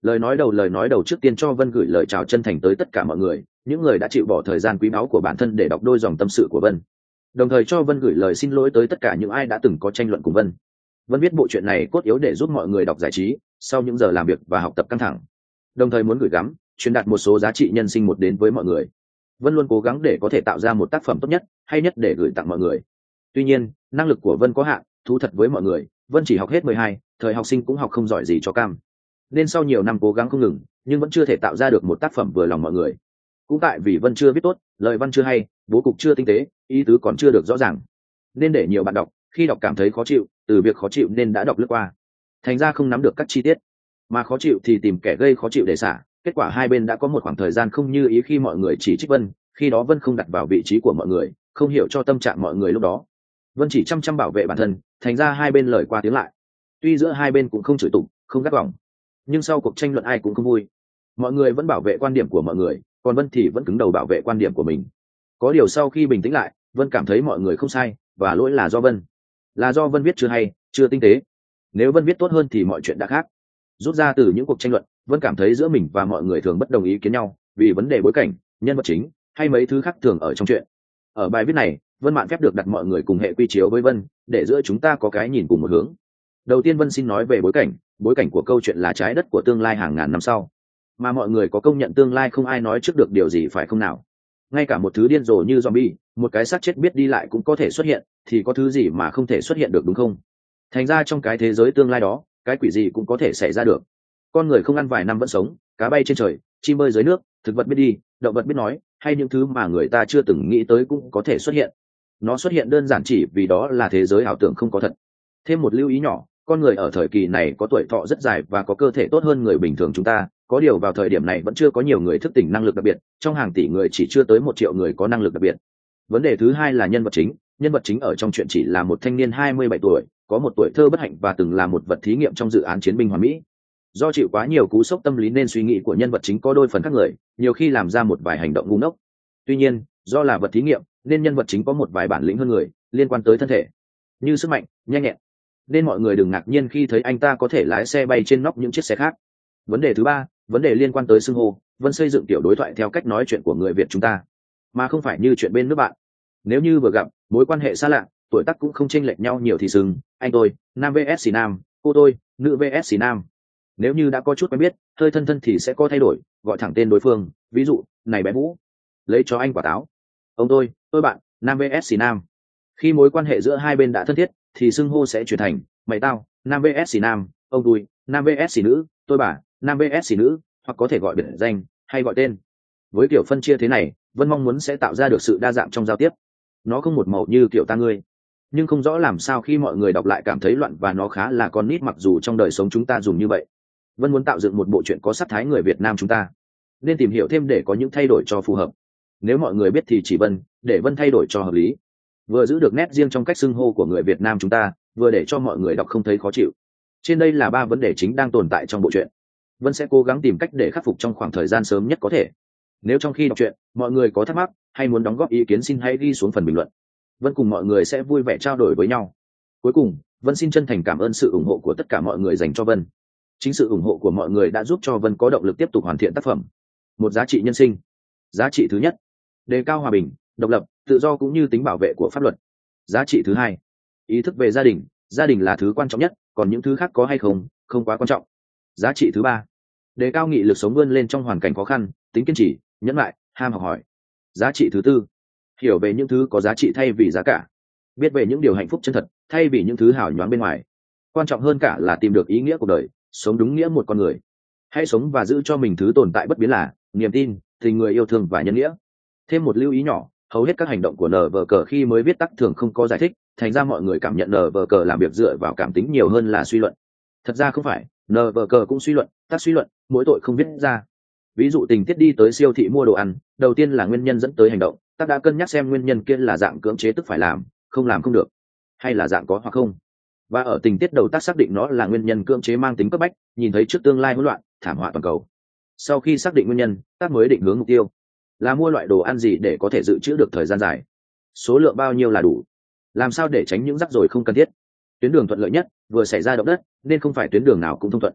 Lời nói đầu trước tiên cho Vân gửi lời chào chân thành tới tất cả mọi người, những người đã chịu bỏ thời gian quý báu của bản thân để đọc đôi dòng tâm sự của Vân, đồng thời cho Vân gửi lời xin lỗi tới tất cả những ai đã từng có tranh luận cùng Vân. Vân viết bộ truyện này cốt yếu để giúp mọi người đọc giải trí sau những giờ làm việc và học tập căng thẳng, đồng thời muốn gửi gắm truyền đạt một số giá trị nhân sinh đến với mọi người. Vân luôn cố gắng để có thể tạo ra một tác phẩm tốt nhất, hay nhất để gửi tặng mọi người. Tuy nhiên, năng lực của Vân có hạn, thú thật với mọi người, Vân chỉ học hết 12, thời học sinh cũng học không giỏi gì cho cam. Nên sau nhiều năm cố gắng không ngừng, nhưng vẫn chưa thể tạo ra được một tác phẩm vừa lòng mọi người. Cũng tại vì Vân chưa viết tốt, lời văn chưa hay, bố cục chưa tinh tế, ý tứ còn chưa được rõ ràng, nên để nhiều bạn đọc khi đọc cảm thấy khó chịu, từ việc khó chịu nên đã đọc lướt qua, thành ra không nắm được các chi tiết, mà khó chịu thì tìm kẻ gây khó chịu để xả. Kết quả hai bên đã có một khoảng thời gian không như ý khi mọi người chỉ trích Vân, khi đó Vân không đặt vào vị trí của mọi người, không hiểu cho tâm trạng mọi người lúc đó. Vân chỉ chăm bảo vệ bản thân, thành ra hai bên lời qua tiếng lại. Tuy giữa hai bên cũng không chửi tục, không gắt gỏng, nhưng sau cuộc tranh luận ai cũng không vui. Mọi người vẫn bảo vệ quan điểm của mọi người, còn Vân thì vẫn cứng đầu bảo vệ quan điểm của mình. Có điều sau khi bình tĩnh lại, Vân cảm thấy mọi người không sai, và lỗi là do Vân. Là do Vân viết chưa hay, chưa tinh tế. Nếu Vân viết tốt hơn thì mọi chuyện đã khác. Rút ra từ những cuộc tranh luận, Vân cảm thấy giữa mình và mọi người thường bất đồng ý kiến nhau vì vấn đề bối cảnh, nhân vật chính hay mấy thứ khác thường ở trong chuyện. Ở bài viết này, Vân mạn phép được đặt mọi người cùng hệ quy chiếu với Vân, để giữa chúng ta có cái nhìn cùng một hướng. Đầu tiên Vân xin nói về bối cảnh của câu chuyện là trái đất của tương lai hàng ngàn năm sau, mà mọi người có công nhận tương lai không ai nói trước được điều gì phải không nào? Ngay cả một thứ điên rồ như zombie, một cái xác chết biết đi lại cũng có thể xuất hiện, thì có thứ gì mà không thể xuất hiện được, đúng không? Thành ra trong cái thế giới tương lai đó, cái quỷ gì cũng có thể xảy ra được. Con người không ăn vài năm vẫn sống, cá bay trên trời, chim bơi dưới nước, thực vật biết đi, động vật biết nói, hay những thứ mà người ta chưa từng nghĩ tới cũng có thể xuất hiện. Nó xuất hiện đơn giản chỉ vì đó là thế giới ảo tưởng không có thật. Thêm một lưu ý nhỏ, con người ở thời kỳ này có tuổi thọ rất dài và có cơ thể tốt hơn người bình thường chúng ta, có điều vào thời điểm này vẫn chưa có nhiều người thức tỉnh năng lực đặc biệt, trong hàng tỷ người chỉ chưa tới 1 triệu người có năng lực đặc biệt. Vấn đề thứ hai là nhân vật chính ở trong chuyện chỉ là một thanh niên 27 tuổi, có một tuổi thơ bất hạnh và từng là một vật thí nghiệm trong dự án chiến binh hoàn mỹ. Do chịu quá nhiều cú sốc tâm lý nên suy nghĩ của nhân vật chính có đôi phần khác người, nhiều khi làm ra một vài hành động ngu ngốc. Tuy nhiên, do là vật thí nghiệm nên nhân vật chính có một vài bản lĩnh hơn người liên quan tới thân thể, như sức mạnh, nhanh nhẹn, nên mọi người đừng ngạc nhiên khi thấy anh ta có thể lái xe bay trên nóc những chiếc xe khác. Vấn đề thứ ba, vấn đề liên quan tới xưng hô. Vân xây dựng tiểu đối thoại theo cách nói chuyện của người Việt chúng ta, mà không phải như chuyện bên nước bạn. Nếu như vừa gặp mối quan hệ xa lạ, tuổi tác cũng không chênh lệch nhau nhiều thì xưng anh tôi, nam vs nam, cô tôi, nữ vs nam. Nếu như đã có chút quen biết, hơi thân thì sẽ có thay đổi, gọi thẳng tên đối phương, ví dụ này bé Vũ, lấy cho anh quả táo. Ông tôi bạn, nam vs nam. Khi mối quan hệ giữa hai bên đã thân thiết thì xưng hô sẽ chuyển thành mày tao, nam vs nam, ông tôi, nam vs nữ, tôi bà, nam vs nữ, hoặc có thể gọi biệt danh hay gọi tên. Với kiểu phân chia thế này, Vân mong muốn sẽ tạo ra được sự đa dạng trong giao tiếp. Nó không một màu như kiểu ta ngươi, nhưng không rõ làm sao khi mọi người đọc lại cảm thấy loạn và nó khá là con nít mặc dù trong đời sống chúng ta dùng như vậy. Vân muốn tạo dựng một bộ truyện có sắc thái người Việt Nam chúng ta, nên tìm hiểu thêm để có những thay đổi cho phù hợp. Nếu mọi người biết thì chỉ Vân, để Vân thay đổi cho hợp lý, vừa giữ được nét riêng trong cách xưng hô của người Việt Nam chúng ta, vừa để cho mọi người đọc không thấy khó chịu. Trên đây là 3 vấn đề chính đang tồn tại trong bộ truyện. Vân sẽ cố gắng tìm cách để khắc phục trong khoảng thời gian sớm nhất có thể. Nếu trong khi đọc truyện, mọi người có thắc mắc hay muốn đóng góp ý kiến xin hãy ghi xuống phần bình luận. Vân cùng mọi người sẽ vui vẻ trao đổi với nhau. Cuối cùng, Vân xin chân thành cảm ơn sự ủng hộ của tất cả mọi người dành cho Vân. Chính sự ủng hộ của mọi người đã giúp cho Vân có động lực tiếp tục hoàn thiện tác phẩm. Một giá trị nhân sinh. Giá trị thứ nhất, đề cao hòa bình, độc lập, tự do cũng như tính bảo vệ của pháp luật. Giá trị thứ hai, ý thức về gia đình là thứ quan trọng nhất, còn những thứ khác có hay không quá quan trọng. Giá trị thứ ba, đề cao nghị lực sống vươn lên trong hoàn cảnh khó khăn, tính kiên trì, nhẫn lại, ham học hỏi. Giá trị thứ tư, hiểu về những thứ có giá trị thay vì giá cả, biết về những điều hạnh phúc chân thật thay vì những thứ hào nhoáng bên ngoài. Quan trọng hơn cả là tìm được ý nghĩa cuộc đời, sống đúng nghĩa một con người. Hãy sống và giữ cho mình thứ tồn tại bất biến là niềm tin, tình người, yêu thương và nhân nghĩa. Thêm một lưu ý nhỏ, hầu hết các hành động của NVK khi mới viết tắc thường không có giải thích, thành ra mọi người cảm nhận NVK làm việc dựa vào cảm tính nhiều hơn là suy luận. Thật ra không phải, NVK cũng suy luận, tắc suy luận, mỗi tội không viết ra. Ví dụ tình tiết đi tới siêu thị mua đồ ăn, đầu tiên là nguyên nhân dẫn tới hành động, tắc đã cân nhắc xem nguyên nhân kia là dạng cưỡng chế tức phải làm không được, hay là dạng có hoặc không. Và ở tình tiết đầu tác xác định nó là nguyên nhân cưỡng chế mang tính cấp bách, nhìn thấy trước tương lai hỗn loạn, thảm họa toàn cầu. Sau khi xác định nguyên nhân, tác mới định hướng mục tiêu là mua loại đồ ăn gì để có thể dự trữ được thời gian dài, số lượng bao nhiêu là đủ, làm sao để tránh những rắc rối không cần thiết. Tuyến đường thuận lợi nhất vừa xảy ra động đất nên không phải tuyến đường nào cũng thông thuận.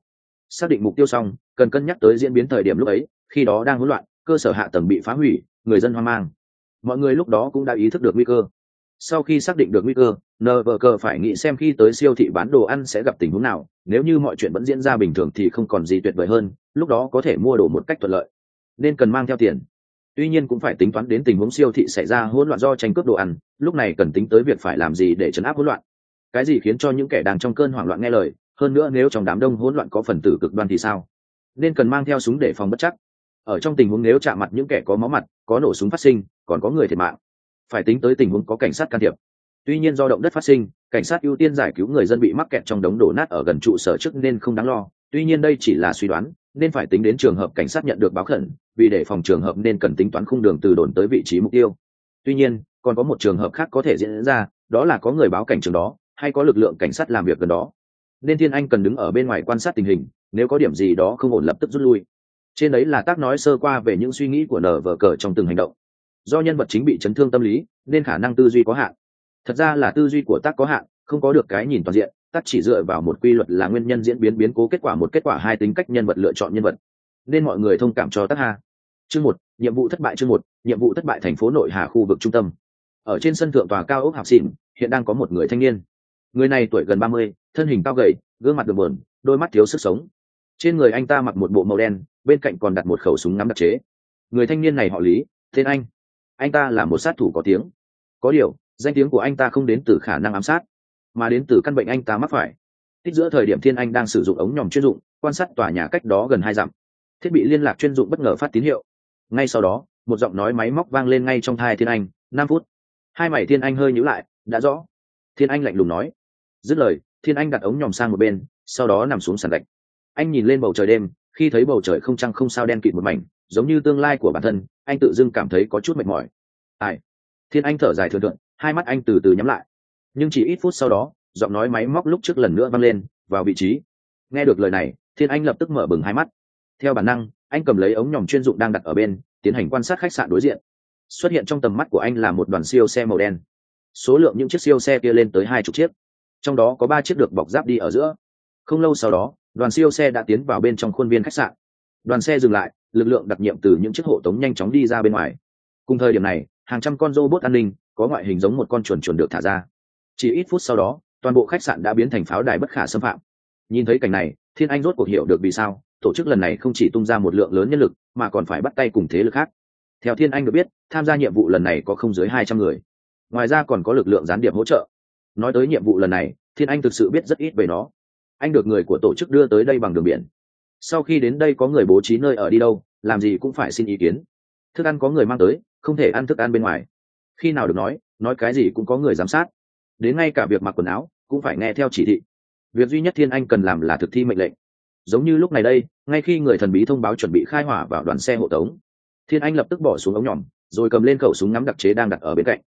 Xác định mục tiêu xong, cần cân nhắc tới diễn biến thời điểm lúc ấy, khi đó đang hỗn loạn, cơ sở hạ tầng bị phá hủy, người dân hoang mang. Mọi người lúc đó cũng đã ý thức được nguy cơ. Sau khi xác định được nguy cơ, nvg phải nghĩ xem khi tới siêu thị bán đồ ăn sẽ gặp tình huống nào. Nếu như mọi chuyện vẫn diễn ra bình thường thì không còn gì tuyệt vời hơn, lúc đó có thể mua đồ một cách thuận lợi, nên cần mang theo tiền. Tuy nhiên cũng phải tính toán đến tình huống siêu thị xảy ra hỗn loạn do tranh cướp đồ ăn, lúc này cần tính tới việc phải làm gì để trấn áp hỗn loạn. Cái gì khiến cho những kẻ đang trong cơn hoảng loạn nghe lời, hơn nữa nếu trong đám đông hỗn loạn có phần tử cực đoan thì sao? Nên cần mang theo súng để phòng bất trắc. Ở trong tình huống nếu chạm mặt những kẻ có máu mặt, có nổ súng phát sinh, còn có người thiệt mạng, phải tính tới tình huống có cảnh sát can thiệp. Tuy nhiên do động đất phát sinh, cảnh sát ưu tiên giải cứu người dân bị mắc kẹt trong đống đổ nát ở gần trụ sở trước nên không đáng lo. Tuy nhiên đây chỉ là suy đoán, nên phải tính đến trường hợp cảnh sát nhận được báo khẩn, vì để phòng trường hợp nên cần tính toán khung đường từ đồn tới vị trí mục tiêu. Tuy nhiên còn có một trường hợp khác có thể diễn ra, đó là có người báo cảnh trường đó hay có lực lượng cảnh sát làm việc gần đó, nên Thiên Anh cần đứng ở bên ngoài quan sát tình hình, nếu có điểm gì đó không ổn lập tức rút lui. Trên đấy là tác nói sơ qua về những suy nghĩ của nvg trong từng hành động. Do nhân vật chính bị chấn thương tâm lý nên khả năng tư duy có hạn. Thật ra là tư duy của tác có hạn, không có được cái nhìn toàn diện. Tác chỉ dựa vào một quy luật là nguyên nhân diễn biến biến cố kết quả một kết quả hai tính cách nhân vật lựa chọn nhân vật, nên mọi người thông cảm cho tác ha. Chương 1, nhiệm vụ thất bại. Chương 1, nhiệm vụ thất bại. Thành phố Nội Hà, khu vực trung tâm. Ở trên sân thượng tòa cao ốc học xịn, hiện đang có một người thanh niên. Người này tuổi gần 30, thân hình cao gầy, gương mặt đường buồn, đôi mắt thiếu sức sống. Trên người anh ta mặc một bộ màu đen, bên cạnh còn đặt một khẩu súng ngắm đặc chế. Người thanh niên này họ Lý, tên Anh. Anh ta là một sát thủ có tiếng. Có điều, danh tiếng của anh ta không đến từ khả năng ám sát, mà đến từ căn bệnh anh ta mắc phải. Tích giữa thời điểm Thiên Anh đang sử dụng ống nhòm chuyên dụng quan sát tòa nhà cách đó gần 2 dặm, thiết bị liên lạc chuyên dụng bất ngờ phát tín hiệu. Ngay sau đó, một giọng nói máy móc vang lên ngay trong tai Thiên Anh. 5 phút. Hai mày Thiên Anh hơi nhíu lại. Đã rõ. Thiên Anh lạnh lùng nói. Dứt lời, Thiên Anh đặt ống nhòm sang một bên, sau đó nằm xuống sàn gạch. Anh nhìn lên bầu trời đêm, khi thấy bầu trời không trăng không sao đen kịt một mảnh, giống như tương lai của bản thân, anh tự dưng cảm thấy có chút mệt mỏi. Ai? Thiên Anh thở dài thườn thượt, hai mắt anh từ từ nhắm lại. Nhưng chỉ ít phút sau đó, giọng nói máy móc lúc trước lần nữa vang lên, vào vị trí. Nghe được lời này, Thiên Anh lập tức mở bừng hai mắt. Theo bản năng, anh cầm lấy ống nhòm chuyên dụng đang đặt ở bên, tiến hành quan sát khách sạn đối diện. Xuất hiện trong tầm mắt của anh là một đoàn siêu xe màu đen. Số lượng những chiếc siêu xe kia lên tới 20 chiếc, trong đó có 3 chiếc được bọc giáp đi ở giữa. Không lâu sau đó, đoàn siêu xe đã tiến vào bên trong khuôn viên khách sạn. Đoàn xe dừng lại, lực lượng đặc nhiệm từ những chiếc hộ tống nhanh chóng đi ra bên ngoài. Cùng thời điểm này, hàng trăm con robot an ninh có ngoại hình giống một con chuồn chuồn được thả ra. Chỉ ít phút sau đó, toàn bộ khách sạn đã biến thành pháo đài bất khả xâm phạm. Nhìn thấy cảnh này, Thiên Anh rốt cuộc hiểu được vì sao tổ chức lần này không chỉ tung ra một lượng lớn nhân lực, mà còn phải bắt tay cùng thế lực khác. Theo Thiên Anh được biết, tham gia nhiệm vụ lần này có không dưới 200 người. Ngoài ra còn có lực lượng gián điệp hỗ trợ. Nói tới nhiệm vụ lần này, Thiên Anh thực sự biết rất ít về nó. Anh được người của tổ chức đưa tới đây bằng đường biển. Sau khi đến đây có người bố trí nơi ở đi đâu, làm gì cũng phải xin ý kiến. Thức ăn có người mang tới, không thể ăn thức ăn bên ngoài. Khi nào được nói cái gì cũng có người giám sát. Đến ngay cả việc mặc quần áo cũng phải nghe theo chỉ thị. Việc duy nhất Thiên Anh cần làm là thực thi mệnh lệnh. Giống như lúc này đây, ngay khi người thần bí thông báo chuẩn bị khai hỏa vào đoàn xe hộ tống, Thiên Anh lập tức bỏ xuống ống nhòm, rồi cầm lên khẩu súng ngắm đặc chế đang đặt ở bên cạnh.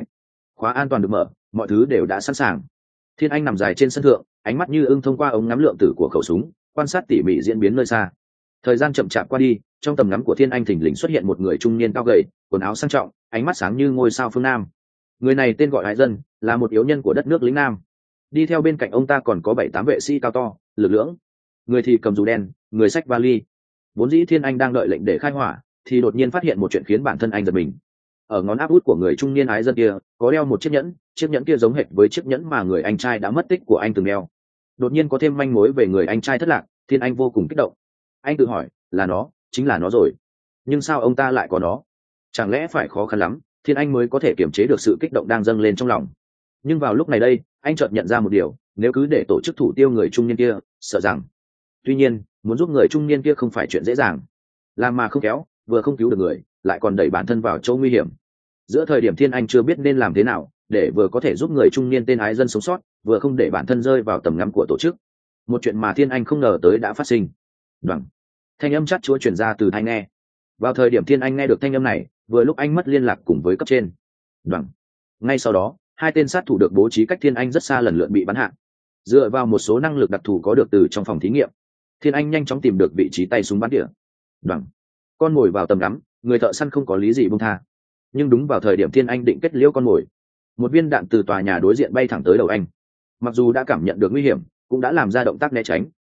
Khóa an toàn được mở, mọi thứ đều đã sẵn sàng. Thiên Anh nằm dài trên sân thượng, ánh mắt như ưng thông qua ống ngắm lượng tử của khẩu súng, quan sát tỉ mỉ diễn biến nơi xa. Thời gian chậm chạp qua đi, trong tầm ngắm của Thiên Anh thình lình xuất hiện một người trung niên cao gầy, quần áo sang trọng, ánh mắt sáng như ngôi sao phương Nam. Người này tên gọi Hải Dân, là một yếu nhân của đất nước lĩnh Nam. Đi theo bên cạnh ông ta còn có 7-8 vệ sĩ cao to, lực lưỡng. Người thì cầm dù đen, người xách vali. Vốn dĩ Thiên Anh đang đợi lệnh để khai hỏa, thì đột nhiên phát hiện một chuyện khiến bản thân anh giật mình. Ở ngón áp út của người trung niên Ái Dân kia có đeo một chiếc nhẫn kia giống hệt với chiếc nhẫn mà người anh trai đã mất tích của anh từng đeo. Đột nhiên có thêm manh mối về người anh trai thất lạc, Thiên Anh vô cùng kích động. Anh tự hỏi, là nó, chính là nó rồi. Nhưng sao ông ta lại có nó? Chẳng lẽ phải khó khăn lắm, Thiên Anh mới có thể kiềm chế được sự kích động đang dâng lên trong lòng. Nhưng vào lúc này đây, anh chợt nhận ra một điều, nếu cứ để tổ chức thủ tiêu người trung niên kia, sợ rằng. Tuy nhiên, muốn giúp người trung niên kia không phải chuyện dễ dàng. Làm mà không khéo, vừa không cứu được người, lại còn đẩy bản thân vào chỗ nguy hiểm. Giữa thời điểm Thiên Anh chưa biết nên làm thế nào, để vừa có thể giúp người trung niên tên Ái Dân sống sót, vừa không để bản thân rơi vào tầm ngắm của tổ chức. Một chuyện mà Thiên Anh không ngờ tới đã phát sinh. Đoằng. Thanh âm chát chúa truyền ra từ tai nghe. Vào thời điểm Thiên Anh nghe được thanh âm này, vừa lúc anh mất liên lạc cùng với cấp trên. Đoằng. Ngay sau đó, hai tên sát thủ được bố trí cách Thiên Anh rất xa lần lượt bị bắn hạ. Dựa vào một số năng lực đặc thù có được từ trong phòng thí nghiệm, Thiên Anh nhanh chóng tìm được vị trí tay súng bắn tỉa. Đoằng. Con mồi vào tầm ngắm, người thợ săn không có lý gì buông tha. Nhưng đúng vào thời điểm Thiên Anh định kết liễu con mồi, một viên đạn từ tòa nhà đối diện bay thẳng tới đầu anh. Mặc dù đã cảm nhận được nguy hiểm, cũng đã làm ra động tác né tránh,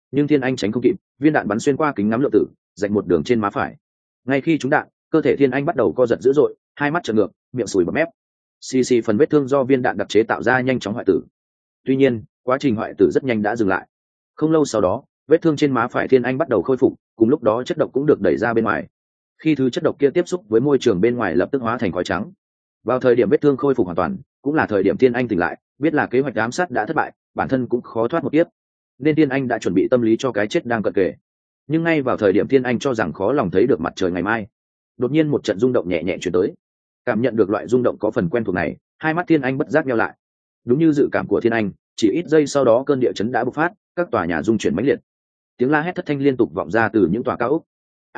nhưng thiên anh tránh không kịp, viên đạn bắn xuyên qua kính ngắm lượng tử, rạch một đường trên má phải. Ngay khi trúng đạn, cơ thể thiên anh bắt đầu co giật dữ dội, hai mắt trợn ngược, miệng sùi bọt mép. Xì xì phần vết thương do viên đạn đặc chế tạo ra nhanh chóng hoại tử. Tuy nhiên, quá trình hoại tử rất nhanh đã dừng lại. Không lâu sau đó, vết thương trên má phải thiên anh bắt đầu khôi phục, cùng lúc đó chất độc cũng được đẩy ra bên ngoài. Khi thứ chất độc kia tiếp xúc với môi trường bên ngoài lập tức hóa thành khói trắng. Vào thời điểm vết thương khôi phục hoàn toàn, cũng là thời điểm thiên anh tỉnh lại, biết là kế hoạch ám sát đã thất bại, bản thân cũng khó thoát một kiếp, nên thiên anh đã chuẩn bị tâm lý cho cái chết đang cận kề. Nhưng ngay vào thời điểm thiên anh cho rằng khó lòng thấy được mặt trời ngày mai, đột nhiên một trận rung động nhẹ nhẹ chuyển tới. Cảm nhận được loại rung động có phần quen thuộc này, hai mắt thiên anh bất giác nheo lại. Đúng như dự cảm của thiên anh, chỉ ít giây sau đó cơn địa chấn đã bộc phát, các tòa nhà rung chuyển mãnh liệt, tiếng la hét thất thanh liên tục vọng ra từ những tòa cao ốc.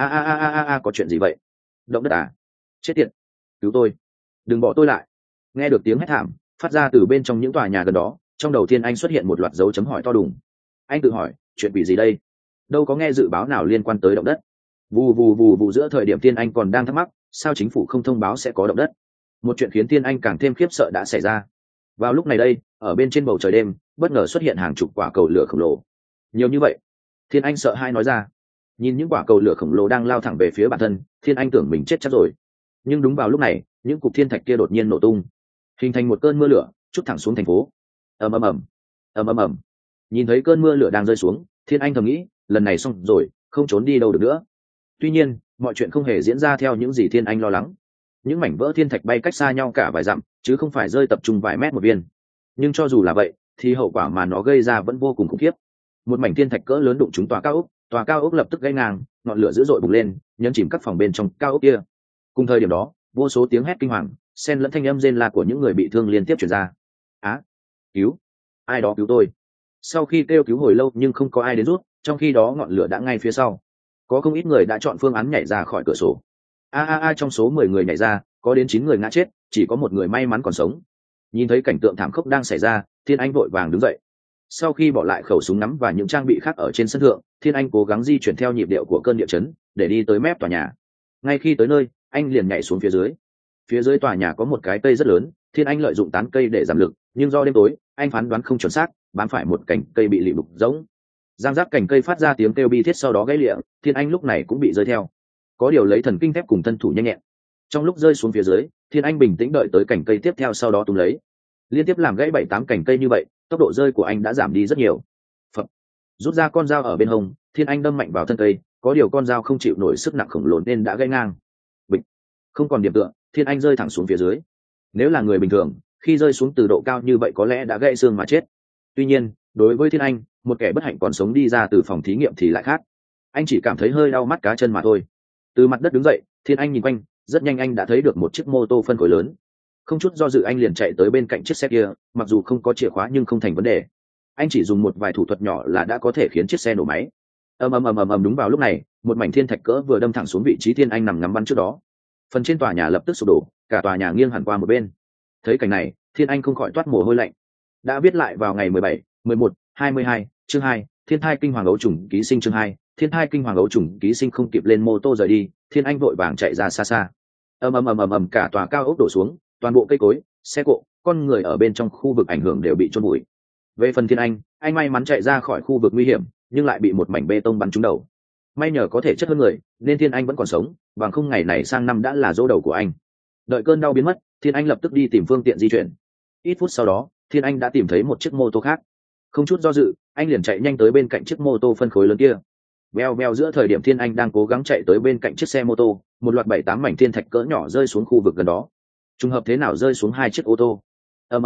A, có chuyện gì vậy? Động đất à? Chết tiệt, cứu tôi, đừng bỏ tôi lại. Nghe được tiếng hét thảm phát ra từ bên trong những tòa nhà gần đó, trong đầu thiên anh xuất hiện một loạt dấu chấm hỏi to đùng. Anh tự hỏi, chuyện quỷ gì đây? Đâu có nghe dự báo nào liên quan tới động đất. Vù vù vù vù, giữa thời điểm thiên anh còn đang thắc mắc sao chính phủ không thông báo sẽ có động đất, một chuyện khiến thiên anh càng thêm khiếp sợ đã xảy ra. Vào lúc này đây, ở bên trên bầu trời đêm bất ngờ xuất hiện hàng chục quả cầu lửa khổng lồ. Nhiều như vậy? Thiên anh sợ hãi nói ra. Nhìn những quả cầu lửa khổng lồ đang lao thẳng về phía bản thân, thiên anh tưởng mình chết chắc rồi. Nhưng đúng vào lúc này, những cục thiên thạch kia đột nhiên nổ tung, hình thành một cơn mưa lửa trút thẳng xuống thành phố. ầm ầm ầm, ầm ầm ầm. Nhìn thấy cơn mưa lửa đang rơi xuống, thiên anh thầm nghĩ lần này xong rồi, không trốn đi đâu được nữa. Tuy nhiên, mọi chuyện không hề diễn ra theo những gì thiên anh lo lắng. Những mảnh vỡ thiên thạch bay cách xa nhau cả vài dặm, chứ không phải rơi tập trung vài mét một viên. Nhưng cho dù là vậy, thì hậu quả mà nó gây ra vẫn vô cùng khủng khiếp. Một mảnh thiên thạch cỡ lớn đụng trúng tòa cao ốc lập tức gãy ngang, ngọn lửa dữ dội bùng lên, nhấn chìm các phòng bên trong cao ốc kia. Cùng thời điểm đó, vô số tiếng hét kinh hoàng, xen lẫn thanh âm rên la của những người bị thương liên tiếp truyền ra. Cứu, ai đó cứu tôi. Sau khi kêu cứu hồi lâu nhưng không có ai đến rút, trong khi đó ngọn lửa đã ngay phía sau. Có không ít người đã chọn phương án nhảy ra khỏi cửa sổ. Trong số 10 người nhảy ra, có đến 9 người ngã chết, chỉ có một người may mắn còn sống. Nhìn thấy cảnh tượng thảm khốc đang xảy ra, thiên anh vội vàng đứng dậy. Sau khi bỏ lại khẩu súng ngắm và những trang bị khác ở trên sân thượng, thiên anh cố gắng di chuyển theo nhịp điệu của cơn địa chấn để đi tới mép tòa nhà. Ngay khi tới nơi, anh liền nhảy xuống phía dưới. Phía dưới tòa nhà có một cái cây rất lớn, thiên anh lợi dụng tán cây để giảm lực, nhưng do đêm tối, anh phán đoán không chuẩn xác, bám phải một cành cây bị lịm đục rỗng. Giang giác cành cây phát ra tiếng kêu bi thiết, sau đó gãy lịa, thiên anh lúc này cũng bị rơi theo. Có điều lấy thần kinh thép cùng thân thủ nhanh nhẹn, trong lúc rơi xuống phía dưới, thiên anh bình tĩnh đợi tới cành cây tiếp theo, sau đó túm lấy. Liên tiếp làm gãy 7-8 cành cây như vậy, tốc độ rơi của anh đã giảm đi rất nhiều. Phập. Rút ra con dao ở bên hông, thiên anh đâm mạnh vào thân cây, có điều con dao không chịu nổi sức nặng khổng lồ nên đã gãy ngang. Bịch. Không còn điểm tựa, thiên anh rơi thẳng xuống phía dưới. Nếu là người bình thường, khi rơi xuống từ độ cao như vậy có lẽ đã gãy xương mà chết. Tuy nhiên, đối với thiên anh, một kẻ bất hạnh còn sống đi ra từ phòng thí nghiệm thì lại khác. Anh chỉ cảm thấy hơi đau mắt cá chân mà thôi. Từ mặt đất đứng dậy, thiên anh nhìn quanh, rất nhanh anh đã thấy được một chiếc mô tô phân khối lớn. Không chút do dự anh liền chạy tới bên cạnh chiếc xe kia, mặc dù không có chìa khóa nhưng không thành vấn đề. Anh chỉ dùng một vài thủ thuật nhỏ là đã có thể khiến chiếc xe nổ máy. Ầm. Đúng vào lúc này, một mảnh thiên thạch cỡ vừa đâm thẳng xuống vị trí thiên anh nằm ngắm bắn trước đó. Phần trên tòa nhà lập tức sụp đổ, cả tòa nhà nghiêng hẳn qua một bên. Thấy cảnh này, thiên anh không khỏi toát mồ hôi lạnh. Đã viết lại vào ngày 17, 11, 22, chương 2, thiên thai kinh hoàng ấu trùng ký sinh, chương 2, thiên thai kinh hoàng ấu trùng ký sinh. Không kịp lên mô tô rời đi, thiên anh vội vàng chạy ra xa xa. Ầm, cả tòa cao ốc đổ xuống, toàn bộ cây cối, xe cộ, con người ở bên trong khu vực ảnh hưởng đều bị chôn bụi. Về phần thiên anh may mắn chạy ra khỏi khu vực nguy hiểm, nhưng lại bị một mảnh bê tông bắn trúng đầu. May nhờ có thể chất hơn người, nên thiên anh vẫn còn sống, bằng không ngày này sang năm đã là dỗ đầu của anh. Đợi cơn đau biến mất, thiên anh lập tức đi tìm phương tiện di chuyển. Ít phút sau đó, thiên anh đã tìm thấy một chiếc mô tô khác. Không chút do dự, anh liền chạy nhanh tới bên cạnh chiếc mô tô phân khối lớn kia. Veo giữa thời điểm thiên anh đang cố gắng chạy tới bên cạnh chiếc xe mô tô, một loạt 7-8 mảnh thiên thạch cỡ nhỏ rơi xuống khu vực gần đó. Trùng hợp thế nào rơi xuống hai chiếc ô tô. Ầm.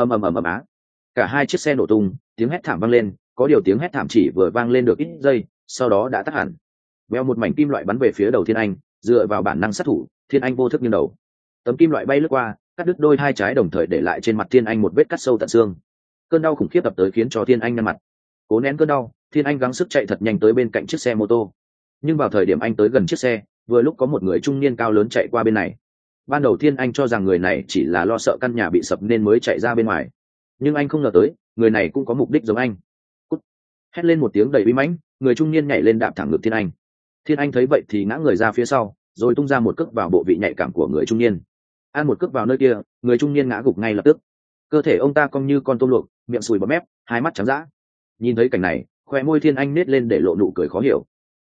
Cả hai chiếc xe nổ tung, tiếng hét thảm vang lên, có điều tiếng hét thảm chỉ vừa vang lên được ít giây, sau đó đã tắt hẳn. Veo một mảnh kim loại bắn về phía đầu thiên anh, dựa vào bản năng sát thủ, thiên anh vô thức nghiêng đầu. Tấm kim loại bay lướt qua, cắt đứt đôi hai trái, đồng thời để lại trên mặt thiên anh một vết cắt sâu tận xương. Cơn đau khủng khiếp ập tới khiến cho thiên anh nhăn mặt. Cố nén cơn đau, thiên anh gắng sức chạy thật nhanh tới bên cạnh chiếc xe mô tô. Nhưng vào thời điểm anh tới gần chiếc xe, vừa lúc có một người trung niên cao lớn chạy qua bên này. Ban đầu thiên anh cho rằng người này chỉ là lo sợ căn nhà bị sập nên mới chạy ra bên ngoài, nhưng anh không ngờ tới người này cũng có mục đích giống anh. Cút. Hét lên một tiếng đầy uy mãnh, người trung niên nhảy lên đạp thẳng ngực thiên anh. Thiên anh thấy vậy thì ngã người ra phía sau, rồi tung ra một cước vào bộ vị nhạy cảm của người trung niên. Ăn một cước vào nơi kia, người trung niên ngã gục ngay lập tức. Cơ thể ông ta cong như con tôm luộc, miệng sùi bọt mép, hai mắt trắng dã. Nhìn thấy cảnh này, khoe môi thiên anh nết lên để lộ nụ cười khó hiểu.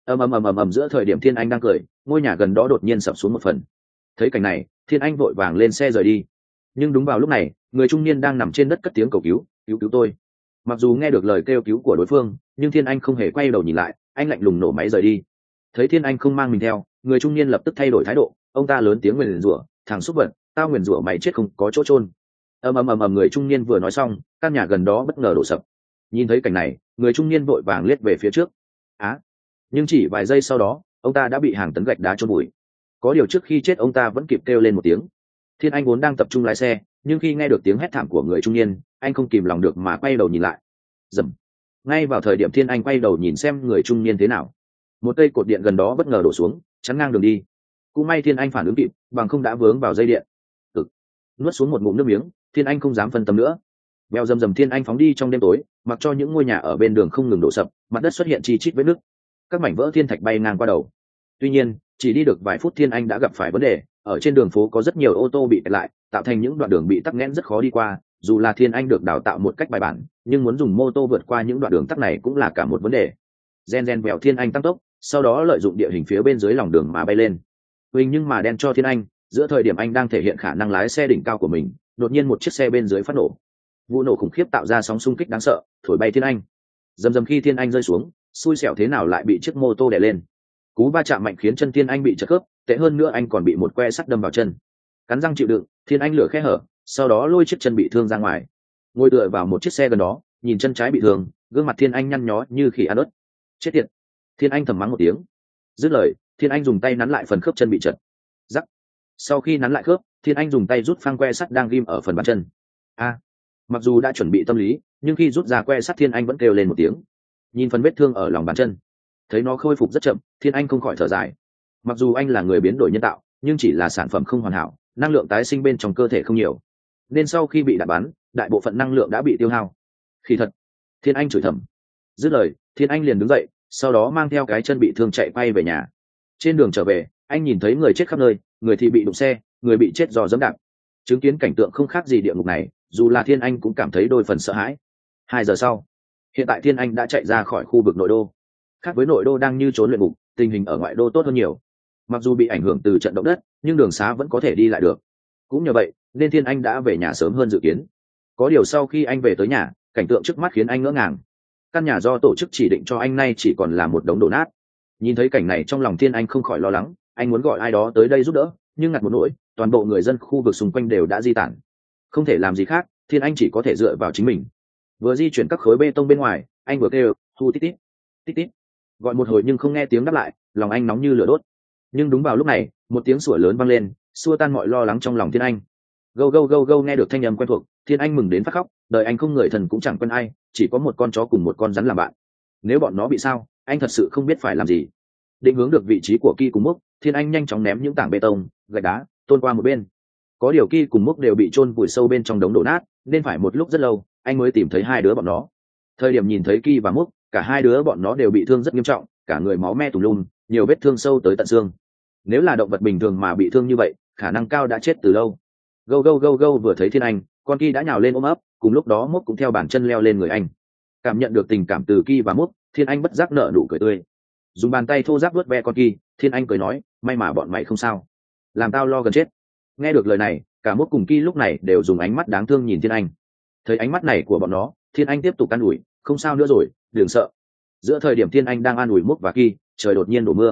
Ầm giữa thời điểm thiên anh đang cười, ngôi nhà gần đó đột nhiên sập xuống một phần. Thấy cảnh này, thiên anh vội vàng lên xe rời đi. Nhưng đúng vào lúc này, người trung niên đang nằm trên đất cất tiếng cầu cứu, cứu cứu tôi. Mặc dù nghe được lời kêu cứu của đối phương, nhưng thiên anh không hề quay đầu nhìn lại, anh lạnh lùng nổ máy rời đi. Thấy thiên anh không mang mình theo, người trung niên lập tức thay đổi thái độ, ông ta lớn tiếng nguyền rủa, thằng xúc vật, tao nguyền rủa mày chết không có chỗ chôn. Người trung niên vừa nói xong, căn nhà gần đó bất ngờ đổ sập. Nhìn thấy cảnh này, người trung niên vội vàng liếc về phía trước. Nhưng chỉ vài giây sau đó, ông ta đã bị hàng tấn gạch đá chôn vùi. Có điều trước khi chết ông ta vẫn kịp kêu lên một tiếng. Thiên anh vốn đang tập trung lái xe, nhưng khi nghe được tiếng hét thảm của người trung niên, anh không kìm lòng được mà quay đầu nhìn lại. Dầm. Ngay vào thời điểm thiên anh quay đầu nhìn xem người trung niên thế nào, một cây cột điện gần đó bất ngờ đổ xuống, chắn ngang đường đi. Cũng may thiên anh phản ứng kịp, bằng không đã vướng vào dây điện. Nuốt xuống một ngụm nước miếng, thiên anh không dám phân tâm nữa. Bèo rầm thiên anh phóng đi trong đêm tối, mặc cho những ngôi nhà ở bên đường không ngừng đổ sập, mặt đất xuất hiện chi chít vết nứt, các mảnh vỡ thiên thạch bay ngang qua đầu. Tuy nhiên, chỉ đi được vài phút thiên anh đã gặp phải vấn đề. Ở trên đường phố có rất nhiều ô tô bị kẹt lại, tạo thành những đoạn đường bị tắc nghẽn rất khó đi qua. Dù là thiên anh được đào tạo một cách bài bản, nhưng muốn dùng mô tô vượt qua những đoạn đường tắc này cũng là cả một vấn đề. Gen vèo thiên anh tăng tốc, sau đó lợi dụng địa hình phía bên dưới lòng đường mà bay lên. Huỳnh nhưng mà đen cho thiên anh, giữa thời điểm anh đang thể hiện khả năng lái xe đỉnh cao của mình, đột nhiên một chiếc xe bên dưới phát nổ. Vụ nổ khủng khiếp tạo ra sóng xung kích đáng sợ, thổi bay thiên anh. Dầm khi thiên anh rơi xuống, xui xẻo thế nào lại bị chiếc mô tô đè lên. Cú va chạm mạnh khiến chân thiên anh bị trật khớp, tệ hơn nữa anh còn bị một que sắt đâm vào chân. Cắn răng chịu đựng, thiên anh lửa khe hở, sau đó lôi chiếc chân bị thương ra ngoài. Ngồi tựa vào một chiếc xe gần đó, nhìn chân trái bị thương, gương mặt thiên anh nhăn nhó như khỉ ăn ớt. Chết tiệt! Thiên anh thầm mắng một tiếng. Dứt lời, thiên anh dùng tay nắn lại phần khớp chân bị trật. Rắc. Sau khi nắn lại khớp, thiên anh dùng tay rút phăng que sắt đang ghim ở phần bàn chân. Mặc dù đã chuẩn bị tâm lý, nhưng khi rút ra que sắt thiên anh vẫn kêu lên một tiếng. Nhìn phần vết thương ở lòng bàn chân, thấy nó khôi phục rất chậm, thiên anh không khỏi thở dài. Mặc dù anh là người biến đổi nhân tạo, nhưng chỉ là sản phẩm không hoàn hảo, năng lượng tái sinh bên trong cơ thể không nhiều, nên sau khi bị đạn bắn, đại bộ phận năng lượng đã bị tiêu hao. Khi thật, thiên anh chửi thầm. Dứt lời, thiên anh liền đứng dậy, sau đó mang theo cái chân bị thương chạy quay về nhà. Trên đường trở về, anh nhìn thấy người chết khắp nơi, người thì bị đụng xe, người bị chết do dẫm đạp. Chứng kiến cảnh tượng không khác gì địa ngục này, dù là thiên anh cũng cảm thấy đôi phần sợ hãi. 2 giờ sau, hiện tại thiên anh đã chạy ra khỏi khu vực nội đô. Khác với nội đô đang như trốn luyện ngục, tình hình ở ngoại đô tốt hơn nhiều. Mặc dù bị ảnh hưởng từ trận động đất, nhưng đường xá vẫn có thể đi lại được. Cũng nhờ vậy nên thiên anh đã về nhà sớm hơn dự kiến. Có điều sau khi anh về tới nhà, cảnh tượng trước mắt khiến anh ngỡ ngàng. Căn nhà do tổ chức chỉ định cho anh nay chỉ còn là một đống đổ nát. Nhìn thấy cảnh này trong lòng thiên anh không khỏi lo lắng, anh muốn gọi ai đó tới đây giúp đỡ, nhưng ngặt một nỗi, toàn bộ người dân khu vực xung quanh đều đã di tản. Không thể làm gì khác, thiên anh chỉ có thể dựa vào chính mình. Vừa di chuyển các khối bê tông bên ngoài, anh vừa kêu hu tít tít tít tít, gọi một hồi nhưng không nghe tiếng đáp lại, lòng anh nóng như lửa đốt. Nhưng đúng vào lúc này, một tiếng sủa lớn vang lên, xua tan mọi lo lắng trong lòng thiên anh. Gâu gâu gâu gâu, nghe được thanh âm quen thuộc, thiên anh mừng đến phát khóc. Đời anh không người thần cũng chẳng quen ai, chỉ có một con chó cùng một con rắn làm bạn. Nếu bọn nó bị sao, anh thật sự không biết phải làm gì. Định hướng được vị trí của Ki cùng Múc, thiên anh nhanh chóng ném những tảng bê tông, gạch đá tôn qua một bên. Có điều Ki cùng Múc đều bị chôn vùi sâu bên trong đống đổ nát, nên phải một lúc rất lâu anh mới tìm thấy hai đứa bọn nó. Thời điểm nhìn thấy Ki và Múc, cả hai đứa bọn nó đều bị thương rất nghiêm trọng, cả người máu me tùm lum, nhiều vết thương sâu tới tận xương. Nếu là động vật bình thường mà bị thương như vậy, khả năng cao đã chết từ lâu. Gâu gâu gâu gâu, vừa thấy thiên anh, con Ki đã nhào lên ôm ấp, cùng lúc đó Múc cũng theo bàn chân leo lên người anh. Cảm nhận được tình cảm từ Ki và Múc, thiên anh bất giác nở nụ cười tươi. Dùng bàn tay thô ráp vuốt ve con Ki, thiên anh cười nói, may mà bọn mày không sao, làm tao lo gần chết. Nghe được lời này, cả Múc cùng Ki lúc này đều dùng ánh mắt đáng thương nhìn thiên anh. Thấy ánh mắt này của bọn nó, thiên anh tiếp tục an ủi, không sao nữa rồi, đừng sợ. Giữa thời điểm thiên anh đang an ủi Múc và Ki, trời đột nhiên đổ mưa.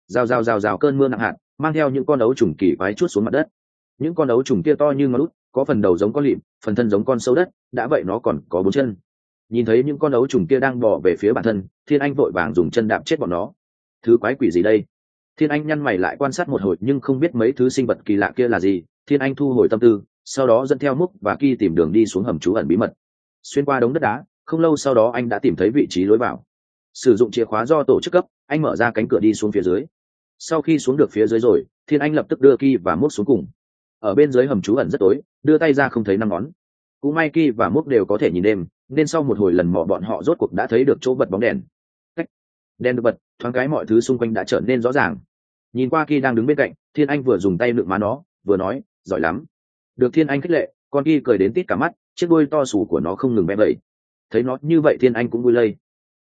Rào cơn mưa nặng hạt, mang theo những con ấu trùng kỳ quái trút xuống mặt đất. Những con ấu trùng kia to như ngón út, có phần đầu giống con lịm, phần thân giống con sâu đất, đã vậy nó còn có 4 chân. Nhìn thấy những con ấu trùng kia đang bò về phía bản thân, thiên anh vội vàng dùng chân đạp chết bọn nó. Thứ quái quỷ gì đây? Thiên anh nhăn mày lại quan sát một hồi nhưng không biết mấy thứ sinh vật kỳ lạ kia là gì. Thiên anh thu hồi tâm tư, sau đó dẫn theo Múc và Ki tìm đường đi xuống hầm trú ẩn bí mật. Xuyên qua đống đất đá, không lâu sau đó anh đã tìm thấy vị trí lối vào. Sử dụng chìa khóa do tổ chức cấp, anh mở ra cánh cửa đi xuống phía dưới. Sau khi xuống được phía dưới rồi, thiên anh lập tức đưa Ki và Múc xuống cùng. Ở bên dưới hầm trú ẩn rất tối, đưa tay ra không thấy 5 ngón. Cũng may Ki và Múc đều có thể nhìn đêm, nên sau một hồi lần mò bọn họ rốt cuộc đã thấy được chỗ bật bóng đèn. Đèn được bật, thoáng cái mọi thứ xung quanh đã trở nên rõ ràng. Nhìn qua Ki đang đứng bên cạnh, thiên anh vừa dùng tay lượm má nó, vừa nói, giỏi lắm. Được thiên anh khích lệ, con Ki cười đến tít cả mắt, chiếc đuôi to xù của nó không ngừng vẽ vẩy. Thấy nó như vậy thiên anh cũng vui lây.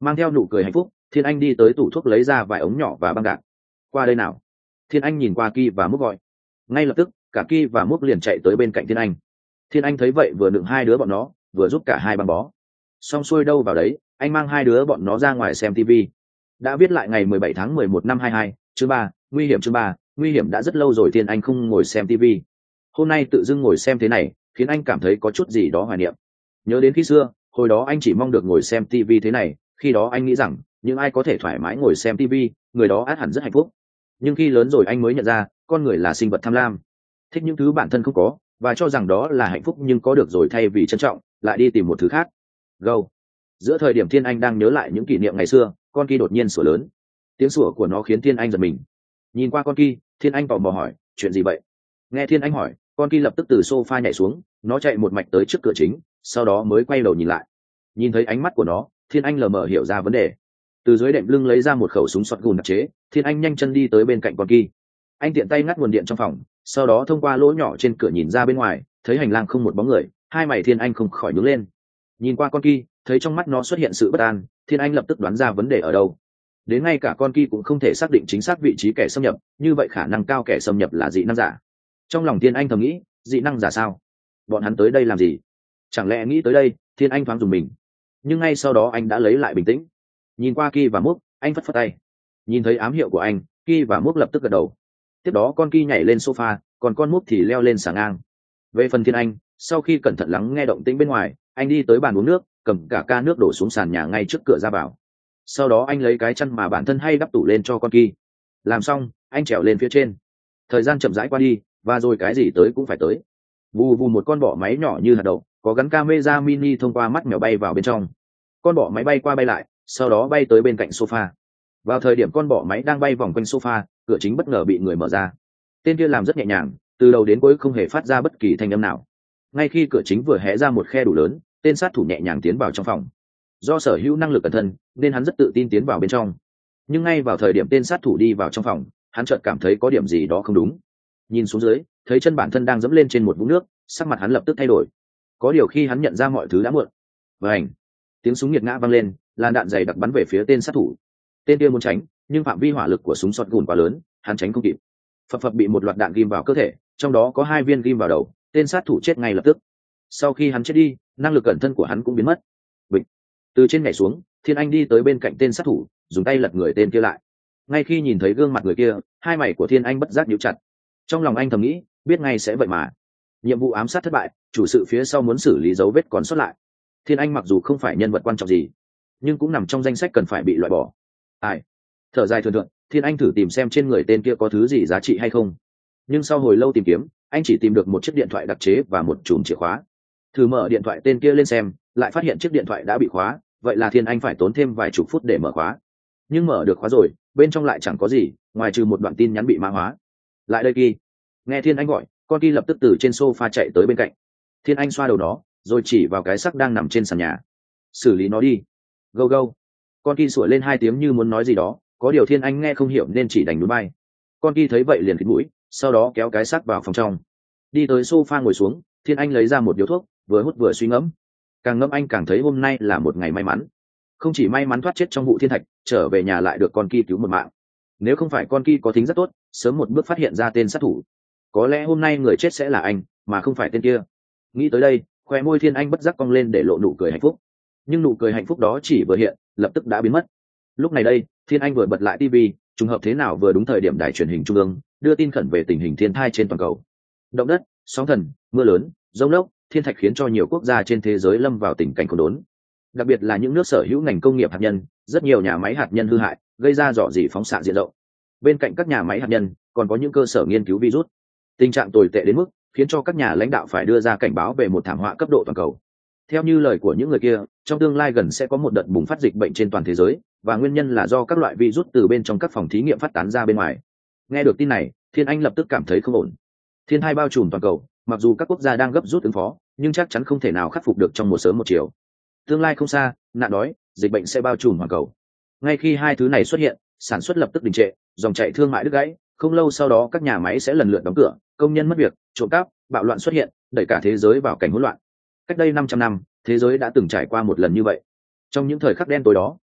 Mang theo nụ cười hạnh phúc, Thiên Anh đi tới tủ thuốc lấy ra vài ống nhỏ và băng gạc. Qua đây nào. Thiên Anh nhìn qua Ki và Múc gọi. Ngay lập tức cả Ki và Múc liền chạy tới bên cạnh Thiên Anh. Thiên Anh thấy vậy vừa đựng hai đứa bọn nó vừa giúp cả hai băng bó. Xong xuôi đâu vào đấy, anh mang hai đứa bọn nó ra ngoài xem TV. Đã viết lại ngày 17 tháng 11 năm 22, chương 3, nguy hiểm chương 3, nguy hiểm. Đã rất lâu rồi Thiên Anh không ngồi xem TV. Hôm nay tự dưng ngồi xem thế này khiến anh cảm thấy có chút gì đó hoài niệm. Nhớ đến khi xưa, hồi đó anh chỉ mong được ngồi xem TV thế này, khi đó anh nghĩ rằng những ai có thể thoải mái ngồi xem TV, người đó ắt hẳn rất hạnh phúc. Nhưng khi lớn rồi anh mới nhận ra con người là sinh vật tham lam, thích những thứ bản thân không có và cho rằng đó là hạnh phúc, nhưng có được rồi thay vì trân trọng lại đi tìm một thứ khác. Go. Giữa thời điểm Thiên Anh đang nhớ lại những kỷ niệm ngày xưa, con Ki đột nhiên sủa lớn. Tiếng sủa của nó khiến Thiên Anh giật mình. Nhìn qua con Ki, Thiên Anh tò mò hỏi, chuyện gì vậy? Nghe Thiên Anh hỏi, con Ki lập tức từ sofa nhảy xuống, nó chạy một mạch tới trước cửa chính, sau đó mới quay đầu nhìn lại. Nhìn thấy ánh mắt của nó, Thiên Anh lờ mờ hiểu ra vấn đề. Từ dưới đệm lưng lấy ra một khẩu súng shotgun đặc chế, Thiên Anh nhanh chân đi tới bên cạnh con Ki. Anh tiện tay ngắt nguồn điện trong phòng, sau đó thông qua lỗ nhỏ trên cửa nhìn ra bên ngoài, thấy hành lang không một bóng người, hai mày Thiên Anh không khỏi nhướng lên. Nhìn qua con Ki, thấy trong mắt nó xuất hiện sự bất an, Thiên Anh lập tức đoán ra vấn đề ở đâu. Đến ngay cả con Ki cũng không thể xác định chính xác vị trí kẻ xâm nhập, như vậy khả năng cao kẻ xâm nhập là dị năng giả. Trong lòng Thiên Anh thầm nghĩ, dị năng giả sao? Bọn hắn tới đây làm gì? Chẳng lẽ nghĩ tới đây, Thiên Anh thoáng dùng mình. Nhưng ngay sau đó anh đã lấy lại bình tĩnh. Nhìn qua Ki và Múc, anh phất phất tay. Nhìn thấy ám hiệu của anh, Ki và Múc lập tức gật đầu. Tiếp đó con Ki nhảy lên sofa, còn con Múc thì leo lên xà ngang. Về phần Thiên Anh, sau khi cẩn thận lắng nghe động tĩnh bên ngoài, anh đi tới bàn uống nước, cầm cả ca nước đổ xuống sàn nhà ngay trước cửa ra vào. Sau đó anh lấy cái chăn mà bản thân hay đắp tủ lên cho con Ki. Làm xong, anh trèo lên phía trên. Thời gian chậm rãi qua đi, và rồi cái gì tới cũng phải tới. Vù vù một con bọ máy nhỏ như hạt đậu, có gắn camera mini thông qua mắt mèo bay vào bên trong. Con bọ máy bay qua bay lại, sau đó bay tới bên cạnh sofa. Vào thời điểm con bọ máy đang bay vòng quanh sofa, cửa chính bất ngờ bị người mở ra. Tên kia làm rất nhẹ nhàng, từ đầu đến cuối không hề phát ra bất kỳ thanh âm nào. Ngay khi cửa chính vừa hé ra một khe đủ lớn, tên sát thủ nhẹ nhàng tiến vào trong phòng. Do sở hữu năng lực cẩn thận nên hắn rất tự tin tiến vào bên trong. Nhưng ngay vào thời điểm tên sát thủ đi vào trong phòng, hắn chợt cảm thấy có điểm gì đó không đúng. Nhìn xuống dưới, thấy chân bản thân đang dẫm lên trên một vũng nước, sắc mặt hắn lập tức thay đổi. Có điều khi hắn nhận ra mọi thứ đã muộn. Vành, tiếng súng nghiệt ngã vang lên, làn đạn dày đặc bắn về phía tên sát thủ. Tên kia muốn tránh, nhưng phạm vi hỏa lực của súng shotgun quá lớn, hắn tránh không kịp. Phập phập bị một loạt đạn ghim vào cơ thể, trong đó có 2 viên ghim vào đầu, tên sát thủ chết ngay lập tức. Sau khi hắn chết đi, năng lực cẩn thân của hắn cũng biến mất. Bịch. Từ trên nhảy xuống, Thiên Anh đi tới bên cạnh tên sát thủ, dùng tay lật người tên kia lại. Ngay khi nhìn thấy gương mặt người kia, hai mày của Thiên Anh bất giác nhíu chặt. Trong lòng anh thầm nghĩ, biết ngay sẽ vậy mà. Nhiệm vụ ám sát thất bại, chủ sự phía sau muốn xử lý dấu vết còn sót lại. Thiên Anh mặc dù không phải nhân vật quan trọng gì, nhưng cũng nằm trong danh sách cần phải bị loại bỏ. Ai? Thở dài thườn thượt, Thiên Anh thử tìm xem trên người tên kia có thứ gì giá trị hay không. Nhưng sau hồi lâu tìm kiếm, anh chỉ tìm được một chiếc điện thoại đặc chế và một chùm chìa khóa. Thử mở điện thoại tên kia lên xem, lại phát hiện chiếc điện thoại đã bị khóa, vậy là Thiên Anh phải tốn thêm vài chục phút để mở khóa. Nhưng mở được khóa rồi, bên trong lại chẳng có gì, ngoài trừ một đoạn tin nhắn bị mã hóa. Lại đây Ki. Nghe Thiên Anh gọi, con Ki lập tức từ trên sofa chạy tới bên cạnh. Thiên Anh xoa đầu nó, rồi chỉ vào cái xác đang nằm trên sàn nhà. Xử lý nó đi. Go go. Con Ki sủa lên 2 tiếng như muốn nói gì đó, có điều Thiên Anh nghe không hiểu nên chỉ đành núi bay. Con Ki thấy vậy liền khịt mũi, sau đó kéo cái xác vào phòng trong. Đi tới sofa ngồi xuống, Thiên Anh lấy ra một điếu thuốc, vừa hút vừa suy ngẫm. Càng ngẫm anh càng thấy hôm nay là một ngày may mắn. Không chỉ may mắn thoát chết trong vụ thiên thạch, trở về nhà lại được con Ki cứu một mạng. Nếu không phải con Ki có tính rất tốt, sớm một bước phát hiện ra tên sát thủ, có lẽ hôm nay người chết sẽ là anh, mà không phải tên kia. Nghĩ tới đây, khoe môi Thiên Anh bất giác cong lên để lộ nụ cười hạnh phúc. Nhưng nụ cười hạnh phúc đó chỉ vừa hiện, lập tức đã biến mất. Lúc này đây, Thiên Anh vừa bật lại TV, trùng hợp thế nào vừa đúng thời điểm đài truyền hình trung ương đưa tin khẩn về tình hình thiên tai trên toàn cầu. Động đất, sóng thần, mưa lớn, giông lốc, thiên thạch khiến cho nhiều quốc gia trên thế giới lâm vào tình cảnh khốn đốn. Đặc biệt là những nước sở hữu ngành công nghiệp hạt nhân, rất nhiều nhà máy hạt nhân hư hại, gây ra rò rỉ phóng xạ diện rộng. Bên cạnh các nhà máy hạt nhân, còn có những cơ sở nghiên cứu virus. Tình trạng tồi tệ đến mức khiến cho các nhà lãnh đạo phải đưa ra cảnh báo về một thảm họa cấp độ toàn cầu. Theo như lời của những người kia, trong tương lai gần sẽ có một đợt bùng phát dịch bệnh trên toàn thế giới, và nguyên nhân là do các loại virus từ bên trong các phòng thí nghiệm phát tán ra bên ngoài. Nghe được tin này, Thiên Anh lập tức cảm thấy không ổn. Thiên tai bao trùm toàn cầu, mặc dù các quốc gia đang gấp rút ứng phó, nhưng chắc chắn không thể nào khắc phục được trong một sớm một chiều. Tương lai không xa, nạn đói, dịch bệnh sẽ bao trùm toàn cầu. Ngay khi hai thứ này xuất hiện, sản xuất lập tức đình trệ, dòng chảy thương mại đứt gãy, không lâu sau đó các nhà máy sẽ lần lượt đóng cửa, công nhân mất việc, trộm cắp, bạo loạn xuất hiện, đẩy cả thế giới vào cảnh hỗn loạn. Cách đây 500 năm, thế giới đã từng trải qua một lần như vậy. Trong những thời khắc đen tối đó,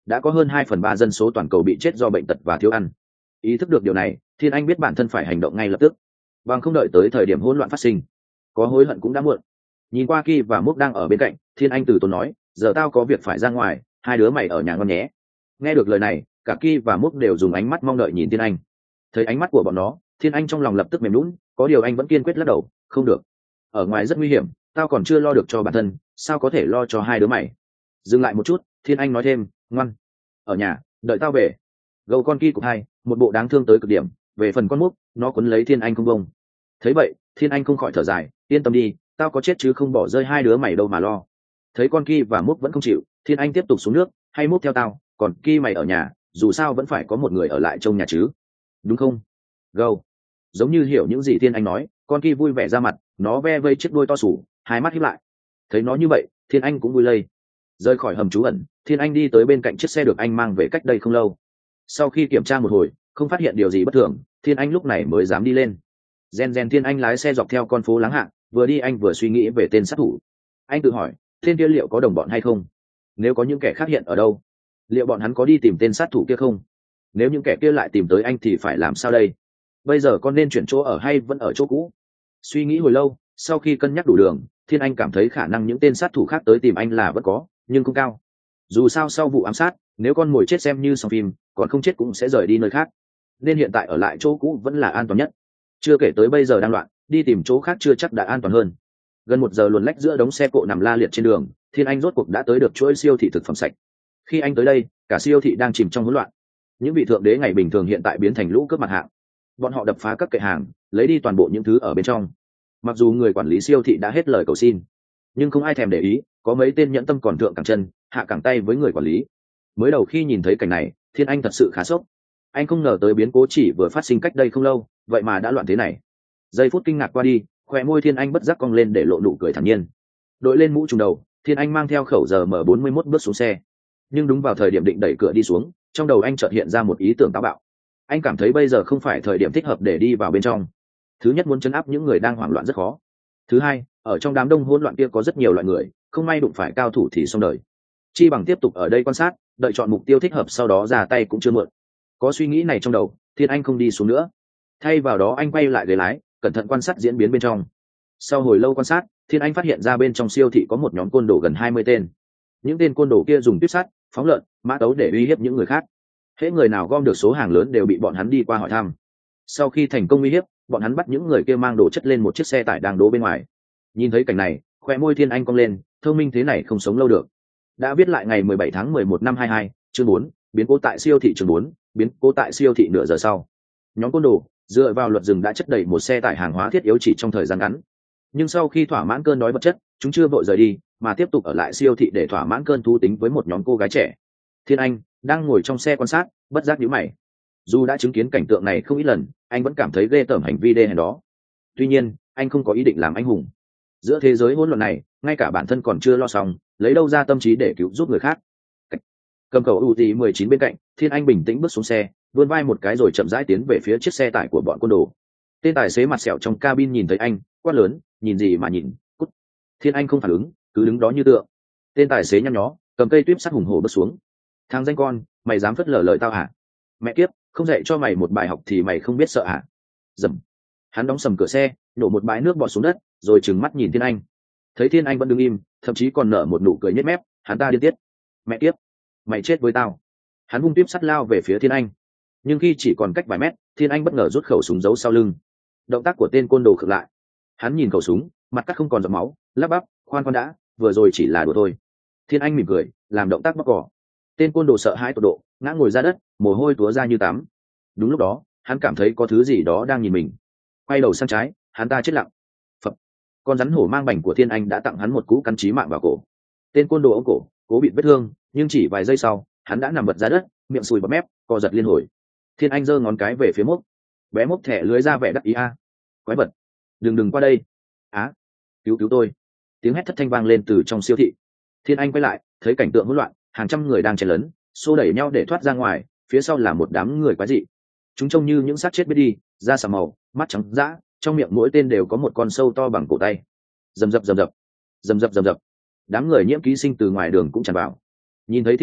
đã có hơn 2/3 dân số toàn cầu bị chết do bệnh tật và thiếu ăn. Ý thức được điều này, Thiên Anh biết bản thân phải hành động ngay lập tức, bằng không đợi tới thời điểm hỗn loạn phát sinh, có hối hận cũng đã muộn. Nhìn qua Ki và Múc đang ở bên cạnh, Thiên Anh từ tốn nói, giờ tao có việc phải ra ngoài, hai đứa mày ở nhà ngon nhé. Nghe được lời này, cả Ki và Múc đều dùng ánh mắt mong đợi nhìn Thiên Anh. Thấy ánh mắt của bọn nó, Thiên Anh trong lòng lập tức mềm nhũn, có điều anh vẫn kiên quyết lắc đầu, không được, ở ngoài rất nguy hiểm, tao còn chưa lo được cho bản thân, sao có thể lo cho hai đứa mày. Dừng lại một chút, Thiên Anh nói thêm, ngoan, ở nhà đợi tao về. Gâu con Ki cục hai, một bộ đáng thương tới cực điểm. Về phần con Múc, nó quấn lấy Thiên Anh không bông. Thấy vậy, Thiên Anh không khỏi thở dài, yên tâm đi, tao có chết chứ không bỏ rơi hai đứa mày đâu mà lo. Thấy con Ki và Múc vẫn không chịu, Thiên Anh tiếp tục xuống nước, hay Múc theo tao, còn Ki mày ở nhà, dù sao vẫn phải có một người ở lại trong nhà chứ, đúng không? Gâu giống như hiểu những gì Thiên Anh nói, con Ki vui vẻ ra mặt, nó ve vây chiếc đuôi to sủ, hai mắt híp lại. Thấy nó như vậy, Thiên Anh cũng vui lây. Rời khỏi hầm trú ẩn, Thiên Anh đi tới bên cạnh chiếc xe được anh mang về cách đây không lâu. Sau khi kiểm tra một hồi, không phát hiện điều gì bất thường, Thiên Anh lúc này mới dám đi lên. Gen Thiên Anh lái xe dọc theo con phố Láng Hạ, vừa đi anh vừa suy nghĩ về tên sát thủ. Anh tự hỏi, tên kia liệu có đồng bọn hay không? Nếu có những kẻ khác hiện ở đâu, liệu bọn hắn có đi tìm tên sát thủ kia không? Nếu những kẻ kia lại tìm tới anh thì phải làm sao đây? Bây giờ con nên chuyển chỗ ở hay vẫn ở chỗ cũ? Suy nghĩ hồi lâu, sau khi cân nhắc đủ đường, Thiên Anh cảm thấy khả năng những tên sát thủ khác tới tìm anh là vẫn có, nhưng không cao. Dù sao sau vụ ám sát, nếu con mồi chết xem như xong phim, còn không chết cũng sẽ rời đi nơi khác, nên hiện tại ở lại chỗ cũ vẫn là an toàn nhất. Chưa kể tới bây giờ đang loạn, đi tìm chỗ khác chưa chắc đã an toàn hơn. Gần 1 giờ luồn lách giữa đống xe cộ nằm la liệt trên đường, Thiên Anh rốt cuộc đã tới được chuỗi siêu thị thực phẩm sạch. Khi anh tới đây, cả siêu thị đang chìm trong hỗn loạn. Những vị thượng đế ngày bình thường hiện tại biến thành lũ cướp mặt hạng. Bọn họ đập phá các kệ hàng, lấy đi toàn bộ những thứ ở bên trong. Mặc dù người quản lý siêu thị đã hết lời cầu xin, nhưng không ai thèm để ý. Có mấy tên nhẫn tâm còn thượng cẳng chân hạ cẳng tay với người quản lý. Mới đầu khi nhìn thấy cảnh này, Thiên Anh thật sự khá sốc. Anh không ngờ tới biến cố chỉ vừa phát sinh cách đây không lâu, vậy mà đã loạn thế này. Giây phút kinh ngạc qua đi, khóe môi Thiên Anh bất giác cong lên để lộ nụ cười thản nhiên. Đội lên mũ trùm đầu, Thiên Anh mang theo khẩu giờ M41 bước xuống xe. Nhưng đúng vào thời điểm định đẩy cửa đi xuống, trong đầu anh chợt hiện ra một ý tưởng táo bạo. Anh cảm thấy bây giờ không phải thời điểm thích hợp để đi vào bên trong. Thứ nhất, muốn trấn áp những người đang hoảng loạn rất khó. Thứ hai, ở trong đám đông hỗn loạn kia có rất nhiều loại người, không may đụng phải cao thủ thì xong đời. Chi bằng tiếp tục ở đây quan sát, đợi chọn mục tiêu thích hợp sau đó ra tay cũng chưa muộn. Có suy nghĩ này trong đầu, Thiên Anh không đi xuống nữa. Thay vào đó anh quay lại ghế lái, cẩn thận quan sát diễn biến bên trong. Sau hồi lâu quan sát, Thiên Anh phát hiện ra bên trong siêu thị có một nhóm côn đồ gần 20 tên. Những tên côn đồ kia dùng tuyếp sắt, phóng lợn, mã tấu để uy hiếp những người khác. Hễ người nào gom được số hàng lớn đều bị bọn hắn đi qua hỏi thăm. Sau khi thành công uy hiếp, bọn hắn bắt những người kia mang đồ chất lên một chiếc xe tải đang đỗ bên ngoài. Nhìn thấy cảnh này, khoe môi Thiên Anh cong lên, thông minh thế này không sống lâu được. Đã viết lại ngày 17 tháng 11 năm 22, chương 4, biến cố tại siêu thị chương 4, biến cố tại siêu thị nửa giờ sau. Nhóm côn đồ dựa vào luật rừng đã chất đầy một xe tải hàng hóa thiết yếu chỉ trong thời gian ngắn. Nhưng sau khi thỏa mãn cơn đói vật chất, chúng chưa vội rời đi, mà tiếp tục ở lại siêu thị để thỏa mãn cơn thú tính với một nhóm cô gái trẻ. Thiên Anh đang ngồi trong xe quan sát, bất giác nhíu mày. Dù đã chứng kiến cảnh tượng này không ít lần, anh vẫn cảm thấy ghê tởm hành vi đê hèn đó. Tuy nhiên, anh không có ý định làm anh hùng. Giữa thế giới hỗn loạn này, ngay cả bản thân còn chưa lo xong, lấy đâu ra tâm trí để cứu giúp người khác. Cầm cầu Uzi 19 bên cạnh, Thiên Anh bình tĩnh bước xuống xe, vươn vai một cái rồi chậm rãi tiến về phía chiếc xe tải của bọn côn đồ. Tên tài xế mặt sẹo trong cabin nhìn thấy anh, quát lớn, nhìn gì mà nhìn, cút. Thiên Anh không phản ứng, cứ đứng đó như tượng. Tên tài xế nhăn nhó, cầm cây tuyếp sắt hùng hổ bước xuống. Thằng danh con, mày dám phớt lờ lời tao hả? Mẹ kiếp, không dạy cho mày một bài học thì mày không biết sợ hả? Dầm. Hắn đóng sầm cửa xe, nổ một bãi nước bọt xuống đất, rồi trừng mắt nhìn Thiên Anh. Thấy Thiên Anh vẫn đứng im, thậm chí còn nở một nụ cười nhếch mép, hắn ta điên tiết. Mẹ kiếp, mày chết với tao. Hắn vung tuyếp sắt lao về phía Thiên Anh. Nhưng khi chỉ còn cách vài mét, Thiên Anh bất ngờ rút khẩu súng giấu sau lưng. Động tác của tên côn đồ khựng lại. Hắn nhìn khẩu súng, mặt cắt không còn giọt máu, lắp bắp, khoan con đã, vừa rồi chỉ là đùa thôi. Thiên Anh mỉm cười, làm động tác bóc cỏ. Tên côn đồ sợ hãi tột độ, ngã ngồi ra đất, mồ hôi túa ra như tắm. Đúng lúc đó, hắn cảm thấy có thứ gì đó đang nhìn mình. Quay đầu sang trái, hắn ta chết lặng. Phập. Con rắn hổ mang bành của Thiên Anh đã tặng hắn một cú cắn chí mạng vào cổ. Tên côn đồ ống cổ, cố bị vết thương, nhưng chỉ vài giây sau, hắn đã nằm vật ra đất, miệng sùi bọt mép, co giật liên hồi. Thiên Anh giơ ngón cái về phía Mốc. Bé Mốc thẻ lưới ra vẻ đắc ý a. Quái vật, đừng qua đây. Á, cứu tôi. Tiếng hét thất thanh vang lên từ trong siêu thị. Thiên Anh quay lại, thấy cảnh tượng hỗn loạn, hàng trăm người đang chen lấn, xô đẩy nhau để thoát ra ngoài, phía sau là một đám người quái dị. Chúng trông như những xác chết biết đi, da sạm màu, mắt trắng dã, trong miệng mỗi tên đều có một con sâu to bằng cổ tay. Rầm rập. Đám người nhiễm ký sinh từ ngoài đường cũng tràn vào. Nhìn thấy Thiên Anh,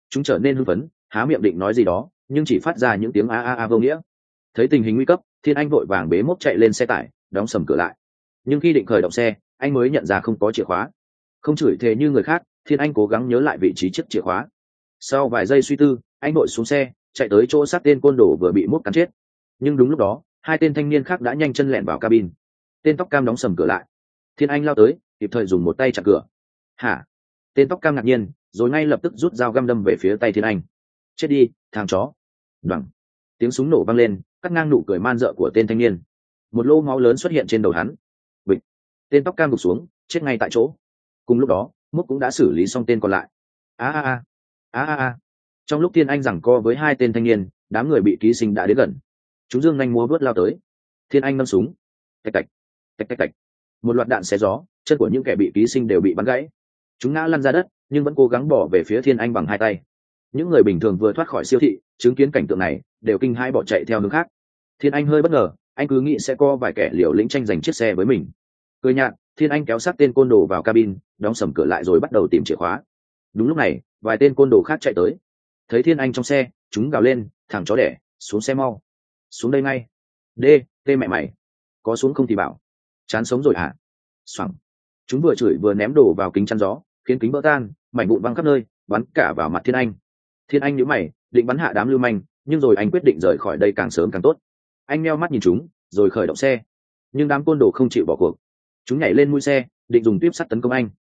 chúng trở nên hưng phấn, há miệng định nói gì đó, nhưng chỉ phát ra những tiếng a a a vô nghĩa. Thấy tình hình nguy cấp, Thiên Anh vội vàng bế mốc chạy lên xe tải, đóng sầm cửa lại. Nhưng khi định khởi động xe, anh mới nhận ra không có chìa khóa. Không chửi thề như người khác, Thiên Anh cố gắng nhớ lại vị trí chiếc chìa khóa. Sau vài giây suy tư, anh vội xuống xe, chạy tới chỗ sát tên côn đồ vừa bị mốt cắn chết. Nhưng đúng lúc đó, hai tên thanh niên khác đã nhanh chân lẹn vào cabin. Tên tóc cam đóng sầm cửa lại. Thiên Anh lao tới, kịp thời dùng một tay chặn cửa. Hả? Tên tóc cam ngạc nhiên, rồi ngay lập tức rút dao găm đâm về phía tay Thiên Anh. Chết đi, thằng chó! Đoằng! Tiếng súng nổ vang lên, cắt ngang nụ cười man dợ của tên thanh niên. Một lỗ máu lớn xuất hiện trên đầu hắn. Bịch! Tên tóc cam gục xuống, chết ngay tại chỗ. Cùng lúc đó, Múc cũng đã xử lý xong tên còn lại. A a a! A a a! Trong lúc Thiên Anh giằng co với hai tên thanh niên, đám người bị ký sinh đã đến gần. Chúng dương nhanh múa vớt lao tới. Thiên Anh nâng súng. Tạch tạch! Tạch tạch tạch! Một loạt đạn xé gió, chân của những kẻ bị ký sinh đều bị bắn gãy. Chúng ngã lăn ra đất, nhưng vẫn cố gắng bỏ về phía Thiên Anh bằng hai tay. Những người bình thường vừa thoát khỏi siêu thị, chứng kiến cảnh tượng này, đều kinh hãi bỏ chạy theo hướng khác. Thiên Anh hơi bất ngờ, anh cứ nghĩ sẽ có vài kẻ liều lĩnh tranh giành chiếc xe với mình. Cười nhạt, Thiên Anh kéo sát tên côn đồ vào cabin, đóng sầm cửa lại rồi bắt đầu tìm chìa khóa. Đúng lúc này, vài tên côn đồ khác chạy tới. Thấy Thiên Anh trong xe, chúng gào lên, thằng chó đẻ, xuống xe mau. Xuống đây ngay. Tê mẹ mày. Có xuống không thì bảo. Chán sống rồi hả? Xoẳng. Chúng vừa chửi vừa ném đồ vào kính chắn gió, khiến kính vỡ tan, mảnh vụn văng khắp nơi, bắn cả vào mặt Thiên Anh. Thiên Anh nhíu mày, định bắn hạ đám lưu manh, nhưng rồi anh quyết định rời khỏi đây càng sớm càng tốt. Anh meo mắt nhìn chúng, rồi khởi động xe. Nhưng đám côn đồ không chịu bỏ cuộc. Chúng nhảy lên mui xe, định dùng tuyếp sắt tấn công anh.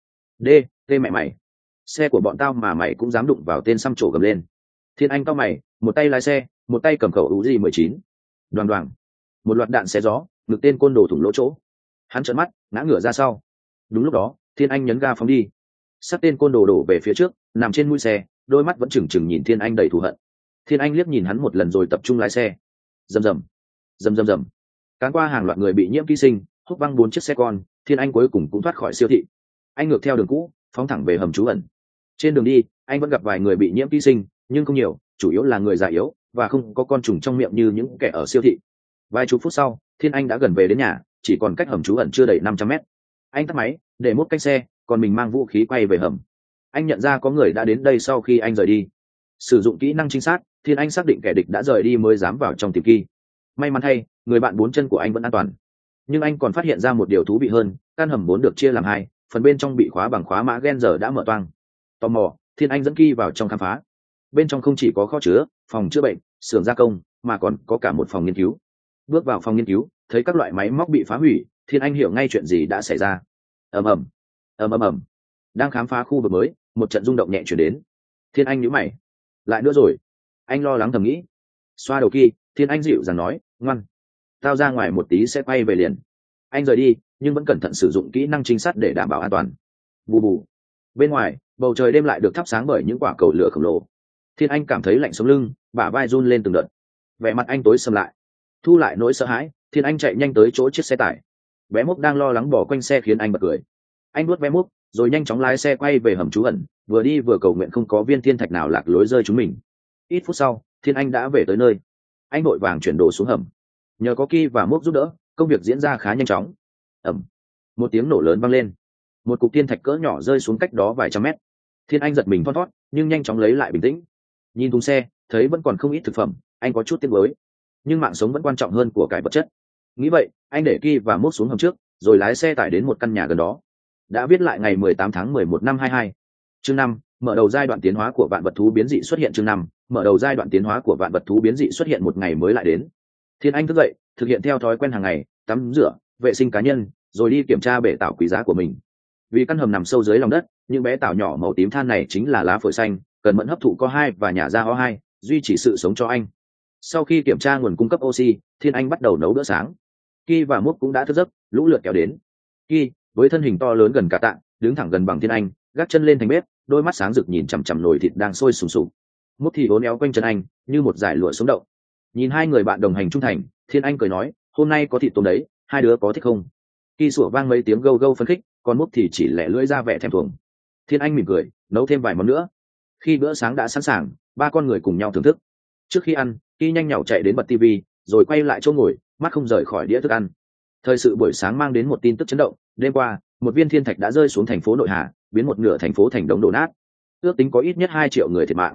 Tê mẹ mày. Xe của bọn tao mà mày cũng dám đụng vào, tên xăm trổ gầm lên. Thiên Anh cau mày, một tay lái xe, một tay cầm khẩu Uzi-19. Đoàng đoàng. Một loạt đạn xé gió, ngực tên côn đồ thủng lỗ chỗ. Hắn trợn mắt, ngã ngửa ra sau. Đúng lúc đó, Thiên Anh nhấn ga phóng đi. Sát tên côn đồ đổ về phía trước, nằm trên mũi xe, đôi mắt vẫn trừng trừng nhìn Thiên Anh đầy thù hận. Thiên Anh liếc nhìn hắn một lần rồi tập trung lái xe. Rầm rầm, rầm rầm rầm. Cán qua hàng loạt người bị nhiễm ký sinh, húc văng 4 chiếc xe con, Thiên Anh cuối cùng cũng thoát khỏi siêu thị. Anh ngược theo đường cũ, phóng thẳng về hầm trú ẩn. Trên đường đi, anh vẫn gặp vài người bị nhiễm ký sinh, nhưng không nhiều, chủ yếu là người già yếu và không có con trùng trong miệng như những kẻ ở siêu thị. Vài chục phút sau, Thiên Anh đã gần về đến nhà, chỉ còn cách hầm trú ẩn chưa đầy 500 mét. Anh tắt máy, để mốt canh xe, còn mình mang vũ khí quay về hầm. Anh nhận ra có người đã đến đây sau khi anh rời đi. Sử dụng kỹ năng trinh sát, Thiên Anh xác định kẻ địch đã rời đi mới dám vào trong tìm Kỳ. May mắn thay, người bạn 4 chân của anh vẫn an toàn. Nhưng anh còn phát hiện ra một điều thú vị hơn, căn hầm 4 được chia làm hai, phần bên trong bị khóa bằng khóa mã gen giờ đã mở toang. Tò mò, Thiên Anh dẫn Kỳ vào trong khám phá. Bên trong không chỉ có kho chứa, phòng chữa bệnh, xưởng gia công, mà còn có cả một phòng nghiên cứu. Bước vào phòng nghiên cứu, thấy các loại máy móc bị phá hủy, Thiên Anh hiểu ngay chuyện gì đã xảy ra. ầm ầm, ầm ầm ầm. Đang khám phá khu vực mới, một trận rung động nhẹ chuyển đến. Thiên Anh nhíu mày. Lại nữa rồi. Anh lo lắng thầm nghĩ. Xoa đầu Kỳ, Thiên Anh dịu dàng nói, ngoan, tao ra ngoài một tí sẽ quay về liền. Anh rời đi, nhưng vẫn cẩn thận sử dụng kỹ năng trinh sát để đảm bảo an toàn. Bù bù. Bên ngoài, bầu trời đêm lại được thắp sáng bởi những quả cầu lửa khổng lồ. Thiên Anh cảm thấy lạnh sống lưng, bả vai run lên từng đợt. Vẻ mặt anh tối sầm lại. Thu lại nỗi sợ hãi, Thiên Anh chạy nhanh tới chỗ chiếc xe tải. Bé Múc đang lo lắng bỏ quanh xe khiến anh bật cười. Anh nuốt bé Múc, rồi nhanh chóng lái xe quay về hầm trú ẩn, vừa đi vừa cầu nguyện không có viên thiên thạch nào lạc lối rơi chúng mình. Ít phút sau, Thiên Anh đã về tới nơi. Anh vội vàng chuyển đồ xuống hầm. Nhờ có Kỳ và Múc giúp đỡ, công việc diễn ra khá nhanh chóng. Ầm, một tiếng nổ lớn vang lên. Một cục thiên thạch cỡ nhỏ rơi xuống cách đó vài trăm mét. Thiên Anh giật mình thon thót, nhưng nhanh chóng lấy lại bình tĩnh. Nhìn thùng xe, thấy vẫn còn không ít thực phẩm, anh có chút tiếc nuối. Nhưng mạng sống vẫn quan trọng hơn của cải vật chất. Nghĩ vậy, anh để Kỳ và Múc xuống hầm trước, rồi lái xe tải đến một căn nhà gần đó. Đã viết lại ngày 18 tháng 11 năm 22. Chương 5, mở đầu giai đoạn tiến hóa của vạn vật thú biến dị xuất hiện. Chương 5, mở đầu giai đoạn tiến hóa của vạn vật thú biến dị xuất hiện. Một ngày mới lại đến. Thiên Anh thức dậy, thực hiện theo thói quen hàng ngày, tắm rửa, vệ sinh cá nhân, rồi đi kiểm tra bể tảo quý giá của mình. Vì căn hầm nằm sâu dưới lòng đất, những bé tảo nhỏ màu tím than này chính là lá phổi xanh, cần mẫn hấp thụ co2 và nhả ra O2, duy trì sự sống cho anh. Sau khi kiểm tra nguồn cung cấp oxy, Thiên Anh bắt đầu nấu bữa sáng. Kỳ và Múc cũng đã thức giấc, lũ lượt kéo đến. Kỳ, với thân hình to lớn gần cả tạ, đứng thẳng gần bằng Thiên Anh, gác chân lên thành bếp, đôi mắt sáng rực nhìn chằm chằm nồi thịt đang sôi sùng sục. Múc thì uốn éo quanh chân anh, như một dải lụa sống động. Nhìn hai người bạn đồng hành trung thành, Thiên Anh cười nói, hôm nay có thịt tôm đấy, hai đứa có thích không? Kỳ sủa vang mấy tiếng gâu gâu phấn khích, còn Múc thì chỉ lẻ lưỡi ra vẻ thèm thuồng. Thiên Anh mỉm cười, nấu thêm vài món nữa. Khi bữa sáng đã sẵn sàng, ba con người cùng nhau thưởng thức. Trước khi ăn, Kỳ nhanh nhảu chạy đến bật tivi, rồi quay lại chỗ ngồi, mắt không rời khỏi đĩa thức ăn. Thời sự buổi sáng mang đến một tin tức chấn động, đêm qua, một viên thiên thạch đã rơi xuống thành phố Nội Hà, biến một nửa thành phố thành đống đổ nát. Ước tính có ít nhất 2 triệu người thiệt mạng.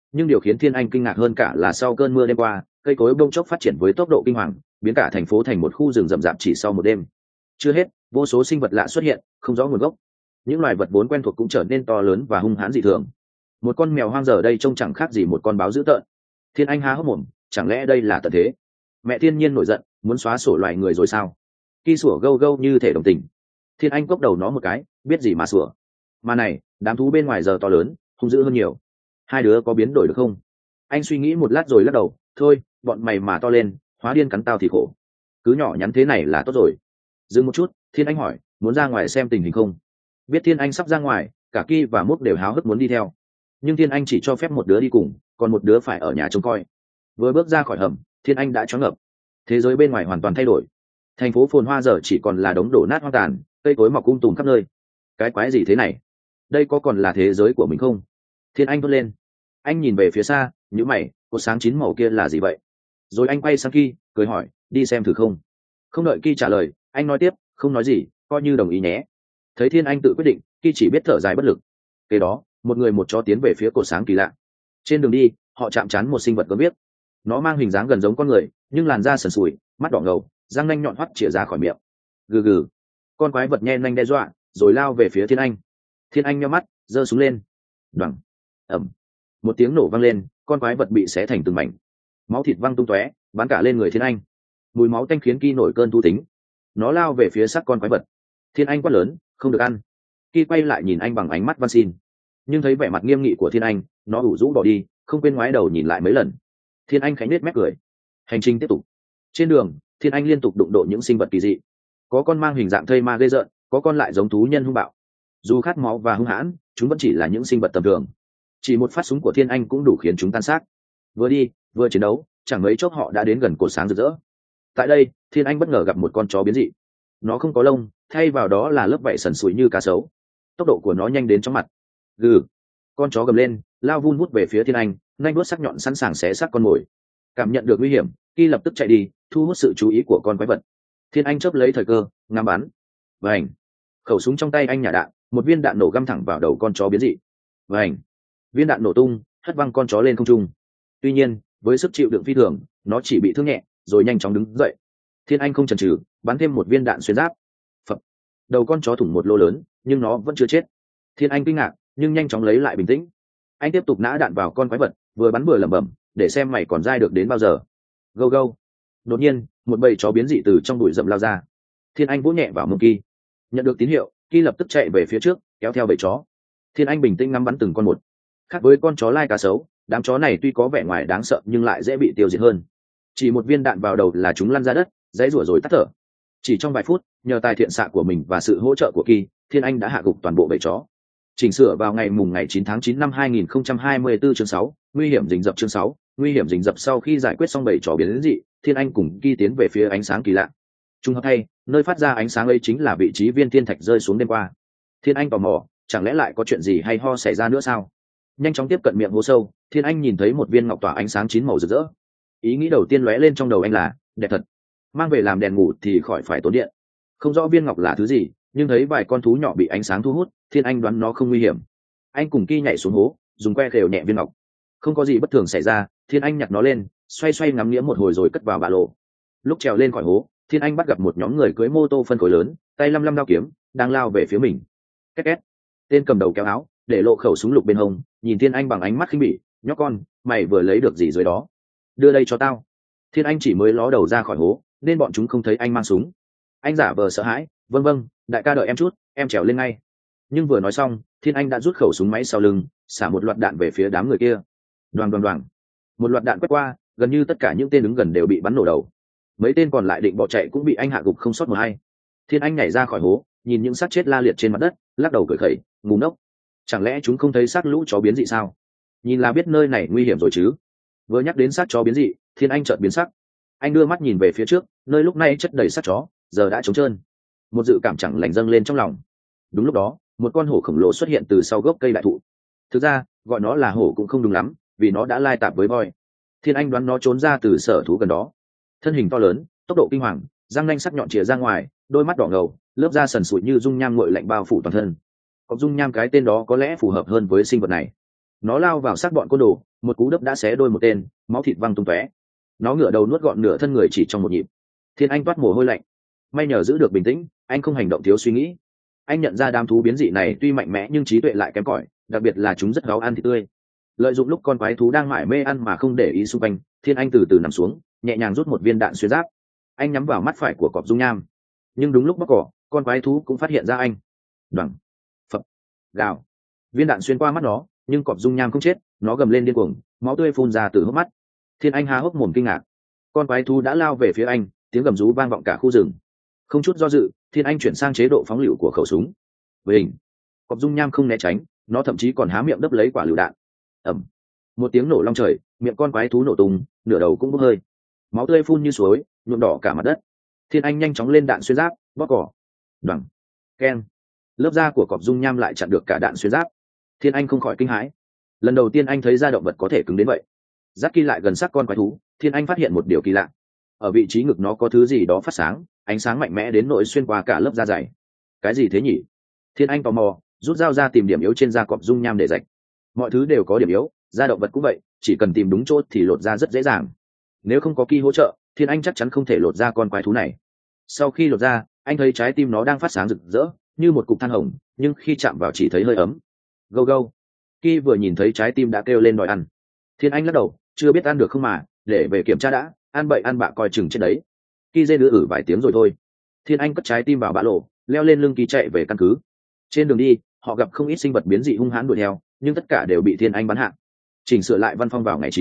Nhưng điều khiến thiên anh kinh ngạc hơn cả là sau cơn mưa đêm qua, cây cối bông chốc phát triển với tốc độ kinh hoàng, biến cả thành phố thành một khu rừng rậm rạp chỉ sau một đêm. Chưa hết, vô số sinh vật lạ xuất hiện, không rõ nguồn gốc. Những loài vật vốn quen thuộc cũng trở nên to lớn và hung hãn dị thường. Một con mèo hoang giờ đây trông chẳng khác gì một con báo dữ tợn. Thiên anh há hốc mồm, chẳng lẽ đây là tận thế? Mẹ thiên nhiên nổi giận, muốn xóa sổ loài người rồi sao? Ki sủa gâu gâu như thể đồng tình. Thiên anh cốc đầu nó một cái, biết gì mà sủa. Mà này, đám thú bên ngoài giờ to lớn, hung dữ hơn nhiều. Hai đứa có biến đổi được không? Anh suy nghĩ một lát rồi lắc đầu, thôi, bọn mày mà to lên, hóa điên cắn tao thì khổ. Cứ nhỏ nhắn thế này là tốt rồi. Dừng một chút, Thiên anh hỏi, muốn ra ngoài xem tình hình không? Biết Thiên anh sắp ra ngoài, cả Ki và Múc đều háo hức muốn đi theo. Nhưng Thiên anh chỉ cho phép một đứa đi cùng, còn một đứa phải ở nhà trông coi. Vừa bước ra khỏi hầm, Thiên anh đã choáng ngợp. Thế giới bên ngoài hoàn toàn thay đổi. Thành phố phồn hoa giờ chỉ còn là đống đổ nát hoang tàn, cây cối mọc tùm khắp nơi. Cái quái gì thế này? Đây có còn là thế giới của mình không? Thiên anh thốt lên. Anh nhìn về phía xa, nhíu mày, cột sáng chín màu kia là gì vậy? Rồi anh quay sang Ki, cười hỏi, đi xem thử không? Không đợi Ki trả lời, anh nói tiếp, không nói gì, coi như đồng ý nhé. Thấy Thiên anh tự quyết định, Ki chỉ biết thở dài bất lực. Kế đó, một người một chó tiến về phía cột sáng kỳ lạ. Trên đường đi, họ chạm trán một sinh vật gớm ghiếc. Nó mang hình dáng gần giống con người, nhưng làn da sần sùi, mắt đỏ ngầu, răng nanh nhọn hoắt chĩa ra khỏi miệng. Gừ gừ. Con quái vật nhe nanh đe dọa, rồi lao về phía Thiên anh. Thiên anh nhắm mắt, giơ súng lên. Đoằng. Ầm. Một tiếng nổ vang lên, con quái vật bị xé thành từng mảnh. Máu thịt văng tung tóe, bắn cả lên người Thiên anh. Mùi máu tanh khiến Ki nổi cơn thú tính. Nó lao về phía xác con quái vật. Thiên anh quát lớn, không được ăn. Ki quay lại nhìn anh bằng ánh mắt van xin, nhưng thấy vẻ mặt nghiêm nghị của Thiên anh, nó ủ rũ bỏ đi, không quên ngoái đầu nhìn lại mấy lần. Thiên anh khánh nết mép cười. Hành trình tiếp tục. Trên đường, Thiên anh liên tục đụng độ những sinh vật kỳ dị. Có con mang hình dạng thây ma ghê rợn, có con lại giống thú nhân hung bạo. Dù khát máu và hung hãn, chúng vẫn chỉ là những sinh vật tầm thường. Chỉ một phát súng của Thiên anh cũng đủ khiến chúng tan xác. Vừa đi vừa chiến đấu, chẳng mấy chốc họ đã đến gần cột sáng rực rỡ. Tại đây, Thiên anh bất ngờ gặp một con chó biến dị. Nó không có lông, thay vào đó là lớp vảy sần sùi như cá sấu. Tốc độ của nó nhanh đến chóng mặt. Gừ. Con chó gầm lên, lao vun vút về phía Thiên anh, nanh đuốt sắc nhọn sẵn sàng xé xác con mồi. Cảm nhận được nguy hiểm, Ki lập tức chạy đi, thu hút sự chú ý của con quái vật. Thiên anh chớp lấy thời cơ, ngắm bắn. Vành. Khẩu súng trong tay anh nhả đạn, một viên đạn nổ găm thẳng vào đầu con chó biến dị. Vành. Viên đạn nổ tung, hất văng con chó lên không trung. Tuy nhiên, với sức chịu đựng phi thường, nó chỉ bị thương nhẹ, rồi nhanh chóng đứng dậy. Thiên anh không chần chừ, bắn thêm một viên đạn xuyên giáp. Phập. Đầu con chó thủng một lỗ lớn, nhưng nó vẫn chưa chết. Thiên anh kinh ngạc, nhưng nhanh chóng lấy lại bình tĩnh. Anh tiếp tục nã đạn vào con quái vật, vừa bắn vừa lẩm bẩm, để xem mày còn dai được đến bao giờ. Gâu gâu. Đột nhiên, một bầy chó biến dị từ trong bụi rậm lao ra. Thiên anh vỗ nhẹ vào mông Ki. Nhận được tín hiệu, Ki lập tức chạy về phía trước, kéo theo bầy chó. Thiên anh bình tĩnh ngắm bắn từng con một. Khác với con chó lai cá sấu, đám chó này tuy có vẻ ngoài đáng sợ nhưng lại dễ bị tiêu diệt hơn. Chỉ một viên đạn vào đầu là chúng lăn ra đất, dãy rủa rồi tắt thở. Chỉ trong vài phút, nhờ tài thiện xạ của mình và sự hỗ trợ của Ki, Thiên anh đã hạ gục toàn bộ bầy chó. Chỉnh sửa vào ngày 9 tháng 9 năm 2024 chương 6, nguy hiểm rình rập chương 6, nguy hiểm rình rập. Sau khi giải quyết xong bầy chó biến dị, Thiên anh cùng Ki tiến về phía ánh sáng kỳ lạ. Trùng hợp thay, nơi phát ra ánh sáng ấy chính là vị trí viên thiên thạch rơi xuống đêm qua. Thiên anh tò mò, chẳng lẽ lại có chuyện gì hay ho xảy ra nữa sao? Nhanh chóng tiếp cận miệng hố sâu, Thiên anh nhìn thấy một viên ngọc tỏa ánh sáng chín màu rực rỡ. Ý nghĩ đầu tiên lóe lên trong đầu anh là, đẹp thật. Mang về làm đèn ngủ thì khỏi phải tốn điện. Không rõ viên ngọc là thứ gì, nhưng thấy vài con thú nhỏ bị ánh sáng thu hút, Thiên anh đoán nó không nguy hiểm. Anh cùng Ki nhảy xuống hố, dùng que khều nhẹ viên ngọc. Không có gì bất thường xảy ra, Thiên anh nhặt nó lên, xoay xoay ngắm nghĩa một hồi rồi cất vào ba lô. Lúc trèo lên khỏi hố, Thiên anh bắt gặp một nhóm người cưỡi mô tô phân khối lớn, tay lăm lăm đao kiếm, đang lao về phía mình. Két két. Tên cầm đầu kéo áo, để lộ khẩu súng lục bên hông, nhìn Thiên anh bằng ánh mắt khinh bỉ, nhóc con, mày vừa lấy được gì dưới đó? Đưa đây cho tao. Thiên anh chỉ mới ló đầu ra khỏi hố, nên bọn chúng không thấy anh mang súng. Anh giả vờ sợ hãi, vâng vâng, đại ca đợi em chút, em trèo lên ngay. Nhưng vừa nói xong, Thiên anh đã rút khẩu súng máy sau lưng, xả một loạt đạn về phía đám người kia. Đoàng đoàng đoàng. Một loạt đạn quét qua, gần như tất cả những tên đứng gần đều bị bắn nổ đầu. Mấy tên còn lại định bỏ chạy cũng bị anh hạ gục không sót một ai. Thiên anh nhảy ra khỏi hố, nhìn những xác chết la liệt trên mặt đất, lắc đầu cười khẩy, ngu ngốc. Chẳng lẽ chúng không thấy xác lũ chó biến dị sao? Nhìn là biết nơi này nguy hiểm rồi chứ. Vừa nhắc đến xác chó biến dị, Thiên anh chợt biến sắc. Anh đưa mắt nhìn về phía trước, nơi lúc này chất đầy xác chó, giờ đã trống trơn. Một dự cảm chẳng lành dâng lên trong lòng. Đúng lúc đó, một con hổ khổng lồ xuất hiện từ sau gốc cây đại thụ. Thực ra, gọi nó là hổ cũng không đúng lắm, vì nó đã lai tạp với voi. Thiên anh đoán nó trốn ra từ sở thú gần đó. Thân hình to lớn, tốc độ kinh hoàng, răng nanh sắc nhọn chĩa ra ngoài, đôi mắt đỏ ngầu, lớp da sần sùi như dung nham nguội lạnh bao phủ toàn thân. Có dung nham cái tên đó có lẽ phù hợp hơn với sinh vật này. nó lao vào xác bọn côn đồ, một cú đấm đã xé đôi một tên, máu thịt văng tung tóe. Nó ngửa đầu nuốt gọn nửa thân người chỉ trong một nhịp. Thiên Anh toát mồ hôi lạnh. May nhờ giữ được bình tĩnh, anh không hành động thiếu suy nghĩ. Anh nhận ra đám thú biến dị này tuy mạnh mẽ nhưng trí tuệ lại kém cỏi, đặc biệt là chúng rất gáo ăn thịt tươi. Lợi dụng lúc con quái thú đang mải mê ăn mà không để ý xung quanh, Thiên Anh từ từ nằm xuống, nhẹ nhàng rút một viên đạn xuyên giáp. Anh nhắm vào mắt phải của cọp dung nham, nhưng đúng lúc bóc cỏ, con quái thú cũng phát hiện ra anh. Đoằng, phập, gào. Viên đạn xuyên qua mắt nó, nhưng cọp dung nham không chết, nó gầm lên điên cuồng, máu tươi phun ra từ hốc mắt. Thiên Anh há hốc mồm kinh ngạc. Con quái thú đã lao về phía anh, tiếng gầm rú vang vọng cả khu rừng. Không chút do dự, Thiên Anh chuyển sang chế độ phóng lựu của khẩu súng. Với hình, cọp dung nham không né tránh, nó thậm chí còn há miệng đấp lấy quả lựu đạn. Ầm, một tiếng nổ long trời, miệng con quái thú nổ tung, nửa đầu cũng bốc hơi, máu tươi phun như suối, nhuộm đỏ cả mặt đất. Thiên Anh nhanh chóng lên đạn xuyên giáp, bóp cỏ. Đoằng, keng. Lớp da của cọp dung nham lại chặn được cả đạn xuyên giáp. Thiên Anh không khỏi kinh hãi. Lần đầu tiên anh thấy da động vật có thể cứng đến vậy. Jackie lại gần sát con quái thú, Thiên Anh phát hiện một điều kỳ lạ. Ở vị trí ngực nó có thứ gì đó phát sáng, ánh sáng mạnh mẽ đến nỗi xuyên qua cả lớp da dày. Cái gì thế nhỉ? Thiên Anh tò mò, rút dao ra tìm điểm yếu trên da cọp dung nham để rạch. Mọi thứ đều có điểm yếu, da động vật cũng vậy, chỉ cần tìm đúng chỗ thì lột da rất dễ dàng. Nếu không có Ki hỗ trợ, Thiên Anh chắc chắn không thể lột da con quái thú này. Sau khi lột da, anh thấy trái tim nó đang phát sáng rực rỡ, như một cục than hồng, nhưng khi chạm vào chỉ thấy hơi ấm. Gâu gâu. Ki vừa nhìn thấy trái tim đã kêu lên đòi ăn. Thiên Anh lắc đầu, chưa biết ăn được không mà, để về kiểm tra đã, ăn bậy ăn bạ coi chừng chết đấy. Ki dê nữa vài tiếng rồi thôi. Thiên Anh cất trái tim vào bã lộ, leo lên lưng Ki chạy về căn cứ. Trên đường đi, họ gặp không ít sinh vật biến dị hung hãn đuổi theo, nhưng tất cả đều bị Thiên Anh bắn hạ. Chỉnh sửa lại văn phong vào ngày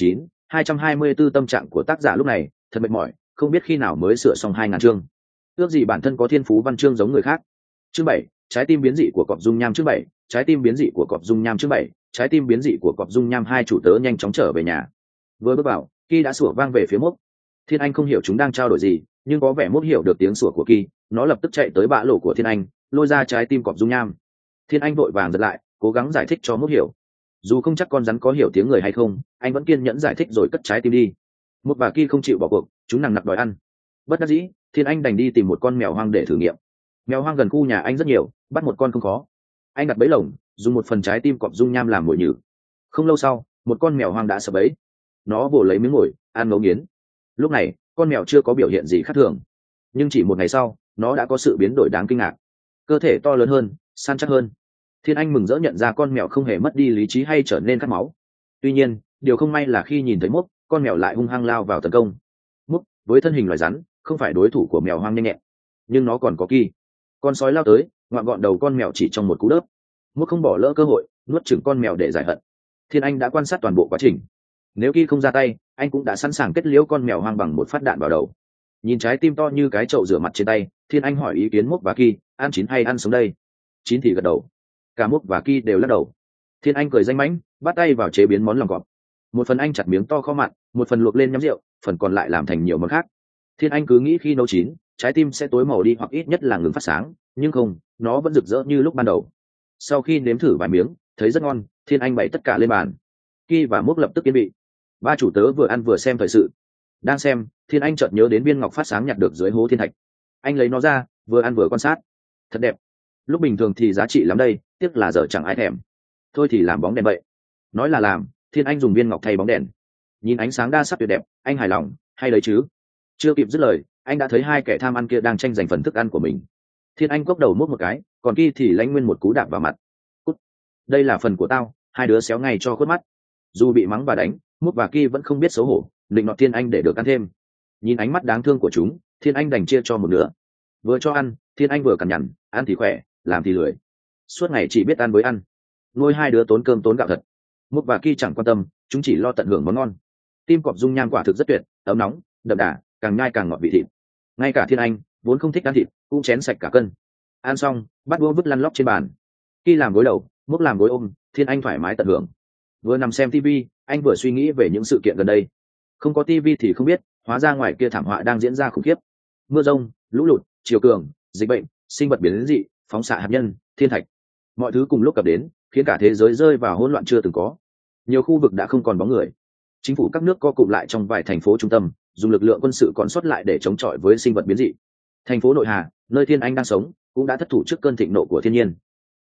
224 tâm trạng của tác giả lúc này thật mệt mỏi, không biết khi nào mới sửa xong 2000 chương. Ước gì bản thân có thiên phú văn chương giống người khác. Chương 7, trái tim biến dị của cọp dung nham. Chương 7, trái tim biến dị của cọp dung nham. Chương 7, trái tim biến dị của cọp dung nham. Hai chủ tớ nhanh chóng trở về nhà. Vừa bước vào, Ki đã sủa vang về phía Mốc. Thiên Anh không hiểu chúng đang trao đổi gì, nhưng có vẻ Mốc hiểu được tiếng sủa của Ki, nó lập tức chạy tới bã lỗ của Thiên Anh, lôi ra trái tim cọp dung nham. Thiên Anh vội vàng giật lại, cố gắng giải thích cho Mốc hiểu. Dù không chắc con rắn có hiểu tiếng người hay không, anh vẫn kiên nhẫn giải thích rồi cất trái tim đi. Một và Ki không chịu bỏ cuộc, chúng nằng nặc đòi ăn. Bất đắc dĩ, Thiên Anh đành đi tìm một con mèo hoang để thử nghiệm. Mèo hoang gần khu nhà anh rất nhiều, bắt một con không khó. Anh đặt bẫy lồng, dùng một phần trái tim cọp dung nham làm mồi nhử. Không lâu sau, một con mèo hoang đã sập bẫy. Nó vồ lấy miếng mồi, ăn ngấu nghiến. Lúc này, con mèo chưa có biểu hiện gì khác thường, nhưng chỉ một ngày sau, nó đã có sự biến đổi đáng kinh ngạc. Cơ thể to lớn hơn, săn chắc hơn. Thiên Anh mừng rỡ nhận ra con mèo không hề mất đi lý trí hay trở nên khát máu. Tuy nhiên, điều không may là khi nhìn thấy Mốc, con mèo lại hung hăng lao vào tấn công. Mốc, với thân hình loài rắn, không phải đối thủ của mèo hoang nhanh nhẹn, nhưng nó còn có Ki. Con sói lao tới, ngoạm gọn đầu con mèo chỉ trong một cú đớp. Mốc không bỏ lỡ cơ hội, nuốt chửng con mèo để giải hận. Thiên Anh đã quan sát toàn bộ quá trình. Nếu Ki không ra tay, anh cũng đã sẵn sàng kết liễu con mèo hoang bằng một phát đạn vào đầu. Nhìn trái tim to như cái chậu rửa mặt trên tay, Thiên Anh hỏi ý kiến Mốc và Ki, ăn chín hay ăn sống đây? Chín thì gật đầu. Cả Mốc và Ki đều lắc đầu. Thiên Anh cười danh mãnh, bắt tay vào chế biến món lòng cọp. Một phần anh chặt miếng to kho mặn, một phần luộc lên nhắm rượu, phần còn lại làm thành nhiều món khác. Thiên Anh cứ nghĩ khi nấu chín, trái tim sẽ tối màu đi hoặc ít nhất là ngừng phát sáng, nhưng không, nó vẫn rực rỡ như lúc ban đầu. Sau khi nếm thử vài miếng, thấy rất ngon, Thiên Anh bày tất cả lên bàn. Ki và Mốc lập tức yên vị. Ba chủ tớ vừa ăn vừa xem thời sự. Đang xem, Thiên Anh chợt nhớ đến viên ngọc phát sáng nhặt được dưới hố thiên thạch. Anh lấy nó ra, vừa ăn vừa quan sát. Thật đẹp. Lúc bình thường thì giá trị lắm đây, tiếc là giờ chẳng ai thèm. Thôi thì làm bóng đèn vậy. Nói là làm, Thiên Anh dùng viên ngọc thay bóng đèn. Nhìn ánh sáng đa sắc tuyệt đẹp, anh hài lòng, hay đấy chứ. Chưa kịp dứt lời, anh đã thấy hai kẻ tham ăn kia đang tranh giành phần thức ăn của mình. Thiên Anh cốc đầu mốt một cái, còn Ki thì lãnh nguyên một cú đạp vào mặt. Cút. Đây là phần của tao, hai đứa xéo ngay cho khuất mắt. Dù bị mắng và đánh, Mốt và Ki vẫn không biết xấu hổ, định nọt Thiên Anh để được ăn thêm. Nhìn ánh mắt đáng thương của chúng, Thiên Anh đành chia cho một nửa. Vừa cho ăn, Thiên Anh vừa cằn nhằn, ăn thì khỏe, làm thì lười. Suốt ngày chỉ biết ăn với ăn. Nuôi hai đứa tốn cơm tốn gạo thật. Mốt và Ki chẳng quan tâm, chúng chỉ lo tận hưởng món ngon. Tim cọp dung nham quả thực rất tuyệt, ấm nóng, đậm đà, càng nhai càng ngọt vị thịt. Ngay cả Thiên Anh vốn không thích ăn thịt, cũng chén sạch cả cân. Ăn xong, bắt đũa vứt lăn lóc trên bàn. Ki làm gối đầu, Mốt làm gối ôm, Thiên Anh thoải mái tận hưởng. Vừa nằm xem tivi, anh vừa suy nghĩ về những sự kiện gần đây. Không có tivi thì không biết, hóa ra ngoài kia thảm họa đang diễn ra khủng khiếp. Mưa rông, lũ lụt, triều cường, dịch bệnh, sinh vật biến dị, phóng xạ hạt nhân, thiên thạch, mọi thứ cùng lúc cập đến, khiến cả thế giới rơi vào hỗn loạn chưa từng có. Nhiều khu vực đã không còn bóng người. Chính phủ các nước co cụm lại trong vài thành phố trung tâm, dùng lực lượng quân sự còn sót lại để chống chọi với sinh vật biến dị. Thành phố Nội Hà, nơi Thiên Anh đang sống, cũng đã thất thủ trước cơn thịnh nộ của thiên nhiên.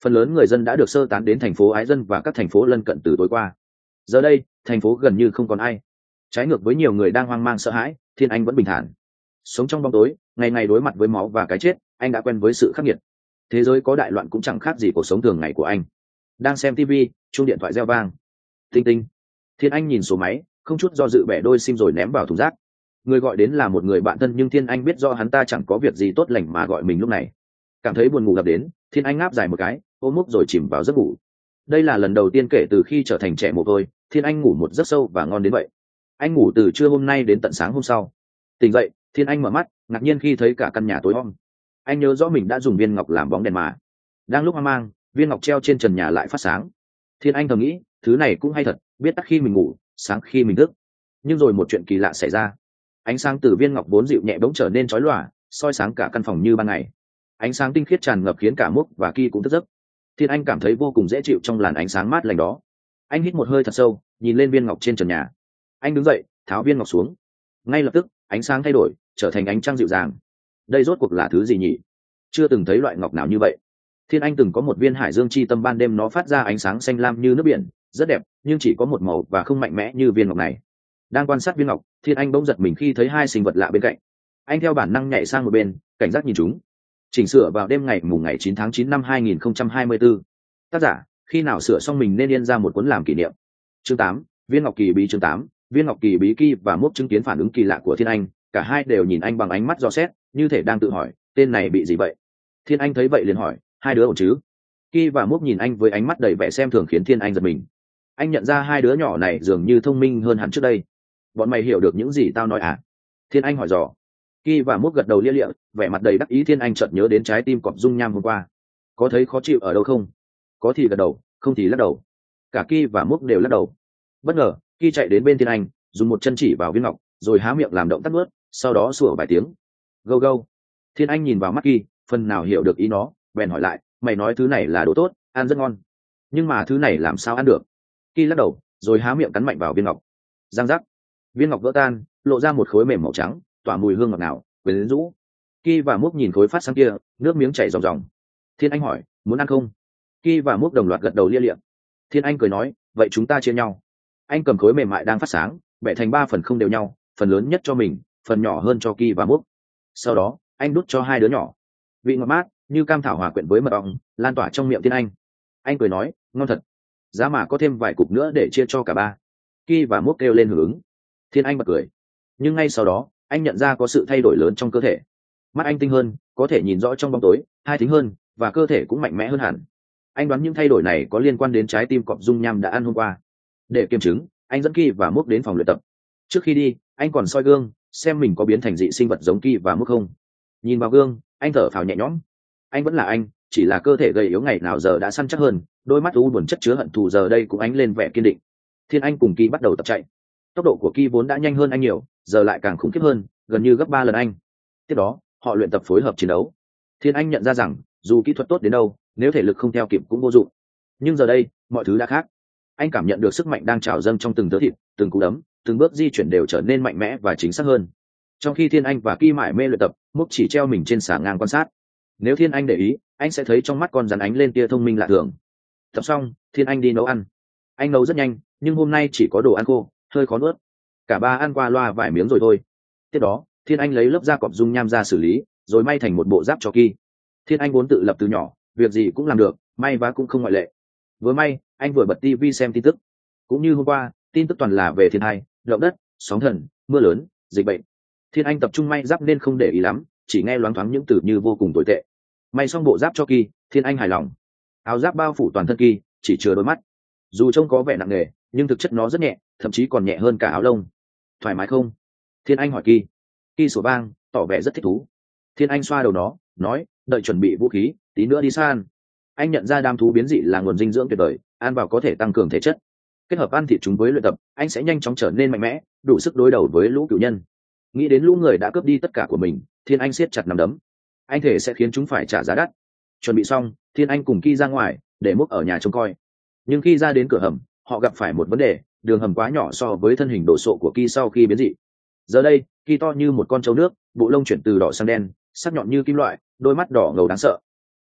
Phần lớn người dân đã được sơ tán đến thành phố Ái Dân và các thành phố lân cận từ tối qua. Giờ đây thành phố gần như không còn ai. Trái ngược với nhiều người đang hoang mang sợ hãi, Thiên Anh vẫn bình thản. Sống trong bóng tối, ngày ngày đối mặt với máu và cái chết, anh đã quen với sự khắc nghiệt. Thế giới có đại loạn cũng chẳng khác gì cuộc sống thường ngày của anh. Đang xem TV, chuông điện thoại reo vang. Tinh tinh. Thiên Anh nhìn số máy, không chút do dự bẻ đôi sim rồi ném vào thùng rác. Người gọi đến là một người bạn thân, nhưng Thiên Anh biết do hắn ta chẳng có việc gì tốt lành mà gọi mình lúc này. Cảm thấy buồn ngủ ập đến, Thiên Anh ngáp dài một cái, ôm múc rồi chìm vào giấc ngủ. Đây là lần đầu tiên kể từ khi trở thành trẻ mồ côi, Thiên Anh ngủ một giấc sâu và ngon đến vậy. Anh ngủ từ trưa hôm nay đến tận sáng hôm sau. Tỉnh dậy, Thiên Anh mở mắt, ngạc nhiên khi thấy cả căn nhà tối om. Anh nhớ rõ mình đã dùng viên ngọc làm bóng đèn mà. Đang lúc hoang mang, viên ngọc treo trên trần nhà lại phát sáng. Thiên Anh thầm nghĩ, thứ này cũng hay thật, biết tắt khi mình ngủ, sáng khi mình thức. Nhưng rồi một chuyện kỳ lạ xảy ra. Ánh sáng từ viên ngọc vốn dịu nhẹ bỗng trở nên chói lòa, soi sáng cả căn phòng như ban ngày. Ánh sáng tinh khiết tràn ngập khiến cả Múc và Ki cũng thức giấc. Thiên Anh cảm thấy vô cùng dễ chịu trong làn ánh sáng mát lành đó. Anh hít một hơi thật sâu, nhìn lên viên ngọc trên trần nhà. Anh đứng dậy, tháo viên ngọc xuống. Ngay lập tức, ánh sáng thay đổi, trở thành ánh trăng dịu dàng. Đây rốt cuộc là thứ gì nhỉ? Chưa từng thấy loại ngọc nào như vậy. Thiên Anh từng có một viên hải dương chi tâm, ban đêm nó phát ra ánh sáng xanh lam như nước biển, rất đẹp, nhưng chỉ có một màu và không mạnh mẽ như viên ngọc này. Đang quan sát viên ngọc, Thiên Anh bỗng giật mình khi thấy hai sinh vật lạ bên cạnh. Anh theo bản năng nhảy sang một bên, cảnh giác nhìn chúng. Chỉnh sửa vào đêm ngày 9 tháng 9 năm 2024. Tác giả, khi nào sửa xong mình nên yên ra một cuốn làm kỷ niệm. Chương 8, viên ngọc kỳ bí. Chương 8, viên ngọc kỳ bí. Ki và Múc chứng kiến phản ứng kỳ lạ của Thiên Anh, cả hai đều nhìn anh bằng ánh mắt dò xét, như thể đang tự hỏi, tên này bị gì vậy? Thiên Anh thấy vậy liền hỏi, hai đứa ổn chứ? Ki và Múc nhìn anh với ánh mắt đầy vẻ xem thường khiến Thiên Anh giật mình. Anh nhận ra hai đứa nhỏ này dường như thông minh hơn hẳn trước đây. Bọn mày hiểu được những gì tao nói à? Thiên Anh hỏi dò. Ki và Múc gật đầu lia lịa, vẻ mặt đầy đắc ý. Thiên Anh chợt nhớ đến trái tim cọp dung nham hôm qua. Có thấy khó chịu ở đâu không? Có thì gật đầu, không thì lắc đầu. Cả Ki và Múc đều lắc đầu. Bất ngờ, Ki chạy đến bên Thiên Anh, dùng một chân chỉ vào viên ngọc, rồi há miệng làm động tác nuốt, sau đó sủa vài tiếng. Gâu gâu. Thiên Anh nhìn vào mắt Ki, phần nào hiểu được ý nó, bèn hỏi lại, mày nói thứ này là đồ tốt, ăn rất ngon, nhưng mà thứ này làm sao ăn được? Ki lắc đầu, rồi há miệng cắn mạnh vào viên ngọc. Răng rắc, viên ngọc vỡ tan, lộ ra một khối mềm màu trắng, tỏa mùi hương ngọt ngào, quyến rũ. Ki và Múc nhìn khối phát sáng kia, nước miếng chảy ròng ròng. Thiên Anh hỏi, muốn ăn không? Ki và Múc đồng loạt gật đầu lia lịa. Thiên Anh cười nói, vậy chúng ta chia nhau. Anh cầm khối mềm mại đang phát sáng, bẻ thành 3 phần không đều nhau, phần lớn nhất cho mình, phần nhỏ hơn cho Ki và Múc. Sau đó, anh đút cho hai đứa nhỏ. Vị ngọt mát, như cam thảo hòa quyện với mật ong, lan tỏa trong miệng Thiên Anh. Anh cười nói, ngon thật. Giá mà có thêm vài cục nữa để chia cho cả ba. Ki và Múc kêu lên hưởng ứng. Thiên Anh bật cười. Nhưng ngay sau đó, anh nhận ra có sự thay đổi lớn trong cơ thể. Mắt anh tinh hơn, có thể nhìn rõ trong bóng tối, hai thính hơn, và cơ thể cũng mạnh mẽ hơn hẳn. Anh đoán những thay đổi này có liên quan đến trái tim cọp dung nham đã ăn hôm qua. Để kiểm chứng, anh dẫn Ki và Múc đến phòng luyện tập. Trước khi đi, anh còn soi gương, xem mình có biến thành dị sinh vật giống Ki và Múc không. Nhìn vào gương, anh thở phào nhẹ nhõm. Anh vẫn là anh, chỉ là cơ thể gầy yếu ngày nào giờ đã săn chắc hơn, đôi mắt u buồn chất chứa hận thù giờ đây cũng ánh lên vẻ kiên định. Thiên Anh cùng Ki bắt đầu tập chạy. Tốc độ của Ki vốn đã nhanh hơn anh nhiều, giờ lại càng khủng khiếp hơn, gần như gấp 3 lần anh. Tiếp đó, họ luyện tập phối hợp chiến đấu. Thiên Anh nhận ra rằng, dù kỹ thuật tốt đến đâu, nếu thể lực không theo kịp cũng vô dụng. Nhưng giờ đây, mọi thứ đã khác. Anh cảm nhận được sức mạnh đang trào dâng trong từng tớ thịt, từng cú đấm, từng bước di chuyển đều trở nên mạnh mẽ và chính xác hơn. Trong khi Thiên Anh và Ki mải mê luyện tập, Múc chỉ treo mình trên xà ngang quan sát. Nếu Thiên Anh để ý, anh sẽ thấy trong mắt con rắn ánh lên tia thông minh lạ thường. Tập xong, Thiên Anh đi nấu ăn. Anh nấu rất nhanh, nhưng hôm nay chỉ có đồ ăn khô, hơi khó nuốt. Cả ba ăn qua loa vài miếng rồi thôi. Tiếp đó, Thiên Anh lấy lớp da cọp dung nham ra xử lý, rồi may thành một bộ giáp cho Ki. Thiên Anh vốn tự lập từ nhỏ, việc gì cũng làm được, may vá cũng không ngoại lệ. Vừa may, anh vừa bật TV xem tin tức. Cũng như hôm qua, tin tức toàn là về thiên tai, động đất, sóng thần, mưa lớn, dịch bệnh. Thiên Anh tập trung may giáp nên không để ý lắm, chỉ nghe loáng thoáng những từ như vô cùng tồi tệ. May xong bộ giáp cho Ki, Thiên Anh hài lòng. Áo giáp bao phủ toàn thân Ki, chỉ chừa đôi mắt. Dù trông có vẻ nặng nề, nhưng thực chất nó rất nhẹ, thậm chí còn nhẹ hơn cả áo lông. Thoải mái không? Thiên Anh hỏi Ki. Ki sủa vang, tỏ vẻ rất thích thú. Thiên Anh xoa đầu nó, nói, đợi chuẩn bị vũ khí, tí nữa đi săn. Anh nhận ra đám thú biến dị là nguồn dinh dưỡng tuyệt vời, ăn vào có thể tăng cường thể chất. Kết hợp ăn thịt chúng với luyện tập, anh sẽ nhanh chóng trở nên mạnh mẽ, đủ sức đối đầu với lũ cửu nhân. Nghĩ đến lũ người đã cướp đi tất cả của mình, Thiên Anh siết chặt nắm đấm. Anh thể sẽ khiến chúng phải trả giá đắt. Chuẩn bị xong, Thiên Anh cùng Ki ra ngoài, để Múc ở nhà trông coi. Nhưng khi ra đến cửa hầm, họ gặp phải một vấn đề, đường hầm quá nhỏ so với thân hình đồ sộ của Ki sau khi biến dị. Giờ đây, Ki to như một con trâu nước, bộ lông chuyển từ đỏ sang đen, sắc nhọn như kim loại, đôi mắt đỏ ngầu đáng sợ.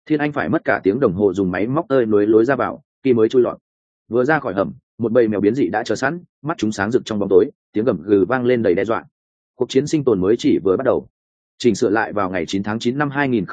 Thiên Anh phải mất cả tiếng đồng hồ dùng máy móc tơi nối lối ra vào khi mới chui lọt. Vừa ra khỏi hầm, một bầy mèo biến dị đã chờ sẵn, mắt chúng sáng rực trong bóng tối, tiếng gầm gừ vang lên đầy đe dọa. Cuộc chiến sinh tồn mới chỉ vừa bắt đầu. Chỉnh sửa lại vào ngày 9 tháng 9 năm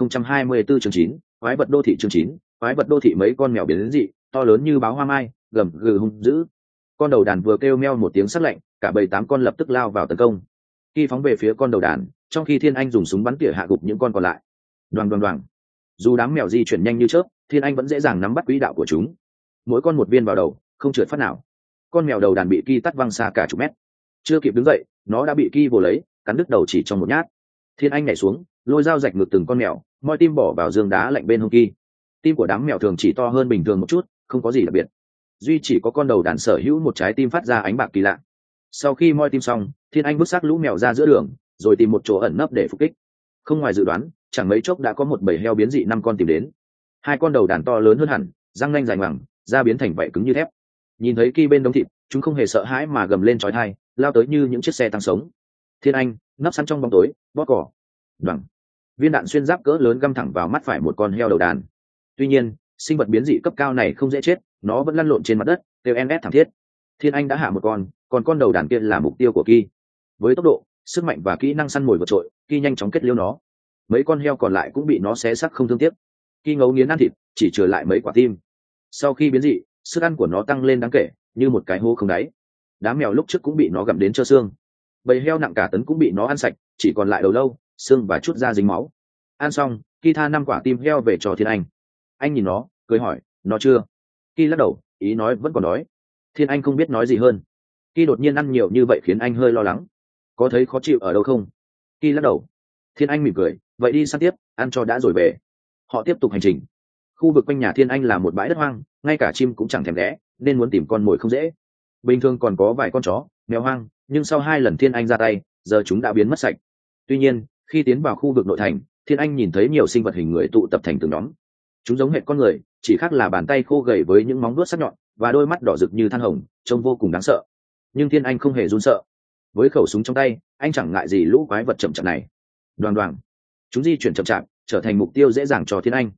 2024 chương 9, quái vật đô thị chương 9, quái vật đô thị mấy con mèo biến dị, to lớn như báo hoa mai, gầm gừ hung dữ. Con đầu đàn vừa kêu meo một tiếng sắc lạnh, cả bầy 8 con lập tức lao vào tấn công. Khi phóng về phía con đầu đàn, trong khi Thiên Anh dùng súng bắn tỉa hạ gục những con còn lại. Đoàng đoàng đoàng. Dù đám mèo di chuyển nhanh như chớp, Thiên Anh vẫn dễ dàng nắm bắt quỹ đạo của chúng. Mỗi con một viên vào đầu, không trượt phát nào. Con mèo đầu đàn bị Ki tắt văng xa cả chục mét. Chưa kịp đứng dậy, nó đã bị Ki vồ lấy, cắn đứt đầu chỉ trong một nhát. Thiên Anh nhảy xuống, lôi dao rạch ngược từng con mèo, moi tim bỏ vào giường đá lạnh bên hông Ki. Tim của đám mèo thường chỉ to hơn bình thường một chút, không có gì đặc biệt. Duy chỉ có con đầu đàn sở hữu một trái tim phát ra ánh bạc kỳ lạ. Sau khi moi tim xong, Thiên Anh vứt xác lũ mèo ra giữa đường, rồi tìm một chỗ ẩn nấp để phục kích. Không ngoài dự đoán, chẳng mấy chốc đã có một bầy heo biến dị 5 con tìm đến. 2 con đầu đàn to lớn hơn hẳn, răng nanh dài ngoằng, da biến thành vảy cứng như thép. Nhìn thấy Ki bên đống thịt, chúng không hề sợ hãi mà gầm lên chói tai, lao tới như những chiếc xe tăng sống. Thiên Anh nấp sẵn trong bóng tối, bóp cỏ. Đoằng. Viên đạn xuyên giáp cỡ lớn găm thẳng vào mắt phải một con heo đầu đàn. Tuy nhiên, sinh vật biến dị cấp cao này không dễ chết, nó vẫn lăn lộn trên mặt đất, kêu en thảm thiết. Thiên Anh đã hạ một con, còn con đầu đàn kia là mục tiêu của Ki. Với tốc độ, sức mạnh và kỹ năng săn mồi vượt trội, Ki nhanh chóng kết liễu nó. Mấy con heo còn lại cũng bị nó xé xác không thương tiếc. Ki ngấu nghiến ăn thịt, chỉ trừ lại mấy quả tim. Sau khi biến dị, sức ăn của nó tăng lên đáng kể, như một cái hố không đáy. Đám mèo lúc trước cũng bị nó gặm đến trơ xương. Bầy heo nặng cả tấn cũng bị nó ăn sạch, chỉ còn lại đầu lâu, xương và chút da dính máu. Ăn xong, Ki tha 5 quả tim heo về cho Thiên Anh. Anh nhìn nó, cười hỏi, nó chưa? Ki lắc đầu, ý nói vẫn còn đói. Thiên Anh không biết nói gì hơn. Ki đột nhiên ăn nhiều như vậy khiến anh hơi lo lắng. Có thấy khó chịu ở đâu không? Ki lắc đầu. Thiên Anh mỉm cười, vậy đi săn tiếp, ăn cho đã rồi về. Họ tiếp tục hành trình. Khu vực quanh nhà Thiên Anh là một bãi đất hoang, ngay cả chim cũng chẳng thèm ghé, nên muốn tìm con mồi không dễ. Bình thường còn có vài con chó, mèo hoang, nhưng sau 2 lần Thiên Anh ra tay, giờ chúng đã biến mất sạch. Tuy nhiên, khi tiến vào khu vực nội thành, Thiên Anh nhìn thấy nhiều sinh vật hình người tụ tập thành từng nhóm. Chúng giống hệt con người, chỉ khác là bàn tay khô gầy với những móng vuốt sắc nhọn và đôi mắt đỏ rực như than hồng, trông vô cùng đáng sợ. Nhưng Thiên Anh không hề run sợ. Với khẩu súng trong tay, anh chẳng ngại gì lũ quái vật chậm chạp này. Đoàng đoàng. Chúng di chuyển chậm chạp, trở thành mục tiêu dễ dàng cho Thiên Anh.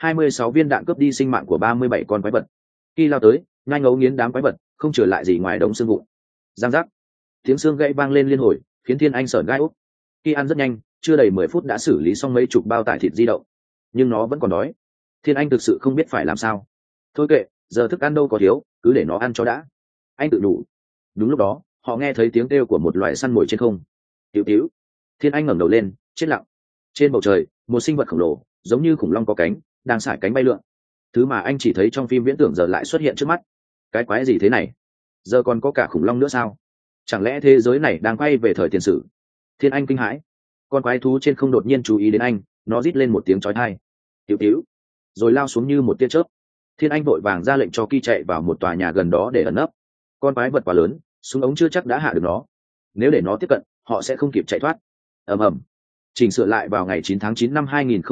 26 viên đạn cướp đi sinh mạng của 37 con quái vật. Khi lao tới, nhanh ngấu nghiến đám quái vật, không trở lại gì ngoài đống xương vụn. Giang giác. Tiếng xương gãy vang lên liên hồi, khiến Thiên Anh sởn gai ốc. Khi ăn rất nhanh, chưa đầy 10 phút đã xử lý xong mấy chục bao tải thịt di động. Nhưng nó vẫn còn đói. Thiên Anh thực sự không biết phải làm sao. Thôi kệ, giờ thức ăn đâu có thiếu, cứ để nó ăn cho đã. Anh tự nhủ. Đúng lúc đó, họ nghe thấy tiếng kêu của một loài săn mồi trên không. Tíu tíu. Thiên Anh ngẩng đầu lên, chết lặng. Trên bầu trời, một sinh vật khổng lồ, giống như khủng long có cánh, đang sải cánh bay lượn. Thứ mà anh chỉ thấy trong phim viễn tưởng giờ lại xuất hiện trước mắt. Cái quái gì thế này? Giờ còn có cả khủng long nữa sao? Chẳng lẽ thế giới này đang quay về thời tiền sử? Thiên Anh kinh hãi. Con quái thú trên không đột nhiên chú ý đến anh, nó rít lên một tiếng chói tai. Tíu tíu. Rồi lao xuống như một tia chớp. Thiên Anh vội vàng ra lệnh cho Ki chạy vào một tòa nhà gần đó để ẩn nấp. Con quái vật quá lớn, súng ống chưa chắc đã hạ được nó. Nếu để nó tiếp cận, họ sẽ không kịp chạy thoát. Ầm ầm. Chỉnh sửa lại vào ngày 9 tháng 9 năm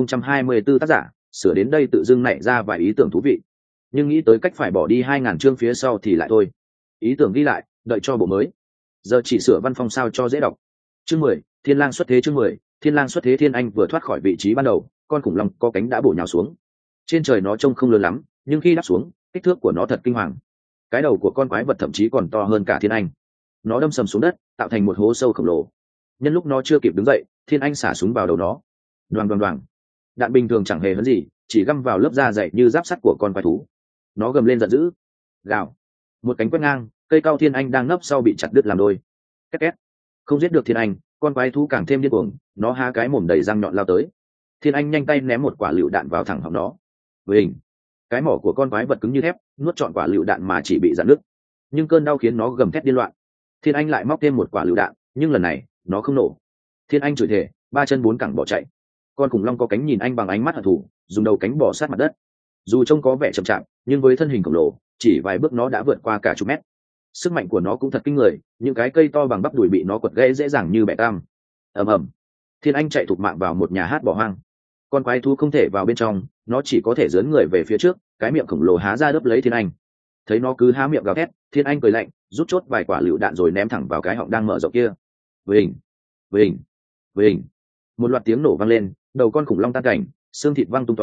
2024 tác giả, sửa đến đây tự dưng nảy ra vài ý tưởng thú vị. Nhưng nghĩ tới cách phải bỏ đi 2000 chương phía sau thì lại thôi. Ý tưởng ghi lại, đợi cho bộ mới. Giờ chỉ sửa văn phong sao cho dễ đọc. Chương 10, Thiên Lang xuất thế chương 10, Thiên Lang xuất thế. Thiên Anh vừa thoát khỏi vị trí ban đầu, con khủng long có cánh đã bổ nhào xuống. Trên trời nó trông không lớn lắm, nhưng khi đáp xuống, kích thước của nó thật kinh hoàng. Cái đầu của con quái vật thậm chí còn to hơn cả Thiên Anh. Nó đâm sầm xuống đất, tạo thành một hố sâu khổng lồ. Nhân lúc nó chưa kịp đứng dậy, Thiên Anh xả súng vào đầu nó. Đoàng đoàng đoàng. Đạn bình thường chẳng hề hấn gì, chỉ găm vào lớp da dày như giáp sắt của con quái thú. Nó gầm lên giận dữ. Gào. Một cánh quét ngang, cây cao Thiên Anh đang nấp sau bị chặt đứt làm đôi. Két két. Không giết được Thiên Anh, con quái thú càng thêm điên cuồng, nó há cái mồm đầy răng nhọn lao tới. Thiên Anh nhanh tay ném một quả lựu đạn vào thẳng họng nó. Với hình, cái mỏ của con quái vật cứng như thép, nuốt trọn quả lựu đạn mà chỉ bị dạn nứt. Nhưng cơn đau khiến nó gầm thét điên loạn. Thiên Anh lại móc thêm một quả lựu đạn, nhưng lần này nó không nổ. Thiên Anh chửi thề, 3 chân 4 cẳng bỏ chạy. Con khủng long có cánh nhìn anh bằng ánh mắt hận thù, dùng đầu cánh bò sát mặt đất. Dù trông có vẻ chậm chạp, nhưng với thân hình khổng lồ, chỉ vài bước nó đã vượt qua cả chục mét. Sức mạnh của nó cũng thật kinh người, những cái cây to bằng bắp đùi bị nó quật gãy dễ dàng như bẻ cam. Ầm ầm. Thiên Anh chạy thục mạng vào một nhà hát bỏ hoang. Con quái thú không thể vào bên trong, nó chỉ có thể giớn người về phía trước, cái miệng khổng lồ há ra đớp lấy Thiên Anh. Thấy nó cứ há miệng gào thét, Thiên Anh cười lạnh, rút chốt vài quả lựu đạn rồi ném thẳng vào cái họng đang mở rộng kia. Vình, vình, vình. Một loạt tiếng nổ vang lên, đầu con khủng long tan cảnh, xương thịt văng tung tóe,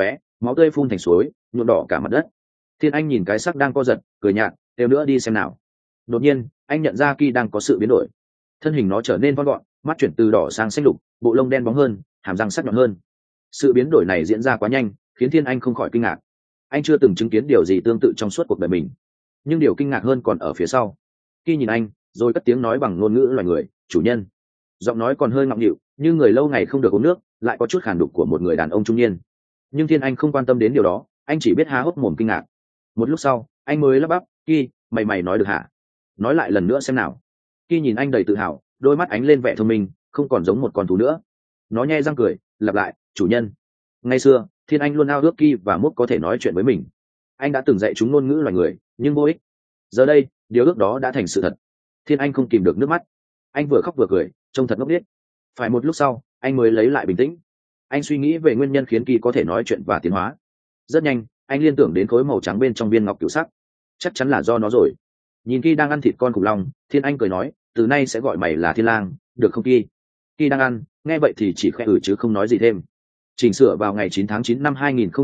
máu tươi phun thành suối nhuộm đỏ cả mặt đất. Thiên Anh nhìn cái xác đang co giật cười nhạt, đều nữa đi xem nào. Đột nhiên anh nhận ra Ki đang có sự biến đổi, thân hình nó trở nên thon gọn, mắt chuyển từ đỏ sang xanh lục, bộ lông đen bóng hơn, hàm răng sắc nhọn hơn. Sự biến đổi này diễn ra quá nhanh, khiến Thiên Anh không khỏi kinh ngạc. Anh chưa từng chứng kiến điều gì tương tự trong suốt cuộc đời mình, nhưng điều kinh ngạc hơn còn ở phía sau. Ki nhìn anh rồi cất tiếng nói bằng ngôn ngữ loài người, chủ nhân. Giọng nói còn hơi ngọng nghịu, như người lâu ngày không được uống nước, lại có chút khàn đục của một người đàn ông trung niên. Nhưng Thiên Anh không quan tâm đến điều đó, anh chỉ biết há hốc mồm kinh ngạc. Một lúc sau anh mới lắp bắp, Ki, mày nói được hả? Nói lại lần nữa xem nào. Ki nhìn anh đầy tự hào, đôi mắt ánh lên vẻ thông minh, không còn giống một con thú nữa. Nó nhe răng cười, lặp lại, chủ nhân. Ngày xưa Thiên Anh luôn ao ước Ki và Múc có thể nói chuyện với mình. Anh đã từng dạy chúng ngôn ngữ loài người, nhưng vô ích. Giờ đây điều ước đó đã thành sự thật. Thiên Anh không kìm được nước mắt, anh vừa khóc vừa cười, trông thật ngốc nghếch. Phải một lúc sau anh mới lấy lại bình tĩnh. Anh suy nghĩ về nguyên nhân khiến Ki có thể nói chuyện và tiến hóa. Rất nhanh anh liên tưởng đến khối màu trắng bên trong viên ngọc cửu sắc. Chắc chắn là do nó rồi. Nhìn Ki đang ăn thịt con khủng long, Thiên Anh cười nói, từ nay sẽ gọi mày là Thiên Lang, được không Ki? Ki đang ăn, nghe vậy thì chỉ khẽ chứ không nói gì thêm. Chỉnh sửa vào ngày 9 tháng 9 năm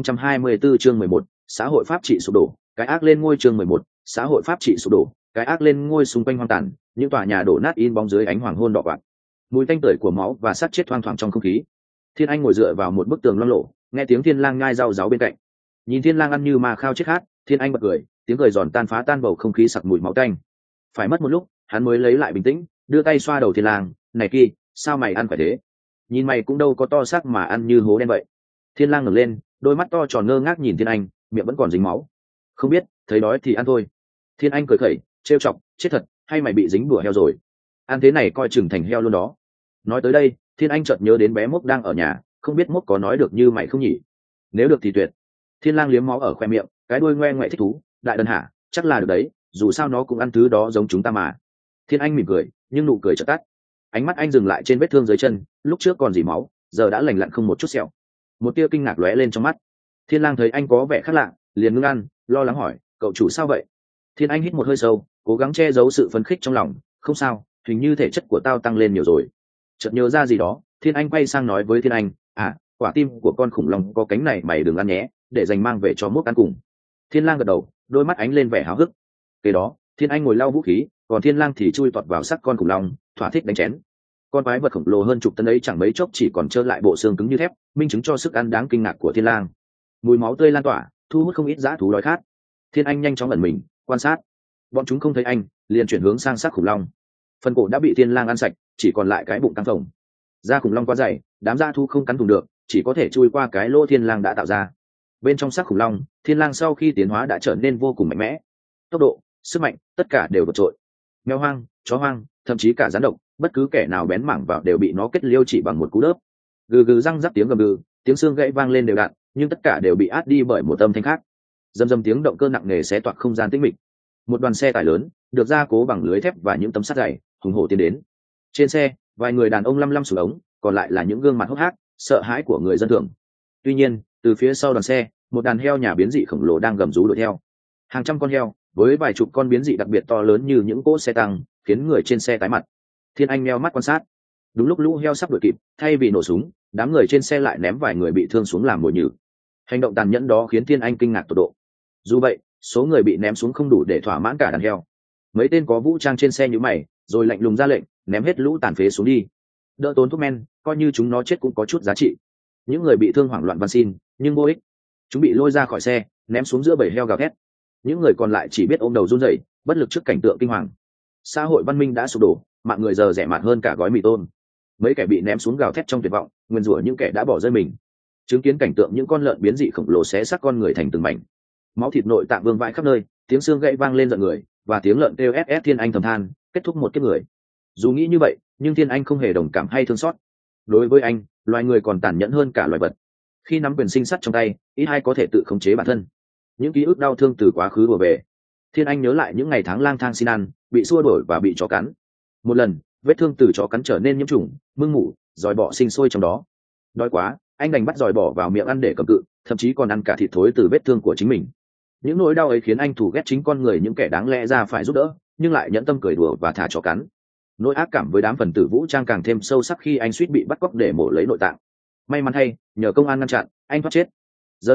2024 chương 11, xã hội pháp trị sụp đổ, cái ác lên ngôi chương 11, xã hội pháp trị sụp đổ, cái ác lên ngôi xung quanh hoang tàn, những tòa nhà đổ nát in bóng dưới ánh hoàng hôn đỏ quạt. Mùi tanh tưởi của máu và xác chết thoang thoảng trong không khí. Thiên Anh ngồi dựa vào một bức tường loang lổ, nghe tiếng Thiên Lang nhai rau ráu bên cạnh. Nhìn Thiên Lang ăn như ma khao chết khát, Thiên Anh bật cười, tiếng cười giòn tan phá tan bầu không khí sặc mùi máu tanh. Phải mất một lúc hắn mới lấy lại bình tĩnh, đưa tay xoa đầu Thiên Lang, này Ki, sao mày ăn phải thế? Nhìn mày cũng đâu có to xác mà ăn như hố đen vậy. Thiên Lang ngẩng lên, đôi mắt to tròn ngơ ngác nhìn Thiên Anh, miệng vẫn còn dính máu. Không biết, thấy đói thì ăn thôi. Thiên Anh cười khẩy, trêu chọc, chết thật, hay mày bị dính bủa heo rồi? Ăn thế này coi chừng thành heo luôn đó. Nói tới đây Thiên Anh chợt nhớ đến bé Mốc đang ở nhà, không biết Mốc có nói được như mày không nhỉ? Nếu được thì tuyệt. Thiên Lang liếm máu ở khoe miệng, cái đuôi ngoe ngoại thích thú, đại đần hả, chắc là được đấy, dù sao nó cũng ăn thứ đó giống chúng ta mà. Thiên Anh mỉm cười, nhưng nụ cười chợt tắt. Ánh mắt anh dừng lại trên vết thương dưới chân, lúc trước còn dỉ máu, giờ đã lành lặn không một chút sẹo. Một tia kinh ngạc lóe lên trong mắt. Thiên Lang thấy anh có vẻ khác lạ, liền ngưng ăn, lo lắng hỏi, cậu chủ sao vậy? Thiên Anh hít một hơi sâu, cố gắng che giấu sự phấn khích trong lòng, không sao, hình như thể chất của tao tăng lên nhiều rồi. Chợt nhớ ra gì đó, Thiên Anh quay sang nói với Thiên Anh, quả tim của con khủng long có cánh này mày đừng ăn nhé, để dành mang về cho Mốc ăn cùng. Thiên Lang gật đầu, đôi mắt ánh lên vẻ háo hức. Kế đó Thiên Anh ngồi lau vũ khí, còn Thiên Lang thì chui tọt vào xác con khủng long, thỏa thích đánh chén. Con quái vật khổng lồ hơn chục tấn ấy chẳng mấy chốc chỉ còn trơ lại bộ xương cứng như thép, minh chứng cho sức ăn đáng kinh ngạc của Thiên Lang. Mùi máu tươi lan tỏa, thu hút không ít dã thú đói khát. Thiên Anh nhanh chóng ẩn mình, quan sát. Bọn chúng không thấy anh, liền chuyển hướng sang xác khủng long. Phần cổ đã bị Thiên Lang ăn sạch, chỉ còn lại cái bụng căng phồng. Da khủng long quá dày, đám dã thú không cắn thủng được, chỉ có thể chui qua cái lỗ Thiên Lang đã tạo ra. Bên trong xác khủng long, Thiên Lang sau khi tiến hóa đã trở nên vô cùng mạnh mẽ. Tốc độ, sức mạnh, tất cả đều vượt trội. Mèo hoang, chó hoang, thậm chí cả rắn độc, bất cứ kẻ nào bén mảng vào đều bị nó kết liêu chỉ bằng một cú đớp. Gừ gừ răng rắc tiếng gầm gừ, tiếng xương gãy vang lên đều đặn, nhưng tất cả đều bị át đi bởi một âm thanh khác. Rầm rầm tiếng động cơ nặng nề xé toạc không gian tĩnh mịch. Một đoàn xe tải lớn được gia cố bằng lưới thép và những tấm sắt dày hùng hổ tiến đến. Trên xe vài người đàn ông lăm lăm xuống ống, còn lại là những gương mặt hốc hác sợ hãi của người dân thường. Tuy nhiên từ phía sau đoàn xe, một đàn heo nhà biến dị khổng lồ đang gầm rú đuổi theo. Hàng trăm con heo với vài chục con biến dị đặc biệt to lớn như những cỗ xe tăng, khiến người trên xe tái mặt. Thiên Anh meo mắt quan sát. Đúng lúc lũ heo sắp đuổi kịp, thay vì nổ súng, đám người trên xe lại ném vài người bị thương xuống làm mồi nhử. Hành động tàn nhẫn đó khiến Thiên Anh kinh ngạc tột độ. Dù vậy số người bị ném xuống không đủ để thỏa mãn cả đàn heo. Mấy tên có vũ trang trên xe nhíu mày, rồi lạnh lùng ra lệnh ném hết lũ tàn phế xuống đi. Đỡ tốn thuốc men, coi như chúng nó chết cũng có chút giá trị. Những người bị thương hoảng loạn van xin, nhưng vô ích. Chúng bị lôi ra khỏi xe, ném xuống giữa bầy heo gào thét. Những người còn lại chỉ biết ôm đầu run rẩy, bất lực trước cảnh tượng kinh hoàng. Xã hội văn minh đã sụp đổ, mạng người giờ rẻ mạt hơn cả gói mì tôm. Mấy kẻ bị ném xuống gào thét trong tuyệt vọng, nguyền rủa những kẻ đã bỏ rơi mình. Chứng kiến cảnh tượng những con lợn biến dị khổng lồ xé xác con người thành từng mảnh, máu thịt nội tạng vương vãi khắp nơi, tiếng xương gãy vang lên giận người, và tiếng lợn kêu ss. Thiên Anh thầm than, kết thúc một kiếp người. Dù nghĩ như vậy, nhưng Thiên Anh không hề đồng cảm hay thương xót. Đối với anh, loài người còn tàn nhẫn hơn cả loài vật. Khi nắm quyền sinh sắt trong tay, ít ai có thể tự khống chế bản thân. Những ký ức đau thương từ quá khứ ùa về. Thiên Anh nhớ lại những ngày tháng lang thang xin ăn, bị xua đuổi và bị chó cắn. Một lần, vết thương từ chó cắn trở nên nhiễm trùng, mưng mủ, giòi bọ sinh sôi trong đó. Đói quá, anh đành bắt giòi bọ vào miệng ăn để cầm cự, thậm chí còn ăn cả thịt thối từ vết thương của chính mình. Những nỗi đau ấy khiến anh thù ghét chính con người, những kẻ đáng lẽ ra phải giúp đỡ, nhưng lại nhẫn tâm cười đùa và thả chó cắn. Nỗi ác cảm với đám phần tử vũ trang càng thêm sâu sắc khi anh suýt bị bắt cóc để mổ lấy nội tạng. May mắn thay, nhờ công an ngăn chặn, anh thoát chết. Giờ đây,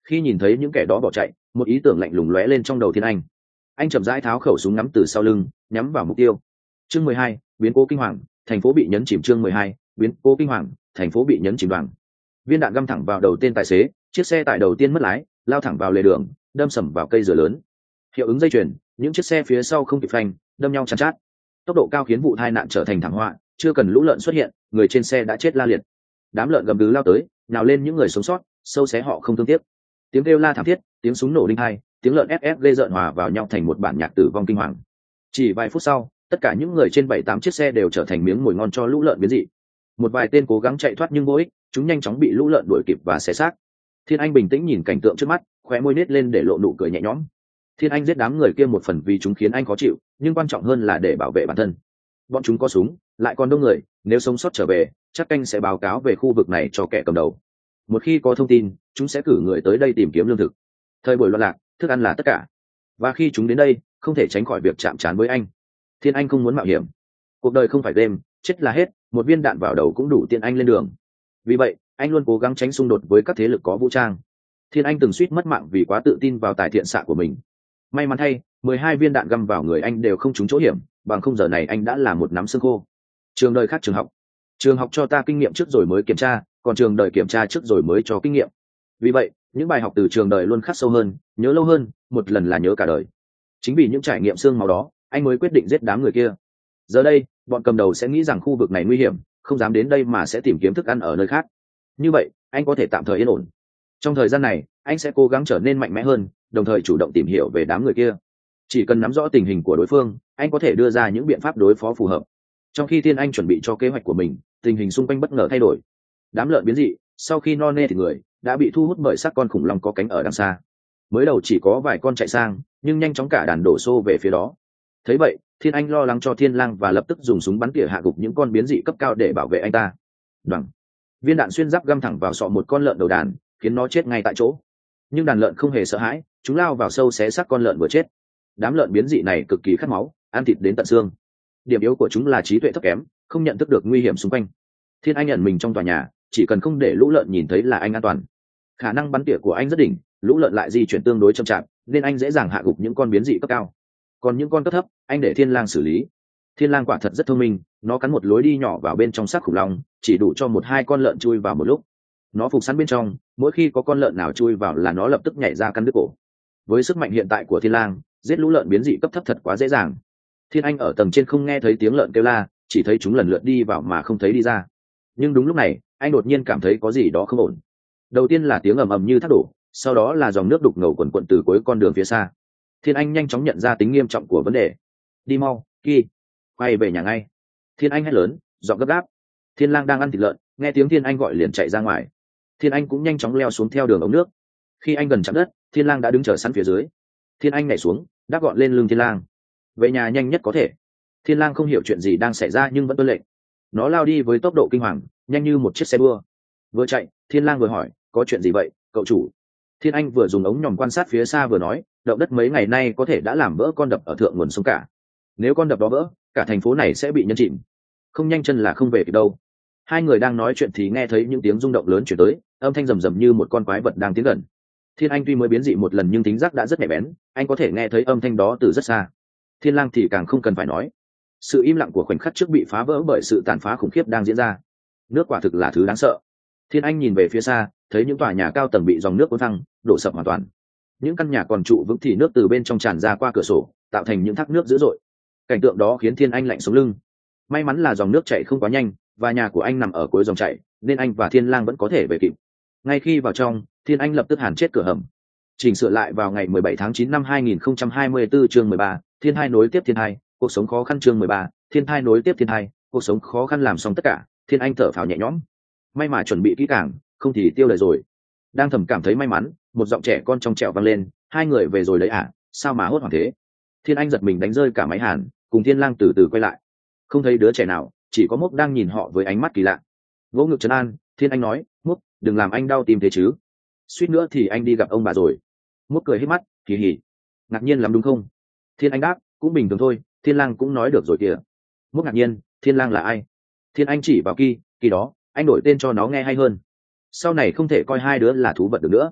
Khi nhìn thấy những kẻ đó bỏ chạy, một ý tưởng lạnh lùng lóe lên trong đầu Thiên Anh chậm rãi tháo khẩu súng ngắm từ sau lưng, nhắm vào mục tiêu. Chương 12, biến cố kinh hoàng, thành phố bị nhấn chìm. Chương 12, biến cố kinh hoàng, thành phố bị nhấn chìm đoàn. Viên đạn găm thẳng vào đầu tên tài xế, chiếc xe tải đầu tiên mất lái, lao thẳng vào lề đường, đâm sầm vào cây dừa lớn. Hiệu ứng dây chuyền, những chiếc xe phía sau không kịp phanh, đâm nhau chắn chát. Tốc độ cao khiến vụ tai nạn trở thành thảm họa, chưa cần lũ lợn xuất hiện, người trên xe đã chết la liệt. Đám lợn gầm gừ lao tới, nhào lên những người sống sót, sâu xé họ không thương tiếc. Tiếng kêu la thảm thiết, tiếng súng nổ đinh tai, tiếng lợn ép gây rợn hòa vào nhau thành một bản nhạc tử vong kinh hoàng. Chỉ vài phút sau, tất cả những người trên 7-8 chiếc xe đều trở thành miếng mồi ngon cho lũ lợn biến dị. Một vài tên cố gắng chạy thoát nhưng vô ích, chúng nhanh chóng bị lũ lợn đuổi kịp và xé xác. Thiên Anh bình tĩnh nhìn cảnh tượng trước mắt, khóe môi nết lên để lộ nụ cười nhẹ nhõm. Thiên Anh giết đám người kia một phần vì chúng khiến anh khó chịu, nhưng quan trọng hơn là để bảo vệ bản thân. Bọn chúng có súng, lại còn đông người, nếu sống sót trở về, chắc anh sẽ báo cáo về khu vực này cho kẻ cầm đầu. Một khi có thông tin, chúng sẽ cử người tới đây tìm kiếm lương thực. Thời buổi loạn lạc, thức ăn là tất cả. Và khi chúng đến đây, không thể tránh khỏi việc chạm trán với anh. Thiên Anh không muốn mạo hiểm. Cuộc đời không phải game, chết là hết, một viên đạn vào đầu cũng đủ tiện anh lên đường. Vì vậy, anh luôn cố gắng tránh xung đột với các thế lực có vũ trang. Thiên Anh từng suýt mất mạng vì quá tự tin vào tài thiện xạ của mình. May mắn thay, 12 viên đạn găm vào người anh đều không trúng chỗ hiểm, bằng không giờ này anh đã là một nắm xương khô. Trường đời khác trường học. Trường học cho ta kinh nghiệm trước rồi mới kiểm tra, còn trường đời kiểm tra trước rồi mới cho kinh nghiệm. Vì vậy, những bài học từ trường đời luôn khắc sâu hơn, nhớ lâu hơn, một lần là nhớ cả đời. Chính vì những trải nghiệm xương máu đó, anh mới quyết định giết đám người kia. Giờ đây, bọn cầm đầu sẽ nghĩ rằng khu vực này nguy hiểm, không dám đến đây mà sẽ tìm kiếm thức ăn ở nơi khác. Như vậy, anh có thể tạm thời yên ổn. Trong thời gian này, anh sẽ cố gắng trở nên mạnh mẽ hơn, đồng thời chủ động tìm hiểu về đám người kia. Chỉ cần nắm rõ tình hình của đối phương, anh có thể đưa ra những biện pháp đối phó phù hợp. Trong khi Thiên Anh chuẩn bị cho kế hoạch của mình, tình hình xung quanh bất ngờ thay đổi. Đám lợn biến dị, sau khi no nê thì người đã bị thu hút bởi xác con khủng long có cánh ở đằng xa. Mới đầu chỉ có vài con chạy sang, nhưng nhanh chóng cả đàn đổ xô về phía đó. Thấy vậy, Thiên Anh lo lắng cho Thiên Lang và lập tức dùng súng bắn tỉa hạ gục những con biến dị cấp cao để bảo vệ anh ta. Đoằng, viên đạn xuyên giáp găm thẳng vào sọ một con lợn đầu đàn, khiến nó chết ngay tại chỗ. Nhưng đàn lợn không hề sợ hãi, chúng lao vào sâu xé xác con lợn vừa chết. Đám lợn biến dị này cực kỳ khát máu, ăn thịt đến tận xương. Điểm yếu của chúng là trí tuệ thấp kém, không nhận thức được nguy hiểm xung quanh. Thiên Anh nhận mình trong tòa nhà, chỉ cần không để lũ lợn nhìn thấy là anh an toàn. Khả năng bắn tỉa của anh rất đỉnh, lũ lợn lại di chuyển tương đối chậm chạp, nên anh dễ dàng hạ gục những con biến dị cấp cao. Còn những con cấp thấp, anh để Thiên Lang xử lý. Thiên Lang quả thật rất thông minh, nó cắn một lối đi nhỏ vào bên trong xác khủng long, chỉ đủ cho 1-2 con lợn chui vào một lúc. Nó phục sẵn bên trong, mỗi khi có con lợn nào chui vào là nó lập tức nhảy ra cắn đứt cổ. Với sức mạnh hiện tại của Thiên Lang, giết lũ lợn biến dị cấp thấp thật quá dễ dàng. Thiên Anh ở tầng trên không nghe thấy tiếng lợn kêu la, chỉ thấy chúng lần lượt đi vào mà không thấy đi ra. Nhưng đúng lúc này, anh đột nhiên cảm thấy có gì đó không ổn. Đầu tiên là tiếng ầm ầm như thác đổ, sau đó là dòng nước đục ngầu quần quận từ cuối con đường phía xa. Thiên Anh nhanh chóng nhận ra tính nghiêm trọng của vấn đề. Đi mau, Kỳ, quay về nhà ngay. Thiên Anh hét lớn, giọng gấp gáp. Thiên Lang đang ăn thịt lợn, nghe tiếng Thiên Anh gọi liền chạy ra ngoài. Thiên Anh cũng nhanh chóng leo xuống theo đường ống nước. Khi anh gần chạm đất, Thiên Lang đã đứng chờ sẵn phía dưới. Thiên Anh nhảy xuống, đáp gọn lên lưng Thiên Lang. Về nhà nhanh nhất có thể. Thiên Lang không hiểu chuyện gì đang xảy ra nhưng vẫn tuân lệnh. Nó lao đi với tốc độ kinh hoàng, nhanh như một chiếc xe đua. Vừa chạy, Thiên Lang vừa hỏi, có chuyện gì vậy, cậu chủ? Thiên Anh vừa dùng ống nhòm quan sát phía xa vừa nói, động đất mấy ngày nay có thể đã làm vỡ con đập ở thượng nguồn sông cả. Nếu con đập đó vỡ, cả thành phố này sẽ bị nhấn chìm. Không nhanh chân là không về kịp đâu. Hai người đang nói chuyện thì nghe thấy những tiếng rung động lớn chuyển tới, âm thanh rầm rầm như một con quái vật đang tiến gần. Thiên Anh tuy mới biến dị một lần nhưng thính giác đã rất nhạy bén, anh có thể nghe thấy âm thanh đó từ rất xa. Thiên Lang thì càng không cần phải nói. Sự im lặng của khoảnh khắc trước bị phá vỡ bởi sự tàn phá khủng khiếp đang diễn ra. Nước quả thực là thứ đáng sợ. Thiên Anh nhìn về phía xa, thấy những tòa nhà cao tầng bị dòng nước cuốn phăng, đổ sập hoàn toàn. Những căn nhà còn trụ vững thì nước từ bên trong tràn ra qua cửa sổ, tạo thành những thác nước dữ dội. Cảnh tượng đó khiến Thiên Anh lạnh sống lưng. May mắn là dòng nước chảy không quá nhanh, và nhà của anh nằm ở cuối dòng chảy, nên anh và Thiên Lang vẫn có thể về kịp. Ngay khi vào trong, Thiên Anh lập tức hàn chết cửa hầm. Chỉnh sửa lại vào ngày 17 tháng 9 năm 2024 chương 13, Thiên Hai nối tiếp Thiên Hai, cuộc sống khó khăn chương 13, Thiên Hai nối tiếp Thiên Hai, cuộc sống khó khăn làm xong tất cả, Thiên Anh thở phào nhẹ nhõm. May mà chuẩn bị kỹ càng, không thì tiêu đời rồi. Đang thầm cảm thấy may mắn, một giọng trẻ con trong trẻo vang lên, hai người về rồi đấy à, sao mà hốt hoảng thế? Thiên Anh giật mình đánh rơi cả máy hàn, cùng Thiên Lang từ từ quay lại. Không thấy đứa trẻ nào, chỉ có Mốc đang nhìn họ với ánh mắt kỳ lạ. Vỗ ngực trấn an, Thiên Anh nói, Mốc, đừng làm anh đau tim thế chứ. Suýt nữa thì anh đi gặp ông bà rồi. Mốc cười hết mắt, hì hì. Ngạc nhiên lắm đúng không? Thiên Anh đáp, cũng bình thường thôi, Thiên Lang cũng nói được rồi kìa. Mốc ngạc nhiên, Thiên Lang là ai? Thiên Anh chỉ vào Kỳ đó, anh đổi tên cho nó nghe hay hơn. Sau này không thể coi hai đứa là thú vật được nữa.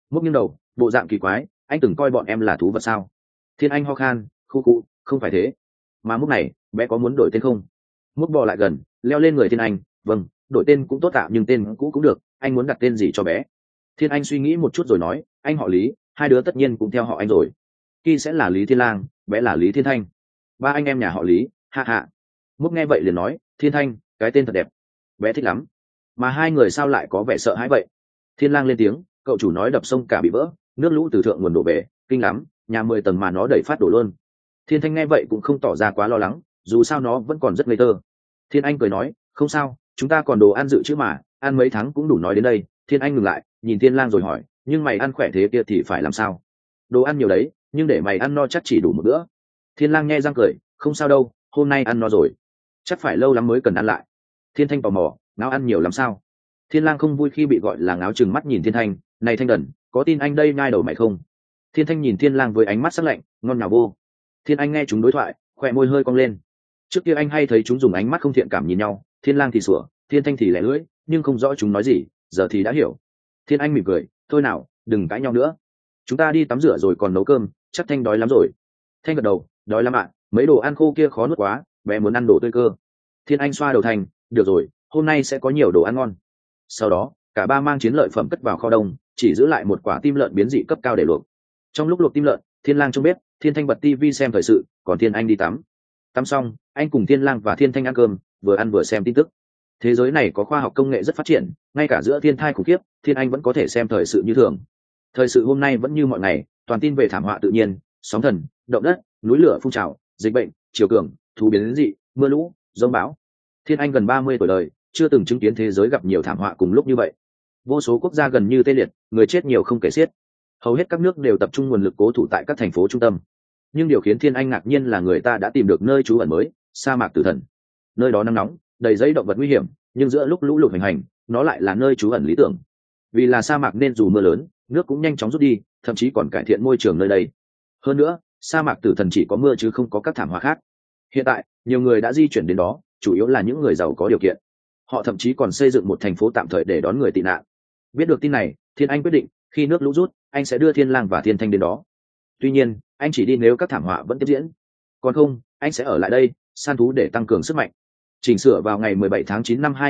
Múc nghiêng đầu, bộ dạng kỳ quái, anh từng coi bọn em là thú vật sao? Thiên Anh ho khan, khu cụ, không phải thế. Mà Múc này, bé có muốn đổi tên không? Múc bò lại gần, leo lên người Thiên Anh. Vâng, đổi tên cũng tốt ạ, nhưng tên cũ cũng được, anh muốn đặt tên gì cho bé? Thiên Anh suy nghĩ một chút rồi nói, anh họ Lý, hai đứa tất nhiên cũng theo họ anh rồi. Ki sẽ là Lý Thiên Lang, bé là Lý Thiên Thanh. Ba anh em nhà họ Lý, hạ hạ. Múc nghe vậy liền nói, Thiên Thanh, cái tên thật đẹp. Bé thích lắm. Mà hai người sao lại có vẻ sợ hãi vậy? Thiên Lang lên tiếng, cậu chủ nói đập sông cả bị vỡ, nước lũ từ thượng nguồn đổ về, kinh lắm, nhà 10 tầng mà nó đẩy phát đổ luôn. Thiên Thanh nghe vậy cũng không tỏ ra quá lo lắng, dù sao nó vẫn còn rất ngây thơ. Thiên Anh cười nói, không sao, chúng ta còn đồ ăn dự trữ mà, ăn mấy tháng cũng đủ. Nói đến đây, Thiên Anh ngừng lại, nhìn Thiên Lang rồi hỏi, nhưng mày ăn khỏe thế kia thì phải làm sao? Đồ ăn nhiều đấy, nhưng để mày ăn no chắc chỉ đủ một bữa. Thiên Lang nghe răng cười, không sao đâu, hôm nay ăn no rồi, chắc phải lâu lắm mới cần ăn lại. Thiên Thanh tò mò, ngáo ăn nhiều lắm sao? Thiên Lang không vui khi bị gọi là ngáo, trừng mắt nhìn Thiên Thanh, này Thanh đần, có tin anh đây nhai đầu mày không? Thiên Thanh nhìn Thiên Lang với ánh mắt sắc lạnh, ngon nào vô. Thiên Anh nghe chúng đối thoại, khóe môi hơi cong lên. Trước kia anh hay thấy chúng dùng ánh mắt không thiện cảm nhìn nhau, Thiên Lang thì sủa, Thiên Thanh thì lẻ lưỡi, nhưng không rõ chúng nói gì, giờ thì đã hiểu. Thiên Anh mỉm cười, thôi nào, đừng cãi nhau nữa, chúng ta đi tắm rửa rồi còn nấu cơm, chắc Thanh đói lắm rồi. Thanh gật đầu, đói lắm ạ, mấy đồ ăn khô kia khó nuốt quá, bé muốn ăn đồ tươi cơ. Thiên Anh xoa đầu Thanh, được rồi, hôm nay sẽ có nhiều đồ ăn ngon. Sau đó cả ba mang chiến lợi phẩm cất vào kho đông, chỉ giữ lại một quả tim lợn biến dị cấp cao để luộc. Trong lúc luộc tim lợn, Thiên Lang trong bếp, Thiên Thanh bật tivi xem thời sự, còn Thiên Anh đi tắm. Tắm xong, anh cùng Thiên Lang và Thiên Thanh ăn cơm, vừa ăn vừa xem tin tức. Thế giới này có khoa học công nghệ rất phát triển, ngay cả giữa thiên tai khủng khiếp, Thiên Anh vẫn có thể xem thời sự như thường. Thời sự hôm nay vẫn như mọi ngày, toàn tin về thảm họa tự nhiên, sóng thần, động đất, núi lửa phun trào, dịch bệnh, triều cường, thú biến dị, mưa lũ, giông bão. Thiên Anh gần 30 tuổi đời, chưa từng chứng kiến thế giới gặp nhiều thảm họa cùng lúc như vậy. Vô số quốc gia gần như tê liệt, người chết nhiều không kể xiết. Hầu hết các nước đều tập trung nguồn lực cố thủ tại các thành phố trung tâm. Nhưng điều khiến Thiên Anh ngạc nhiên là người ta đã tìm được nơi trú ẩn mới, sa mạc tử thần. Nơi đó nắng nóng, đầy dãy động vật nguy hiểm, nhưng giữa lúc lũ lụt hoành hành, nó lại là nơi trú ẩn lý tưởng. Vì là sa mạc nên dù mưa lớn, nước cũng nhanh chóng rút đi, thậm chí còn cải thiện môi trường nơi đây. Hơn nữa, sa mạc tử thần chỉ có mưa chứ không có các thảm họa khác. Hiện tại, nhiều người đã di chuyển đến đó, chủ yếu là những người giàu có điều kiện. Họ thậm chí còn xây dựng một thành phố tạm thời để đón người tị nạn. Biết được tin này, Thiên Anh quyết định, khi nước lũ rút, anh sẽ đưa Thiên Lang và Thiên Thanh đến đó. Tuy nhiên, anh chỉ đi nếu các thảm họa vẫn tiếp diễn. Còn không, anh sẽ ở lại đây, săn thú để tăng cường sức mạnh. Chỉnh sửa vào ngày 17 tháng 9 năm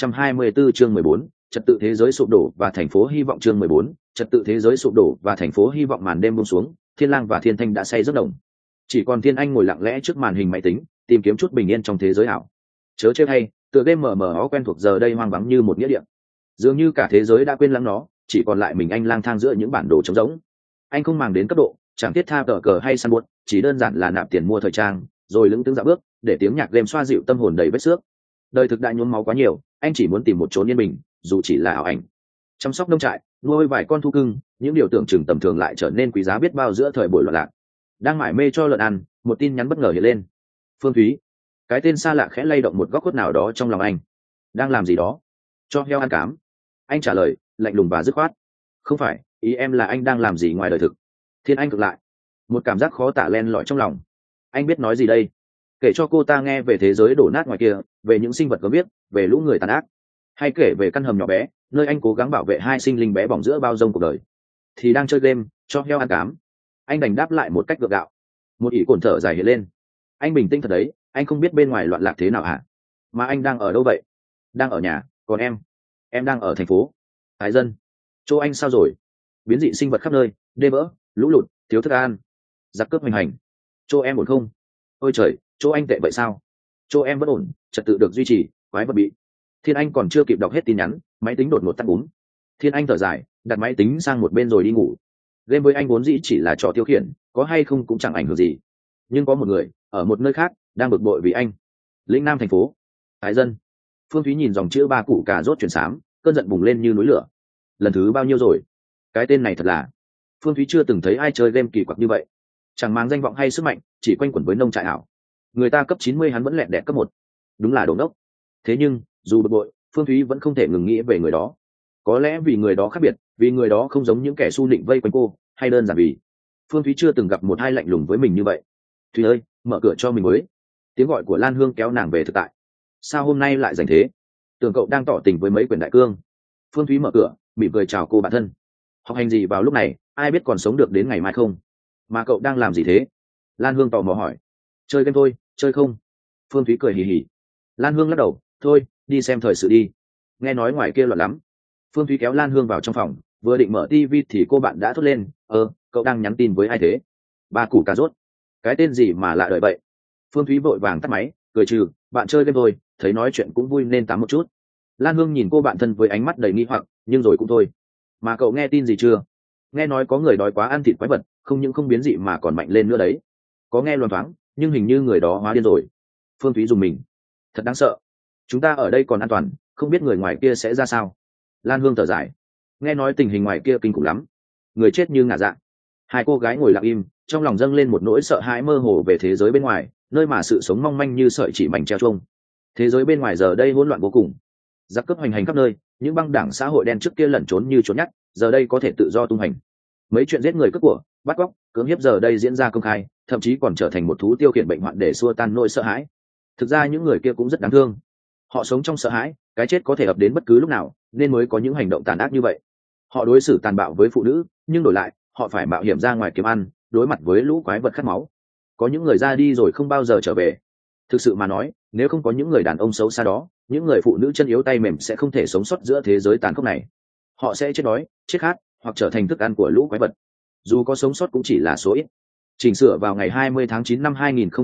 2024 chương 14, trật tự thế giới sụp đổ và thành phố hy vọng chương 14, trật tự thế giới sụp đổ và thành phố hy vọng. Màn đêm buông xuống, Thiên Lang và Thiên Thanh đã say giấc nồng. Chỉ còn Thiên Anh ngồi lặng lẽ trước màn hình máy tính, tìm kiếm chút bình yên trong thế giới ảo. Chớ chơi hay, tựa game mờ mờ ó quen thuộc giờ đây hoang vắng như một nghĩa địa. Dường như cả thế giới đã quên lãng nó, chỉ còn lại mình anh lang thang giữa những bản đồ trống rỗng. Anh không màng đến cấp độ, chẳng thiết tha tờ cờ hay săn buốt, chỉ đơn giản là nạp tiền mua thời trang, rồi lững thững dạo bước, để tiếng nhạc game xoa dịu tâm hồn đầy vết xước. Đời thực đã nhuốm máu quá nhiều, anh chỉ muốn tìm một chốn yên bình, dù chỉ là ảo ảnh. Chăm sóc nông trại, nuôi vài con thú cưng, những điều tưởng chừng tầm thường lại trở nên quý giá biết bao giữa thời buổi loạn lạc. Đang mải mê cho lợn ăn, một tin nhắn bất ngờ hiện lên. Phương Thúy. Cái tên xa lạ khẽ lay động một góc khuất nào đó trong lòng anh. Đang làm gì đó? Cho heo ăn cám. Anh trả lời, lạnh lùng và dứt khoát. Không phải, ý em là anh đang làm gì ngoài đời thực. Thiên Anh cực lại. Một cảm giác khó tả len lỏi trong lòng. Anh biết nói gì đây? Kể cho cô ta nghe về thế giới đổ nát ngoài kia, về những sinh vật có biết, về lũ người tàn ác, hay kể về căn hầm nhỏ bé nơi anh cố gắng bảo vệ hai sinh linh bé bỏng giữa bao dông cuộc đời? Thì đang chơi game, cho heo ăn cám. Anh đành đáp lại một cách gượng gạo. Một ỷ cồn thở dài hiện lên. Anh bình tĩnh thật đấy, anh không biết bên ngoài loạn lạc thế nào hả? Mà anh đang ở đâu vậy? Đang ở nhà, còn em đang ở thành phố Thái Dân. Chỗ anh sao rồi? Biến dị sinh vật khắp nơi, đê vỡ, lũ lụt, thiếu thức ăn, giặc cướp hoành hành. Chỗ em ổn không? Ôi trời, chỗ anh tệ vậy sao? Chỗ em vẫn ổn, trật tự được duy trì, quái vật bị. Thiên Anh còn chưa kịp đọc hết tin nhắn, máy tính đột ngột tắt búm. Thiên Anh thở dài, đặt máy tính sang một bên rồi đi ngủ. Game với anh vốn dĩ chỉ là trò tiêu khiển, có hay không cũng chẳng ảnh hưởng gì. Nhưng có một người ở một nơi khác đang bực bội vì anh. Lĩnh Nam thành phố Thái Dân. Phương Thúy nhìn dòng chữ ba củ cà rốt chuyển xám, cơn giận bùng lên như núi lửa. Lần thứ bao nhiêu rồi? Cái tên này thật là. Phương Thúy chưa từng thấy ai chơi game kỳ quặc như vậy. Chẳng mang danh vọng hay sức mạnh, chỉ quanh quẩn với nông trại ảo. Người ta cấp 90 hắn vẫn lẹn đẹt cấp 1. Đúng là đồ ngốc. Thế nhưng, dù bực bội, Phương Thúy vẫn không thể ngừng nghĩ về người đó. Có lẽ vì người đó khác biệt, vì người đó không giống những kẻ su nịnh vây quanh cô, hay đơn giản vì Phương Thúy chưa từng gặp một ai lạnh lùng với mình như vậy. Thúy ơi, mở cửa cho mình với. Tiếng gọi của Lan Hương kéo nàng về thực tại. Sao hôm nay lại rảnh thế? Tưởng cậu đang tỏ tình với mấy quyển đại cương. Phương Thúy mở cửa, mỉm cười chào cô bạn thân. Học hành gì vào lúc này, ai biết còn sống được đến ngày mai không? Mà cậu đang làm gì thế? Lan Hương tò mò hỏi. Chơi game thôi, chơi không? Phương Thúy cười hì hì. Lan Hương lắc đầu, thôi đi xem thời sự đi, nghe nói ngoài kia loạn lắm. Phương Thúy kéo Lan Hương vào trong phòng, vừa định mở tivi thì cô bạn đã thốt lên, cậu đang nhắn tin với ai thế? Ba củ cà rốt. Cái tên gì mà lạ đời vậy? Phương Thúy vội vàng tắt máy, cười trừ, bạn chơi game thôi, thấy nói chuyện cũng vui nên tám một chút. Lan Hương nhìn cô bạn thân với ánh mắt đầy nghi hoặc, nhưng rồi cũng thôi. Mà cậu nghe tin gì chưa? Nghe nói có người đói quá ăn thịt quái vật, không những không biến dị mà còn mạnh lên nữa đấy. Có nghe loáng thoáng, nhưng hình như người đó hóa điên rồi. Phương Thúy dùng mình. Thật đáng sợ. Chúng ta ở đây còn an toàn, không biết người ngoài kia sẽ ra sao. Lan Hương thở dài. Nghe nói tình hình ngoài kia kinh khủng lắm, người chết như ngả dạ. Hai cô gái ngồi lặng im, trong lòng dâng lên một nỗi sợ hãi mơ hồ về thế giới bên ngoài, nơi mà sự sống mong manh như sợi chỉ mảnh treo chuông. Thế giới bên ngoài giờ đây hỗn loạn vô cùng, giặc cướp hoành hành khắp nơi, những băng đảng xã hội đen trước kia lẩn trốn như trốn nhắt, giờ đây có thể tự do tung hành. Mấy chuyện giết người cướp của, bắt cóc, cưỡng hiếp giờ đây diễn ra công khai, thậm chí còn trở thành một thú tiêu khiển bệnh hoạn để xua tan nỗi sợ hãi. Thực ra những người kia cũng rất đáng thương, họ sống trong sợ hãi, cái chết có thể ập đến bất cứ lúc nào, nên mới có những hành động tàn ác như vậy. Họ đối xử tàn bạo với phụ nữ, nhưng đổi lại họ phải mạo hiểm ra ngoài kiếm ăn, đối mặt với lũ quái vật khát máu. Có những người ra đi rồi không bao giờ trở về. Thực sự mà nói, nếu không có những người đàn ông xấu xa đó, những người phụ nữ chân yếu tay mềm sẽ không thể sống sót giữa thế giới tàn khốc này. Họ sẽ chết đói, chết khát, hoặc trở thành thức ăn của lũ quái vật. Dù có sống sót cũng chỉ là số ít. Chỉnh sửa vào ngày 20 tháng 9 năm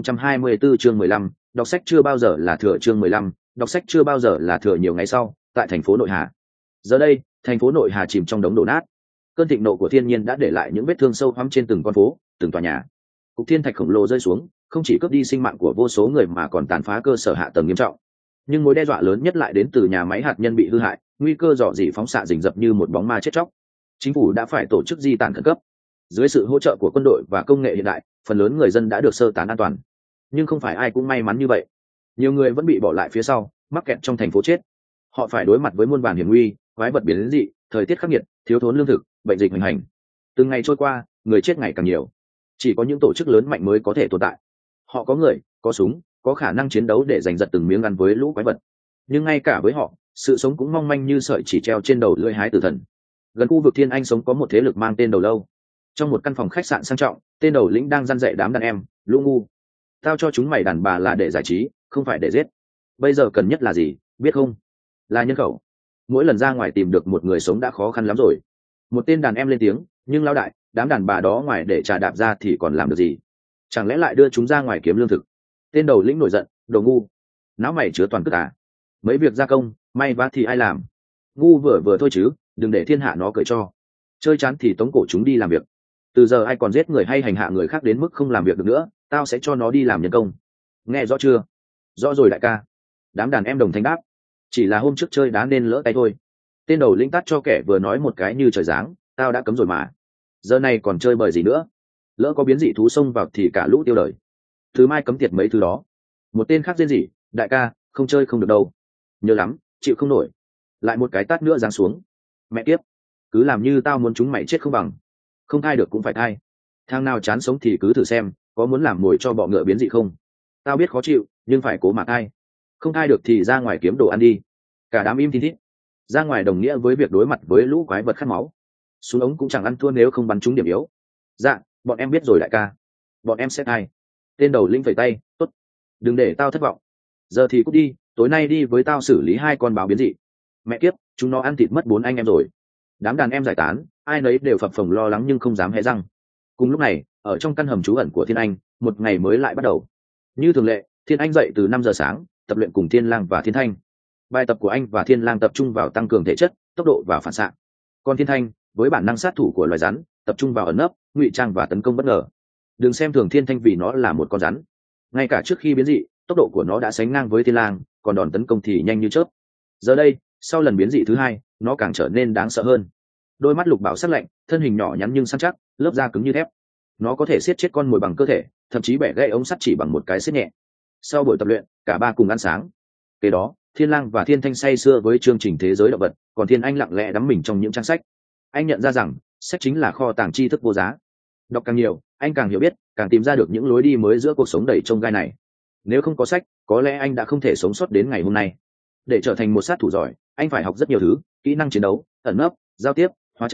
2024 chương 15, đọc sách chưa bao giờ là thừa chương 15, đọc sách chưa bao giờ là thừa nhiều ngày sau, tại thành phố Nội Hà. Giờ đây, thành phố Nội Hà chìm trong đống đổ nát. Cơn thịnh nộ của thiên nhiên đã để lại những vết thương sâu hoắm trên từng con phố, từng tòa nhà. Cục thiên thạch khổng lồ rơi xuống, không chỉ cướp đi sinh mạng của vô số người mà còn tàn phá cơ sở hạ tầng nghiêm trọng. Nhưng mối đe dọa lớn nhất lại đến từ nhà máy hạt nhân bị hư hại, nguy cơ rò rỉ phóng xạ rình rập như một bóng ma chết chóc. Chính phủ đã phải tổ chức di tản khẩn cấp. Dưới sự hỗ trợ của quân đội và công nghệ hiện đại, phần lớn người dân đã được sơ tán an toàn. Nhưng không phải ai cũng may mắn như vậy. Nhiều người vẫn bị bỏ lại phía sau, mắc kẹt trong thành phố chết. Họ phải đối mặt với muôn vàn hiểm nguy, quái vật biến dị, thời tiết khắc nghiệt, thiếu thốn lương thực, bệnh dịch hoành hành. Từng ngày trôi qua, người chết ngày càng nhiều. Chỉ có những tổ chức lớn mạnh mới có thể tồn tại. Họ có người, có súng, có khả năng chiến đấu để giành giật từng miếng ăn với lũ quái vật. Nhưng ngay cả với họ, sự sống cũng mong manh như sợi chỉ treo trên đầu lưỡi hái tử thần. Gần khu vực Thiên Anh sống có một thế lực mang tên Đầu Lâu. Trong một căn phòng khách sạn sang trọng, tên đầu lĩnh đang răn dạy đám đàn em, lũ ngu. Tao cho chúng mày đàn bà là để giải trí, không phải để giết. Bây giờ cần nhất là gì, biết không? Là nhân khẩu. Mỗi lần ra ngoài tìm được một người sống đã khó khăn lắm rồi. Một tên đàn em lên tiếng, nhưng lão đại, đám đàn bà đó ngoài để trà đạp ra thì còn làm được gì? Chẳng lẽ lại đưa chúng ra ngoài kiếm lương thực? Tên đầu lĩnh nổi giận, đồ ngu, não mày chứa toàn cước à? Mấy việc gia công, may vá thì ai làm? Ngu vừa vừa thôi chứ, đừng để thiên hạ nó cười cho. Chơi chán thì tống cổ chúng đi làm việc. Từ giờ ai còn giết người hay hành hạ người khác đến mức không làm việc được nữa, tao sẽ cho nó đi làm nhân công. Nghe rõ chưa? Rõ rồi đại ca. Đám đàn em đồng thanh đáp. Chỉ là hôm trước chơi đá nên lỡ tay thôi. Tên đầu lĩnh tắt cho kẻ vừa nói một cái như trời giáng, tao đã cấm rồi mà. Giờ này còn chơi bời gì nữa? Lỡ có biến dị thú xông vào thì cả lũ tiêu đời. Thứ mai cấm tiệt mấy thứ đó. Một tên khác rên rỉ, đại ca, không chơi không được đâu. Nhớ lắm, chịu không nổi. Lại một cái tát nữa giáng xuống. Mẹ kiếp, cứ làm như tao muốn chúng mày chết không bằng. Không thai được cũng phải thai. Thằng nào chán sống thì cứ thử xem, có muốn làm mồi cho bọ ngựa biến dị không? Tao biết khó chịu, nhưng phải cố mà thai. Không thai được thì ra ngoài kiếm đồ ăn đi. Cả đám im thiên thít. Ra ngoài đồng nghĩa với việc đối mặt với lũ quái vật khát máu. Súng ống cũng chẳng ăn thua nếu không bắn trúng điểm yếu. Dạ, bọn em biết rồi đại ca. Bọn em sẽ thai. Tên đầu lĩnh phẩy tay, tốt. Đừng để tao thất vọng. Giờ thì cút đi, tối nay đi với tao xử lý 2 con báo biến dị. Mẹ kiếp, chúng nó ăn thịt mất 4 anh em rồi. Đám đàn em giải tán, ai nấy đều phập phồng lo lắng nhưng không dám hé răng. Cùng lúc này, ở trong căn hầm trú ẩn của Thiên Anh, một ngày mới lại bắt đầu. Như thường lệ, Thiên Anh dậy từ 5 giờ sáng, tập luyện cùng Thiên Lang và Thiên Thanh. Bài tập của anh và Thiên Lang tập trung vào tăng cường thể chất, tốc độ và phản xạ. Còn Thiên Thanh, với bản năng sát thủ của loài rắn, tập trung vào ẩn nấp, ngụy trang và tấn công bất ngờ. Đừng xem thường Thiên Thanh vì nó là một con rắn. Ngay cả trước khi biến dị, tốc độ của nó đã sánh ngang với Thiên Lang, còn đòn tấn công thì nhanh như chớp. Giờ đây, sau lần biến dị thứ 2, nó càng trở nên đáng sợ hơn. Đôi mắt lục bảo sắc lạnh, thân hình nhỏ nhắn nhưng săn chắc, lớp da cứng như thép. Nó có thể siết chết con mồi bằng cơ thể, thậm chí bẻ gãy ống sắt chỉ bằng một cái siết nhẹ. Sau buổi tập luyện, cả ba cùng ăn sáng. Kế đó, Thiên Lang và Thiên Thanh say sưa với chương trình thế giới động vật, còn Thiên Anh lặng lẽ đắm mình trong những trang sách. Anh nhận ra rằng, sách chính là kho tàng tri thức vô giá. Đọc càng nhiều, anh càng hiểu biết, càng tìm ra được những lối đi mới giữa cuộc sống đầy chông gai này. Nếu không có sách, có lẽ anh đã không thể sống sót đến ngày hôm nay. Để trở thành một sát thủ giỏi, anh phải học rất nhiều thứ, kỹ năng chiến đấu, ẩn nấp, giao tiếp, hóa trang,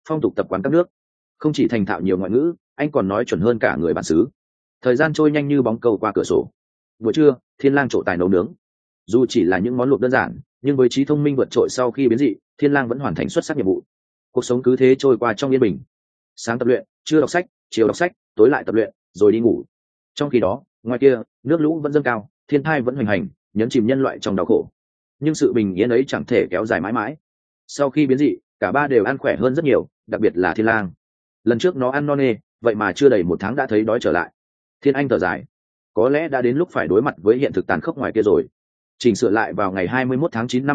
phong tục tập quán các nước. Không chỉ thành thạo nhiều ngoại ngữ, anh còn nói chuẩn hơn cả người bản xứ. Thời gian trôi nhanh như bóng cầu qua cửa sổ. Buổi trưa, Thiên Lang trổ tài nấu nướng. Dù chỉ là những món luộc đơn giản, nhưng với trí thông minh vượt trội sau khi biến dị, Thiên Lang vẫn hoàn thành xuất sắc nhiệm vụ. Cuộc sống cứ thế trôi qua trong yên bình. Sáng tập luyện, trưa đọc sách, chiều đọc sách, tối lại tập luyện, rồi đi ngủ. Trong khi đó, ngoài kia, nước lũ vẫn dâng cao, thiên tai vẫn hoành hành, nhấn chìm nhân loại trong đau khổ. Nhưng sự bình yên ấy chẳng thể kéo dài mãi mãi. Sau khi biến dị, cả ba đều ăn khỏe hơn rất nhiều, đặc biệt là Thiên Lang. Lần trước nó ăn no nê, vậy mà chưa đầy 1 tháng đã thấy đói trở lại. Thiên Anh thở dài, có lẽ đã đến lúc phải đối mặt với hiện thực tàn khốc ngoài kia rồi. Chỉnh sửa lại vào ngày 21 tháng 9 năm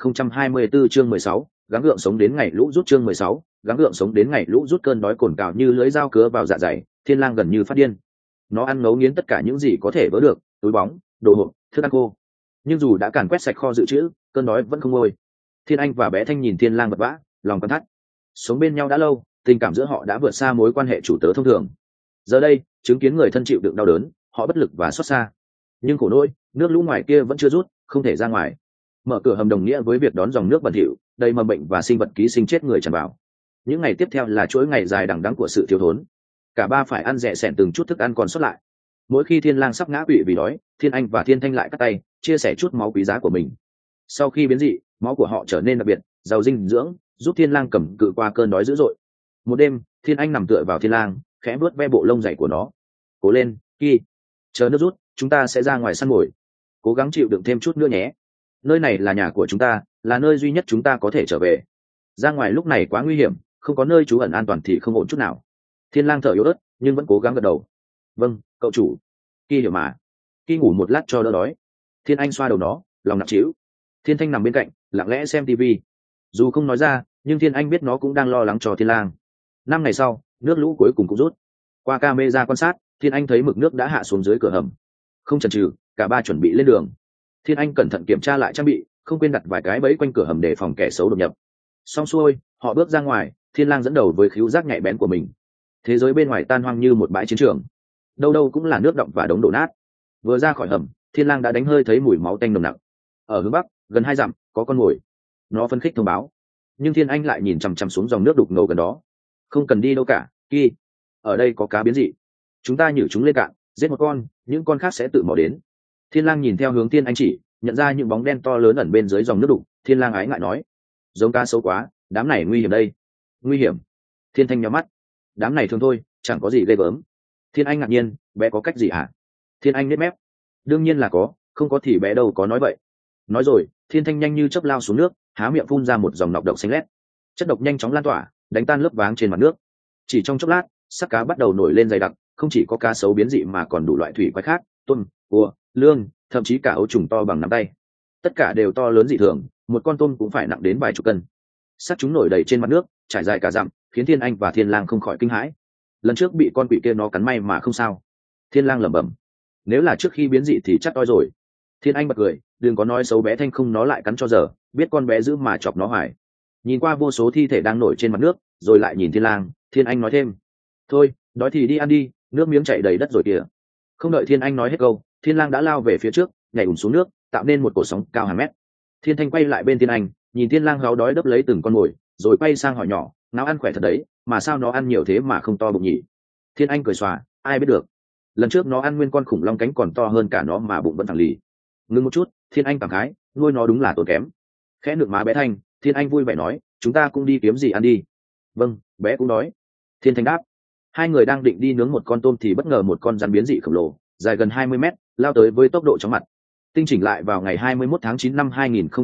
2024 chương 16, gắng gượng sống đến ngày lũ rút chương 16, gắng gượng sống đến ngày lũ rút. Cơn đói cồn cào như lưới dao cứa vào dạ dày, Thiên Lang gần như phát điên. Nó ăn ngấu nghiến tất cả những gì có thể vớ được, túi bóng, đồ hộp, thức ăn khô. Nhưng dù đã càn quét sạch kho dự trữ, cơn đói vẫn không nguôi. Thiên Anh và bé Thanh nhìn Thiên Lang vật vã, lòng căng thắt. Sống bên nhau đã lâu, tình cảm giữa họ đã vượt xa mối quan hệ chủ tớ thông thường. Giờ đây, chứng kiến người thân chịu đựng đau đớn, họ bất lực và xót xa. Nhưng khổ nỗi, nước lũ ngoài kia vẫn chưa rút, không thể ra ngoài. Mở cửa hầm đồng nghĩa với việc đón dòng nước bẩn thỉu, đầy mầm bệnh và sinh vật ký sinh chết người tràn vào. Những ngày tiếp theo là chuỗi ngày dài đằng đẵng của sự thiếu thốn. Cả ba phải ăn dè sẻn từng chút thức ăn còn sót lại. Mỗi khi Thiên Lang sắp ngã quỵ vì đói, Thiên Anh và Thiên Thanh lại cắt tay, chia sẻ chút máu quý giá của mình. Sau khi biến dị, máu của họ trở nên đặc biệt, giàu dinh dưỡng, giúp Thiên Lang cầm cự qua cơn đói dữ dội. Một đêm, Thiên Anh nằm tựa vào Thiên Lang, khẽ vuốt ve bộ lông dày của nó. Cố lên, Ki. Chờ nước rút, chúng ta sẽ ra ngoài săn mồi. Cố gắng chịu đựng thêm chút nữa nhé. Nơi này là nhà của chúng ta, là nơi duy nhất chúng ta có thể trở về. Ra ngoài lúc này quá nguy hiểm, không có nơi trú ẩn an toàn thì không ổn chút nào. Thiên Lang thở yếu ớt, nhưng vẫn cố gắng gật đầu. Vâng, cậu chủ. Ki hiểu mà. Ki ngủ một lát cho đỡ đói. Thiên Anh xoa đầu nó, lòng nặng trĩu. Thiên Thanh nằm bên cạnh, lặng lẽ xem tivi. Dù không nói ra, nhưng Thiên Anh biết nó cũng đang lo lắng cho Thiên Lang. 5 ngày sau, nước lũ cuối cùng cũng rút. Qua camera quan sát, Thiên Anh thấy mực nước đã hạ xuống dưới cửa hầm. Không chần chừ, cả ba chuẩn bị lên đường. Thiên Anh cẩn thận kiểm tra lại trang bị, không quên đặt vài cái bẫy quanh cửa hầm để phòng kẻ xấu đột nhập. Xong xuôi, họ bước ra ngoài. Thiên Lang dẫn đầu với khứu giác nhạy bén của mình. Thế giới bên ngoài tan hoang như một bãi chiến trường, đâu đâu cũng là nước đọng và đống đổ nát. Vừa ra khỏi hầm, Thiên Lang đã đánh hơi thấy mùi máu tanh nồng nặc. Ở hướng bắc, gần 2 dặm, có con mồi. Nó phấn khích thông báo. Nhưng Thiên Anh lại nhìn chằm chằm xuống dòng nước đục ngầu gần đó. Không cần đi đâu cả, Ki. Ở đây có cá biến dị. Chúng ta nhử chúng lên cạn, giết một con, những con khác sẽ tự mò đến. Thiên Lang nhìn theo hướng Thiên Anh chỉ, nhận ra những bóng đen to lớn ẩn bên dưới dòng nước đục. Thiên Lang ái ngại nói: giống cá xấu quá, đám này nguy hiểm đây. Nguy hiểm? Thiên Thanh nhắm mắt. Đám này thường thôi, chẳng có gì ghê gớm. Thiên Anh ngạc nhiên, bé có cách gì hả? Thiên Anh nhếch mép. Đương nhiên là có, không có thì bé đâu có nói vậy. Nói rồi, Thiên Thanh nhanh như chớp lao xuống nước, há miệng phun ra một dòng nọc độc xanh lét. Chất độc nhanh chóng lan tỏa, đánh tan lớp váng trên mặt nước. Chỉ trong chốc lát, xác cá bắt đầu nổi lên dày đặc, không chỉ có cá sấu biến dị mà còn đủ loại thủy quái khác, tôm, cua, lương, thậm chí cả ấu trùng to bằng nắm tay. Tất cả đều to lớn dị thường, một con tôm cũng phải nặng đến vài chục cân. Xác chúng nổi đầy trên mặt nước, trải dài cả dặm, khiến Thiên Anh và Thiên Lang không khỏi kinh hãi. Lần trước bị con quỷ kia nó cắn may mà không sao. Thiên Lang lẩm bẩm, nếu là trước khi biến dị thì chắc toi rồi. Thiên Anh bật cười, đừng có nói xấu bé Thanh không nó lại cắn cho giờ, biết con bé giữ mà chọc nó hoài. Nhìn qua vô số thi thể đang nổi trên mặt nước, rồi lại nhìn Thiên Lang, Thiên Anh nói thêm, thôi, đói thì đi ăn đi, nước miếng chảy đầy đất rồi kìa. Không đợi Thiên Anh nói hết câu, Thiên Lang đã lao về phía trước, nhảy ùn xuống nước, tạo nên một cột sóng cao hàng mét. Thiên Thanh quay lại bên Thiên Anh, nhìn Thiên Lang gáo đói đớp lấy từng con mồi, rồi quay sang hỏi nhỏ, nó ăn khỏe thật đấy, mà sao nó ăn nhiều thế mà không to bụng nhỉ? Thiên Anh cười xòa, ai biết được. Lần trước nó ăn nguyên con khủng long cánh còn to hơn cả nó mà bụng vẫn thẳng lì. Ngưng một chút, Thiên Anh cảm khái, nuôi nó đúng là tốn kém. Khẽ nựng má bé Thanh, Thiên Anh vui vẻ nói, chúng ta cũng đi kiếm gì ăn đi. Vâng, bé cũng đói. Thiên Thanh đáp. Hai người đang định đi nướng một con tôm thì bất ngờ một con rắn biến dị khổng lồ, dài gần 20 mét, lao tới với tốc độ chóng mặt. Tinh chỉnh lại vào ngày 21 tháng 9 năm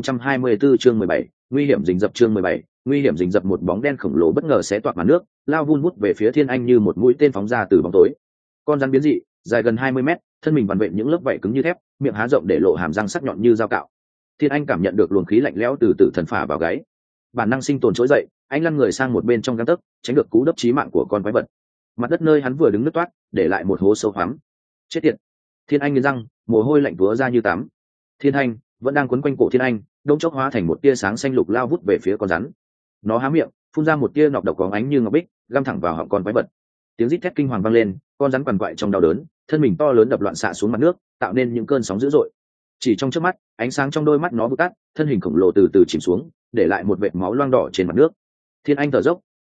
2024 chương 17, nguy hiểm rình rập chương 17, nguy hiểm rình rập. Một bóng đen khổng lồ bất ngờ xé toạc mặt nước, lao vun vút về phía Thiên Anh như một mũi tên phóng ra từ bóng tối. Con rắn biến dị, dài gần 20 mét, thân mình vằn vện những lớp vảy cứng như thép, miệng há rộng để lộ hàm răng sắc nhọn như dao cạo. Thiên Anh cảm nhận được luồng khí lạnh lẽo từ tử thần phả vào gáy. Bản năng sinh tồn trỗi dậy, anh lăn người sang một bên trong gang tấc, tránh được cú đấp chí mạng của con quái vật. Mặt đất nơi hắn vừa đứng nứt toát, để lại một hố sâu hoắm. Chết tiệt! Thiên Anh nghiến răng, mồ hôi lạnh túa ra như tắm. Thiên Thanh vẫn đang quấn quanh cổ Thiên Anh, đông chốc hóa thành một tia sáng xanh lục lao vút về phía con rắn. Nó há miệng, phun ra một tia nọc độc có ánh như ngọc bích, găm thẳng vào họng con quái vật. Tiếng rít thét kinh hoàng vang lên, con rắn quằn quại trong đau đớn, thân mình to lớn đập loạn xạ xuống mặt nước, tạo nên những cơn sóng dữ dội. Chỉ trong chớp mắt, ánh sáng trong đôi mắt nó vụt tắt, thân hình khổng lồ từ từ chìm xuống, để lại một vệt máu loang đỏ trên mặt nước. Thiên Anh thở dốc,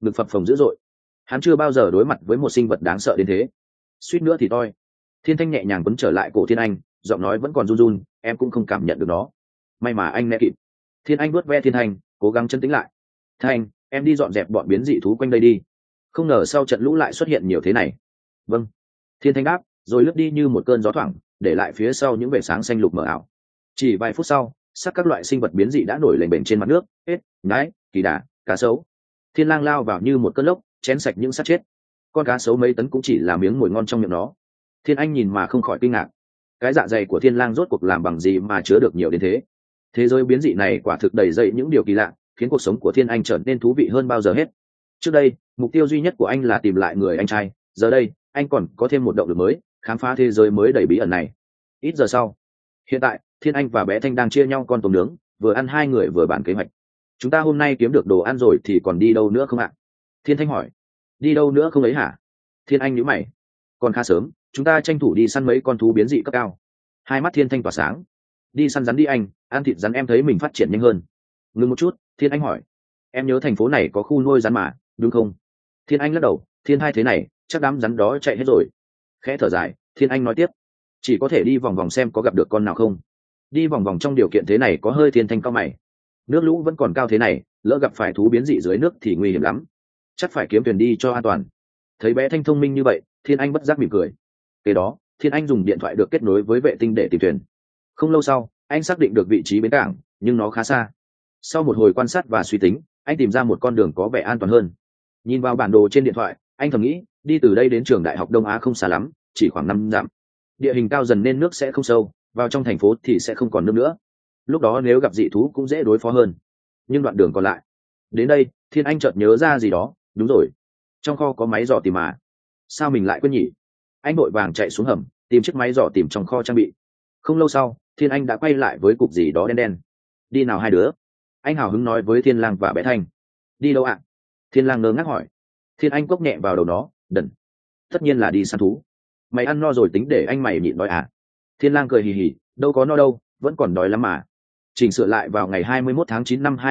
ngực phập phồng dữ dội. Hắn chưa bao giờ đối mặt với một sinh vật đáng sợ đến thế. Suýt nữa thì toi. Thiên Thanh nhẹ nhàng quấn trở lại cổ Thiên Anh, giọng nói vẫn còn run run, em cũng không cảm nhận được nó. May mà anh né kịp. Thiên Anh vuốt ve Thiên Thanh, cố gắng chân tĩnh lại. Thanh, em đi dọn dẹp bọn biến dị thú quanh đây đi. Không ngờ sau trận lũ lại xuất hiện nhiều thế này. Vâng. Thiên Thanh đáp, rồi lướt đi như một cơn gió thoảng, để lại phía sau những vệt sáng xanh lục mờ ảo. Chỉ vài phút sau, sắc các loại sinh vật biến dị đã nổi lềnh bềnh trên mặt nước, ếch, nhái, kỳ đà, cá sấu. Thiên Lang lao vào như một cơn lốc, chén sạch những xác chết. Con cá sấu mấy tấn cũng chỉ là miếng mồi ngon trong miệng nó. Thiên Anh nhìn mà không khỏi kinh ngạc. Cái dạ dày của Thiên Lang rốt cuộc làm bằng gì mà chứa được nhiều đến thế? Thế giới biến dị này quả thực đầy dậy những điều kỳ lạ, khiến cuộc sống của Thiên Anh trở nên thú vị hơn bao giờ hết. Trước đây, mục tiêu duy nhất của anh là tìm lại người anh trai, giờ đây, anh còn có thêm một động lực mới, khám phá thế giới mới đầy bí ẩn này. Ít giờ sau, hiện tại, Thiên Anh và bé Thanh đang chia nhau con tôm nướng, vừa ăn hai người vừa bàn kế hoạch. Chúng ta hôm nay kiếm được đồ ăn rồi thì còn đi đâu nữa không ạ? Thiên Thanh hỏi. Đi đâu nữa không ấy hả? Thiên Anh nhíu mày. Còn khá sớm, chúng ta tranh thủ đi săn mấy con thú biến dị cấp cao. Hai mắt Thiên Thanh tỏa sáng. Đi săn rắn đi anh, ăn thịt rắn em thấy mình phát triển nhanh hơn. Ngừng một chút, Thiên Anh hỏi. Em nhớ thành phố này có khu nuôi rắn mà, đúng không? Thiên Anh lắc đầu, Thiên Hai thế này, chắc đám rắn đó chạy hết rồi. Khẽ thở dài, Thiên Anh nói tiếp. Chỉ có thể đi vòng vòng xem có gặp được con nào không. Đi vòng vòng trong điều kiện thế này có hơi. Thiên Thanh cao mày. Nước lũ vẫn còn cao thế này, lỡ gặp phải thú biến dị dưới nước thì nguy hiểm lắm. Chắc phải kiếm thuyền đi cho an toàn. Thấy bé Thanh thông minh như vậy, Thiên Anh bất giác mỉm cười. Kế đó, Thiên Anh dùng điện thoại được kết nối với vệ tinh để tìm thuyền. Không lâu sau, anh xác định được vị trí bến cảng, nhưng nó khá xa. Sau một hồi quan sát và suy tính, anh tìm ra một con đường có vẻ an toàn hơn. Nhìn vào bản đồ trên điện thoại, anh thầm nghĩ, đi từ đây đến trường đại học Đông Á không xa lắm, chỉ khoảng 5 dặm. Địa hình cao dần nên nước sẽ không sâu, vào trong thành phố thì sẽ không còn nước nữa. Lúc đó nếu gặp dị thú cũng dễ đối phó hơn. Nhưng đoạn đường còn lại, đến đây, Thiên Anh chợt nhớ ra gì đó. Đúng rồi, trong kho có máy dò tìm mà. Sao mình lại quên nhỉ? Anh vội vàng chạy xuống hầm, tìm chiếc máy dò tìm trong kho trang bị. Không lâu sau, Thiên Anh đã quay lại với cục gì đó đen đen. Đi nào hai đứa? Anh hào hứng nói với Thiên Lang và bé Thanh. Đi đâu ạ? Thiên Lang ngơ ngác hỏi. Thiên Anh cốc nhẹ vào đầu nó, đần. Tất nhiên là đi săn thú. Mày ăn no rồi tính để anh mày nhịn đói à? Thiên Lang cười hì hì, đâu có no đâu, vẫn còn đói lắm mà. Chỉnh sửa lại vào ngày 21 tháng 9 năm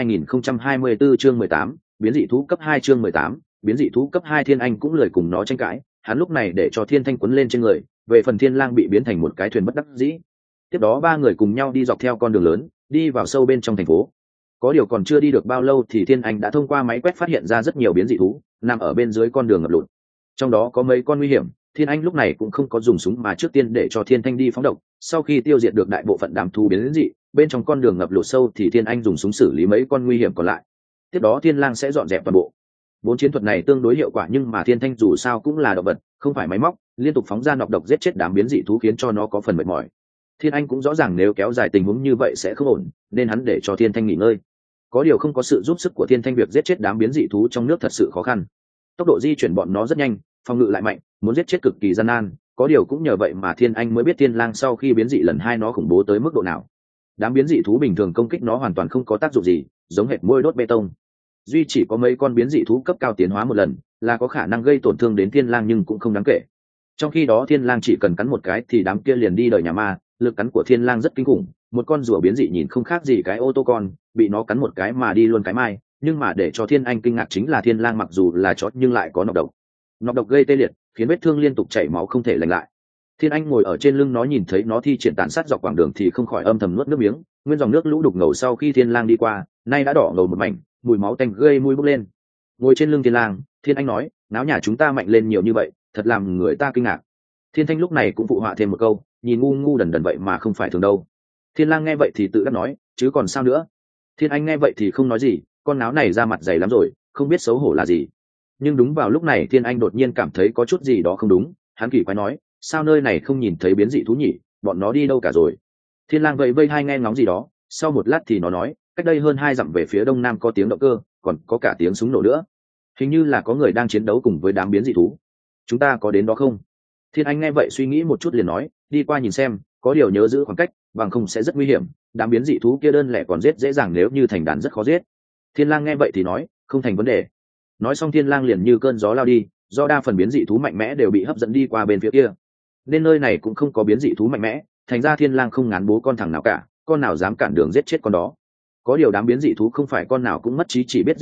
2024 chương 18, biến dị thú cấp 2 chương 18, biến dị thú cấp 2. Thiên Anh cũng lười cùng nó tranh cãi, hắn lúc này để cho Thiên Thanh quấn lên trên người, về phần Thiên Lang bị biến thành một cái thuyền bất đắc dĩ. Tiếp đó ba người cùng nhau đi dọc theo con đường lớn, đi vào sâu bên trong thành phố. Có điều còn chưa đi được bao lâu thì Thiên Anh đã thông qua máy quét phát hiện ra rất nhiều biến dị thú nằm ở bên dưới con đường ngập lụt. Trong đó có mấy con nguy hiểm, Thiên Anh lúc này cũng không có dùng súng mà trước tiên để cho Thiên Thanh đi phóng độc. Sau khi tiêu diệt được đại bộ phận đám thú biến dị, bên trong con đường ngập lụt sâu thì Thiên Anh dùng súng xử lý mấy con nguy hiểm còn lại. Tiếp đó Thiên Lang sẽ dọn dẹp toàn bộ. Bốn chiến thuật này tương đối hiệu quả, nhưng mà Thiên Thanh dù sao cũng là động vật, không phải máy móc, liên tục phóng ra nọc độc giết chết đám biến dị thú khiến cho nó có phần mệt mỏi. Thiên Anh cũng rõ ràng nếu kéo dài tình huống như vậy sẽ không ổn, nên hắn để cho Thiên Thanh nghỉ ngơi. Có điều không có sự giúp sức của Thiên Thanh, việc giết chết đám biến dị thú trong nước thật sự khó khăn. Tốc độ di chuyển bọn nó rất nhanh, phòng ngự lại mạnh, muốn giết chết cực kỳ gian nan. Có điều cũng nhờ vậy mà Thiên Anh mới biết Thiên Lang sau khi biến dị lần 2 nó khủng bố tới mức độ nào. Đám biến dị thú bình thường công kích nó hoàn toàn không có tác dụng gì, giống hệt môi đốt bê tông. Duy chỉ có mấy con biến dị thú cấp cao tiến hóa một lần là có khả năng gây tổn thương đến Thiên Lang, nhưng cũng không đáng kể. Trong khi đó Thiên Lang chỉ cần cắn một cái thì đám kia liền đi đời nhà ma. Lực cắn của Thiên Lang rất kinh khủng, một con rùa biến dị nhìn không khác gì cái ô tô con, bị nó cắn một cái mà đi luôn cái mai. Nhưng mà để cho Thiên Anh kinh ngạc chính là Thiên Lang mặc dù là chó nhưng lại có nọc độc. Nọc độc gây tê liệt, khiến vết thương liên tục chảy máu không thể lành lại. Thiên Anh ngồi ở trên lưng nó nhìn thấy nó thi triển tàn sát dọc quãng đường thì không khỏi âm thầm nuốt nước miếng. Nguyên dòng nước lũ đục ngầu sau khi Thiên Lang đi qua, nay đã đỏ ngầu một mảnh, mùi máu tanh gây mùi bốc lên. Ngồi trên lưng Thiên Lang, Thiên Anh nói, náo nhà chúng ta mạnh lên nhiều như vậy, thật làm người ta kinh ngạc. Thiên Thanh lúc này cũng phụ họa thêm một câu, nhìn ngu ngu đần đần vậy mà không phải thường đâu. Thiên Lang nghe vậy thì tự đắc nói, chứ còn sao nữa. Thiên Anh nghe vậy thì không nói gì, con náo này ra mặt dày lắm rồi, không biết xấu hổ là gì. Nhưng đúng vào lúc này Thiên Anh đột nhiên cảm thấy có chút gì đó không đúng, hắn kỳ quái nói, sao nơi này không nhìn thấy biến dị thú nhỉ, bọn nó đi đâu cả rồi. Thiên Lang vậy vây hai nghe ngóng gì đó, sau một lát thì nó nói, cách đây hơn 2 dặm về phía đông nam có tiếng động cơ, còn có cả tiếng súng nổ nữa. Hình như là có người đang chiến đấu cùng với đám biến dị thú. Chúng ta có đến đó không? Thiên Anh nghe vậy suy nghĩ một chút liền nói, đi qua nhìn xem, có điều nhớ giữ khoảng cách, bằng không sẽ rất nguy hiểm. Đám biến dị thú kia đơn lẻ còn giết dễ dàng, nếu như thành đàn rất khó giết. Thiên Lang nghe vậy thì nói, không thành vấn đề. Nói xong Thiên Lang liền như cơn gió lao đi, do đa phần biến dị thú mạnh mẽ đều bị hấp dẫn đi qua bên phía kia, nên nơi này cũng không có biến dị thú mạnh mẽ. Thành ra Thiên Lang không ngán bố con thằng nào cả, con nào dám cản đường giết chết con đó. Có điều đám biến dị thú không phải con nào cũng mất trí chỉ biết giết chóc,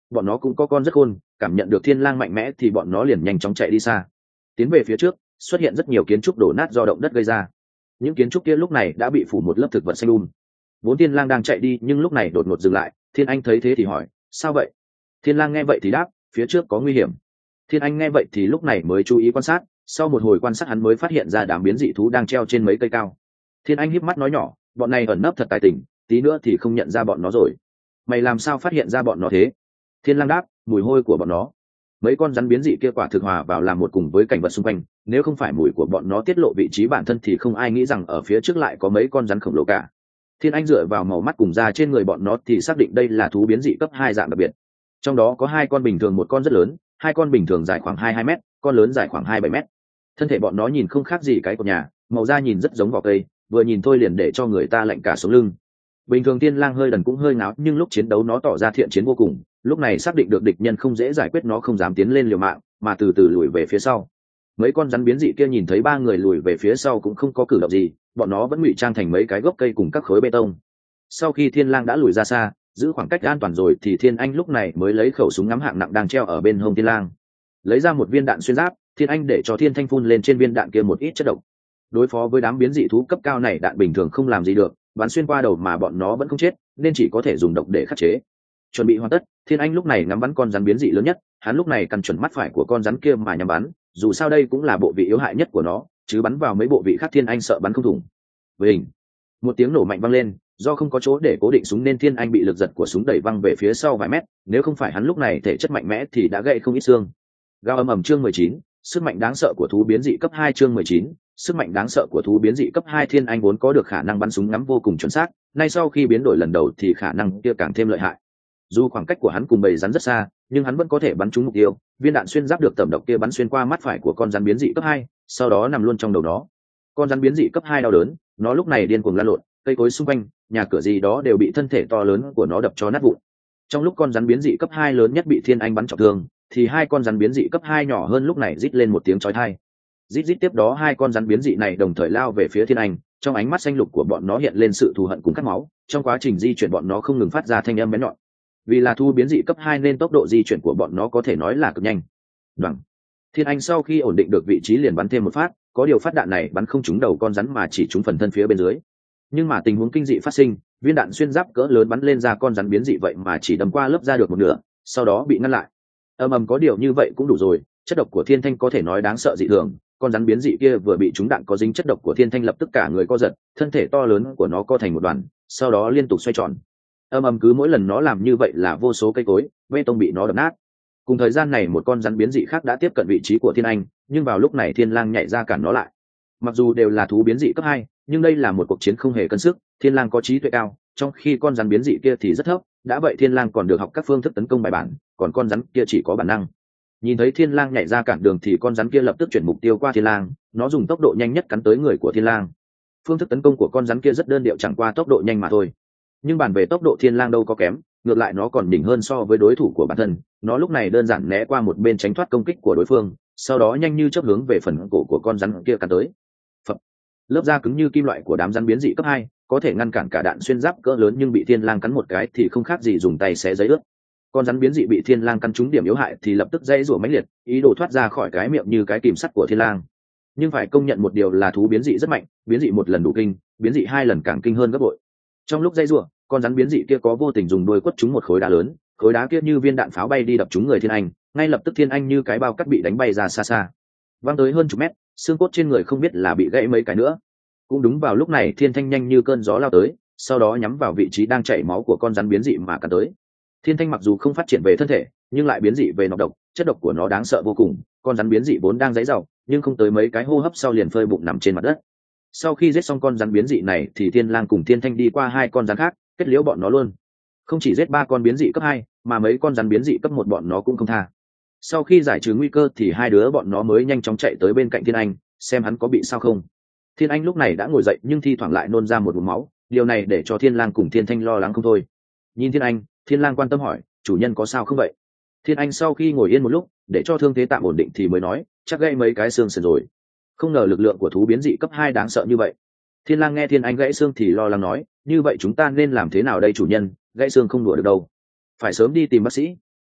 bọn nó cũng có con rất khôn, cảm nhận được thiên lang mạnh mẽ thì bọn nó liền nhanh chóng chạy đi xa. Tiến về phía trước, xuất hiện rất nhiều kiến trúc đổ nát do động đất gây ra. Những kiến trúc kia lúc này đã bị phủ một lớp thực vật xanh Vốn thiên lang đang chạy đi nhưng lúc này đột ngột dừng lại. Thiên Anh thấy thế thì hỏi, sao vậy? Thiên lang nghe vậy thì đáp, phía trước có nguy hiểm. Thiên Anh nghe vậy thì lúc này mới chú ý quan sát. Sau một hồi quan sát hắn mới phát hiện ra đám biến dị thú đang treo trên mấy cây cao. Thiên Anh híp mắt nói nhỏ, bọn này ẩn nấp thật tài tình, tí nữa thì không nhận ra bọn nó rồi. Mày làm sao phát hiện ra bọn nó thế? Thiên lang đáp, mùi hôi của bọn nó. Mấy con rắn biến dị kia quả thực hòa vào làm một cùng với cảnh vật xung quanh, nếu không phải mùi của bọn nó tiết lộ vị trí bản thân thì không ai nghĩ rằng ở phía trước lại có mấy con rắn khổng lồ cả. Thiên Anh dựa vào màu mắt cùng da trên người bọn nó thì xác định đây là thú biến dị cấp 2 dạng đặc biệt. Trong đó có 2 con bình thường, một con rất lớn, 2 con bình thường dài khoảng 22 mét, con lớn dài khoảng 27 mét. Thân thể bọn nó nhìn không khác gì cái cột nhà, màu da nhìn rất giống vỏ cây, vừa nhìn thôi liền để cho người ta lạnh cả sống lưng. Bình thường Thiên Lang hơi đần cũng hơi ngáo, nhưng lúc chiến đấu nó tỏ ra thiện chiến vô cùng, lúc này xác định được địch nhân không dễ giải quyết nó không dám tiến lên liều mạng, mà từ từ lùi về phía sau. Mấy con rắn biến dị kia nhìn thấy 3 người lùi về phía sau cũng không có cử động gì, bọn nó vẫn ngụy trang thành mấy cái gốc cây cùng các khối bê tông. Sau khi Thiên Lang đã lùi ra xa, giữ khoảng cách an toàn rồi thì Thiên Anh lúc này mới lấy khẩu súng ngắm hạng nặng đang treo ở bên hông Thiên Lang, lấy ra một viên đạn xuyên giáp. Thiên Anh để cho Thiên Thanh phun lên trên viên đạn kia một ít chất độc. Đối phó với đám biến dị thú cấp cao này, đạn bình thường không làm gì được, bắn xuyên qua đầu mà bọn nó vẫn không chết, nên chỉ có thể dùng độc để khắc chế. Chuẩn bị hoàn tất, Thiên Anh lúc này ngắm bắn con rắn biến dị lớn nhất. Hắn lúc này căn chuẩn mắt phải của con rắn kia mà nhắm bắn, dù sao đây cũng là bộ vị yếu hại nhất của nó, chứ bắn vào mấy bộ vị khác Thiên Anh sợ bắn không thủng. Với một tiếng nổ mạnh vang lên, do không có chỗ để cố định súng nên Thiên Anh bị lực giật của súng đẩy văng về phía sau vài mét, nếu không phải hắn lúc này thể chất mạnh mẽ thì đã gãy không ít xương. Gào ầm ầm. Chương 19, sức mạnh đáng sợ của thú biến dị cấp 2. Chương 19, sức mạnh đáng sợ của thú biến dị cấp 2. Thiên Anh vốn có được khả năng bắn súng ngắm vô cùng chuẩn xác, nay sau khi biến đổi lần đầu thì khả năng kia càng thêm lợi hại. Dù khoảng cách của hắn cùng bầy rắn rất xa, nhưng hắn vẫn có thể bắn trúng mục tiêu. Viên đạn xuyên giáp được tẩm độc kia bắn xuyên qua mắt phải của con rắn biến dị cấp 2, sau đó nằm luôn trong đầu nó. Con rắn biến dị cấp 2 đau đớn, nó lúc này điên cuồng la lộn, cây cối xung quanh, nhà cửa gì đó đều bị thân thể to lớn của nó đập cho nát vụn. Trong lúc con rắn biến dị cấp 2 lớn nhất bị Thiên Anh bắn trọng thương, thì 2 con rắn biến dị cấp 2 nhỏ hơn lúc này rít lên một tiếng chói tai. Rít rít tiếp đó 2 con rắn biến dị này đồng thời lao về phía Thiên Anh, trong ánh mắt xanh lục của bọn nó hiện lên sự thù hận cùng cắt máu, trong quá trình di chuyển bọn nó không ngừng phát ra thanh âm bén nhọn. Vì là thú biến dị cấp 2 nên tốc độ di chuyển của bọn nó có thể nói là cực nhanh. Đoằng. Thiên Anh sau khi ổn định được vị trí liền bắn thêm một phát, có điều phát đạn này bắn không trúng đầu con rắn mà chỉ trúng phần thân phía bên dưới. Nhưng mà tình huống kinh dị phát sinh, viên đạn xuyên giáp cỡ lớn bắn lên ra con rắn biến dị vậy mà chỉ đâm qua lớp da được một nửa, sau đó bị ngăn lại. Ầm ầm. Có điều như vậy cũng đủ rồi, chất độc của Thiên Thanh có thể nói đáng sợ dị thường. Con rắn biến dị kia vừa bị trúng đạn có dính chất độc của Thiên Thanh lập tức cả người co giật, thân thể to lớn của nó co thành một đoàn, sau đó liên tục xoay tròn. Ầm ầm. Cứ mỗi lần nó làm như vậy là vô số cây cối, bê tông bị nó đập nát. Cùng thời gian này một con rắn biến dị khác đã tiếp cận vị trí của Thiên Anh, nhưng vào lúc này Thiên Lang nhảy ra cản nó lại. Mặc dù đều là thú biến dị cấp 2, nhưng đây là một cuộc chiến không hề cân sức. Thiên Lang có trí tuệ cao, trong khi con rắn biến dị kia thì rất thấp. Đã vậy Thiên Lang còn được học các phương thức tấn công bài bản, còn con rắn kia chỉ có bản năng. Nhìn thấy Thiên Lang nhảy ra cản đường thì con rắn kia lập tức chuyển mục tiêu qua Thiên Lang, nó dùng tốc độ nhanh nhất cắn tới người của Thiên Lang. Phương thức tấn công của con rắn kia rất đơn điệu, chẳng qua tốc độ nhanh mà thôi. Nhưng bàn về tốc độ Thiên Lang đâu có kém, ngược lại nó còn đỉnh hơn so với đối thủ của bản thân. Nó lúc này đơn giản né qua một bên tránh thoát công kích của đối phương, sau đó nhanh như chớp hướng về phần cổ của con rắn kia cắn tới. Phập. Lớp da cứng như kim loại của đám rắn biến dị cấp 2 có thể ngăn cản cả đạn xuyên giáp cỡ lớn, nhưng bị Thiên Lang cắn một cái thì không khác gì dùng tay xé giấy ướt. Con rắn biến dị bị Thiên Lang cắn trúng điểm yếu hại thì lập tức dãy rủa mãnh liệt, ý đồ thoát ra khỏi cái miệng như cái kìm sắt của Thiên Lang. Nhưng phải công nhận một điều là thú biến dị rất mạnh, biến dị một lần đủ kinh, biến dị 2 lần càng kinh hơn gấp bội. Trong lúc dãy rủa, con rắn biến dị kia có vô tình dùng đuôi quất trúng một khối đá lớn, khối đá kia như viên đạn pháo bay đi đập trúng người Thiên Anh, ngay lập tức Thiên Anh như cái bao cắt bị đánh bay ra xa xa, văng tới hơn chục mét, xương cốt trên người không biết là bị gãy mấy cái nữa. Cũng đúng vào lúc này Thiên Thanh nhanh như cơn gió lao tới, sau đó nhắm vào vị trí đang chảy máu của con rắn biến dị mà cắn tới. Thiên Thanh mặc dù không phát triển về thân thể, nhưng lại biến dị về nọc độc, chất độc của nó đáng sợ vô cùng. Con rắn biến dị vốn đang dãy giàu, nhưng không tới mấy cái hô hấp sau liền phơi bụng nằm trên mặt đất. Sau khi giết xong con rắn biến dị này thì Thiên Lang cùng Thiên Thanh đi qua 2 con rắn khác, kết liễu bọn nó luôn. Không chỉ giết 3 con biến dị cấp 2, mà mấy con rắn biến dị cấp 1 bọn nó cũng không tha. Sau khi giải trừ nguy cơ thì 2 đứa bọn nó mới nhanh chóng chạy tới bên cạnh Thiên Anh, xem hắn có bị sao không. Thiên Anh lúc này đã ngồi dậy nhưng thi thoảng lại nôn ra một ngụm máu, điều này để cho Thiên Lang cùng Thiên Thanh lo lắng không thôi. Nhìn Thiên Anh, Thiên Lang quan tâm hỏi, chủ nhân có sao không vậy? Thiên Anh sau khi ngồi yên một lúc, để cho thương thế tạm ổn định thì mới nói, chắc gãy mấy cái xương sườn rồi. Không ngờ lực lượng của thú biến dị cấp 2 đáng sợ như vậy. Thiên Lang nghe Thiên Anh gãy xương thì lo lắng nói, như vậy chúng ta nên làm thế nào đây chủ nhân, gãy xương không đùa được đâu, phải sớm đi tìm bác sĩ.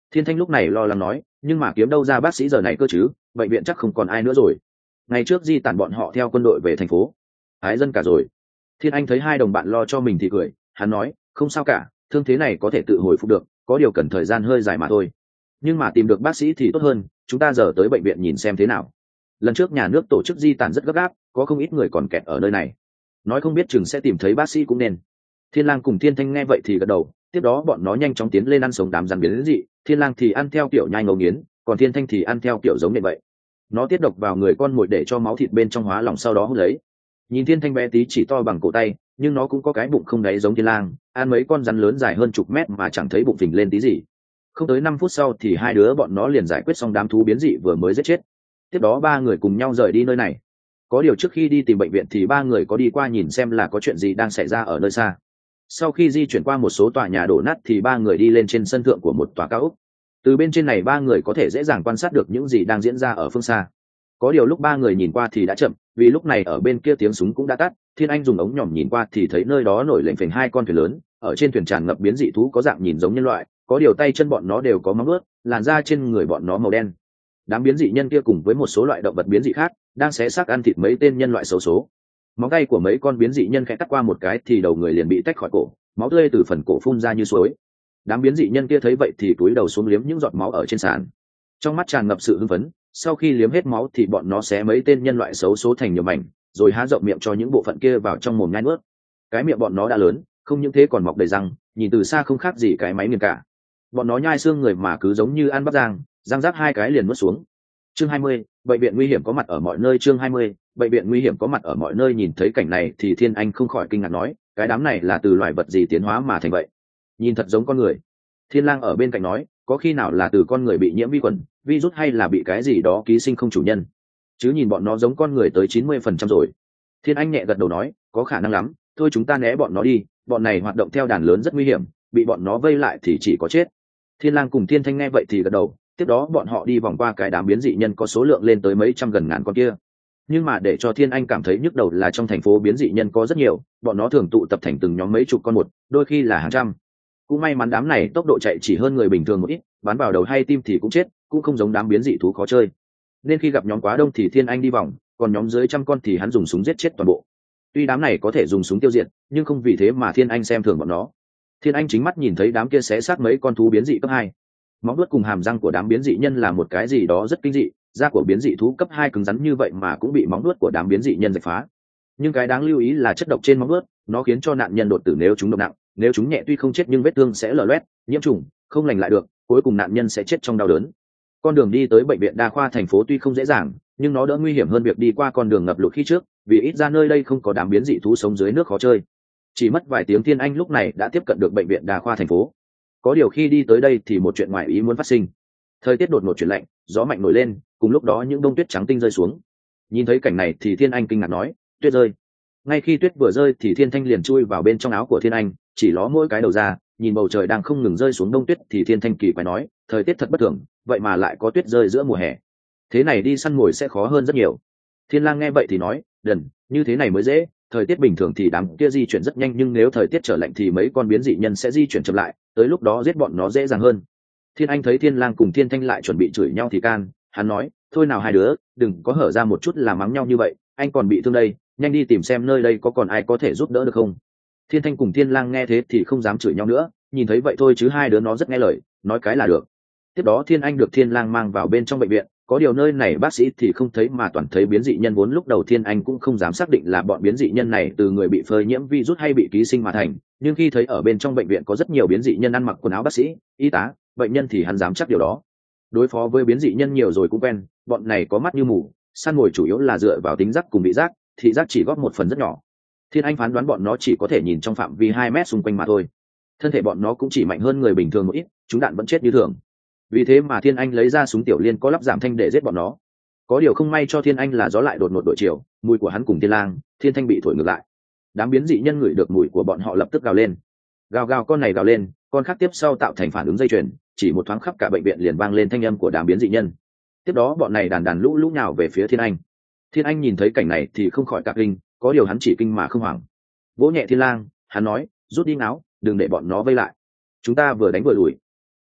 Thiên Thanh lúc này lo lắng nói, nhưng mà kiếm đâu ra bác sĩ giờ này cơ chứ, bệnh viện chắc không còn ai nữa rồi. Ngày trước di tản bọn họ theo quân đội về thành phố, ái dân cả rồi. Thiên Anh thấy hai đồng bạn lo cho mình thì cười, hắn nói, không sao cả, thương thế này có thể tự hồi phục được, có điều cần thời gian hơi dài mà thôi. Nhưng mà tìm được bác sĩ thì tốt hơn, chúng ta giờ tới bệnh viện nhìn xem thế nào. Lần trước nhà nước tổ chức di tản rất gấp gáp, có không ít người còn kẹt ở nơi này. Nói không biết chừng sẽ tìm thấy bác sĩ cũng nên. Thiên Lang cùng Thiên Thanh nghe vậy thì gật đầu, tiếp đó bọn nó nhanh chóng tiến lên ăn sống đám rắn biến dị. Thiên Lang thì ăn theo kiểu nhai ngấu nghiến, còn Thiên Thanh thì ăn theo kiểu giống như vậy. Nó tiết độc vào người con mồi để cho máu thịt bên trong hóa lỏng sau đó hút lấy. Nhìn Thiên Thanh bé tí chỉ to bằng cổ tay, nhưng nó cũng có cái bụng không đáy giống Thiên Lang, ăn mấy con rắn lớn dài hơn chục mét mà chẳng thấy bụng phình lên tí gì. Không tới 5 phút sau thì hai đứa bọn nó liền giải quyết xong đám thú biến dị vừa mới giết chết. Tiếp đó ba người cùng nhau rời đi nơi này. Có điều trước khi đi tìm bệnh viện thì ba người có đi qua nhìn xem là có chuyện gì đang xảy ra ở nơi xa. Sau khi di chuyển qua một số tòa nhà đổ nát thì ba người đi lên trên sân thượng của một tòa cao ốc. Từ bên trên này ba người có thể dễ dàng quan sát được những gì đang diễn ra ở phương xa. Có điều lúc ba người nhìn qua thì đã chậm, vì lúc này ở bên kia tiếng súng cũng đã tắt. Thiên Anh dùng ống nhòm nhìn qua thì thấy nơi đó nổi lềnh phềnh hai con thuyền lớn, ở trên thuyền tràn ngập biến dị thú có dạng nhìn giống nhân loại, có điều tay chân bọn nó đều có móng vuốt, làn da trên người bọn nó màu đen. Đám biến dị nhân kia cùng với một số loại động vật biến dị khác đang xé xác ăn thịt mấy tên nhân loại xấu số. Móng tay của mấy con biến dị nhân khẽ cắt qua một cái thì đầu người liền bị tách khỏi cổ, máu tươi từ phần cổ phun ra như suối. Đám biến dị nhân kia thấy vậy thì cúi đầu xuống liếm những giọt máu ở trên sàn, trong mắt tràn ngập sự hưng phấn. Sau khi liếm hết máu thì bọn nó xé mấy tên nhân loại xấu số thành nhiều mảnh, rồi há rộng miệng cho những bộ phận kia vào trong mồm nhai nuốt. Cái miệng bọn nó đã lớn, không những thế còn mọc đầy răng, nhìn từ xa không khác gì cái máy nghiền cả. Bọn nó nhai xương người mà cứ giống như ăn bắp rang, răng rác hai cái liền nuốt xuống. Chương 20, bệnh viện nguy hiểm có mặt ở mọi nơi. Chương 20, bệnh viện nguy hiểm có mặt ở mọi nơi. Nhìn thấy cảnh này thì Thiên Anh không khỏi kinh ngạc nói, cái đám này là từ loài vật gì tiến hóa mà thành vậy? Nhìn thật giống con người. Thiên Lang ở bên cạnh nói, có khi nào là từ con người bị nhiễm vi khuẩn, virus hay là bị cái gì đó ký sinh không chủ nhân? Chứ nhìn bọn nó giống con người tới 90% rồi. Thiên Anh nhẹ gật đầu nói, có khả năng lắm, thôi chúng ta né bọn nó đi, bọn này hoạt động theo đàn lớn rất nguy hiểm, bị bọn nó vây lại thì chỉ có chết. Thiên Lang cùng Thiên Thanh nghe vậy thì gật đầu, tiếp đó bọn họ đi vòng qua cái đám biến dị nhân có số lượng lên tới mấy trăm gần ngàn con kia. Nhưng mà để cho Thiên Anh cảm thấy nhức đầu là trong thành phố biến dị nhân có rất nhiều, bọn nó thường tụ tập thành từng nhóm mấy chục con một, đôi khi là hàng trăm. Cũng may mắn đám này tốc độ chạy chỉ hơn người bình thường một ít, bắn vào đầu hay tim thì cũng chết, cũng không giống đám biến dị thú khó chơi. Nên khi gặp nhóm quá đông thì Thiên Anh đi vòng, còn nhóm dưới trăm con thì hắn dùng súng giết chết toàn bộ. Tuy đám này có thể dùng súng tiêu diệt, nhưng không vì thế mà Thiên Anh xem thường bọn nó. Thiên Anh chính mắt nhìn thấy đám kia xé xác mấy con thú biến dị cấp 2. Móng vuốt cùng hàm răng của đám biến dị nhân là một cái gì đó rất kinh dị, da của biến dị thú cấp 2 cứng rắn như vậy mà cũng bị móng vuốt của đám biến dị nhân rạch phá. Nhưng cái đáng lưu ý là chất độc trên móng vuốt, nó khiến cho nạn nhân đột tử nếu chúng độc nặng, nếu chúng nhẹ tuy không chết nhưng vết thương sẽ lở loét, nhiễm trùng, không lành lại được, cuối cùng nạn nhân sẽ chết trong đau đớn. Con đường đi tới bệnh viện đa khoa thành phố tuy không dễ dàng, nhưng nó đỡ nguy hiểm hơn việc đi qua con đường ngập lụt khi trước, vì ít ra nơi đây không có đám biến dị thú sống dưới nước khó chơi. Chỉ mất vài tiếng Thiên Anh lúc này đã tiếp cận được bệnh viện đa khoa thành phố. Có điều khi đi tới đây thì một chuyện ngoài ý muốn phát sinh. Thời tiết đột ngột chuyển lạnh, gió mạnh nổi lên, cùng lúc đó những bông tuyết trắng tinh rơi xuống. Nhìn thấy cảnh này thì Thiên Anh kinh ngạc nói, tuyết rơi. Ngay khi tuyết vừa rơi thì Thiên Thanh liền chui vào bên trong áo của Thiên Anh, chỉ ló mỗi cái đầu ra, nhìn bầu trời đang không ngừng rơi xuống bông tuyết thì Thiên Thanh kỳ quái nói, thời tiết thật bất thường, vậy mà lại có tuyết rơi giữa mùa hè. Thế này đi săn mồi sẽ khó hơn rất nhiều. Thiên Lang nghe vậy thì nói, đần, như thế này mới dễ, thời tiết bình thường thì đám kia di chuyển rất nhanh nhưng nếu thời tiết trở lạnh thì mấy con biến dị nhân sẽ di chuyển chậm lại, tới lúc đó giết bọn nó dễ dàng hơn. Thiên Anh thấy Thiên Lang cùng Thiên Thanh lại chuẩn bị chửi nhau thì can, hắn nói, thôi nào hai đứa, đừng có hở ra một chút là mắng nhau như vậy, anh còn bị thương đây, nhanh đi tìm xem nơi đây có còn ai có thể giúp đỡ được không. Thiên Thanh cùng Thiên Lang nghe thế thì không dám chửi nhau nữa, nhìn thấy vậy thôi chứ hai đứa nó rất nghe lời, nói cái là được. Tiếp đó Thiên Anh được Thiên Lang mang vào bên trong bệnh viện, có điều nơi này bác sĩ thì không thấy mà toàn thấy biến dị nhân, vốn lúc đầu Thiên Anh cũng không dám xác định là bọn biến dị nhân này từ người bị phơi nhiễm virus hay bị ký sinh mà thành, nhưng khi thấy ở bên trong bệnh viện có rất nhiều biến dị nhân ăn mặc quần áo bác sĩ, y tá, bệnh nhân thì hắn dám chắc điều đó. Đối phó với biến dị nhân nhiều rồi cũng quen, bọn này có mắt như mù, săn mồi chủ yếu là dựa vào tính giác cùng vị giác, thị giác chỉ góp một phần rất nhỏ. Thiên Anh phán đoán bọn nó chỉ có thể nhìn trong phạm vi 2 mét xung quanh mà thôi. Thân thể bọn nó cũng chỉ mạnh hơn người bình thường một ít, chúng đạn vẫn chết như thường. Vì thế mà Thiên Anh lấy ra súng tiểu liên có lắp giảm thanh để giết bọn nó. Có điều không may cho Thiên Anh là gió lại đột ngột đổi chiều, mùi của hắn cùng Thiên Lang, Thiên Thanh bị thổi ngược lại. Đám biến dị nhân ngửi được mùi của bọn họ lập tức gào lên. Gào gào, con này gào lên, con khác tiếp sau tạo thành phản ứng dây chuyền, chỉ một thoáng khắp cả bệnh viện liền vang lên thanh âm của đám biến dị nhân. Tiếp đó bọn này đàn đàn lũ lũ nhào về phía Thiên Anh. Thiên Anh nhìn thấy cảnh này thì không khỏi cả kinh, có điều hắn chỉ kinh mà không hoảng. Vỗ nhẹ Thiên Lang, hắn nói, rút đi áo, đừng để bọn nó vây lại. Chúng ta vừa đánh vừa lùi.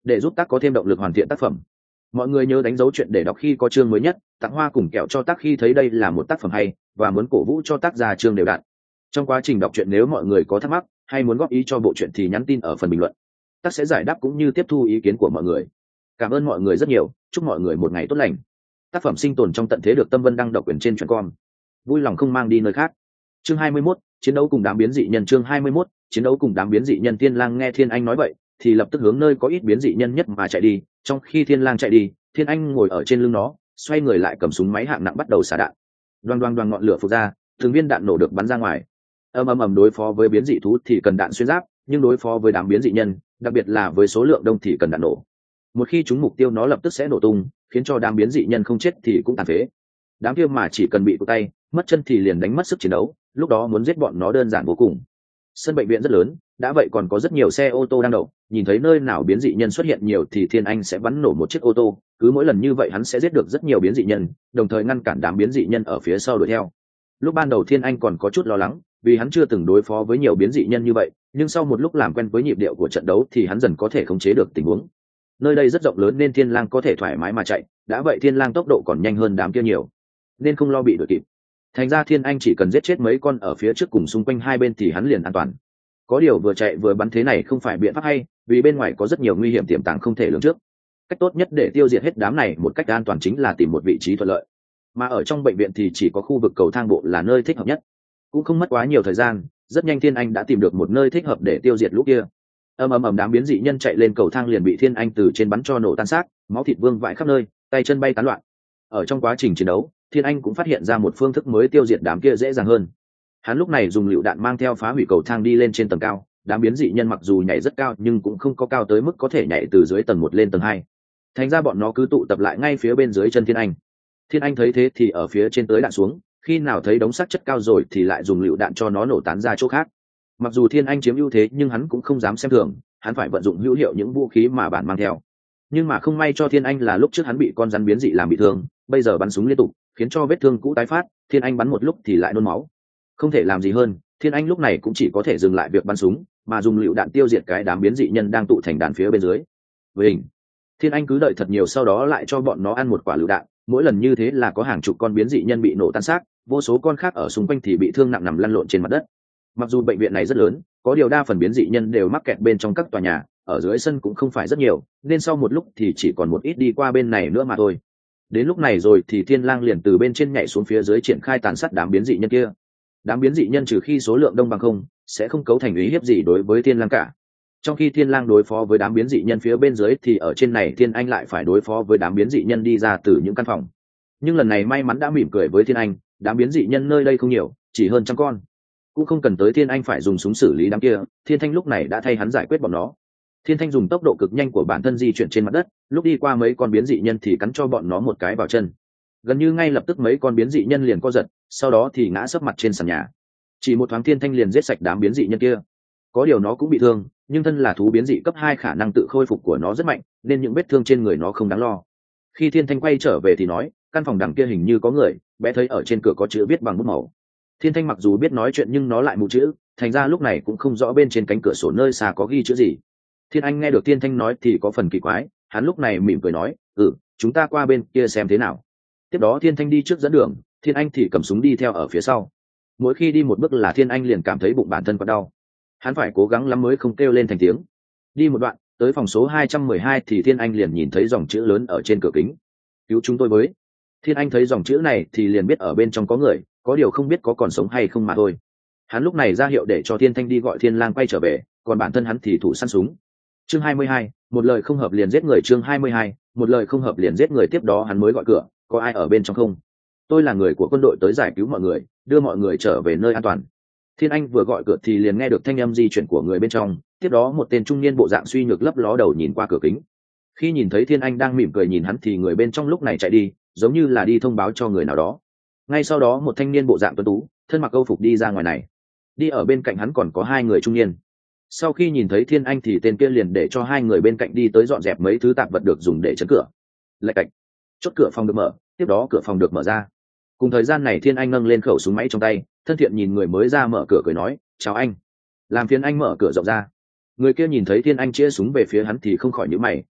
để giúp tác có thêm động lực hoàn thiện tác phẩm. Mọi người nhớ đánh dấu chuyện để đọc khi có chương mới nhất, tặng hoa cùng kẹo cho tác khi thấy đây là một tác phẩm hay và muốn cổ vũ cho tác giả chương đều đặn. Trong quá trình đọc truyện nếu mọi người có thắc mắc hay muốn góp ý cho bộ truyện thì nhắn tin ở phần bình luận, tác sẽ giải đáp cũng như tiếp thu ý kiến của mọi người. Cảm ơn mọi người rất nhiều, chúc mọi người một ngày tốt lành. Tác phẩm sinh tồn trong tận thế được Tâm Vân đăng độc quyền trên truyện.com, vui lòng không mang đi nơi khác. Chương 21, chiến đấu cùng đám biến dị nhân. Chương 21, chiến đấu cùng đám biến dị nhân. Thiên Lang nghe Thiên Anh nói vậy thì lập tức hướng nơi có ít biến dị nhân nhất mà chạy đi. Trong khi Thiên Lang chạy đi, Thiên Anh ngồi ở trên lưng nó, xoay người lại cầm súng máy hạng nặng bắt đầu xả đạn. Đoan đoan đoan ngọn lửa phụt ra, từng viên đạn nổ được bắn ra ngoài. Ầm, đối phó với biến dị thú thì cần đạn xuyên giáp, nhưng đối phó với đám biến dị nhân, đặc biệt là với số lượng đông thì cần đạn nổ. Một khi trúng mục tiêu nó lập tức sẽ nổ tung, khiến cho đám biến dị nhân không chết thì cũng tàn phế. Đám kia mà chỉ cần bị cụt tay, mất chân thì liền đánh mất sức chiến đấu, lúc đó muốn giết bọn nó đơn giản vô cùng. Sân bệnh viện rất lớn, đã vậy còn có rất nhiều xe ô tô đang đậu, nhìn thấy nơi nào biến dị nhân xuất hiện nhiều thì Thiên Anh sẽ bắn nổ một chiếc ô tô, cứ mỗi lần như vậy hắn sẽ giết được rất nhiều biến dị nhân, đồng thời ngăn cản đám biến dị nhân ở phía sau đuổi theo. Lúc ban đầu Thiên Anh còn có chút lo lắng, vì hắn chưa từng đối phó với nhiều biến dị nhân như vậy, nhưng sau một lúc làm quen với nhịp điệu của trận đấu thì hắn dần có thể khống chế được tình huống. Nơi đây rất rộng lớn nên Thiên Lang có thể thoải mái mà chạy, đã vậy Thiên Lang tốc độ còn nhanh hơn đám kia nhiều, nên không lo bị đuổi kịp. Thành ra Thiên Anh chỉ cần giết chết mấy con ở phía trước cùng xung quanh hai bên thì hắn liền an toàn. Có điều vừa chạy vừa bắn thế này không phải biện pháp hay, vì bên ngoài có rất nhiều nguy hiểm tiềm tàng không thể lường trước. Cách tốt nhất để tiêu diệt hết đám này một cách an toàn chính là tìm một vị trí thuận lợi. Mà ở trong bệnh viện thì chỉ có khu vực cầu thang bộ là nơi thích hợp nhất. Cũng không mất quá nhiều thời gian, rất nhanh Thiên Anh đã tìm được một nơi thích hợp để tiêu diệt lũ kia. Ầm, đám biến dị nhân chạy lên cầu thang liền bị Thiên Anh từ trên bắn cho nổ tan xác, máu thịt vương vãi khắp nơi, tay chân bay tán loạn. Ở trong quá trình chiến đấu, Thiên Anh cũng phát hiện ra một phương thức mới tiêu diệt đám kia dễ dàng hơn. Hắn lúc này dùng lựu đạn mang theo phá hủy cầu thang đi lên trên tầng cao. Đám biến dị nhân mặc dù nhảy rất cao nhưng cũng không có cao tới mức có thể nhảy từ dưới tầng 1 lên tầng 2. Thành ra bọn nó cứ tụ tập lại ngay phía bên dưới chân Thiên Anh. Thiên Anh thấy thế thì ở phía trên tới đạn xuống, khi nào thấy đống xác chất cao rồi thì lại dùng lựu đạn cho nó nổ tán ra chỗ khác. Mặc dù Thiên Anh chiếm ưu thế nhưng hắn cũng không dám xem thường, hắn phải vận dụng hữu hiệu những vũ khí mà bản mang theo. Nhưng mà không may cho Thiên Anh là lúc trước hắn bị con rắn biến dị làm bị thương, bây giờ bắn súng liên tục khiến cho vết thương cũ tái phát. Thiên Anh bắn một lúc thì lại nôn máu, không thể làm gì hơn, Thiên Anh lúc này cũng chỉ có thể dừng lại việc bắn súng mà dùng lựu đạn tiêu diệt cái đám biến dị nhân đang tụ thành đàn phía bên dưới. Với hình, Thiên Anh cứ đợi thật nhiều, sau đó lại cho bọn nó ăn một quả lựu đạn. Mỗi lần như thế là có hàng chục con biến dị nhân bị nổ tan xác, vô số con khác ở xung quanh thì bị thương nặng nằm lăn lộn trên mặt đất. Mặc dù bệnh viện này rất lớn, có điều đa phần biến dị nhân đều mắc kẹt bên trong các tòa nhà, ở dưới sân cũng không phải rất nhiều, nên sau một lúc thì chỉ còn một ít đi qua bên này nữa mà thôi. Đến lúc này rồi thì Thiên Lang liền từ bên trên nhảy xuống phía dưới triển khai tàn sát đám biến dị nhân kia. Đám biến dị nhân trừ khi số lượng đông bằng không, sẽ không cấu thành uy hiếp gì đối với Thiên Lang cả. Trong khi Thiên Lang đối phó với đám biến dị nhân phía bên dưới thì ở trên này Thiên Anh lại phải đối phó với đám biến dị nhân đi ra từ những căn phòng. Nhưng lần này may mắn đã mỉm cười với Thiên Anh, đám biến dị nhân nơi đây không nhiều, chỉ hơn trăm con. Cũng không cần tới Thiên Anh phải dùng súng xử lý đám kia, Thiên Thanh lúc này đã thay hắn giải quyết bọn nó. Thiên Thanh dùng tốc độ cực nhanh của bản thân di chuyển trên mặt đất, lúc đi qua mấy con biến dị nhân thì cắn cho bọn nó một cái vào chân. Gần như ngay lập tức mấy con biến dị nhân liền co giật, sau đó thì ngã sấp mặt trên sàn nhà. Chỉ một thoáng Thiên Thanh liền giết sạch đám biến dị nhân kia. Có điều nó cũng bị thương, nhưng thân là thú biến dị cấp 2 khả năng tự khôi phục của nó rất mạnh, nên những vết thương trên người nó không đáng lo. Khi Thiên Thanh quay trở về thì nói, căn phòng đằng kia hình như có người, bé thấy ở trên cửa có chữ viết bằng bút màu. Thiên Thanh mặc dù biết nói chuyện nhưng nó lại mù chữ, thành ra lúc này cũng không rõ bên trên cánh cửa sổ nơi xa có ghi chữ gì. Thiên Anh nghe được Thiên Thanh nói thì có phần kỳ quái, hắn lúc này mỉm cười nói, chúng ta qua bên kia xem thế nào. Tiếp đó Thiên Thanh đi trước dẫn đường, Thiên Anh thì cầm súng đi theo ở phía sau. Mỗi khi đi một bước là Thiên Anh liền cảm thấy bụng bản thân quặn đau, hắn phải cố gắng lắm mới không kêu lên thành tiếng. Đi một đoạn tới phòng số 212 thì Thiên Anh liền nhìn thấy dòng chữ lớn ở trên cửa kính, cứu chúng tôi với. Thiên Anh thấy dòng chữ này thì liền biết ở bên trong có người, có điều không biết có còn sống hay không mà thôi. Hắn lúc này ra hiệu để cho Thiên Thanh đi gọi Thiên Lang quay trở về, còn bản thân hắn thì thủ săn súng. Chương 22, một lời không hợp liền giết người. Chương 22, một lời không hợp liền giết người. Tiếp đó hắn mới gọi cửa, có ai ở bên trong không? Tôi là người của quân đội tới giải cứu mọi người, đưa mọi người trở về nơi an toàn. Thiên Anh vừa gọi cửa thì liền nghe được thanh âm di chuyển của người bên trong, tiếp đó một tên trung niên bộ dạng suy nhược lấp ló đầu nhìn qua cửa kính. Khi nhìn thấy Thiên Anh đang mỉm cười nhìn hắn thì người bên trong lúc này chạy đi, giống như là đi thông báo cho người nào đó. Ngay sau đó một thanh niên bộ dạng tuấn tú, thân mặc câu phục đi ra ngoài này. Đi ở bên cạnh hắn còn có hai người trung niên. Sau khi nhìn thấy Thiên Anh thì tên kia liền để cho hai người bên cạnh đi tới dọn dẹp mấy thứ tạp vật được dùng để chấn cửa. Lạch cạch, chốt cửa phòng được mở, tiếp đó cửa phòng được mở ra. Cùng thời gian này Thiên Anh nâng lên khẩu súng máy trong tay, thân thiện nhìn người mới ra mở cửa cười nói, chào anh. Làm phiền anh mở cửa rộng ra. Người kia nhìn thấy Thiên Anh chĩa súng về phía hắn thì không khỏi nhíu mày,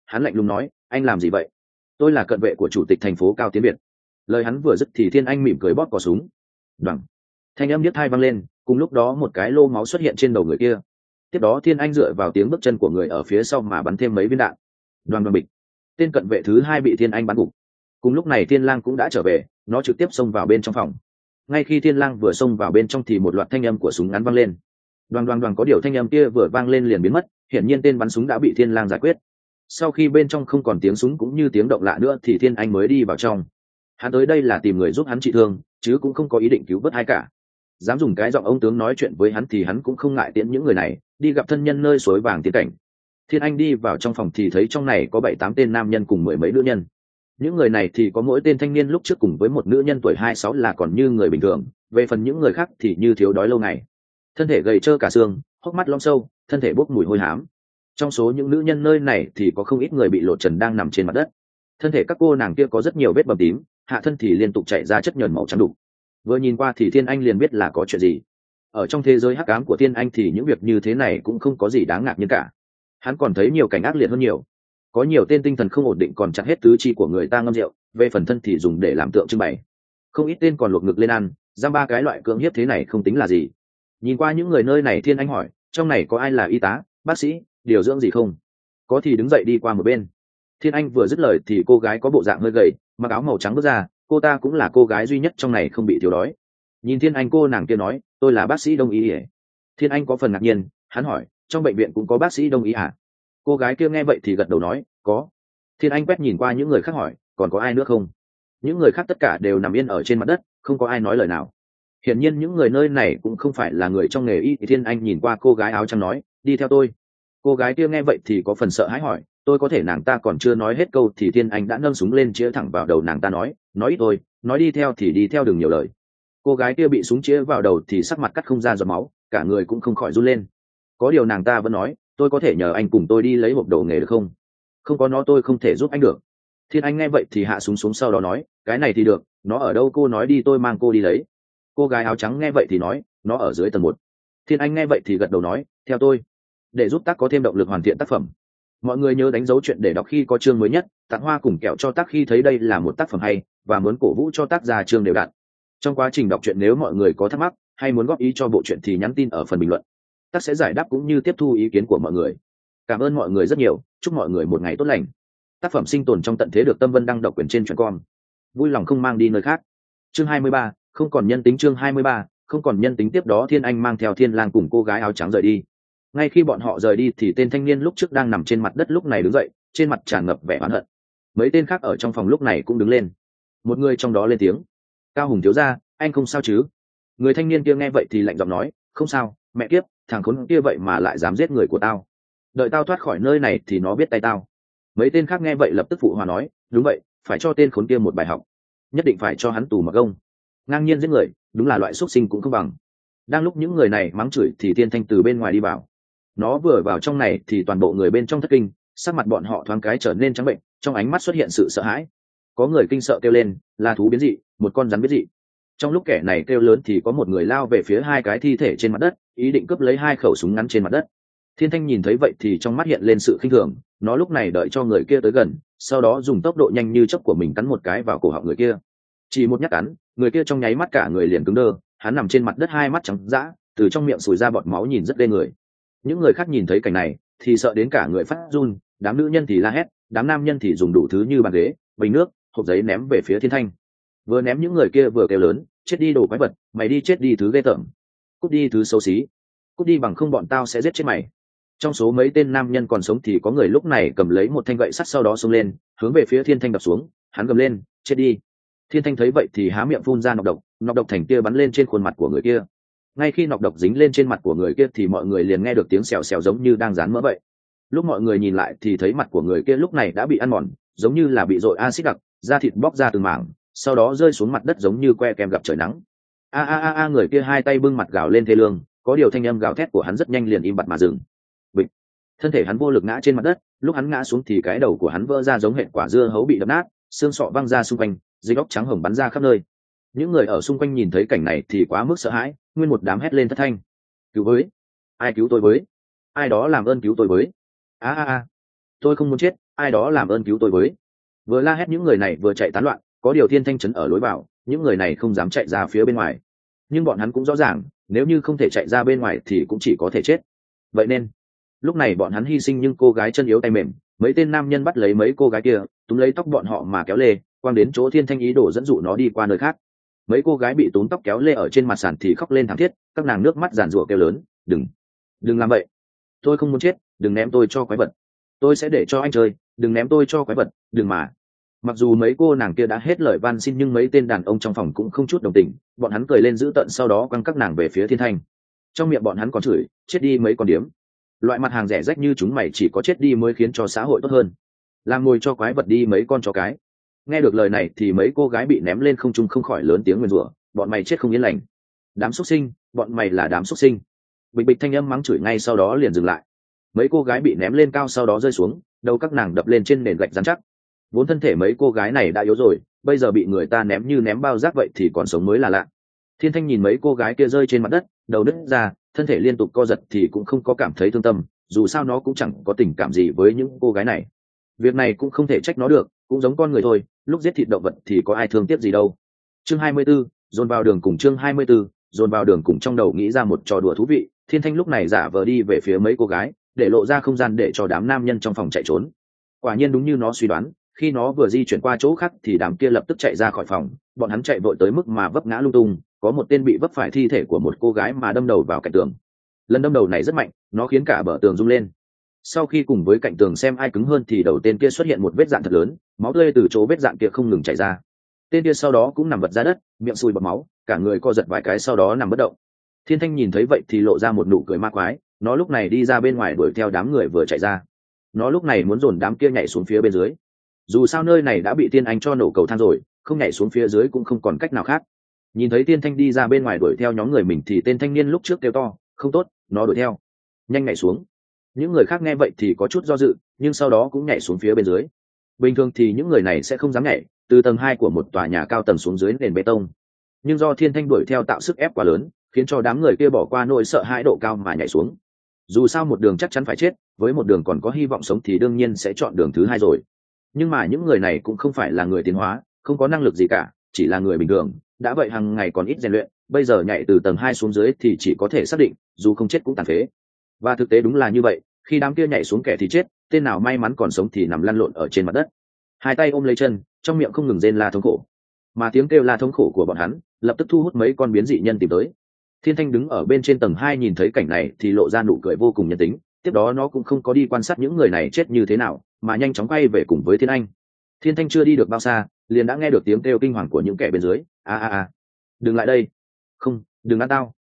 hắn lạnh lùng nói, anh làm gì vậy? Tôi là cận vệ của chủ tịch thành phố Cao Tiến Việt. Lời hắn vừa dứt thì Thiên Anh mỉm cười bóp cò súng. Đoằng, thanh âm điếc tai vang lên, cùng lúc đó một cái lô máu xuất hiện trên đầu người kia. Tiếp đó Thiên Anh dựa vào tiếng bước chân của người ở phía sau mà bắn thêm mấy viên đạn. Đoằng đoằng bịch, tên cận vệ thứ hai bị Thiên Anh bắn gục. Cùng lúc này Thiên Lang cũng đã trở về, nó trực tiếp xông vào bên trong phòng. Ngay khi Thiên Lang vừa xông vào bên trong thì một loạt thanh âm của súng ngắn vang lên. Đoằng đoằng đoằng, có điều thanh âm kia vừa vang lên liền biến mất, hiển nhiên tên bắn súng đã bị Thiên Lang giải quyết. Sau khi bên trong không còn tiếng súng cũng như tiếng động lạ nữa thì Thiên Anh mới đi vào trong. Hắn tới đây là tìm người giúp hắn trị thương, chứ cũng không có ý định cứu vớt ai cả. Dám dùng cái giọng ông tướng nói chuyện với hắn thì hắn cũng không ngại tiễn những người này đi gặp thân nhân nơi suối vàng tiên cảnh. Thiên Anh đi vào trong phòng thì thấy trong này có 7-8 tên nam nhân cùng 10 mấy nữ nhân. Những người này thì có mỗi tên thanh niên lúc trước cùng với một nữ nhân tuổi 26 là còn như người bình thường, về phần những người khác thì như thiếu đói lâu ngày. Thân thể gầy trơ cả xương, hốc mắt lõm sâu, thân thể bốc mùi hôi hám. Trong số những nữ nhân nơi này thì có không ít người bị lột trần đang nằm trên mặt đất. Thân thể các cô nàng kia có rất nhiều vết bầm tím, hạ thân thì liên tục chảy ra chất nhờn màu trắng đục. Vừa nhìn qua thì Thiên Anh liền biết là có chuyện gì. Ở trong thế giới hắc ám của Thiên Anh thì những việc như thế này cũng không có gì đáng ngạc nhiên cả. Hắn còn thấy nhiều cảnh ác liệt hơn nhiều. Có nhiều tên tinh thần không ổn định còn chặt hết tứ chi của người ta ngâm rượu, về phần thân thì dùng để làm tượng trưng bày. Không ít tên còn luộc ngực lên ăn, giam ba cái loại cưỡng hiếp thế này không tính là gì. Nhìn qua những người nơi này Thiên Anh hỏi, trong này có ai là y tá, bác sĩ, điều dưỡng gì không? Có thì đứng dậy đi qua một bên. Thiên Anh vừa dứt lời thì cô gái có bộ dạng hơi gầy, mặc áo màu trắng bước ra, cô ta cũng là cô gái duy nhất trong này không bị thiếu đói. Nhìn Thiên Anh, cô nàng kia nói, tôi là bác sĩ đông y. Thiên Anh có phần ngạc nhiên, hắn hỏi, trong bệnh viện cũng có bác sĩ đông y à? Cô gái kia nghe vậy thì gật đầu nói, có. Thiên Anh quét nhìn qua những người khác hỏi, còn có ai nữa không? Những người khác tất cả đều nằm yên ở trên mặt đất, không có ai nói lời nào. Hiển nhiên những người nơi này cũng không phải là người trong nghề y. Thiên Anh nhìn qua cô gái áo trắng nói, đi theo tôi. Cô gái kia nghe vậy thì có phần sợ hãi hỏi, tôi có thể? Nàng ta còn chưa nói hết câu thì Thiên Anh đã nâng súng lên chĩa thẳng vào đầu nàng ta nói ít thôi, nói đi theo thì đi theo, đừng nhiều lời. Cô gái kia bị súng chĩa vào đầu thì sắc mặt cắt không ra giọt máu, cả người cũng không khỏi run lên. Có điều nàng ta vẫn nói, tôi có thể nhờ anh cùng tôi đi lấy hộp đồ nghề được không? Không có nó tôi không thể giúp anh được. Thiên Anh nghe vậy thì hạ súng xuống, sau đó nói, cái này thì được, nó ở đâu? Cô nói đi tôi mang cô đi lấy. Cô gái áo trắng nghe vậy thì nói, nó ở dưới tầng 1. Thiên Anh nghe vậy thì gật đầu nói, theo tôi. Để giúp tác có thêm động lực hoàn thiện tác phẩm, mọi người nhớ đánh dấu chuyện để đọc khi có chương mới nhất, tặng hoa cùng kẹo cho tác khi thấy đây là một tác phẩm hay, và muốn cổ vũ cho tác ra chương đều đặn. Trong quá trình đọc truyện nếu mọi người có thắc mắc hay muốn góp ý cho bộ truyện thì nhắn tin ở phần bình luận, tác sẽ giải đáp cũng như tiếp thu ý kiến của mọi người. Cảm ơn mọi người rất nhiều, chúc mọi người một ngày tốt lành. Tác phẩm sinh tồn trong tận thế được Tâm Vân đăng độc quyền trên truyện.com, vui lòng không mang đi nơi khác. Chương 23, không còn nhân tính. Chương 23, không còn nhân tính. Tiếp đó Thiên Anh mang theo Thiên Lang cùng cô gái áo trắng rời đi. Ngay khi bọn họ rời đi thì tên thanh niên lúc trước đang nằm trên mặt đất lúc này đứng dậy, trên mặt tràn ngập vẻ oán hận. Mấy tên khác ở trong phòng lúc này cũng đứng lên. Một người trong đó lên tiếng, Cao Hùng thiếu gia, anh không sao chứ? Người thanh niên kia nghe vậy thì lạnh giọng nói, không sao, mẹ kiếp, thằng khốn kia vậy mà lại dám giết người của tao. Đợi tao thoát khỏi nơi này thì nó biết tay tao. Mấy tên khác nghe vậy lập tức phụ hòa nói, đúng vậy, phải cho tên khốn kia một bài học, nhất định phải cho hắn tù mặc gông. Ngang nhiên giết người, đúng là loại xuất sinh cũng không bằng. Đang lúc những người này mắng chửi thì Thiên Thanh từ bên ngoài đi vào. Nó vừa vào trong này thì toàn bộ người bên trong thất kinh, sắc mặt bọn họ thoáng cái trở nên trắng bệnh, trong ánh mắt xuất hiện sự sợ hãi. Có người kinh sợ kêu lên, là thú biến dị, một con rắn biến dị. Trong lúc kẻ này kêu lớn thì có một người lao về phía hai cái thi thể trên mặt đất, ý định cướp lấy hai khẩu súng ngắn trên mặt đất. Thiên Thanh nhìn thấy vậy thì trong mắt hiện lên sự khinh thường, nó lúc này đợi cho người kia tới gần, sau đó dùng tốc độ nhanh như chớp của mình cắn một cái vào cổ họng người kia. Chỉ một nhát cắn, người kia trong nháy mắt cả người liền cứng đơ, hắn nằm trên mặt đất hai mắt trắng dã, từ trong miệng sùi ra bọt máu nhìn rất ghê người. Những người khác nhìn thấy cảnh này thì sợ đến cả người phát run, đám nữ nhân thì la hét, đám nam nhân thì dùng đủ thứ như bàn ghế, bình nước, hộp giấy ném về phía Thiên Thanh. Vừa ném những người kia vừa kêu lớn, chết đi đồ quái vật, mày đi chết đi thứ ghê tởm, cút đi thứ xấu xí, cút đi bằng không bọn tao sẽ giết chết mày. Trong số mấy tên nam nhân còn sống thì có người lúc này cầm lấy một thanh gậy sắt, sau đó xông lên hướng về phía Thiên Thanh đập xuống. Hắn gầm lên, chết đi. Thiên Thanh thấy vậy thì há miệng phun ra nọc độc thành tia bắn lên trên khuôn mặt của người kia. Ngay khi nọc độc dính lên trên mặt của người kia thì mọi người liền nghe được tiếng xèo xèo giống như đang rán mỡ vậy. Lúc mọi người nhìn lại thì thấy mặt của người kia lúc này đã bị ăn mòn, giống như là bị dội axit đặc, da thịt bóc ra từng mảng, sau đó rơi xuống mặt đất giống như que kem gặp trời nắng. Người kia hai tay bưng mặt gào lên thê lương, có điều thanh âm gào thét của hắn rất nhanh liền im bặt mà dừng. Bịch. Thân thể hắn vô lực ngã trên mặt đất, lúc hắn ngã xuống thì cái đầu của hắn vỡ ra giống hệt quả dưa hấu bị đập nát, xương sọ văng ra xung quanh, dịch óc trắng hồng bắn ra khắp nơi. Những người ở xung quanh nhìn thấy cảnh này thì quá mức sợ hãi, nguyên một đám hét lên thất thanh. Cứu với, ai cứu tôi với, ai đó làm ơn cứu tôi với. Tôi không muốn chết, ai đó làm ơn cứu tôi với. Vừa la hét những người này vừa chạy tán loạn, có điều Thiên Thanh trấn ở lối vào, những người này không dám chạy ra phía bên ngoài, nhưng bọn hắn cũng rõ ràng nếu như không thể chạy ra bên ngoài thì cũng chỉ có thể chết. Vậy nên lúc này bọn hắn hy sinh, nhưng cô gái chân yếu tay mềm, mấy tên nam nhân bắt lấy mấy cô gái kia, túm lấy tóc bọn họ mà kéo lê quăng đến chỗ Thiên Thanh ý đồ dẫn dụ nó đi qua nơi khác. Mấy cô gái bị túm tóc kéo lê ở trên mặt sàn thì khóc lên thảm thiết, các nàng nước mắt giàn rủa kêu lớn, đừng làm vậy, tôi không muốn chết, đừng ném tôi cho quái vật, tôi sẽ để cho anh chơi, đừng ném tôi cho quái vật, đừng mà. Mặc dù mấy cô nàng kia đã hết lời van xin nhưng mấy tên đàn ông trong phòng cũng không chút đồng tình, bọn hắn cười lên dữ tợn, sau đó quăng các nàng về phía Thiên Thanh. Trong miệng bọn hắn còn chửi, chết đi mấy con điếm, loại mặt hàng rẻ rách như chúng mày chỉ có chết đi mới khiến cho xã hội tốt hơn, làm ngồi cho quái vật đi mấy con chó cái. Nghe được lời này thì mấy cô gái bị ném lên không trung không khỏi lớn tiếng nguyền rủa, bọn mày chết không yên lành, đám xuất sinh, bọn mày là đám xuất sinh. Bịch bịch thanh âm mắng chửi ngay sau đó liền dừng lại. Mấy cô gái bị ném lên cao sau đó rơi xuống, đầu các nàng đập lên trên nền gạch rắn chắc. Vốn thân thể mấy cô gái này đã yếu rồi, bây giờ bị người ta ném như ném bao rác vậy thì còn sống mới là lạ. Thiên Thanh nhìn mấy cô gái kia rơi trên mặt đất, đầu đứt ra, thân thể liên tục co giật thì cũng không có cảm thấy thương tâm, dù sao nó cũng chẳng có tình cảm gì với những cô gái này. Việc này cũng không thể trách nó được, cũng giống con người thôi, lúc giết thịt động vật thì có ai thương tiếc gì đâu. Chương 24, dồn vào đường cùng. Chương 24, dồn vào đường cùng. Trong đầu nghĩ ra một trò đùa thú vị, Thiên Thanh lúc này giả vờ đi về phía mấy cô gái, để lộ ra không gian để cho đám nam nhân trong phòng chạy trốn. Quả nhiên đúng như nó suy đoán, khi nó vừa di chuyển qua chỗ khác thì đám kia lập tức chạy ra khỏi phòng, bọn hắn chạy vội tới mức mà vấp ngã lung tung, có một tên bị vấp phải thi thể của một cô gái mà đâm đầu vào cạnh tường. Lần đâm đầu này rất mạnh, nó khiến cả bờ tường rung lên. Sau khi cùng với cạnh tường xem ai cứng hơn thì đầu tên kia xuất hiện một vết dạn thật lớn, máu tươi từ chỗ vết dạn kia không ngừng chảy ra. Tên kia sau đó cũng nằm vật ra đất, miệng sùi bọt máu, cả người co giật vài cái sau đó nằm bất động. Thiên Thanh nhìn thấy vậy thì lộ ra một nụ cười ma quái, nó lúc này đi ra bên ngoài đuổi theo đám người vừa chạy ra. Nó lúc này muốn dồn đám kia nhảy xuống phía bên dưới, dù sao nơi này đã bị Tiên Anh cho nổ cầu thang rồi, không nhảy xuống phía dưới cũng không còn cách nào khác. Nhìn thấy Tiên Thanh đi ra bên ngoài đuổi theo nhóm người mình thì tên thanh niên lúc trước kêu to, không tốt, nó đuổi theo, nhanh nhảy xuống. Những người khác nghe vậy thì có chút do dự, nhưng sau đó cũng nhảy xuống phía bên dưới. Bình thường thì những người này sẽ không dám nhảy từ tầng 2 của một tòa nhà cao tầng xuống dưới nền bê tông, nhưng do Thiên Thanh đuổi theo tạo sức ép quá lớn, khiến cho đám người kia bỏ qua nỗi sợ hãi độ cao mà nhảy xuống. Dù sao một đường chắc chắn phải chết, với một đường còn có hy vọng sống thì đương nhiên sẽ chọn đường thứ hai rồi. Nhưng mà những người này cũng không phải là người tiến hóa, không có năng lực gì cả, chỉ là người bình thường, đã vậy hàng ngày còn ít rèn luyện, bây giờ nhảy từ tầng 2 xuống dưới thì chỉ có thể xác định dù không chết cũng tàn phế. Và thực tế đúng là như vậy, khi đám kia nhảy xuống kẻ thì chết, tên nào may mắn còn sống thì nằm lăn lộn ở trên mặt đất, hai tay ôm lấy chân, trong miệng không ngừng rên la thống khổ. Mà tiếng kêu la thống khổ của bọn hắn lập tức thu hút mấy con biến dị nhân tìm tới. Thiên Thanh đứng ở bên trên tầng 2 nhìn thấy cảnh này thì lộ ra nụ cười vô cùng nhân tính, tiếp đó nó cũng không có đi quan sát những người này chết như thế nào, mà nhanh chóng quay về cùng với Thiên Anh. Thiên Thanh chưa đi được bao xa liền đã nghe được tiếng kêu kinh hoàng của những kẻ bên dưới. Đừng lại đây, không, đừng ăn tao,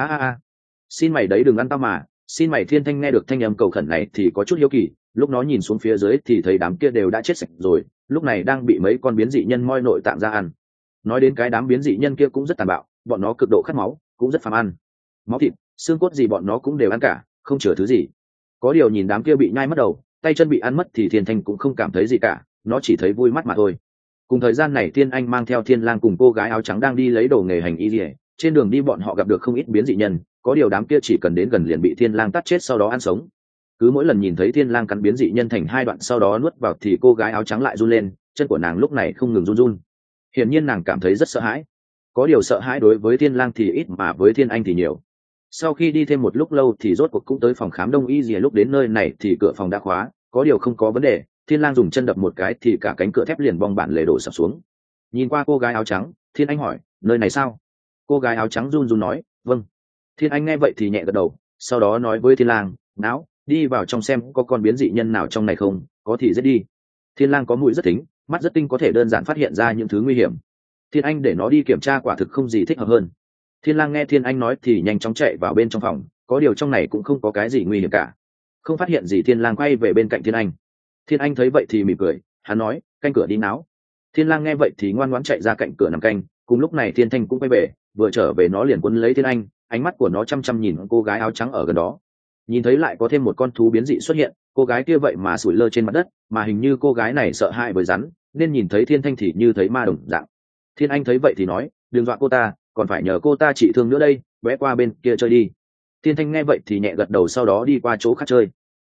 xin mày đấy, đừng ăn tao mà, xin mày. Thiên Thanh nghe được thanh âm cầu khẩn này thì có chút hiếu kỳ, lúc nó nhìn xuống phía dưới thì thấy đám kia đều đã chết sạch rồi, lúc này đang bị mấy con biến dị nhân moi nội tạng ra ăn. Nói đến cái đám biến dị nhân kia cũng rất tàn bạo, bọn nó cực độ khát máu, cũng rất phàm ăn, máu thịt xương cốt gì bọn nó cũng đều ăn cả, không chừa thứ gì. Có điều nhìn đám kia bị nhai mất đầu, tay chân bị ăn mất thì Thiên Thanh cũng không cảm thấy gì cả, nó chỉ thấy vui mắt mà thôi. Cùng thời gian này Thiên Anh mang theo Thiên Lang cùng cô gái áo trắng đang đi lấy đồ nghề hành y. Trên đường đi bọn họ gặp được không ít biến dị nhân, có điều đám kia chỉ cần đến gần liền bị Thiên Lang tát chết sau đó ăn sống. Cứ mỗi lần nhìn thấy Thiên Lang cắn biến dị nhân thành hai đoạn sau đó nuốt vào thì cô gái áo trắng lại run lên, chân của nàng lúc này không ngừng run run. Hiển nhiên nàng cảm thấy rất sợ hãi. Có điều sợ hãi đối với Thiên Lang thì ít mà với Thiên Anh thì nhiều. Sau khi đi thêm một lúc lâu thì rốt cuộc cũng tới phòng khám đông y. Lúc đến nơi này thì cửa phòng đã khóa, có điều không có vấn đề. Thiên Lang dùng chân đập một cái thì cả cánh cửa thép liền bong bản lề đổ sập xuống. Nhìn qua cô gái áo trắng, Thiên Anh hỏi, nơi này sao? Cô gái áo trắng run run nói, vâng. Thiên Anh nghe vậy thì nhẹ gật đầu, sau đó nói với Thiên Lang, não, đi vào trong xem có con biến dị nhân nào trong này không, có thì giết đi. Thiên Lang có mũi rất thính, mắt rất tinh, có thể đơn giản phát hiện ra những thứ nguy hiểm. Thiên Anh để nó đi kiểm tra quả thực không gì thích hợp hơn. Thiên Lang nghe Thiên Anh nói thì nhanh chóng chạy vào bên trong phòng, có điều trong này cũng không có cái gì nguy hiểm cả. Không phát hiện gì Thiên Lang quay về bên cạnh Thiên Anh. Thiên Anh thấy vậy thì mỉm cười, hắn nói, canh cửa đi náo. Thiên Lang nghe vậy thì ngoan ngoãn chạy ra cạnh cửa nằm canh. Cùng lúc này Thiên Thanh cũng quay về, vừa trở về nó liền quấn lấy Thiên Anh, ánh mắt của nó chăm chăm nhìn cô gái áo trắng ở gần đó. Nhìn thấy lại có thêm một con thú biến dị xuất hiện, cô gái kia vậy mà sủi lơ trên mặt đất, mà hình như cô gái này sợ hãi với rắn, nên nhìn thấy Thiên Thanh thì như thấy ma đồng dạng. Thiên Anh thấy vậy thì nói, đừng dọa cô ta, còn phải nhờ cô ta trị thương nữa đây, vẽ qua bên kia chơi đi. Thiên Thanh nghe vậy thì nhẹ gật đầu, sau đó đi qua chỗ khác chơi.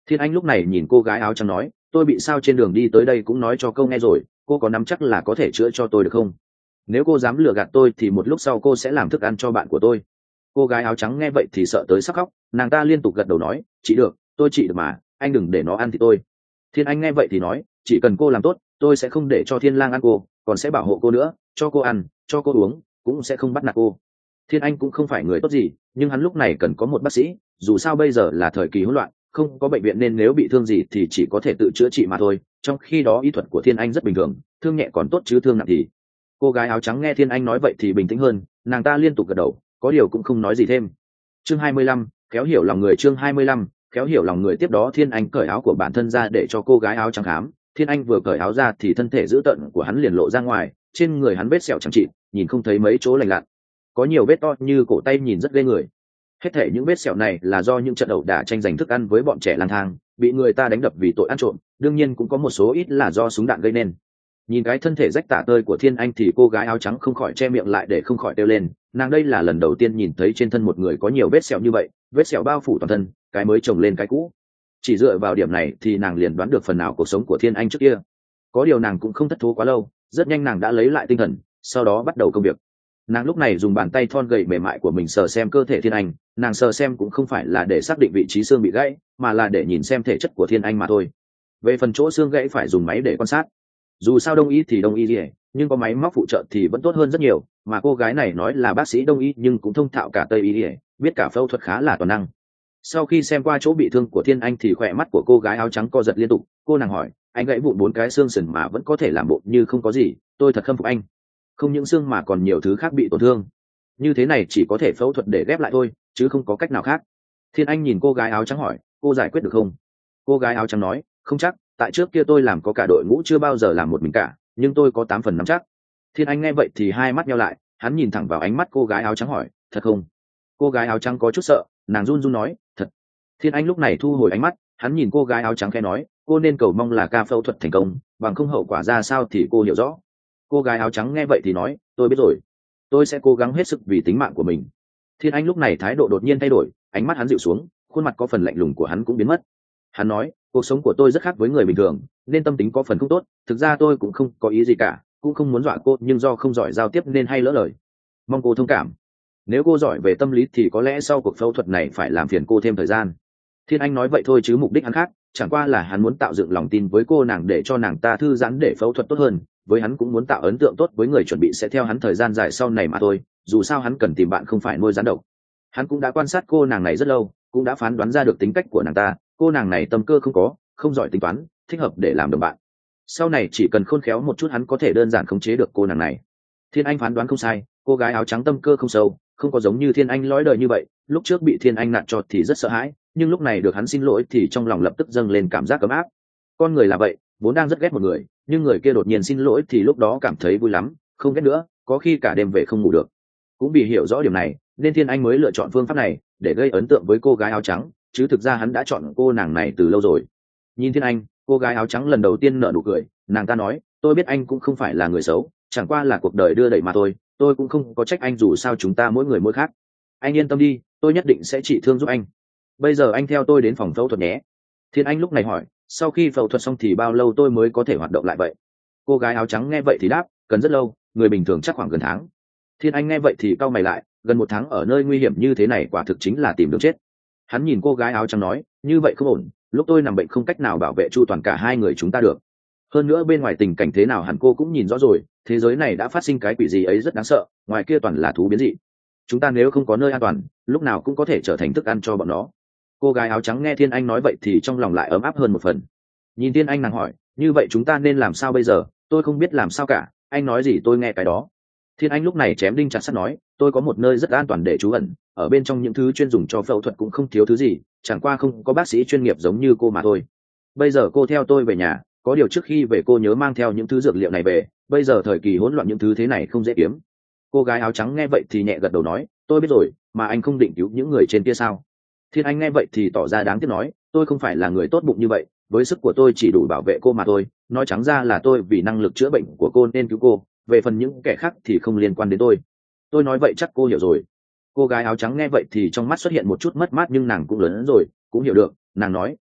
Thiên Anh lúc này nhìn cô gái áo trắng nói, tôi bị sao trên đường đi tới đây cũng nói cho câu nghe rồi, cô có nắm chắc là có thể chữa cho tôi được không? Nếu cô dám lừa gạt tôi thì một lúc sau cô sẽ làm thức ăn cho bạn của tôi. Cô gái áo trắng nghe vậy thì sợ tới sắp khóc, nàng ta liên tục gật đầu nói, chị được, tôi chị được mà, anh đừng để nó ăn thì tôi. Thiên Anh nghe vậy thì nói, chỉ cần cô làm tốt, tôi sẽ không để cho Thiên Lang ăn cô, còn sẽ bảo hộ cô nữa, cho cô ăn, cho cô uống, cũng sẽ không bắt nạt cô. Thiên Anh cũng không phải người tốt gì, nhưng hắn lúc này cần có một bác sĩ, dù sao bây giờ là thời kỳ hỗn loạn, không có bệnh viện nên nếu bị thương gì thì chỉ có thể tự chữa trị mà thôi. Trong khi đó y thuật của Thiên Anh rất bình thường, thương nhẹ còn tốt chứ thương nặng thì. Cô gái áo trắng nghe Thiên Anh nói vậy thì bình tĩnh hơn, nàng ta liên tục gật đầu, có điều cũng không nói gì thêm. Chương 25, khéo hiểu lòng người. Chương 25, khéo hiểu lòng người. Tiếp đó Thiên Anh cởi áo của bản thân ra để cho cô gái áo trắng khám. Thiên Anh vừa cởi áo ra thì thân thể dữ tợn của hắn liền lộ ra ngoài, trên người hắn vết sẹo chẳng chịt, nhìn không thấy mấy chỗ lành lặn, có nhiều vết to như cổ tay nhìn rất ghê người. Hết thể những vết sẹo này là do những trận ẩu đả tranh giành thức ăn với bọn trẻ lang thang, bị người ta đánh đập vì tội ăn trộm, đương nhiên cũng có một số ít là do súng đạn gây nên. Nhìn cái thân thể rách tả tơi của Thiên Anh thì cô gái áo trắng không khỏi che miệng lại để không khỏi kêu lên, nàng đây là lần đầu tiên nhìn thấy trên thân một người có nhiều vết sẹo như vậy, vết sẹo bao phủ toàn thân, cái mới chồng lên cái cũ. Chỉ dựa vào điểm này thì nàng liền đoán được phần nào cuộc sống của Thiên Anh trước kia. Có điều nàng cũng không thất thố quá lâu, rất nhanh nàng đã lấy lại tinh thần, sau đó bắt đầu công việc. Nàng lúc này dùng bàn tay thon gầy mềm mại của mình sờ xem cơ thể Thiên Anh, nàng sờ xem cũng không phải là để xác định vị trí xương bị gãy, mà là để nhìn xem thể chất của Thiên Anh mà thôi. Về phần chỗ xương gãy phải dùng máy để quan sát, dù sao đông y thì đông y gì, nhưng có máy móc phụ trợ thì vẫn tốt hơn rất nhiều, mà cô gái này nói là bác sĩ đông y nhưng cũng thông thạo cả tây y, biết cả phẫu thuật khá là toàn năng. Sau khi xem qua chỗ bị thương của Thiên Anh thì khỏe mắt của cô gái áo trắng co giật liên tục, cô nàng hỏi, anh gãy vụn 4 cái xương sườn mà vẫn có thể làm bộ như không có gì, tôi thật khâm phục anh. Không những xương mà còn nhiều thứ khác bị tổn thương, như thế này chỉ có thể phẫu thuật để ghép lại thôi, chứ không có cách nào khác. Thiên Anh nhìn cô gái áo trắng hỏi, cô giải quyết được không? Cô gái áo trắng nói, không chắc, tại trước kia tôi làm có cả đội ngũ chưa bao giờ làm một mình cả, nhưng tôi có 8 phần nắm chắc. Thiên Anh nghe vậy thì hai mắt nheo lại, hắn nhìn thẳng vào ánh mắt cô gái áo trắng hỏi, thật không? Cô gái áo trắng có chút sợ, nàng run run nói, thật. Thiên Anh lúc này thu hồi ánh mắt, hắn nhìn cô gái áo trắng khẽ nói, cô nên cầu mong là ca phẫu thuật thành công, bằng không hậu quả ra sao thì cô hiểu rõ. Cô gái áo trắng nghe vậy thì nói, tôi biết rồi, tôi sẽ cố gắng hết sức vì tính mạng của mình. Thiên Anh lúc này thái độ đột nhiên thay đổi, ánh mắt hắn dịu xuống, khuôn mặt có phần lạnh lùng của hắn cũng biến mất. Hắn nói, cuộc sống của tôi rất khác với người bình thường, nên tâm tính có phần không tốt, thực ra tôi cũng không có ý gì cả, cũng không muốn dọa cô, nhưng do không giỏi giao tiếp nên hay lỡ lời, mong cô thông cảm. Nếu cô giỏi về tâm lý thì có lẽ sau cuộc phẫu thuật này phải làm phiền cô thêm thời gian. Thiên Anh nói vậy thôi chứ mục đích hắn khác, chẳng qua là hắn muốn tạo dựng lòng tin với cô nàng để cho nàng ta thư giãn để phẫu thuật tốt hơn, với hắn cũng muốn tạo ấn tượng tốt với người chuẩn bị sẽ theo hắn thời gian dài sau này mà thôi, dù sao hắn cần tìm bạn không phải nuôi rắn độc. Hắn cũng đã quan sát cô nàng này rất lâu, cũng đã phán đoán ra được tính cách của nàng ta, cô nàng này tâm cơ không có, không giỏi tính toán, thích hợp để làm đồng bạn. Sau này chỉ cần khôn khéo một chút hắn có thể đơn giản khống chế được cô nàng này. Thiên Anh phán đoán không sai, cô gái áo trắng tâm cơ không sâu, không có giống như Thiên Anh lõi đời như vậy, lúc trước bị Thiên Anh nạt trọt thì rất sợ hãi, nhưng lúc này được hắn xin lỗi thì trong lòng lập tức dâng lên cảm giác ấm áp. Con người là vậy, vốn đang rất ghét một người, nhưng người kia đột nhiên xin lỗi thì lúc đó cảm thấy vui lắm, không ghét nữa, có khi cả đêm về không ngủ được. Cũng vì hiểu rõ điểm này nên Thiên Anh mới lựa chọn phương pháp này để gây ấn tượng với cô gái áo trắng, chứ thực ra hắn đã chọn cô nàng này từ lâu rồi. Nhìn Thiên Anh, cô gái áo trắng lần đầu tiên nở nụ cười, nàng ta nói, tôi biết anh cũng không phải là người xấu, chẳng qua là cuộc đời đưa đẩy mà thôi, tôi cũng không có trách anh, dù sao chúng ta mỗi người mỗi khác. Anh yên tâm đi, tôi nhất định sẽ trị thương giúp anh. Bây giờ anh theo tôi đến phòng phẫu thuật nhé. Thiên Anh lúc này hỏi, sau khi phẫu thuật xong thì bao lâu tôi mới có thể hoạt động lại vậy? Cô gái áo trắng nghe vậy thì đáp, cần rất lâu, người bình thường chắc khoảng gần tháng. Thiên Anh nghe vậy thì cau mày lại, gần 1 tháng ở nơi nguy hiểm như thế này quả thực chính là tìm đường chết. Hắn nhìn cô gái áo trắng nói, như vậy không ổn, lúc tôi nằm bệnh không cách nào bảo vệ chu toàn cả hai người chúng ta được. Hơn nữa bên ngoài tình cảnh thế nào hẳn cô cũng nhìn rõ rồi, thế giới này đã phát sinh cái quỷ gì ấy rất đáng sợ, ngoài kia toàn là thú biến dị. Chúng ta nếu không có nơi an toàn, lúc nào cũng có thể trở thành thức ăn cho bọn nó. Cô gái áo trắng nghe Thiên Anh nói vậy thì trong lòng lại ấm áp hơn một phần. Nhìn Thiên Anh nàng hỏi, như vậy chúng ta nên làm sao bây giờ? Tôi không biết làm sao cả, anh nói gì tôi nghe cái đó. Thiên Anh lúc này chém đinh chặt sắt nói, tôi có một nơi rất an toàn để trú ẩn, ở bên trong những thứ chuyên dùng cho phẫu thuật cũng không thiếu thứ gì, chẳng qua không có bác sĩ chuyên nghiệp giống như cô mà thôi. Bây giờ cô theo tôi về nhà, có điều trước khi về cô nhớ mang theo những thứ dược liệu này về, bây giờ thời kỳ hỗn loạn những thứ thế này không dễ kiếm. Cô gái áo trắng nghe vậy thì nhẹ gật đầu nói, tôi biết rồi, mà anh không định cứu những người trên kia sao? Thiên Anh nghe vậy thì tỏ ra đáng tiếc nói, tôi không phải là người tốt bụng như vậy, với sức của tôi chỉ đủ bảo vệ cô mà thôi, nói trắng ra là tôi vì năng lực chữa bệnh của cô nên cứu cô, về phần những kẻ khác thì không liên quan đến tôi. Tôi nói vậy chắc cô hiểu rồi. Cô gái áo trắng nghe vậy thì trong mắt xuất hiện một chút mất mát, nhưng nàng cũng lớn hơn rồi, cũng hiểu được. Nàng nói,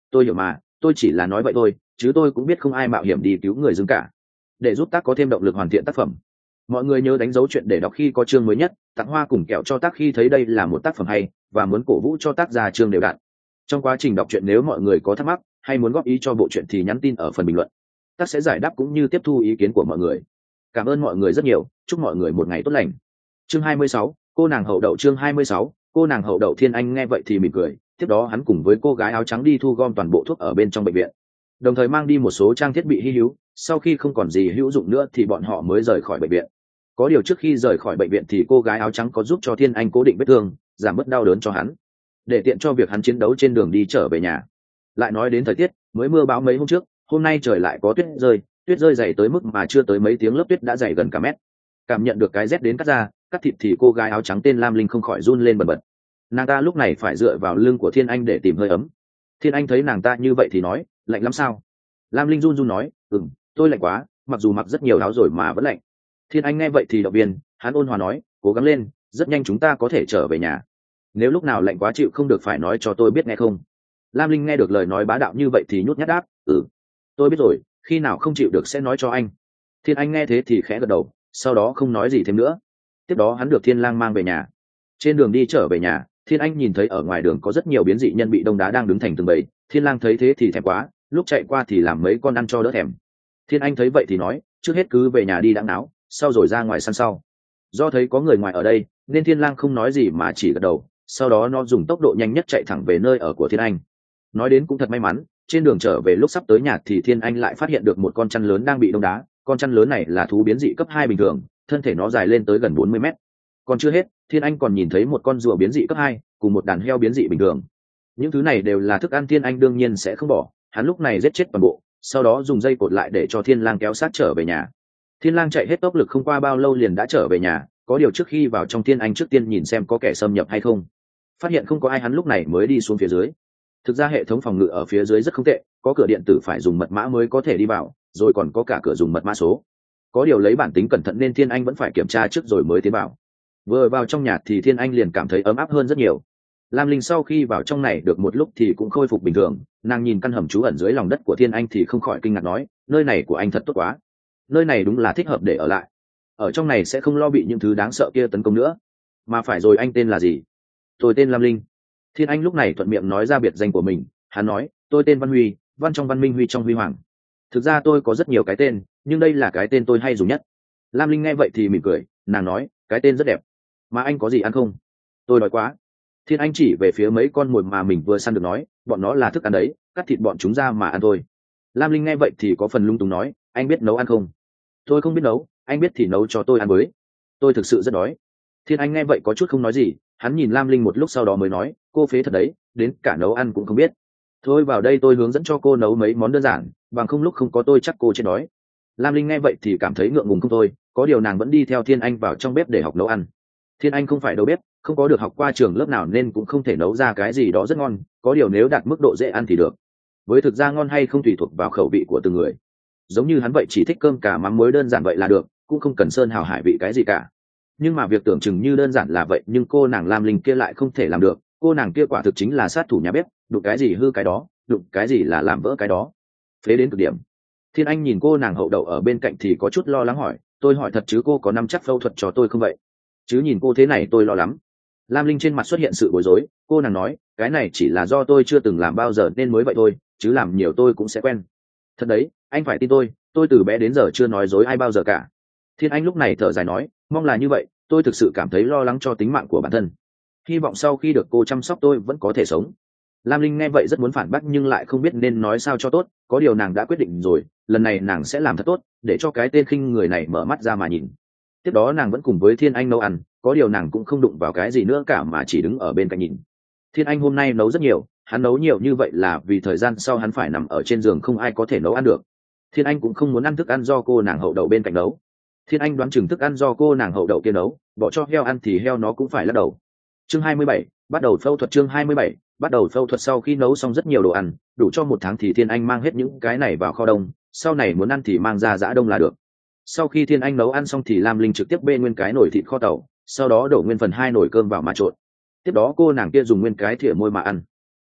tôi hiểu mà, tôi chỉ là nói vậy thôi, chứ tôi cũng biết không ai mạo hiểm đi cứu người dưng cả. Để giúp tác có thêm động lực hoàn thiện tác phẩm, mọi người nhớ đánh dấu chuyện để đọc khi có chương mới nhất, tặng hoa cùng kẹo cho tác khi thấy đây là một tác phẩm hay và muốn cổ vũ cho tác giả chương đều đặn. Trong quá trình đọc truyện, nếu mọi người có thắc mắc hay muốn góp ý cho bộ truyện thì nhắn tin ở phần bình luận, tác sẽ giải đáp cũng như tiếp thu ý kiến của mọi người. Cảm ơn mọi người rất nhiều, chúc mọi người một ngày tốt lành. Chương 26, cô nàng hậu đậu. Chương 26, cô nàng hậu đậu. Thiên Anh nghe vậy thì mỉm cười, tiếp đó hắn cùng với cô gái áo trắng đi thu gom toàn bộ thuốc ở bên trong bệnh viện, đồng thời mang đi một số trang thiết bị hy hữu. Sau khi không còn gì hữu dụng nữa thì bọn họ mới rời khỏi bệnh viện. Có điều trước khi rời khỏi bệnh viện thì cô gái áo trắng có giúp cho Thiên Anh cố định vết thương, giảm bớt đau đớn cho hắn, để tiện cho việc hắn chiến đấu trên đường đi trở về nhà. Lại nói đến thời tiết, mới mưa bão mấy hôm trước, hôm nay trời lại có tuyết rơi dày tới mức mà chưa tới mấy tiếng lớp tuyết đã dày gần cả mét. Cảm nhận được cái rét đến cắt da cắt thịt thì cô gái áo trắng tên Lam Linh không khỏi run lên bần bật. Nàng ta lúc này phải dựa vào lưng của Thiên Anh để tìm hơi ấm. Thiên Anh thấy nàng ta như vậy thì nói, lạnh lắm sao? Lam Linh run run nói, tôi lạnh quá, mặc dù mặc rất nhiều áo rồi mà vẫn lạnh. Thiên Anh nghe vậy thì động viên, hắn ôn hòa nói, cố gắng lên, rất nhanh chúng ta có thể trở về nhà. Nếu lúc nào lạnh quá chịu không được phải nói cho tôi biết nghe không? Lam Linh nghe được lời nói bá đạo như vậy thì nhút nhát đáp, tôi biết rồi, khi nào không chịu được sẽ nói cho anh. Thiên Anh nghe thế thì khẽ gật đầu, sau đó không nói gì thêm nữa. Tiếp đó hắn được Thiên Lang mang về nhà. Trên đường đi trở về nhà, Thiên Anh nhìn thấy ở ngoài đường có rất nhiều biến dị nhân bị đông đá đang đứng thành từng bầy. Thiên Lang thấy thế thì thèm quá, lúc chạy qua thì làm mấy con ăn cho đỡ thèm. Thiên Anh thấy vậy thì nói, trước hết cứ về nhà đi đãng náo, sau rồi ra ngoài săn sau. Do thấy có người ngoài ở đây nên Thiên Lang không nói gì mà chỉ gật đầu, sau đó nó dùng tốc độ nhanh nhất chạy thẳng về nơi ở của Thiên Anh. Nói đến cũng thật may mắn, trên đường trở về lúc sắp tới nhà thì Thiên Anh lại phát hiện được một con chăn lớn đang bị đông đá. Con chăn lớn này là thú biến dị cấp 2 bình thường, thân thể nó dài lên tới gần 40 mét. Còn chưa hết, Thiên Anh còn nhìn thấy một con rùa biến dị cấp 2 cùng một đàn heo biến dị bình thường. Những thứ này đều là thức ăn Thiên Anh đương nhiên sẽ không bỏ, hắn lúc này giết chết toàn bộ, sau đó dùng dây cột lại để cho Thiên Lang kéo sát trở về nhà. Thiên Lang chạy hết tốc lực không qua bao lâu liền đã trở về nhà, có điều trước khi vào trong Thiên Anh trước tiên nhìn xem có kẻ xâm nhập hay không. Phát hiện không có ai hắn lúc này mới đi xuống phía dưới. Thực ra hệ thống phòng ngự ở phía dưới rất không tệ, có cửa điện tử phải dùng mật mã mới có thể đi vào, rồi còn có cả cửa dùng mật mã số. Có điều lấy bản tính cẩn thận nên Thiên Anh vẫn phải kiểm tra trước rồi mới tiến vào. Vừa vào trong nhà thì Thiên Anh liền cảm thấy ấm áp hơn rất nhiều. Lam Linh sau khi vào trong này được một lúc thì cũng khôi phục bình thường, nàng nhìn căn hầm trú ẩn dưới lòng đất của Thiên Anh thì không khỏi kinh ngạc nói, nơi này của anh thật tốt quá, nơi này đúng là thích hợp để ở lại, ở trong này sẽ không lo bị những thứ đáng sợ kia tấn công nữa. Mà phải rồi, anh tên là gì? Tôi tên Lam Linh. Thiên Anh lúc này thuận miệng nói ra biệt danh của mình. Hắn nói, tôi tên Văn Huy, văn trong văn minh, huy trong huy hoàng. Thực ra tôi có rất nhiều cái tên, nhưng đây là cái tên tôi hay dùng nhất. Lam Linh nghe vậy thì mỉm cười, nàng nói, cái tên rất đẹp. Mà anh có gì ăn không? Tôi đói quá. Thiên Anh chỉ về phía mấy con mồi mà mình vừa săn được nói, bọn nó là thức ăn đấy, cắt thịt bọn chúng ra mà ăn thôi. Lam Linh nghe vậy thì có phần lung túng nói, anh biết nấu ăn không? Tôi không biết nấu, anh biết thì nấu cho tôi ăn với. Tôi thực sự rất đói. Thiên Anh nghe vậy có chút không nói gì, hắn nhìn Lam Linh một lúc sau đó mới nói, cô phế thật đấy, đến cả nấu ăn cũng không biết. Thôi vào đây tôi hướng dẫn cho cô nấu mấy món đơn giản, bằng không lúc không có tôi chắc cô chết đói. Lam Linh nghe vậy thì cảm thấy ngượng ngùng không thôi, có điều nàng vẫn đi theo Thiên Anh vào trong bếp để học nấu ăn. Thiên Anh không phải đầu bếp, không có được học qua trường lớp nào nên cũng không thể nấu ra cái gì đó rất ngon, có điều nếu đạt mức độ dễ ăn thì được. Với thực ra ngon hay không tùy thuộc vào khẩu vị của từng người. Giống như hắn vậy chỉ thích cơm cả mắm muối đơn giản vậy là được, cũng không cần sơn hào hải vị cái gì cả. Nhưng mà việc tưởng chừng như đơn giản là vậy nhưng cô nàng Lam Linh kia lại không thể làm được. Cô nàng kia quả thực chính là sát thủ nhà bếp, đụng cái gì hư cái đó, đụng cái gì là làm vỡ cái đó, phế đến cực điểm. Thiên Anh nhìn cô nàng hậu đậu ở bên cạnh thì có chút lo lắng hỏi, tôi hỏi thật chứ cô có nắm chắc phẫu thuật cho tôi không vậy? Chứ nhìn cô thế này tôi lo lắm. Lam Linh trên mặt xuất hiện sự bối rối, cô nàng nói, cái này chỉ là do tôi chưa từng làm bao giờ nên mới vậy thôi, chứ làm nhiều tôi cũng sẽ quen. Thật đấy, anh phải tin tôi từ bé đến giờ chưa nói dối ai bao giờ cả. Thiên Anh lúc này thở dài nói, mong là như vậy, tôi thực sự cảm thấy lo lắng cho tính mạng của bản thân. Hy vọng sau khi được cô chăm sóc tôi vẫn có thể sống. Lam Linh nghe vậy rất muốn phản bác nhưng lại không biết nên nói sao cho tốt, có điều nàng đã quyết định rồi, lần này nàng sẽ làm thật tốt, để cho cái tên khinh người này mở mắt ra mà nhìn. Tiếp đó nàng vẫn cùng với Thiên Anh nấu ăn, có điều nàng cũng không đụng vào cái gì nữa cả mà chỉ đứng ở bên cạnh nhìn. Thiên Anh hôm nay nấu rất nhiều, hắn nấu nhiều như vậy là vì thời gian sau hắn phải nằm ở trên giường không ai có thể nấu ăn được. Thiên Anh cũng không muốn ăn thức ăn do cô nàng hậu đậu bên cạnh nấu. Thiên Anh đoán chừng thức ăn do cô nàng hậu đậu kia nấu, bỏ cho heo ăn thì heo nó cũng phải lắc đầu. Chương 27, bắt đầu phẫu thuật. Chương 27, bắt đầu phẫu thuật. Sau khi nấu xong rất nhiều đồ ăn, đủ cho 1 tháng thì Thiên Anh mang hết những cái này vào kho đông, sau này muốn ăn thì mang ra giã đông là được. Sau khi Thiên Anh nấu ăn xong thì Lam Linh trực tiếp bê nguyên cái nồi thịt kho tàu, sau đó đổ nguyên phần 2 nồi cơm vào mà trộn. Tiếp đó cô nàng kia dùng nguyên cái thìa môi mà ăn.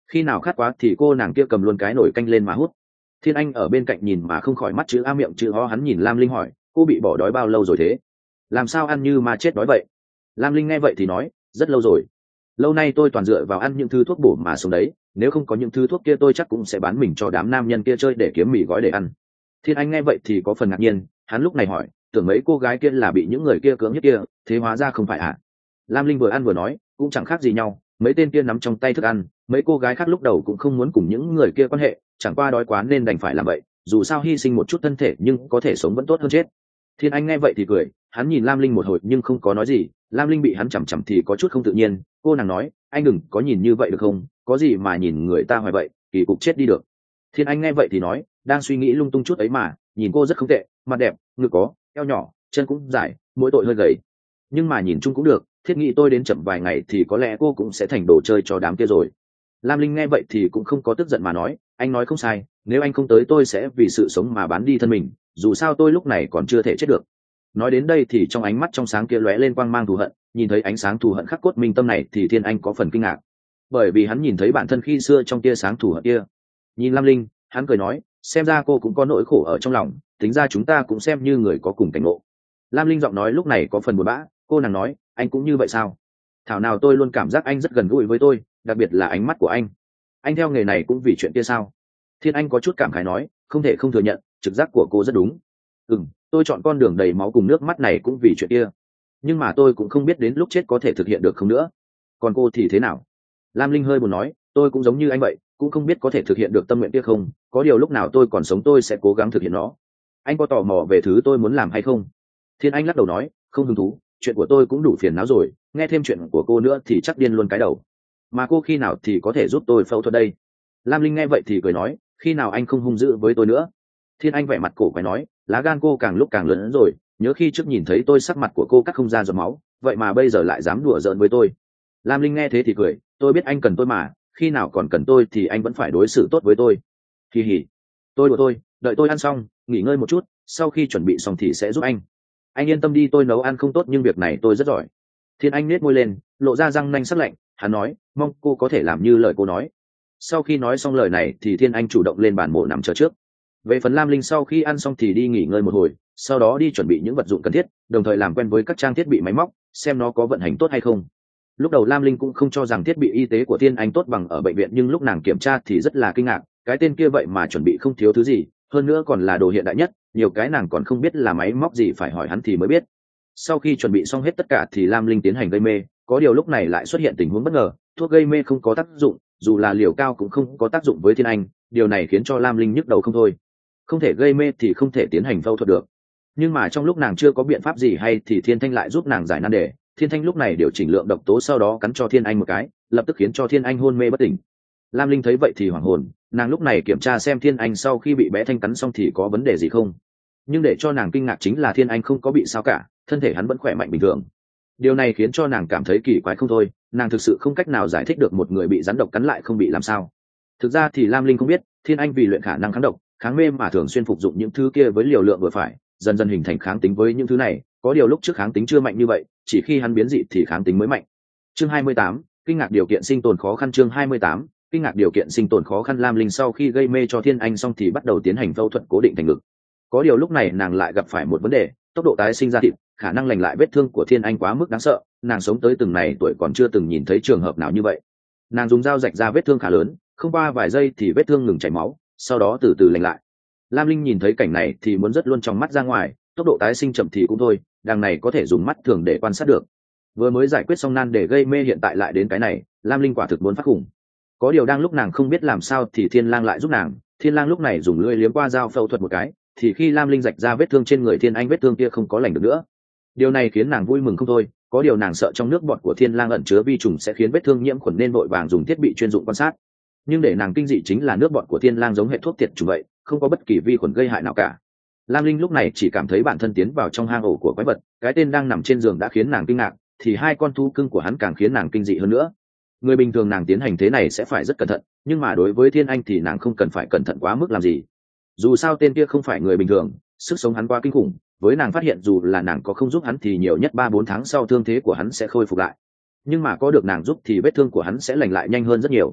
khi nào khát quá thì cô nàng kia cầm luôn cái nồi canh lên mà hút. Thiên Anh ở bên cạnh nhìn mà không khỏi mắt chữ a miệng chữ ho. Hắn nhìn Lam Linh hỏi, cô bị bỏ đói bao lâu rồi thế? Làm sao ăn như mà chết đói vậy? Lam Linh nghe vậy thì nói, rất lâu rồi. Lâu nay tôi toàn dựa vào ăn những thứ thuốc bổ mà sống đấy, nếu không có những thứ thuốc kia tôi chắc cũng sẽ bán mình cho đám nam nhân kia chơi để kiếm mì gói để ăn. Thiên Anh nghe vậy thì có phần ngạc nhiên, hắn lúc này hỏi, tưởng mấy cô gái kia là bị những người kia cưỡng hiếp kia, thế hóa ra không phải à? Lam Linh vừa ăn vừa nói, cũng chẳng khác gì nhau, mấy tên kia nắm trong tay thức ăn, mấy cô gái khác lúc đầu cũng không muốn cùng những người kia quan hệ, chẳng qua đói quá nên đành phải làm vậy, dù sao hy sinh một chút thân thể nhưng có thể sống vẫn tốt hơn chết. Thiên Anh nghe vậy thì cười, hắn nhìn Lam Linh một hồi nhưng không có nói gì. Lam Linh bị hắn chằm chằm thì có chút không tự nhiên, cô nàng nói, anh đừng có nhìn như vậy được không, có gì mà nhìn người ta hoài vậy, kỳ cục chết đi được. Thiên Anh nghe vậy thì nói, đang suy nghĩ lung tung chút ấy mà, nhìn cô rất không tệ, mặt đẹp, ngực có, eo nhỏ, chân cũng dài, mỗi tội hơi gầy, nhưng mà nhìn chung cũng được. Thiết nghĩ tôi đến chậm vài ngày thì có lẽ cô cũng sẽ thành đồ chơi cho đám kia rồi. Lam Linh nghe vậy thì cũng không có tức giận mà nói, anh nói không sai, nếu anh không tới tôi sẽ vì sự sống mà bán đi thân mình, dù sao tôi lúc này còn chưa thể chết được. Nói đến đây thì trong ánh mắt trong sáng kia lóe lên quang mang thù hận, nhìn thấy ánh sáng thù hận khắc cốt minh tâm này thì Thiên Anh có phần kinh ngạc, bởi vì hắn nhìn thấy bản thân khi xưa trong tia sáng thù hận kia. Nhìn Lam Linh, hắn cười nói, xem ra cô cũng có nỗi khổ ở trong lòng, tính ra chúng ta cũng xem như người có cùng cảnh ngộ. Lam Linh giọng nói lúc này có phần buồn bã, cô nàng nói, anh cũng như vậy sao? Thảo nào tôi luôn cảm giác anh rất gần gũi với tôi, đặc biệt là ánh mắt của anh theo nghề này cũng vì chuyện kia sao? Thiên Anh có chút cảm khái nói, không thể không thừa nhận, trực giác của cô rất đúng. Tôi chọn con đường đầy máu cùng nước mắt này cũng vì chuyện kia, nhưng mà tôi cũng không biết đến lúc chết có thể thực hiện được không nữa. Còn cô thì thế nào? Lam Linh hơi buồn nói, tôi cũng giống như anh vậy, cũng không biết có thể thực hiện được tâm nguyện kia không, có điều lúc nào tôi còn sống tôi sẽ cố gắng thực hiện nó. Anh có tò mò về thứ tôi muốn làm hay không? Thiên Anh lắc đầu nói, không hứng thú, chuyện của tôi cũng đủ phiền não rồi, nghe thêm chuyện của cô nữa thì chắc điên luôn cái đầu. Mà cô khi nào thì có thể giúp tôi phẫu thuật đây? Lam Linh nghe vậy thì cười nói, khi nào anh không hung dữ với tôi nữa? Thiên Anh vẻ mặt cổ quái nói, lá gan cô càng lúc càng lớn hơn rồi, nhớ khi trước nhìn thấy tôi sắc mặt của cô cắt không ra giọt máu, vậy mà bây giờ lại dám đùa giỡn với tôi. Lam Linh nghe thế thì cười, tôi biết anh cần tôi mà, khi nào còn cần tôi thì anh vẫn phải đối xử tốt với tôi. Kỳ hỉ, tôi đùa tôi, đợi tôi ăn xong, nghỉ ngơi một chút, sau khi chuẩn bị xong thì sẽ giúp anh. Anh yên tâm đi, tôi nấu ăn không tốt nhưng việc này tôi rất giỏi. Thiên Anh nết môi lên, lộ ra răng nanh sắc lạnh, hắn nói, mong cô có thể làm như lời cô nói. Sau khi nói xong lời này thì Thiên Anh chủ động lên bàn mổ nằm chờ trước. Về phần Lam Linh sau khi ăn xong thì đi nghỉ ngơi một hồi, sau đó đi chuẩn bị những vật dụng cần thiết, đồng thời làm quen với các trang thiết bị máy móc, xem nó có vận hành tốt hay không. Lúc đầu Lam Linh cũng không cho rằng thiết bị y tế của Thiên Anh tốt bằng ở bệnh viện, nhưng lúc nàng kiểm tra thì rất là kinh ngạc, cái tên kia vậy mà chuẩn bị không thiếu thứ gì, hơn nữa còn là đồ hiện đại nhất, nhiều cái nàng còn không biết là máy móc gì, phải hỏi hắn thì mới biết. Sau khi chuẩn bị xong hết tất cả thì Lam Linh tiến hành gây mê, có điều lúc này lại xuất hiện tình huống bất ngờ, thuốc gây mê không có tác dụng, dù là liều cao cũng không có tác dụng với Thiên Anh, điều này khiến cho Lam Linh nhức đầu không thôi. Không thể gây mê thì không thể tiến hành phẫu thuật được, nhưng mà trong lúc nàng chưa có biện pháp gì hay thì Thiên Thanh lại giúp nàng giải nan đề. Thiên Thanh lúc này điều chỉnh lượng độc tố, sau đó cắn cho Thiên Anh một cái, lập tức khiến cho Thiên Anh hôn mê bất tỉnh. Lam Linh thấy vậy thì hoảng hồn, nàng lúc này kiểm tra xem Thiên Anh sau khi bị bé Thanh cắn xong thì có vấn đề gì không, nhưng để cho nàng kinh ngạc chính là Thiên Anh không có bị sao cả, thân thể hắn vẫn khỏe mạnh bình thường. Điều này khiến cho nàng cảm thấy kỳ quái không thôi, nàng thực sự không cách nào giải thích được một người bị rắn độc cắn lại không bị làm sao. Thực ra thì Lam Linh không biết, Thiên Anh vì luyện khả năng kháng độc, kháng mê mà thường xuyên phục dụng những thứ kia với liều lượng vừa phải, dần dần hình thành kháng tính với những thứ này, có điều lúc trước kháng tính chưa mạnh như vậy, chỉ khi hắn biến dị thì kháng tính mới mạnh. Chương 28, kinh ngạc điều kiện sinh tồn khó khăn. Chương 28, kinh ngạc điều kiện sinh tồn khó khăn. Lam Linh sau khi gây mê cho Thiên Anh xong thì bắt đầu tiến hành phẫu thuật cố định thành ngực. Có điều lúc này nàng lại gặp phải một vấn đề, tốc độ tái sinh ra thịt, khả năng lành lại vết thương của Thiên Anh quá mức đáng sợ, nàng sống tới từng này tuổi còn chưa từng nhìn thấy trường hợp nào như vậy. Nàng dùng dao rạch ra vết thương khá lớn, không qua vài giây thì vết thương ngừng chảy máu, sau đó từ từ lành lại. Lam Linh nhìn thấy cảnh này thì muốn rớt luôn trong mắt ra ngoài, tốc độ tái sinh chậm thì cũng thôi, đằng này có thể dùng mắt thường để quan sát được. Vừa mới giải quyết xong nan để gây mê, hiện tại lại đến cái này, Lam Linh quả thực muốn phát khủng. Có điều đang lúc nàng không biết làm sao thì Thiên Lang lại giúp nàng. Thiên Lang lúc này dùng lưỡi liếm qua dao phẫu thuật một cái, thì khi Lam Linh rạch ra vết thương trên người Thiên Anh, vết thương kia không có lành được nữa. Điều này khiến nàng vui mừng không thôi, có điều nàng sợ trong nước bọt của Thiên Lang ẩn chứa vi trùng sẽ khiến vết thương nhiễm khuẩn nên vội vàng dùng thiết bị chuyên dụng quan sát. Nhưng để nàng kinh dị chính là nước bọt của Thiên Lang giống hệ thuốc tiệt trùng vậy, không có bất kỳ vi khuẩn gây hại nào cả. Lam Linh lúc này chỉ cảm thấy bản thân tiến vào trong hang ổ của quái vật, cái tên đang nằm trên giường đã khiến nàng kinh ngạc, thì hai con thú cưng của hắn càng khiến nàng kinh dị hơn nữa. Người bình thường nàng tiến hành thế này sẽ phải rất cẩn thận, nhưng mà đối với Thiên Anh thì nàng không cần phải cẩn thận quá mức làm gì. Dù sao tên kia không phải người bình thường, sức sống hắn quá kinh khủng, với nàng phát hiện dù là nàng có không giúp hắn thì nhiều nhất 3-4 tháng sau thương thế của hắn sẽ khôi phục lại. Nhưng mà có được nàng giúp thì vết thương của hắn sẽ lành lại nhanh hơn rất nhiều.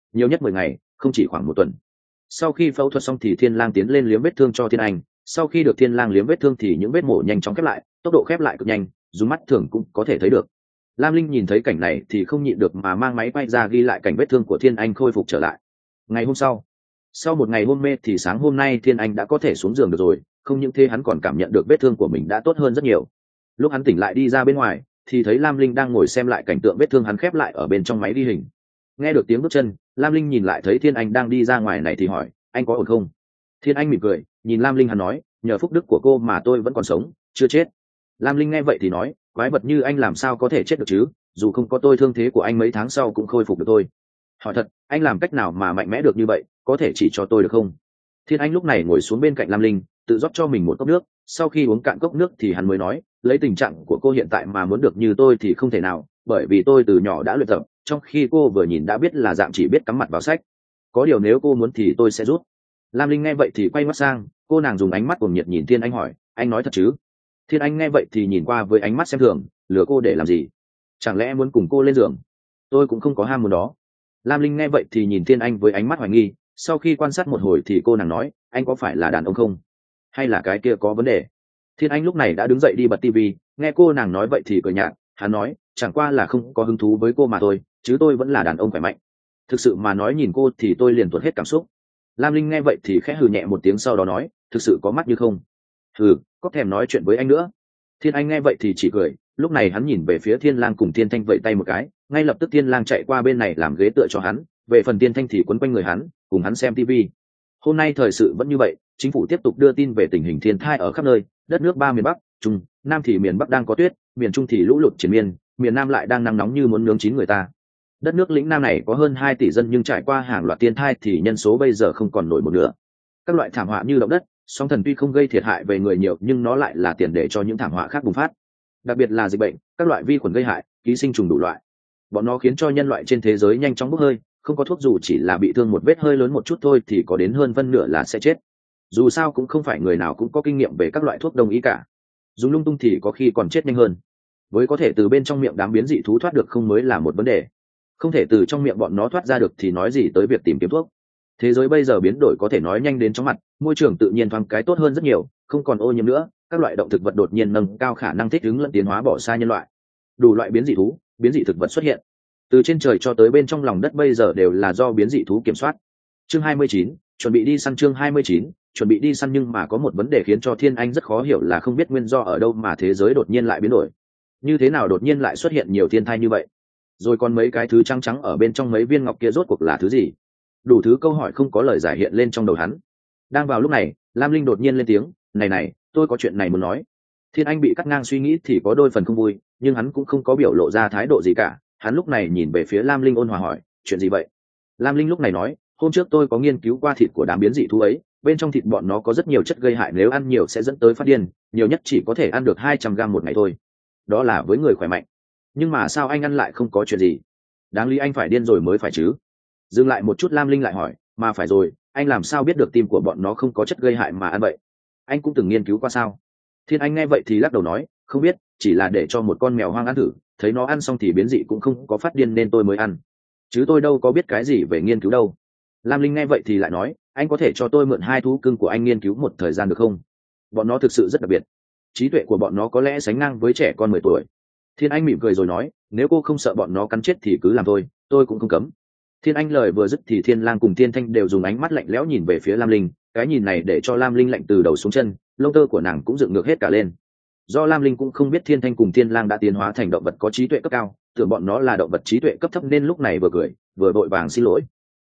nhiều nhất 10 ngày, không chỉ khoảng 1 tuần. Sau khi phẫu thuật xong thì Thiên Lang tiến lên liếm vết thương cho Thiên Anh, sau khi được Thiên Lang liếm vết thương thì những vết mổ nhanh chóng khép lại, tốc độ khép lại cực nhanh, dùng mắt thường cũng có thể thấy được. Lam Linh nhìn thấy cảnh này thì không nhịn được mà mang máy quay ra ghi lại cảnh vết thương của Thiên Anh khôi phục trở lại. Ngày hôm sau một ngày hôn mê thì sáng hôm nay Thiên Anh đã có thể xuống giường được rồi, không những thế hắn còn cảm nhận được vết thương của mình đã tốt hơn rất nhiều. Lúc hắn tỉnh lại đi ra bên ngoài thì thấy Lam Linh đang ngồi xem lại cảnh tượng vết thương hắn khép lại ở bên trong máy ghi hình. Nghe được tiếng bước chân, Lam Linh nhìn lại thấy Thiên Anh đang đi ra ngoài này thì hỏi, anh có ổn không? Thiên Anh mỉm cười, nhìn Lam Linh hắn nói, nhờ phúc đức của cô mà tôi vẫn còn sống, chưa chết. Lam Linh nghe vậy thì nói, quái vật như anh làm sao có thể chết được chứ, dù không có tôi thương thế của anh mấy tháng sau cũng khôi phục được thôi. Hỏi thật, anh làm cách nào mà mạnh mẽ được như vậy, có thể chỉ cho tôi được không? Thiên Anh lúc này ngồi xuống bên cạnh Lam Linh, tự rót cho mình một cốc nước, sau khi uống cạn cốc nước thì hắn mới nói, lấy tình trạng của cô hiện tại mà muốn được như tôi thì không thể nào, bởi vì tôi từ nhỏ đã luyện tập, trong khi cô vừa nhìn đã biết là dạng chỉ biết cắm mặt vào sách. Có điều nếu cô muốn thì tôi sẽ giúp. Lam Linh nghe vậy thì quay mắt sang, cô nàng dùng ánh mắt cuồng nhiệt nhìn Thiên Anh hỏi, anh nói thật chứ? Thiên Anh nghe vậy thì nhìn qua với ánh mắt xem thường, lừa cô để làm gì? Chẳng lẽ muốn cùng cô lên giường? Tôi cũng không có ham muốn đó. Lam Linh nghe vậy thì nhìn Thiên Anh với ánh mắt hoài nghi, sau khi quan sát một hồi thì cô nàng nói, anh có phải là đàn ông không? Hay là cái kia có vấn đề? Thiên Anh lúc này đã đứng dậy đi bật tivi, nghe cô nàng nói vậy thì cười nhạt, hắn nói, chẳng qua là không có hứng thú với cô mà thôi, chứ tôi vẫn là đàn ông khỏe mạnh. Thực sự mà nói nhìn cô thì tôi liền tuột hết cảm xúc. Lam Linh nghe vậy thì khẽ hừ nhẹ một tiếng sau đó nói, thực sự có mắt như không? Hừ, có thèm nói chuyện với anh nữa. Thiên Anh nghe vậy thì chỉ cười, lúc này hắn nhìn về phía Thiên Lang cùng Thiên Thanh vẫy tay một cái, ngay lập tức Thiên Lang chạy qua bên này làm ghế tựa cho hắn, về phần Thiên Thanh thì quấn quanh người hắn, cùng hắn xem tivi. Hôm nay thời sự vẫn như vậy, chính phủ tiếp tục đưa tin về tình hình thiên tai ở khắp nơi, đất nước ba miền Bắc, Trung, Nam thì miền Bắc đang có tuyết, miền Trung thì lũ lụt triền miên, miền Nam lại đang nắng nóng như muốn nướng chín người ta. Đất nước lĩnh Nam này có hơn 2 tỷ dân nhưng trải qua hàng loạt thiên tai thì nhân số bây giờ không còn nổi một nửa. Các loại thảm họa như động đất, sóng thần tuy không gây thiệt hại về người nhiều nhưng nó lại là tiền đề cho những thảm họa khác bùng phát. Đặc biệt là dịch bệnh, các loại vi khuẩn gây hại, ký sinh trùng đủ loại. Bọn nó khiến cho nhân loại trên thế giới nhanh chóng bốc hơi, không có thuốc dù chỉ là bị thương một vết hơi lớn một chút thôi thì có đến hơn phân nửa là sẽ chết. Dù sao cũng không phải người nào cũng có kinh nghiệm về các loại thuốc đông y cả. Dùng lung tung thì có khi còn chết nhanh hơn. Với có thể từ bên trong miệng đám biến dị thú thoát được không mới là một vấn đề. Không thể từ trong miệng bọn nó thoát ra được thì nói gì tới việc tìm kiếm thuốc. Thế giới bây giờ biến đổi có thể nói nhanh đến chóng mặt, môi trường tự nhiên thoáng cái tốt hơn rất nhiều, không còn ô nhiễm nữa, các loại động thực vật đột nhiên nâng cao khả năng thích ứng lẫn tiến hóa bỏ xa nhân loại. Đủ loại biến dị thú, biến dị thực vật xuất hiện. Từ trên trời cho tới bên trong lòng đất bây giờ đều là do biến dị thú kiểm soát. Chương 29, chuẩn bị đi săn. Chương 29, chuẩn bị đi săn. Nhưng mà có một vấn đề khiến cho Thiên Anh rất khó hiểu là không biết nguyên do ở đâu mà thế giới đột nhiên lại biến đổi. Như thế nào đột nhiên lại xuất hiện nhiều thiên tai như vậy? Rồi còn mấy cái thứ trắng trắng ở bên trong mấy viên ngọc kia rốt cuộc là thứ gì? Đủ thứ câu hỏi không có lời giải hiện lên trong đầu hắn. Đang vào lúc này, Lam Linh đột nhiên lên tiếng, này, tôi có chuyện này muốn nói. Thiên Anh bị cắt ngang suy nghĩ thì có đôi phần không vui, nhưng hắn cũng không có biểu lộ ra thái độ gì cả. Hắn lúc này nhìn về phía Lam Linh ôn hòa hỏi, chuyện gì vậy? Lam Linh lúc này nói, hôm trước tôi có nghiên cứu qua thịt của đám biến dị thú ấy, bên trong thịt bọn nó có rất nhiều chất gây hại, nếu ăn nhiều sẽ dẫn tới phát điên, nhiều nhất chỉ có thể ăn được 200 gram một ngày thôi. Đó là với người khỏe mạnh. Nhưng mà sao anh ăn lại không có chuyện gì? Đáng lý anh phải điên rồi mới phải chứ. Dừng lại một chút Lam Linh lại hỏi, mà phải rồi, anh làm sao biết được tim của bọn nó không có chất gây hại mà ăn vậy? Anh cũng từng nghiên cứu qua sao? Thiên Anh nghe vậy thì lắc đầu nói, không biết, chỉ là để cho một con mèo hoang ăn thử, thấy nó ăn xong thì biến dị cũng không có phát điên nên tôi mới ăn. Chứ tôi đâu có biết cái gì về nghiên cứu đâu. Lam Linh nghe vậy thì lại nói, anh có thể cho tôi mượn 2 thú cưng của anh nghiên cứu một thời gian được không? Bọn nó thực sự rất đặc biệt. Trí tuệ của bọn nó có lẽ sánh ngang với trẻ con 10 tuổi. Thiên Anh mỉm cười rồi nói, nếu cô không sợ bọn nó cắn chết thì cứ làm thôi, tôi cũng không cấm. Thiên Anh lời vừa dứt thì Thiên Lang cùng Thiên Thanh đều dùng ánh mắt lạnh lẽo nhìn về phía Lam Linh, cái nhìn này để cho Lam Linh lạnh từ đầu xuống chân, lông tơ của nàng cũng dựng ngược hết cả lên. Do Lam Linh cũng không biết Thiên Thanh cùng Thiên Lang đã tiến hóa thành động vật có trí tuệ cấp cao, tưởng bọn nó là động vật trí tuệ cấp thấp nên lúc này vừa cười, vừa vội vàng xin lỗi.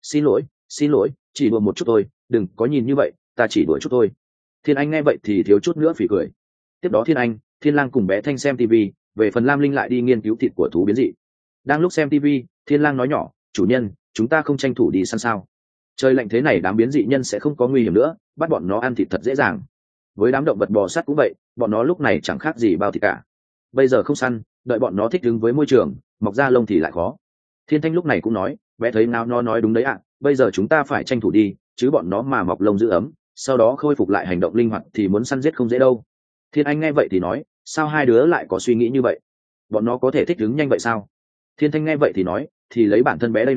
Xin lỗi, chỉ đùa một chút thôi, đừng có nhìn như vậy, ta chỉ đùa chút thôi. Thiên Anh nghe vậy thì thiếu chút nữa phì cười. Tiếp đó Thiên Anh, Thiên Lang cùng bé Thanh xem tivi, về phần Lam Linh lại đi nghiên cứu thịt của thú biến dị. Đang lúc xem tivi, Thiên Lang nói nhỏ, chủ nhân, chúng ta không tranh thủ đi săn sao? Trời lạnh thế này đám biến dị nhân sẽ không có nguy hiểm nữa, bắt bọn nó ăn thịt thật dễ dàng. Với đám động vật bò sát cũng vậy, bọn nó lúc này chẳng khác gì bao thịt cả. Bây giờ không săn, đợi bọn nó thích ứng với môi trường, mọc ra lông thì lại khó. Thiên Thanh lúc này cũng nói, bé thấy nào nó nói đúng đấy ạ, bây giờ chúng ta phải tranh thủ đi, chứ bọn nó mà mọc lông giữ ấm, sau đó khôi phục lại hành động linh hoạt thì muốn săn giết không dễ đâu. Thiên Anh nghe vậy thì nói, sao hai đứa lại có suy nghĩ như vậy? Bọn nó có thể thích ứng nhanh vậy sao? Thiên Thanh nghe vậy thì nói, thì lấy bản thân bé đây nè,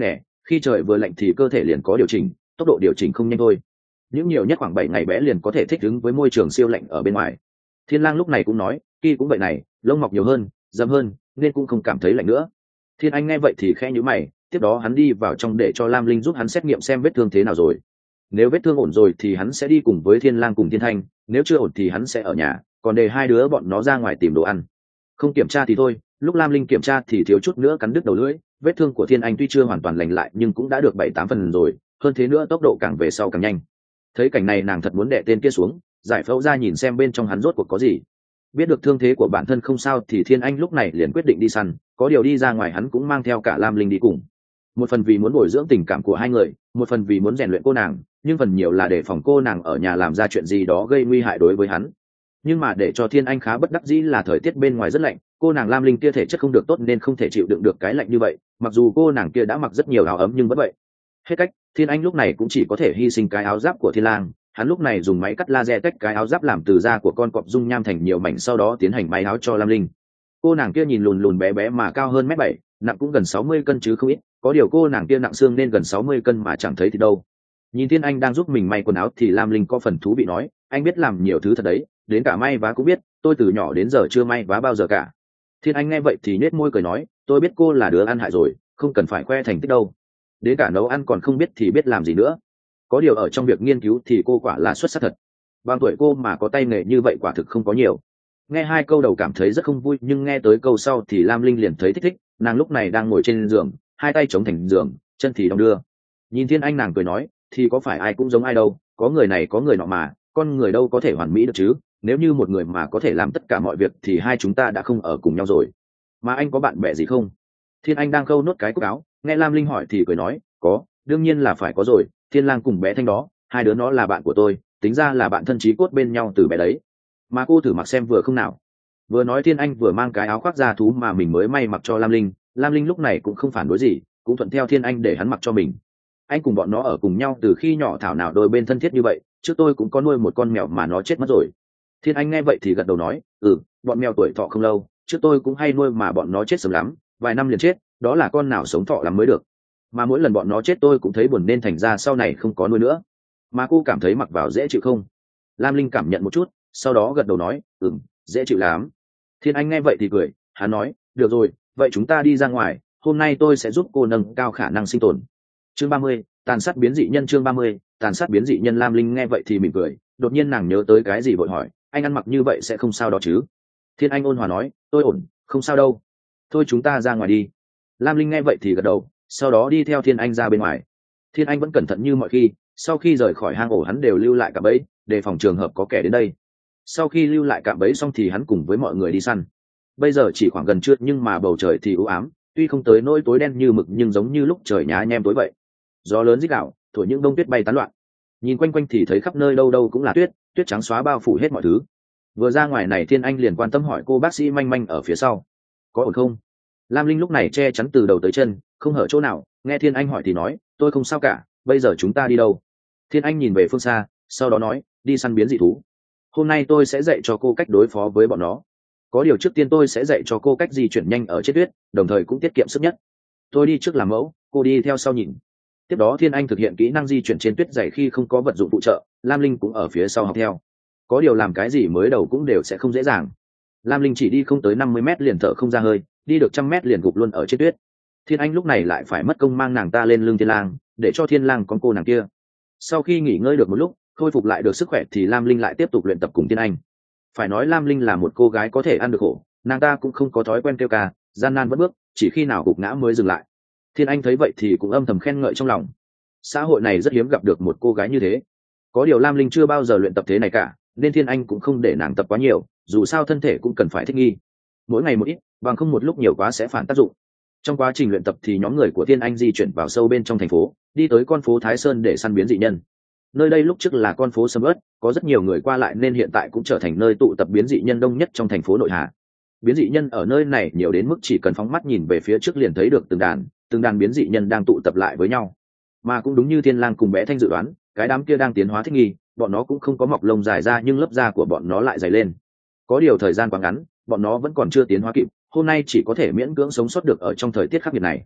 khi trời vừa lạnh thì cơ thể liền có điều chỉnh, tốc độ điều chỉnh không nhanh thôi. Những nhiều nhất khoảng 7 ngày bé liền có thể thích ứng với môi trường siêu lạnh ở bên ngoài. Thiên Lang lúc này cũng nói, Kỳ cũng vậy này, lông mọc nhiều hơn, rậm hơn, nên cũng không cảm thấy lạnh nữa. Thiên Anh nghe vậy thì khẽ nhíu mày, tiếp đó hắn đi vào trong để cho Lam Linh giúp hắn xét nghiệm xem vết thương thế nào rồi. Nếu vết thương ổn rồi thì hắn sẽ đi cùng với Thiên Lang cùng Thiên Thanh, nếu chưa ổn thì hắn sẽ ở nhà, còn để hai đứa bọn nó ra ngoài tìm đồ ăn. Không kiểm tra thì thôi, lúc Lam Linh kiểm tra thì thiếu chút nữa cắn đứt đầu lưỡi. Vết thương của Thiên Anh tuy chưa hoàn toàn lành lại nhưng cũng đã được 7-8 phần rồi, hơn thế nữa tốc độ càng về sau càng nhanh. Thấy cảnh này nàng thật muốn đè tên kia xuống, giải phẫu ra nhìn xem bên trong hắn rốt cuộc có gì. Biết được thương thế của bản thân không sao thì Thiên Anh lúc này liền quyết định đi săn, có điều đi ra ngoài hắn cũng mang theo cả Lam Linh đi cùng. Một phần vì muốn bồi dưỡng tình cảm của hai người, một phần vì muốn rèn luyện cô nàng, nhưng phần nhiều là để phòng cô nàng ở nhà làm ra chuyện gì đó gây nguy hại đối với hắn. Nhưng mà để cho Thiên Anh khá bất đắc dĩ là thời tiết bên ngoài rất lạnh, cô nàng Lam Linh kia thể chất không được tốt nên không thể chịu đựng được cái lạnh như vậy, mặc dù cô nàng kia đã mặc rất nhiều áo ấm nhưng vẫn vậy. Hết cách, Thiên Anh lúc này cũng chỉ có thể hy sinh cái áo giáp của Thiên Lang. Hắn lúc này dùng máy cắt laser tách cái áo giáp làm từ da của con cọp dung nham thành nhiều mảnh, sau đó tiến hành may áo cho Lam Linh. Cô nàng kia nhìn lùn lùn bé bé mà cao hơn 1m7, nặng cũng gần 60 cân chứ không ít, có điều cô nàng kia nặng xương nên gần 60 cân mà chẳng thấy thì đâu. Nhìn Thiên Anh đang giúp mình may quần áo thì Lam Linh có phần thú vị nói, anh biết làm nhiều thứ thật đấy, đến cả may vá cũng biết, tôi từ nhỏ đến giờ chưa may vá bao giờ cả. Thiên Anh nghe vậy thì nhếch môi cười nói, tôi biết cô là đứa ăn hại rồi, không cần phải khoe thành tích đâu. Đến cả nấu ăn còn không biết thì biết làm gì nữa. Có điều ở trong việc nghiên cứu thì cô quả là xuất sắc thật. Bằng tuổi cô mà có tay nghề như vậy quả thực không có nhiều. Nghe hai câu đầu cảm thấy rất không vui, nhưng nghe tới câu sau thì Lam Linh liền thấy thích thích. Nàng lúc này đang ngồi trên giường, hai tay chống thành giường, chân thì đong đưa. Nhìn Thiên Anh nàng cười nói, thì có phải ai cũng giống ai đâu, có người này có người nọ mà, con người đâu có thể hoàn mỹ được chứ. Nếu như một người mà có thể làm tất cả mọi việc thì hai chúng ta đã không ở cùng nhau rồi. Mà anh có bạn bè gì không? Thiên Anh đang khâu nốt cái cúc áo, nghe Lam Linh hỏi thì cười nói, có, đương nhiên là phải có rồi. Thiên Lang cùng bé Thanh đó, hai đứa nó là bạn của tôi, tính ra là bạn thân chí cốt bên nhau từ bé đấy. Mà cô thử mặc xem vừa không nào. Vừa nói Thiên Anh vừa mang cái áo khoác da thú mà mình mới may mặc cho Lam Linh. Lam Linh lúc này cũng không phản đối gì, cũng thuận theo Thiên Anh để hắn mặc cho mình. Anh cùng bọn nó ở cùng nhau từ khi nhỏ, thảo nào đôi bên thân thiết như vậy. Trước tôi cũng có nuôi một con mèo mà nó chết mất rồi. Thiên Anh nghe vậy thì gật đầu nói, bọn mèo tuổi thọ không lâu, trước tôi cũng hay nuôi mà bọn nó chết sớm lắm, vài năm liền chết, đó là con nào sống thọ lắm mới được. Mà mỗi lần bọn nó chết tôi cũng thấy buồn nên thành ra sau này không có nuôi nữa. Mà cô cảm thấy mặc vào dễ chịu không? Lam Linh cảm nhận một chút, sau đó gật đầu nói, dễ chịu lắm. Thiên Anh nghe vậy thì cười, hắn nói, được rồi, vậy chúng ta đi ra ngoài, hôm nay tôi sẽ giúp cô nâng cao khả năng sinh tồn. Chương 30, tàn sát biến dị nhân. Chương 30, tàn sát biến dị nhân. Lam Linh nghe vậy thì mỉm cười, đột nhiên nàng nhớ tới cái gì vội hỏi, anh ăn mặc như vậy sẽ không sao đó chứ? Thiên Anh ôn hòa nói, tôi ổn, không sao đâu. Thôi chúng ta ra ngoài đi. Lam Linh nghe vậy thì gật đầu, sau đó đi theo Thiên Anh ra bên ngoài. Thiên Anh vẫn cẩn thận như mọi khi, sau khi rời khỏi hang ổ hắn đều lưu lại cạm bẫy, đề phòng trường hợp có kẻ đến đây. Sau khi lưu lại cạm bẫy xong thì hắn cùng với mọi người đi săn. Bây giờ chỉ khoảng gần trưa nhưng mà bầu trời thì u ám, tuy không tới nỗi tối đen như mực nhưng giống như lúc trời nhá nhem tối vậy. Gió lớn rít gào, thổi những bông tuyết bay tán loạn. Nhìn quanh quanh thì thấy khắp nơi đâu đâu cũng là tuyết, tuyết trắng xóa bao phủ hết mọi thứ. Vừa ra ngoài này Thiên Anh liền quan tâm hỏi cô bác sĩ manh manh ở phía sau, có ổn không? Lam Linh lúc này che chắn từ đầu tới chân, không hở chỗ nào, nghe Thiên Anh hỏi thì nói, tôi không sao cả, bây giờ chúng ta đi đâu? Thiên Anh nhìn về phương xa, sau đó nói, đi săn biến dị thú. Hôm nay tôi sẽ dạy cho cô cách đối phó với bọn nó. Có điều trước tiên tôi sẽ dạy cho cô cách di chuyển nhanh ở trên tuyết, đồng thời cũng tiết kiệm sức nhất. Tôi đi trước làm mẫu, cô đi theo sau nhìn. Tiếp đó Thiên Anh thực hiện kỹ năng di chuyển trên tuyết dày khi không có vật dụng phụ trợ, Lam Linh cũng ở phía sau học theo. Có điều làm cái gì mới đầu cũng đều sẽ không dễ dàng. Lam Linh chỉ đi không tới 50 mét liền thở không ra hơi, đi được 100 mét liền gục luôn ở trên tuyết. Thiên Anh lúc này lại phải mất công mang nàng ta lên lưng Thiên Lang, để cho Thiên Lang con cô nàng kia. Sau khi nghỉ ngơi được một lúc, khôi phục lại được sức khỏe thì Lam Linh lại tiếp tục luyện tập cùng Thiên Anh. Phải nói Lam Linh là một cô gái có thể ăn được khổ, nàng ta cũng không có thói quen kêu ca, gian nan vẫn bước, chỉ khi nào gục ngã mới dừng lại. Thiên Anh thấy vậy thì cũng âm thầm khen ngợi trong lòng. Xã hội này rất hiếm gặp được một cô gái như thế. Có điều Lam Linh chưa bao giờ luyện tập thế này cả, nên Thiên Anh cũng không để nàng tập quá nhiều, dù sao thân thể cũng cần phải thích nghi. Mỗi ngày một ít, bằng không một lúc nhiều quá sẽ phản tác dụng. Trong quá trình luyện tập thì nhóm người của Thiên Anh di chuyển vào sâu bên trong thành phố, đi tới con phố Thái Sơn để săn biến dị nhân. Nơi đây lúc trước là con phố sầm uất, có rất nhiều người qua lại nên hiện tại cũng trở thành nơi tụ tập biến dị nhân đông nhất trong thành phố nội Hà. Biến dị nhân ở nơi này nhiều đến mức chỉ cần phóng mắt nhìn về phía trước liền thấy được từng đàn biến dị nhân đang tụ tập lại với nhau. Mà cũng đúng như Thiên Lang cùng bé Thanh dự đoán, cái đám kia đang tiến hóa thích nghi, bọn nó cũng không có mọc lông dài ra nhưng lớp da của bọn nó lại dày lên. Có điều thời gian quá ngắn, bọn nó vẫn còn chưa tiến hóa kịp, hôm nay chỉ có thể miễn cưỡng sống sót được ở trong thời tiết khắc nghiệt này.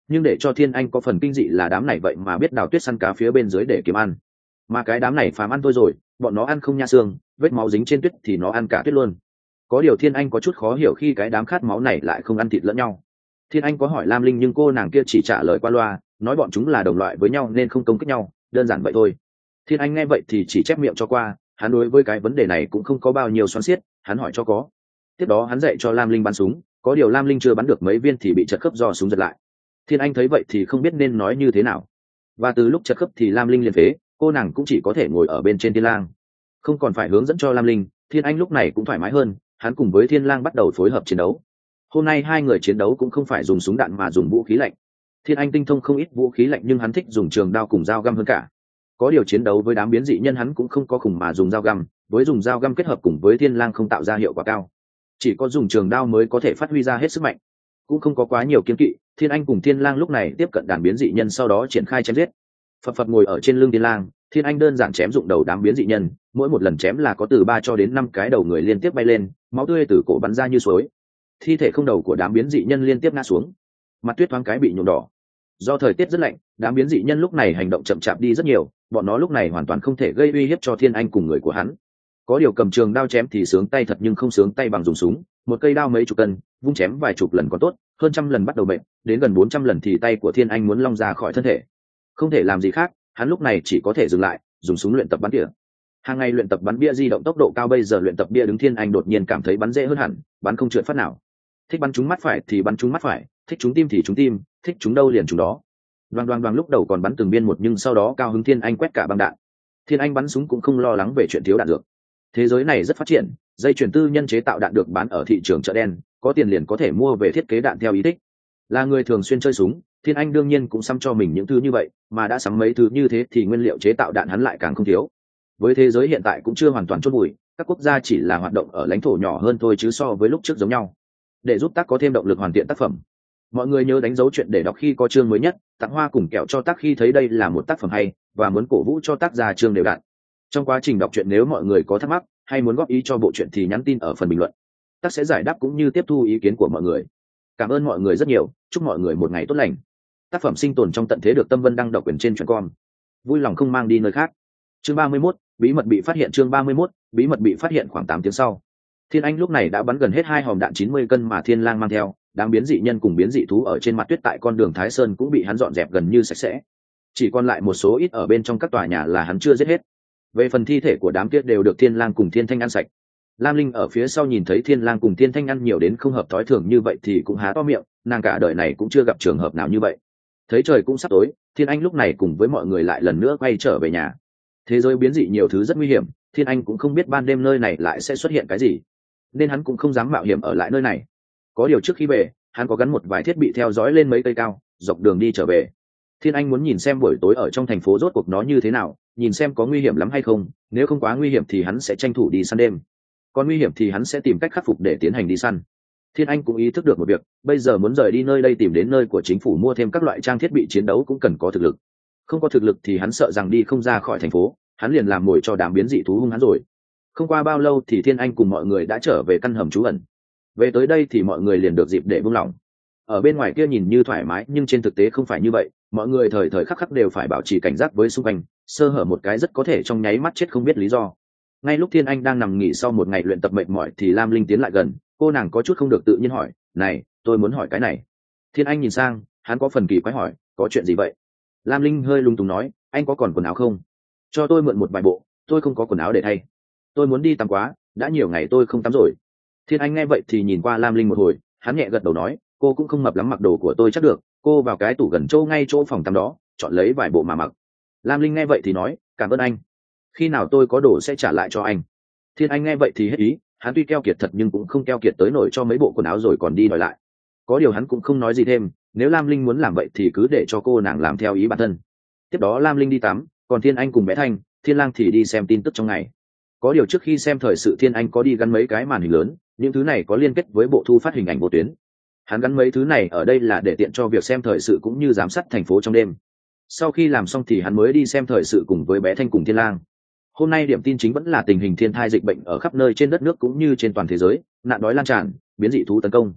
Nhưng để cho Thiên Anh có phần kinh dị là đám này vậy mà biết đào tuyết săn cá phía bên dưới để kiếm ăn, mà cái đám này phàm ăn thôi rồi, bọn nó ăn không nha xương, vết máu dính trên tuyết thì nó ăn cả tuyết luôn. Có điều Thiên Anh có chút khó hiểu khi cái đám khát máu này lại không ăn thịt lẫn nhau. Thiên Anh có hỏi Lam Linh nhưng cô nàng kia chỉ trả lời qua loa, nói bọn chúng là đồng loại với nhau nên không công kích nhau, đơn giản vậy thôi. Thiên Anh nghe vậy thì chỉ chép miệng cho qua, hắn đối với cái vấn đề này cũng không có bao nhiêu xoắn xiết, hắn hỏi cho có. Tiếp đó hắn dạy cho Lam Linh bắn súng, có điều Lam Linh chưa bắn được mấy viên thì bị chật khớp do súng giật lại. Thiên Anh thấy vậy thì không biết nên nói như thế nào, và từ lúc chật khớp thì Lam Linh liền phế, cô nàng cũng chỉ có thể ngồi ở bên trên Thiên Lang, không còn phải hướng dẫn cho Lam Linh. Thiên Anh lúc này cũng thoải mái hơn, hắn cùng với Thiên Lang bắt đầu phối hợp chiến đấu. Hôm nay hai người chiến đấu cũng không phải dùng súng đạn mà dùng vũ khí lạnh. Thiên Anh tinh thông không ít vũ khí lạnh nhưng hắn thích dùng trường đao cùng dao găm hơn cả. Có điều chiến đấu với đám biến dị nhân hắn cũng không có khủng mà dùng dao găm, với dùng dao găm kết hợp cùng với Thiên Lang không tạo ra hiệu quả cao, chỉ có dùng trường đao mới có thể phát huy ra hết sức mạnh. Cũng không có quá nhiều kiêng kỵ, Thiên Anh cùng Thiên Lang lúc này tiếp cận đám biến dị nhân, sau đó triển khai chém giết. Phập phập ngồi ở trên lưng Thiên Lang, Thiên Anh đơn giản chém dụng đầu đám biến dị nhân, mỗi một lần chém là có từ 3 cho đến 5 cái đầu người liên tiếp bay lên, máu tươi từ cổ bắn ra như suối. Thi thể không đầu của đám biến dị nhân liên tiếp ngã xuống, mặt tuyết thoáng cái bị nhuộm đỏ. Do thời tiết rất lạnh, đám biến dị nhân lúc này hành động chậm chạp đi rất nhiều, bọn nó lúc này hoàn toàn không thể gây uy hiếp cho Thiên Anh cùng người của hắn. Có điều cầm trường đao chém thì sướng tay thật nhưng không sướng tay bằng dùng súng, một cây đao mấy chục cân, vung chém vài chục lần còn tốt, hơn trăm lần bắt đầu bệnh, đến gần 400 lần thì tay của Thiên Anh muốn long ra khỏi thân thể. Không thể làm gì khác, hắn lúc này chỉ có thể dừng lại, dùng súng luyện tập bắn tỉa. Hàng ngày luyện tập bắn bia di động tốc độ cao, bây giờ luyện tập bia đứng Thiên Anh đột nhiên cảm thấy bắn dễ hơn hẳn, bắn không trượt phát nào. Thích bắn trúng mắt phải thì bắn trúng mắt phải, thích trúng tim thì trúng tim, thích trúng đâu liền trúng đó. Đoàng lúc đầu còn bắn từng biên một nhưng sau đó cao hứng Thiên Anh quét cả băng đạn. Thiên Anh bắn súng cũng không lo lắng về chuyện thiếu đạn dược. Thế giới này rất phát triển, dây chuyền tư nhân chế tạo đạn được bán ở thị trường chợ đen, có tiền liền có thể mua về thiết kế đạn theo ý thích. Là người thường xuyên chơi súng, Thiên Anh đương nhiên cũng sắm cho mình những thứ như vậy, mà đã sắm mấy thứ như thế thì nguyên liệu chế tạo đạn hắn lại càng không thiếu. Với thế giới hiện tại cũng chưa hoàn toàn chôn vùi, các quốc gia chỉ là hoạt động ở lãnh thổ nhỏ hơn thôi chứ so với lúc trước giống nhau. Để giúp tác có thêm động lực hoàn thiện tác phẩm, mọi người nhớ đánh dấu chuyện để đọc khi có chương mới nhất, tặng hoa cùng kẹo cho tác khi thấy đây là một tác phẩm hay, và muốn cổ vũ cho tác giả chương đều đặn. Trong quá trình đọc truyện nếu mọi người có thắc mắc hay muốn góp ý cho bộ truyện thì nhắn tin ở phần bình luận, tác sẽ giải đáp cũng như tiếp thu ý kiến của mọi người. Cảm ơn mọi người rất nhiều, chúc mọi người một ngày tốt lành. Tác phẩm sinh tồn trong tận thế được Tâm Vân đăng độc quyền trên truyện.com, vui lòng không mang đi nơi khác. Chương 31, bí mật bị phát hiện. Chương 31, bí mật bị phát hiện. Khoảng 8 tiếng sau, Thiên Anh lúc này đã bắn gần hết 2 hòm đạn 90 cân mà Thiên Lang mang theo. Đám biến dị nhân cùng biến dị thú ở trên mặt tuyết tại con đường Thái Sơn cũng bị hắn dọn dẹp gần như sạch sẽ, chỉ còn lại một số ít ở bên trong các tòa nhà là hắn chưa giết hết. Về phần thi thể của đám kia đều được Thiên Lang cùng Thiên Thanh ăn sạch. Lam Linh ở phía sau nhìn thấy Thiên Lang cùng Thiên Thanh ăn nhiều đến không hợp thói thường như vậy thì cũng há to miệng, nàng cả đời này cũng chưa gặp trường hợp nào như vậy. Thấy trời cũng sắp tối, Thiên Anh lúc này cùng với mọi người lại lần nữa quay trở về nhà. Thế giới biến dị nhiều thứ rất nguy hiểm, Thiên Anh cũng không biết ban đêm nơi này lại sẽ xuất hiện cái gì, nên hắn cũng không dám mạo hiểm ở lại nơi này. Có điều trước khi về, hắn có gắn một vài thiết bị theo dõi lên mấy cây cao, dọc đường đi trở về. Thiên Anh muốn nhìn xem buổi tối ở trong thành phố rốt cuộc nó như thế nào, nhìn xem có nguy hiểm lắm hay không, nếu không quá nguy hiểm thì hắn sẽ tranh thủ đi săn đêm, còn nguy hiểm thì hắn sẽ tìm cách khắc phục để tiến hành đi săn. Thiên Anh cũng ý thức được một việc, bây giờ muốn rời đi nơi đây tìm đến nơi của chính phủ mua thêm các loại trang thiết bị chiến đấu cũng cần có thực lực. Không có thực lực thì hắn sợ rằng đi không ra khỏi thành phố, hắn liền làm mồi cho đám biến dị thú hung hắn rồi. Không qua bao lâu thì Thiên Anh cùng mọi người đã trở về căn hầm trú ẩn. Về tới đây thì mọi người liền được dịp để buông lỏng. Ở bên ngoài kia nhìn như thoải mái nhưng trên thực tế không phải như vậy, mọi người thời thời khắc khắc đều phải bảo trì cảnh giác với xung quanh, sơ hở một cái rất có thể trong nháy mắt chết không biết lý do. Ngay lúc Thiên Anh đang nằm nghỉ sau một ngày luyện tập mệt mỏi thì Lam Linh tiến lại gần, cô nàng có chút không được tự nhiên hỏi, này, tôi muốn hỏi cái này. Thiên Anh nhìn sang, hắn có phần kỳ quái hỏi, có chuyện gì vậy? Lam Linh hơi lung túng nói, anh có còn quần áo không? Cho tôi mượn một vài bộ, tôi không có quần áo để thay. Tôi muốn đi tắm quá, đã nhiều ngày tôi không tắm rồi. Thiên Anh nghe vậy thì nhìn qua Lam Linh một hồi, hắn nhẹ gật đầu nói, cô cũng không mập lắm, mặc đồ của tôi chắc được, cô vào cái tủ gần chỗ ngay chỗ phòng tắm đó, chọn lấy vài bộ mà mặc. Lam Linh nghe vậy thì nói, cảm ơn anh, khi nào tôi có đồ sẽ trả lại cho anh. Thiên Anh nghe vậy thì hết ý, hắn tuy keo kiệt thật nhưng cũng không keo kiệt tới nổi cho mấy bộ quần áo rồi còn đi đòi lại. Có điều hắn cũng không nói gì thêm, nếu Lam Linh muốn làm vậy thì cứ để cho cô nàng làm theo ý bản thân. Tiếp đó Lam Linh đi tắm, còn Thiên Anh cùng bé Thanh, Thiên Lang thì đi xem tin tức trong ngày. Có điều trước khi xem thời sự Thiên Anh có đi gắn mấy cái màn hình lớn, những thứ này có liên kết với bộ thu phát hình ảnh vô tuyến. Hắn gắn mấy thứ này ở đây là để tiện cho việc xem thời sự cũng như giám sát thành phố trong đêm. Sau khi làm xong thì hắn mới đi xem thời sự cùng với bé Thanh cùng Thiên Lang. Hôm nay điểm tin chính vẫn là tình hình thiên tai dịch bệnh ở khắp nơi trên đất nước cũng như trên toàn thế giới, nạn đói lan tràn, biến dị thú tấn công.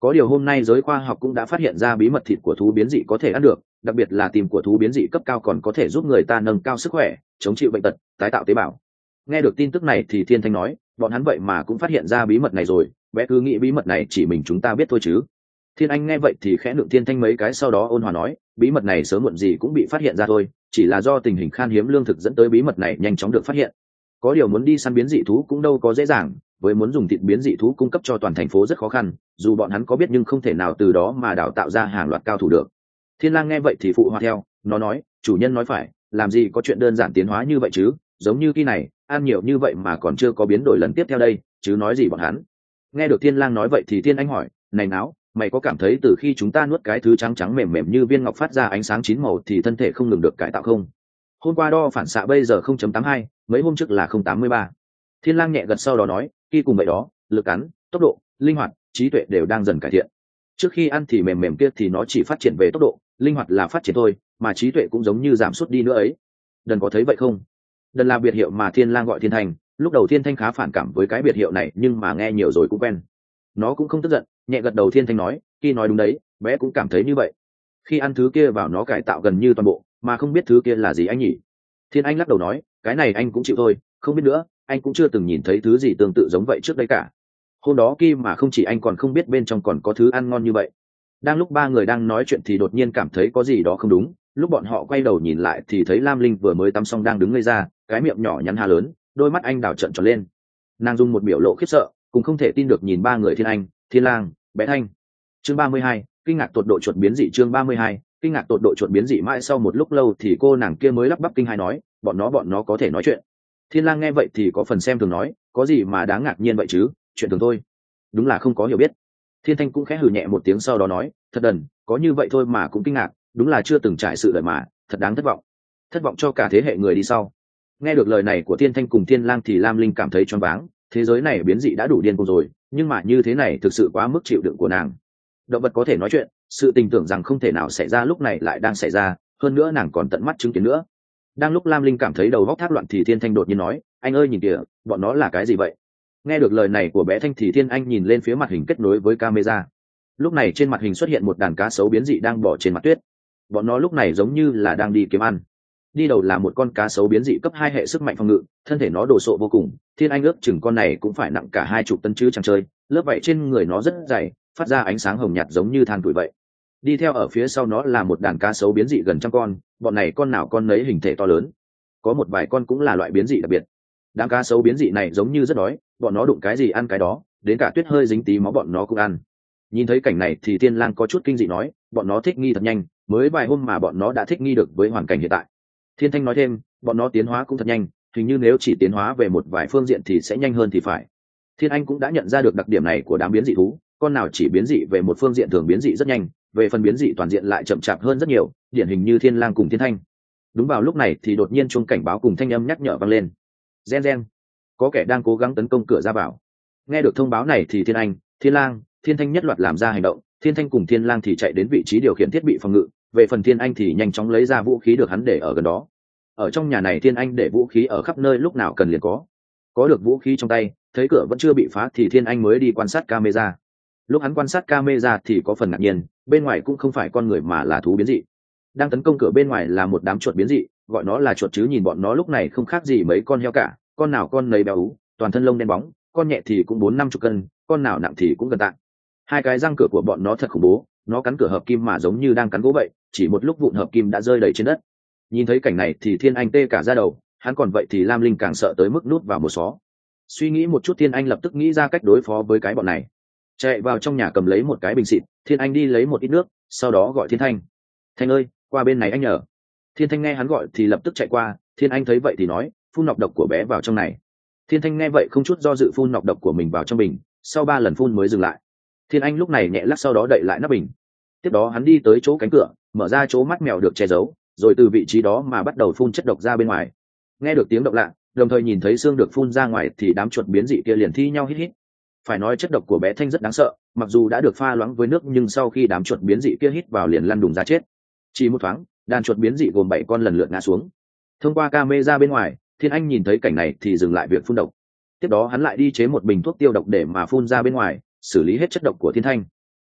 Có điều hôm nay giới khoa học cũng đã phát hiện ra bí mật thịt của thú biến dị có thể ăn được, đặc biệt là tim của thú biến dị cấp cao còn có thể giúp người ta nâng cao sức khỏe, chống chịu bệnh tật, tái tạo tế bào. Nghe được tin tức này thì Thiên Thanh nói, bọn hắn vậy mà cũng phát hiện ra bí mật này rồi, bé cứ nghĩ bí mật này chỉ mình chúng ta biết thôi chứ. Thiên Anh nghe vậy thì khẽ nựng Thiên Thanh mấy cái, sau đó ôn hòa nói, bí mật này sớm muộn gì cũng bị phát hiện ra thôi, chỉ là do tình hình khan hiếm lương thực dẫn tới bí mật này nhanh chóng được phát hiện. Có điều muốn đi săn biến dị thú cũng đâu có dễ dàng, với muốn dùng thịt biến dị thú cung cấp cho toàn thành phố rất khó khăn, dù bọn hắn có biết nhưng không thể nào từ đó mà đào tạo ra hàng loạt cao thủ được. Thiên Lang nghe vậy thì phụ họa theo, nó nói, chủ nhân nói phải, làm gì có chuyện đơn giản tiến hóa như vậy chứ, giống như kỳ này, ăn nhiều như vậy mà còn chưa có biến đổi lần tiếp theo đây, chứ nói gì bọn hắn. Nghe được Thiên Lang nói vậy thì Thiên Anh hỏi, này náo, mày có cảm thấy từ khi chúng ta nuốt cái thứ trắng trắng mềm mềm như viên ngọc phát ra ánh sáng chín màu thì thân thể không ngừng được cải tạo không? Hôm qua đo phản xạ bây giờ 0.82, mấy hôm trước là 0.83. Thiên Lang nhẹ gật sau đó nói, khi cùng vậy đó, lực cắn, tốc độ, linh hoạt, trí tuệ đều đang dần cải thiện. Trước khi ăn thì mềm mềm kia thì nó chỉ phát triển về tốc độ, linh hoạt là phát triển thôi, mà trí tuệ cũng giống như giảm sút đi nữa ấy. Đần có thấy vậy không? Đần là biệt hiệu mà Thiên Lang gọi Thiên Thanh, lúc đầu Thiên Thanh khá phản cảm với cái biệt hiệu này nhưng mà nghe nhiều rồi cũng quen. Nó cũng không tức giận, nhẹ gật đầu. Thiên Thanh nói, khi nói đúng đấy, bé cũng cảm thấy như vậy. Khi ăn thứ kia vào nó cải tạo gần như toàn bộ, mà không biết thứ kia là gì anh nhỉ? Thiên Anh lắc đầu nói, cái này anh cũng chịu thôi, không biết nữa, anh cũng chưa từng nhìn thấy thứ gì tương tự giống vậy trước đây cả. Hôm đó khi mà không chỉ anh còn không biết bên trong còn có thứ ăn ngon như vậy. Đang lúc ba người đang nói chuyện thì đột nhiên cảm thấy có gì đó không đúng, lúc bọn họ quay đầu nhìn lại thì thấy Lam Linh vừa mới tắm xong đang đứng ngây ra, cái miệng nhỏ nhắn há lớn, đôi mắt anh đào trợn tròn lên. Nàng dùng một biểu lộ khiếp sợ, cũng không thể tin được nhìn ba người Thiên Anh, Thiên Lang, bé Thanh. Chương 32, kinh ngạc tột độ chuột biến dị. Chương 32, kinh ngạc tột độ chuột biến dị. Mãi sau một lúc lâu thì cô nàng kia mới lắp bắp kinh hãi nói, bọn nó có thể nói chuyện. Thiên Lang nghe vậy thì có phần xem thường nói, có gì mà đáng ngạc nhiên vậy chứ, chuyện thường thôi. Đúng là không có hiểu biết. Thiên Thanh cũng khẽ hừ nhẹ một tiếng sau đó nói, thật đần, có như vậy thôi mà cũng kinh ngạc, đúng là chưa từng trải sự đời mà, thật đáng thất vọng cho cả thế hệ người đi sau. Nghe được lời này của Thiên Thanh cùng Thiên Lang thì Lam Linh cảm thấy choáng váng, thế giới này biến dị đã đủ điên cuồng rồi, nhưng mà như thế này thực sự quá mức chịu đựng của nàng. Động vật có thể nói chuyện, sự tình tưởng rằng không thể nào xảy ra lúc này lại đang xảy ra, hơn nữa nàng còn tận mắt chứng kiến nữa. Đang lúc Lam Linh cảm thấy đầu óc thác loạn thì Thiên Thanh đột nhiên nói, anh ơi nhìn kìa, bọn nó là cái gì vậy? Nghe được lời này của bé Thanh thì Thiên Anh nhìn lên phía mặt hình kết nối với camera. Lúc này trên mặt hình xuất hiện một đàn cá sấu biến dị đang bò trên mặt tuyết. Bọn nó lúc này giống như là đang đi kiếm ăn. Đi đầu là một con cá sấu biến dị cấp 2 hệ sức mạnh phòng ngự, thân thể nó đồ sộ vô cùng, Thiên Anh ước chừng con này cũng phải nặng cả 20 tấn chứ chẳng chơi, lớp vảy trên người nó rất dày, phát ra ánh sáng hồng nhạt giống như than tuổi vậy. Đi theo ở phía sau nó là một đàn cá sấu biến dị gần trăm con, bọn này con nào con nấy hình thể to lớn. Có một vài con cũng là loại biến dị đặc biệt. Đám cá sấu biến dị này giống như rất đói, bọn nó đụng cái gì ăn cái đó, đến cả tuyết hơi dính tí máu bọn nó cũng ăn. Nhìn thấy cảnh này thì Thiên Lang có chút kinh dị nói, bọn nó thích nghi thật nhanh, mới vài hôm mà bọn nó đã thích nghi được với hoàn cảnh hiện tại. Thiên Thanh nói thêm, bọn nó tiến hóa cũng thật nhanh, hình như nếu chỉ tiến hóa về một vài phương diện thì sẽ nhanh hơn thì phải. Thiên Anh cũng đã nhận ra được đặc điểm này của đám biến dị thú, con nào chỉ biến dị về một phương diện thường biến dị rất nhanh, về phần biến dị toàn diện lại chậm chạp hơn rất nhiều, điển hình như Thiên Lang cùng Thiên Thanh. Đúng vào lúc này thì đột nhiên chuông cảnh báo cùng thanh âm nhắc nhở vang lên. Gen gen, có kẻ đang cố gắng tấn công cửa ra vào. Nghe được thông báo này thì Thiên Anh, Thiên Lang, Thiên Thanh nhất loạt làm ra hành động, Thiên Thanh cùng Thiên Lang thì chạy đến vị trí điều khiển thiết bị phòng ngự, về phần Thiên Anh thì nhanh chóng lấy ra vũ khí được hắn để ở gần đó. Ở trong nhà này Thiên Anh để vũ khí ở khắp nơi, lúc nào cần liền có được vũ khí trong tay, thấy cửa vẫn chưa bị phá thì Thiên Anh mới đi quan sát camera. Lúc hắn quan sát camera thì có phần ngạc nhiên, bên ngoài cũng không phải con người mà là thú biến dị. Đang tấn công cửa bên ngoài là một đám chuột biến dị, gọi nó là chuột chứ nhìn bọn nó lúc này không khác gì mấy con heo cả, con nào con nấy béo ú, toàn thân lông đen bóng, con nhẹ thì cũng 4-50 cân, con nào nặng thì cũng gần tạ. Hai cái răng cửa của bọn nó thật khủng bố, nó cắn cửa hợp kim mà giống như đang cắn gỗ vậy, chỉ một lúc vụn hợp kim đã rơi đầy trên đất. Nhìn thấy cảnh này thì Thiên Anh tê cả da đầu, hắn còn vậy thì Lam Linh càng sợ tới mức nút vào một xó. Suy nghĩ một chút Thiên Anh lập tức nghĩ ra cách đối phó với cái bọn này. Chạy vào trong nhà cầm lấy một cái bình xịt, Thiên Anh đi lấy một ít nước, sau đó gọi Thiên Thanh. Thanh ơi, qua bên này anh nhờ. Thiên Thanh nghe hắn gọi thì lập tức chạy qua, Thiên Anh thấy vậy thì nói, phun nọc độc của bé vào trong này. Thiên Thanh nghe vậy không chút do dự phun nọc độc của mình vào trong bình, sau 3 lần phun mới dừng lại. Thiên Anh lúc này nhẹ lắc sau đó đậy lại nắp bình. Tiếp đó hắn đi tới chỗ cánh cửa, mở ra chỗ mắt mèo được che giấu, rồi từ vị trí đó mà bắt đầu phun chất độc ra bên ngoài. Nghe được tiếng động lạ, đồng thời nhìn thấy xương được phun ra ngoài thì đám chuột biến dị kia liền thi nhau hít hít. Phải nói chất độc của bé Thanh rất đáng sợ, mặc dù đã được pha loãng với nước nhưng sau khi đám chuột biến dị kia hít vào liền lăn đùng ra chết. Chỉ một thoáng, đàn chuột biến dị gồm 7 con lần lượt ngã xuống. Thông qua camera bên ngoài, Thiên Anh nhìn thấy cảnh này thì dừng lại việc phun độc. Tiếp đó hắn lại đi chế một bình thuốc tiêu độc để mà phun ra bên ngoài, xử lý hết chất độc của Thiên Thanh.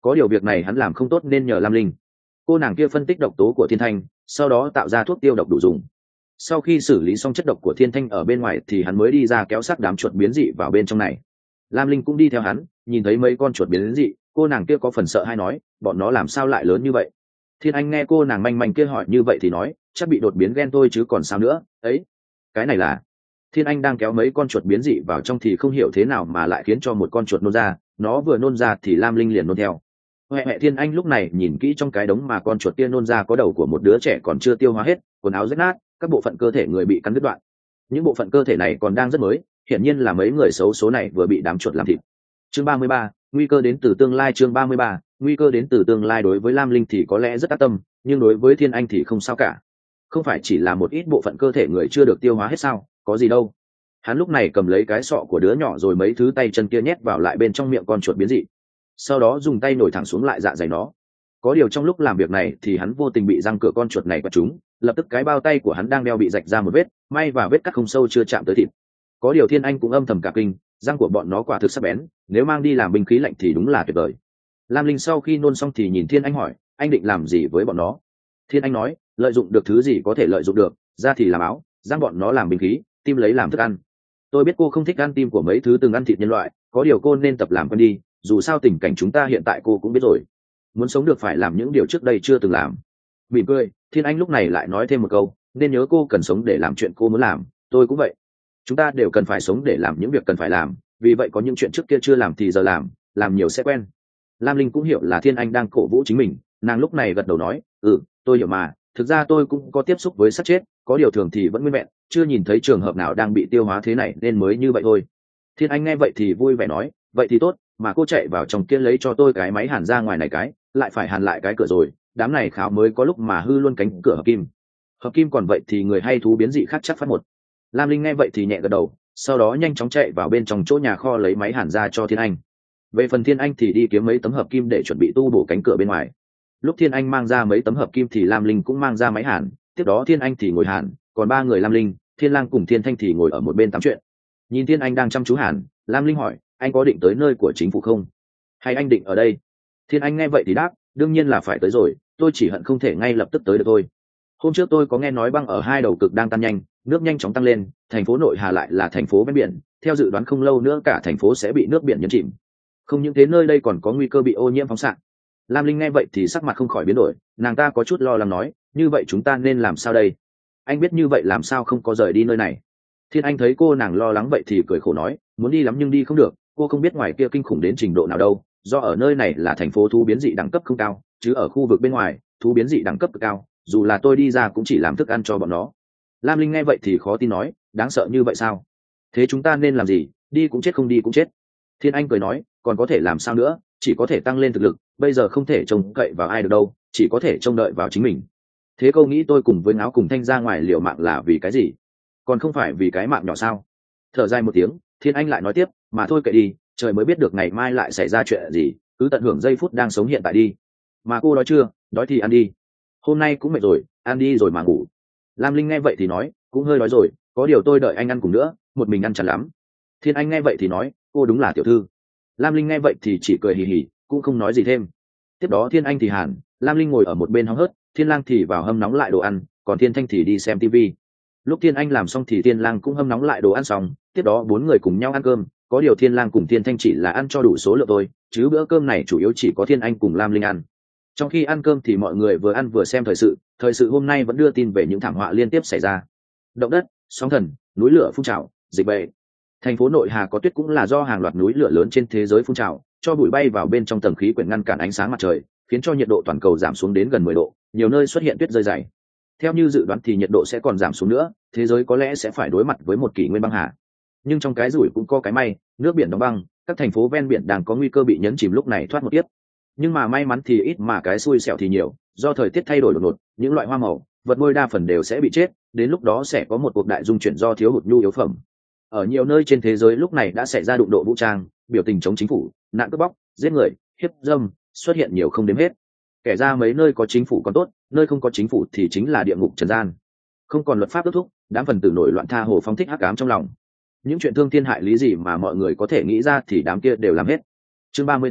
có điều việc này hắn làm không tốt nên nhờ Lam Linh. Cô nàng kia phân tích độc tố của Thiên Thanh, sau đó tạo ra thuốc tiêu độc đủ dùng. Sau khi xử lý xong chất độc của Thiên Thanh ở bên ngoài thì hắn mới đi ra kéo xác đám chuột biến dị vào bên trong này. Lam Linh cũng đi theo hắn, nhìn thấy mấy con chuột biến dị, cô nàng kia có phần sợ hay nói, bọn nó làm sao lại lớn như vậy. Thiên Anh nghe cô nàng manh manh kia hỏi như vậy thì nói, chắc bị đột biến gen thôi chứ còn sao nữa ấy. Cái này là Thiên Anh đang kéo mấy con chuột biến dị vào trong thì không hiểu thế nào mà lại khiến cho một con chuột nôn ra, nó vừa nôn ra thì Lam Linh liền nôn theo. Huệ Thiên Anh lúc này nhìn kỹ trong cái đống mà con chuột kia nôn ra có đầu của một đứa trẻ còn chưa tiêu hóa hết, quần áo rách nát, các bộ phận cơ thể người bị cắn đứt đoạn. Những bộ phận cơ thể này còn đang rất mới, hiển nhiên là mấy người xấu số này vừa bị đám chuột làm thịt. Chương 33, nguy cơ đến từ tương lai. Chương 33, nguy cơ đến từ tương lai. Đối với Lam Linh thì có lẽ rất tác tâm, nhưng đối với Thiên Anh thì không sao cả. Không phải chỉ là một ít bộ phận cơ thể người chưa được tiêu hóa hết sao, có gì đâu. Hắn lúc này cầm lấy cái sọ của đứa nhỏ rồi mấy thứ tay chân kia nhét vào lại bên trong miệng con chuột biến dị, sau đó dùng tay nổi thẳng xuống lại dạ dày nó. Có điều trong lúc làm việc này thì hắn vô tình bị răng cửa con chuột này quật trúng, lập tức cái bao tay của hắn đang đeo bị rạch ra một vết, may và vết cắt không sâu chưa chạm tới thịt. Có điều Thiên Anh cũng âm thầm cả kinh, răng của bọn nó quả thực sắc bén, nếu mang đi làm binh khí lạnh thì đúng là tuyệt vời. Lam Linh sau khi nôn xong thì nhìn Thiên Anh hỏi, anh định làm gì với bọn nó? Thiên Anh nói, lợi dụng được thứ gì có thể lợi dụng được, da thì làm áo, răng bọn nó làm binh khí, tim lấy làm thức ăn. Tôi biết cô không thích ăn tim của mấy thứ từng ăn thịt nhân loại, có điều cô nên tập làm quen đi, dù sao tình cảnh chúng ta hiện tại cô cũng biết rồi. Muốn sống được phải làm những điều trước đây chưa từng làm. Mỉm cười, Thiên Anh lúc này lại nói thêm một câu, nên nhớ cô cần sống để làm chuyện cô muốn làm, tôi cũng vậy. Chúng ta đều cần phải sống để làm những việc cần phải làm, vì vậy có những chuyện trước kia chưa làm thì giờ làm nhiều sẽ quen. Lam Linh cũng hiểu là Thiên Anh đang cổ vũ chính mình, nàng lúc này gật đầu nói, tôi hiểu mà, thực ra tôi cũng có tiếp xúc với xác chết, có điều thường thì vẫn nguyên vẹn, chưa nhìn thấy trường hợp nào đang bị tiêu hóa thế này nên mới như vậy thôi. Thiên Anh nghe vậy thì vui vẻ nói, vậy thì tốt, mà cô chạy vào trong kia lấy cho tôi cái máy hàn ra ngoài này cái, lại phải hàn lại cái cửa rồi, đám này kháo mới có lúc mà hư luôn cánh cửa hợp kim. Hợp kim còn vậy thì người hay thú biến dị khác chắc phát một. Lam Linh nghe vậy thì nhẹ gật đầu, sau đó nhanh chóng chạy vào bên trong chỗ nhà kho lấy máy hàn ra cho Thiên Anh. Về phần Thiên Anh thì đi kiếm mấy tấm hợp kim để chuẩn bị tu bổ cánh cửa bên ngoài. Lúc Thiên Anh mang ra mấy tấm hợp kim thì Lam Linh cũng mang ra máy hàn, tiếp đó Thiên Anh thì ngồi hàn, còn ba người Lam Linh, Thiên Lang cùng Thiên Thanh thì ngồi ở một bên tám chuyện. Nhìn Thiên Anh đang chăm chú hàn, Lam Linh hỏi, anh có định tới nơi của chính phủ không? Hay anh định ở đây? Thiên Anh nghe vậy thì đáp, đương nhiên là phải tới rồi, tôi chỉ hận không thể ngay lập tức tới được thôi. Hôm trước tôi có nghe nói băng ở hai đầu cực đang tan nhanh, nước nhanh chóng tăng lên, thành phố Nội Hà lại là thành phố ven biển, theo dự đoán không lâu nữa cả thành phố sẽ bị nước biển nhấn chìm. Không những thế nơi đây còn có nguy cơ bị ô nhiễm phóng xạ. Lam Linh nghe vậy thì sắc mặt không khỏi biến đổi, nàng ta có chút lo lắng nói, như vậy chúng ta nên làm sao đây? Anh biết như vậy làm sao không có rời đi nơi này? Thiên Anh thấy cô nàng lo lắng vậy thì cười khổ nói, muốn đi lắm nhưng đi không được, cô không biết ngoài kia kinh khủng đến trình độ nào đâu, do ở nơi này là thành phố thú biến dị đẳng cấp không cao, chứ ở khu vực bên ngoài, thú biến dị đẳng cấp cực cao, dù là tôi đi ra cũng chỉ làm thức ăn cho bọn nó. Lam Linh nghe vậy thì khó tin nói, đáng sợ như vậy sao? Thế chúng ta nên làm gì? Đi cũng chết, không đi cũng chết. Thiên Anh cười nói, còn có thể làm sao nữa, chỉ có thể tăng lên thực lực, bây giờ không thể trông cậy vào ai được đâu, chỉ có thể trông đợi vào chính mình. Thế cô nghĩ tôi cùng với Ngáo cùng Thanh ra ngoài liều mạng là vì cái gì? Còn không phải vì cái mạng nhỏ sao? Thở dài một tiếng, Thiên Anh lại nói tiếp, mà thôi kệ đi, trời mới biết được ngày mai lại xảy ra chuyện gì, cứ tận hưởng giây phút đang sống hiện tại đi. Mà cô đói chưa? Đói thì ăn đi. Hôm nay cũng mệt rồi, ăn đi rồi mà ngủ. Lam Linh nghe vậy thì nói, cũng hơi đói rồi, có điều tôi đợi anh ăn cùng nữa, một mình ăn chán lắm. Thiên Anh nghe vậy thì nói, cô đúng là tiểu thư. Lam Linh nghe vậy thì chỉ cười hì hì, cũng không nói gì thêm. Tiếp đó Thiên Anh thì hàn, Lam Linh ngồi ở một bên hóng hớt, Thiên Lang thì vào hâm nóng lại đồ ăn, còn Thiên Thanh thì đi xem tivi. Lúc Thiên Anh làm xong thì Thiên Lang cũng hâm nóng lại đồ ăn xong, tiếp đó bốn người cùng nhau ăn cơm, có điều Thiên Lang cùng Thiên Thanh chỉ là ăn cho đủ số lượng thôi, chứ bữa cơm này chủ yếu chỉ có Thiên Anh cùng Lam Linh ăn. Trong khi ăn cơm thì mọi người vừa ăn vừa xem thời sự hôm nay vẫn đưa tin về những thảm họa liên tiếp xảy ra. Động đất, sóng thần, núi lửa phun trào, dịch bệnh. Thành phố Nội Hà có tuyết cũng là do hàng loạt núi lửa lớn trên thế giới phun trào, cho bụi bay vào bên trong tầng khí quyển ngăn cản ánh sáng mặt trời, khiến cho nhiệt độ toàn cầu giảm xuống đến gần 10 độ, nhiều nơi xuất hiện tuyết rơi dày. Theo như dự đoán thì nhiệt độ sẽ còn giảm xuống nữa, thế giới có lẽ sẽ phải đối mặt với một kỷ nguyên băng hà. Nhưng trong cái rủi cũng có cái may, nước biển đóng băng, các thành phố ven biển đang có nguy cơ bị nhấn chìm lúc này thoát một tiếp. Nhưng mà may mắn thì ít mà cái xui xẻo thì nhiều, do thời tiết thay đổi đột ngột, những loại hoa màu, vật nuôi đa phần đều sẽ bị chết, đến lúc đó sẽ có một cuộc đại dung chuyển do thiếu hụt nhu yếu phẩm. Ở nhiều nơi trên thế giới lúc này đã xảy ra đụng độ vũ trang, biểu tình chống chính phủ, nạn cướp bóc, giết người, hiếp dâm xuất hiện nhiều không đếm hết. Kể ra mấy nơi có chính phủ còn tốt, nơi không có chính phủ thì chính là địa ngục trần gian. Không còn luật pháp ước thúc, đám phần tử nổi loạn tha hồ phóng thích hắc ám trong lòng. Những chuyện thương thiên hại lý gì mà mọi người có thể nghĩ ra thì đám kia đều làm hết. Chương 34,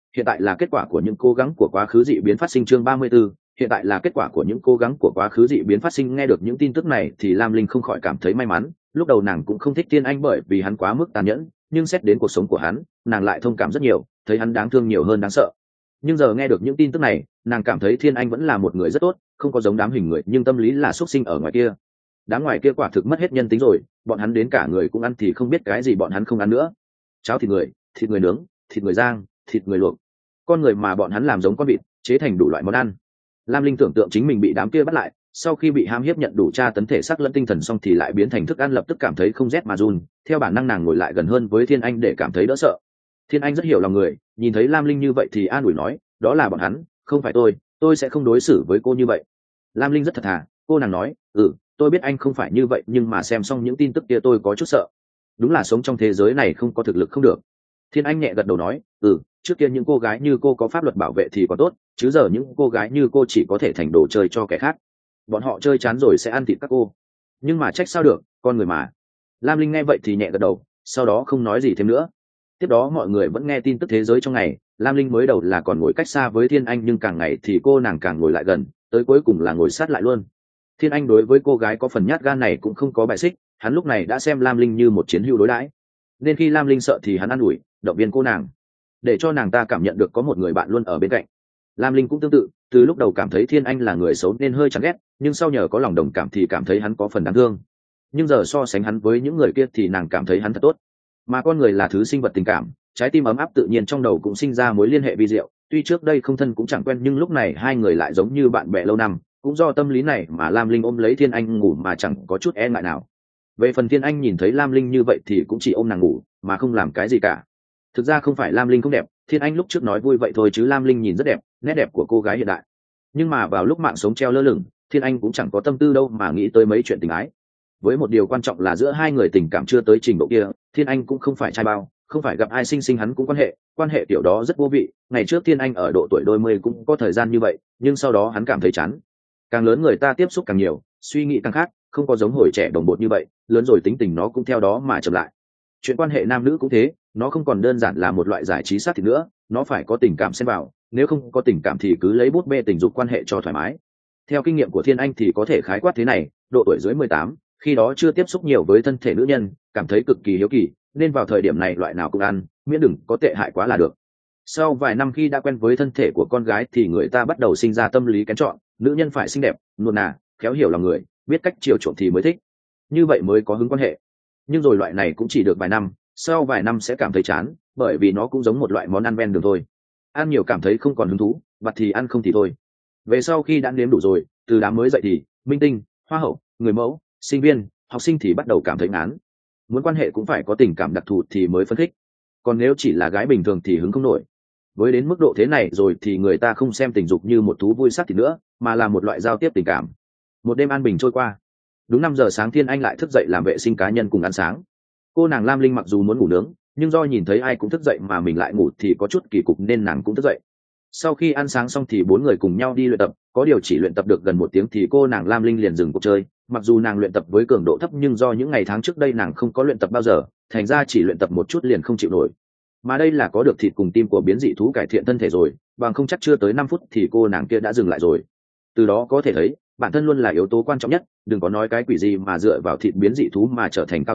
hiện tại là kết quả của những cố gắng của quá khứ dị biến phát sinh. Chương 34, hiện tại là kết quả của những cố gắng của quá khứ dị biến phát sinh. Nghe được những tin tức này thì Lam Linh không khỏi cảm thấy may mắn. Lúc đầu nàng cũng không thích Thiên Anh bởi vì hắn quá mức tàn nhẫn, nhưng xét đến cuộc sống của hắn, nàng lại thông cảm rất nhiều, thấy hắn đáng thương nhiều hơn đáng sợ. Nhưng giờ nghe được những tin tức này, nàng cảm thấy Thiên Anh vẫn là một người rất tốt, không có giống đám hình người nhưng tâm lý là xuất sinh ở ngoài kia. Đám ngoài kia quả thực mất hết nhân tính rồi, bọn hắn đến cả người cũng ăn thì không biết cái gì bọn hắn không ăn nữa. Cháo thịt người nướng, thịt người rang, thịt người luộc, con người mà bọn hắn làm giống con vịt, chế thành đủ loại món ăn. Lam Linh tưởng tượng chính mình bị đám kia bắt lại, sau khi bị ham hiếp nhận đủ tra tấn thể xác lẫn tinh thần xong thì lại biến thành thức ăn, lập tức cảm thấy không rét mà run. Theo bản năng nàng ngồi lại gần hơn với Thiên Anh để cảm thấy đỡ sợ. Thiên Anh rất hiểu lòng người, nhìn thấy Lam Linh như vậy thì an ủi nói, đó là bọn hắn, không phải tôi sẽ không đối xử với cô như vậy. Lam Linh rất thật thà, cô nàng nói, tôi biết anh không phải như vậy, nhưng mà xem xong những tin tức kia tôi có chút sợ. Đúng là sống trong thế giới này không có thực lực không được. Thiên Anh nhẹ gật đầu nói, trước kia những cô gái như cô có pháp luật bảo vệ thì có tốt, chứ giờ những cô gái như cô chỉ có thể thành đồ chơi cho kẻ khác. Bọn họ chơi chán rồi sẽ ăn thịt các cô. Nhưng mà trách sao được, con người mà. Lam Linh nghe vậy thì nhẹ gật đầu, sau đó không nói gì thêm nữa. Tiếp đó mọi người vẫn nghe tin tức thế giới trong ngày. Lam Linh mới đầu là còn ngồi cách xa với Thiên Anh, nhưng càng ngày thì cô nàng càng ngồi lại gần, tới cuối cùng là ngồi sát lại luôn. Thiên Anh đối với cô gái có phần nhát gan này cũng không có bài xích, hắn lúc này đã xem Lam Linh như một chiến hữu đối đãi, nên khi Lam Linh sợ thì hắn an ủi, động viên cô nàng, để cho nàng ta cảm nhận được có một người bạn luôn ở bên cạnh. Lam Linh cũng tương tự, từ lúc đầu cảm thấy Thiên Anh là người xấu nên hơi chán ghét, nhưng sau nhờ có lòng đồng cảm thì cảm thấy hắn có phần đáng thương. Nhưng giờ so sánh hắn với những người kia thì nàng cảm thấy hắn thật tốt. Mà con người là thứ sinh vật tình cảm, trái tim ấm áp tự nhiên trong đầu cũng sinh ra mối liên hệ vi diệu. Tuy trước đây không thân cũng chẳng quen, nhưng lúc này hai người lại giống như bạn bè lâu năm. Cũng do tâm lý này mà Lam Linh ôm lấy Thiên Anh ngủ mà chẳng có chút e ngại nào. Về phần Thiên Anh nhìn thấy Lam Linh như vậy thì cũng chỉ ôm nàng ngủ mà không làm cái gì cả. Thực ra không phải Lam Linh không đẹp, Thiên Anh lúc trước nói vui vậy thôi chứ Lam Linh nhìn rất đẹp, nét đẹp của cô gái hiện đại. Nhưng mà vào lúc mạng sống treo lơ lửng, Thiên Anh cũng chẳng có tâm tư đâu mà nghĩ tới mấy chuyện tình ái. Với một điều quan trọng là giữa hai người tình cảm chưa tới trình độ kia, Thiên Anh cũng không phải trai bao, không phải gặp ai xinh xinh hắn cũng quan hệ kiểu đó rất vô vị. Ngày trước Thiên Anh ở độ tuổi đôi mươi cũng có thời gian như vậy, nhưng sau đó hắn cảm thấy chán. Càng lớn người ta tiếp xúc càng nhiều, suy nghĩ càng khác, không có giống hồi trẻ đồng bột như vậy, lớn rồi tính tình nó cũng theo đó mà chậm lại. Chuyện quan hệ nam nữ cũng thế, nó không còn đơn giản là một loại giải trí xác thịt nữa, nó phải có tình cảm xen vào, nếu không có tình cảm thì cứ lấy bút bê tình dục quan hệ cho thoải mái. Theo kinh nghiệm của Thiên Anh thì có thể khái quát thế này, độ tuổi dưới 18, khi đó chưa tiếp xúc nhiều với thân thể nữ nhân, cảm thấy cực kỳ hiếu kỳ, nên vào thời điểm này loại nào cũng ăn, miễn đừng có tệ hại quá là được. Sau vài năm khi đã quen với thân thể của con gái thì người ta bắt đầu sinh ra tâm lý kén chọn, nữ nhân phải xinh đẹp, nuột nà, khéo hiểu lòng người, biết cách chiều chuộng thì mới thích, như vậy mới có hứng quan hệ. Nhưng rồi loại này cũng chỉ được vài năm, sau vài năm sẽ cảm thấy chán, bởi vì nó cũng giống một loại món ăn ven đường thôi, ăn nhiều cảm thấy không còn hứng thú, vặt thì ăn không thì thôi. Về sau khi đã nếm đủ rồi, từ đám mới dậy thì minh tinh, hoa hậu, người mẫu, sinh viên, học sinh thì bắt đầu cảm thấy ngán, muốn quan hệ cũng phải có tình cảm đặc thù thì mới phấn khích, còn nếu chỉ là gái bình thường thì hứng không nổi. Với đến mức độ thế này rồi thì người ta không xem tình dục như một thú vui sắc thì nữa, mà là một loại giao tiếp tình cảm. Một đêm an bình trôi qua, đúng 5 giờ sáng Thiên Anh lại thức dậy làm vệ sinh cá nhân cùng ăn sáng. Cô nàng Lam Linh mặc dù muốn ngủ nướng, nhưng do nhìn thấy ai cũng thức dậy mà mình lại ngủ thì có chút kỳ cục nên nàng cũng thức dậy. Sau khi ăn sáng xong thì 4 người cùng nhau đi luyện tập, có điều chỉ luyện tập được gần 1 tiếng thì cô nàng Lam Linh liền dừng cuộc chơi. Mặc dù nàng luyện tập với cường độ thấp nhưng do những ngày tháng trước đây nàng không có luyện tập bao giờ, thành ra chỉ luyện tập một chút liền không chịu nổi. Mà đây là có được thịt cùng tim của biến dị thú cải thiện thân thể rồi, bằng không chắc chưa tới 5 phút thì cô nàng kia đã dừng lại rồi. Từ đó có thể thấy, bản thân luôn là yếu tố quan trọng nhất, đừng có nói cái quỷ gì mà dựa vào thịt biến dị thú mà trở thành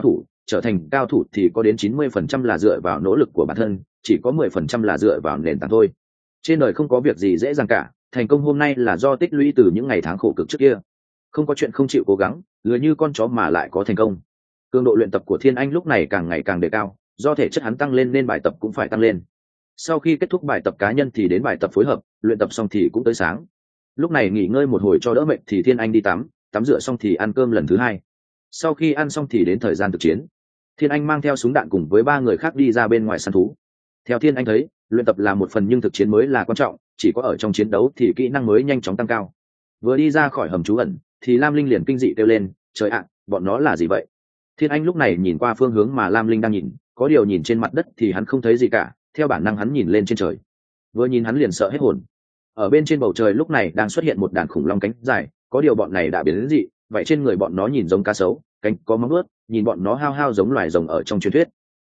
cao thủ thì có đến 90% là dựa vào nỗ lực của bản thân, chỉ có 10% là dựa vào nền tảng thôi. Trên đời không có việc gì dễ dàng cả, thành công hôm nay là do tích lũy từ những ngày tháng khổ cực trước kia. Không có chuyện không chịu cố gắng, lười như con chó mà lại có thành công. Cường độ luyện tập của Thiên Anh lúc này càng ngày càng đề cao, do thể chất hắn tăng lên nên bài tập cũng phải tăng lên. Sau khi kết thúc bài tập cá nhân thì đến bài tập phối hợp, luyện tập xong thì cũng tới sáng. Lúc này nghỉ ngơi một hồi cho đỡ mệt thì Thiên Anh đi tắm rửa xong thì ăn cơm lần thứ 2. Sau khi ăn xong thì đến thời gian thực chiến. Thiên Anh mang theo súng đạn cùng với 3 người khác đi ra bên ngoài săn thú. Theo Thiên Anh thấy, luyện tập là một phần nhưng thực chiến mới là quan trọng, chỉ có ở trong chiến đấu thì kỹ năng mới nhanh chóng tăng cao. Vừa đi ra khỏi hầm trú ẩn thì Lam Linh liền kinh dị kêu lên, trời ạ, bọn nó là gì vậy? Thiên Anh lúc này nhìn qua phương hướng mà Lam Linh đang nhìn, có điều nhìn trên mặt đất thì hắn không thấy gì cả, theo bản năng hắn nhìn lên trên trời. Vừa nhìn hắn liền sợ hết hồn. Ở bên trên bầu trời lúc này đang xuất hiện một đàn khủng long cánh dài, có điều bọn này đã biến đến dị, vậy trên người bọn nó nhìn giống cá sấu, cánh có móng vuốt, nhìn bọn nó hao hao giống loài rồng ở trong truyền thuyết.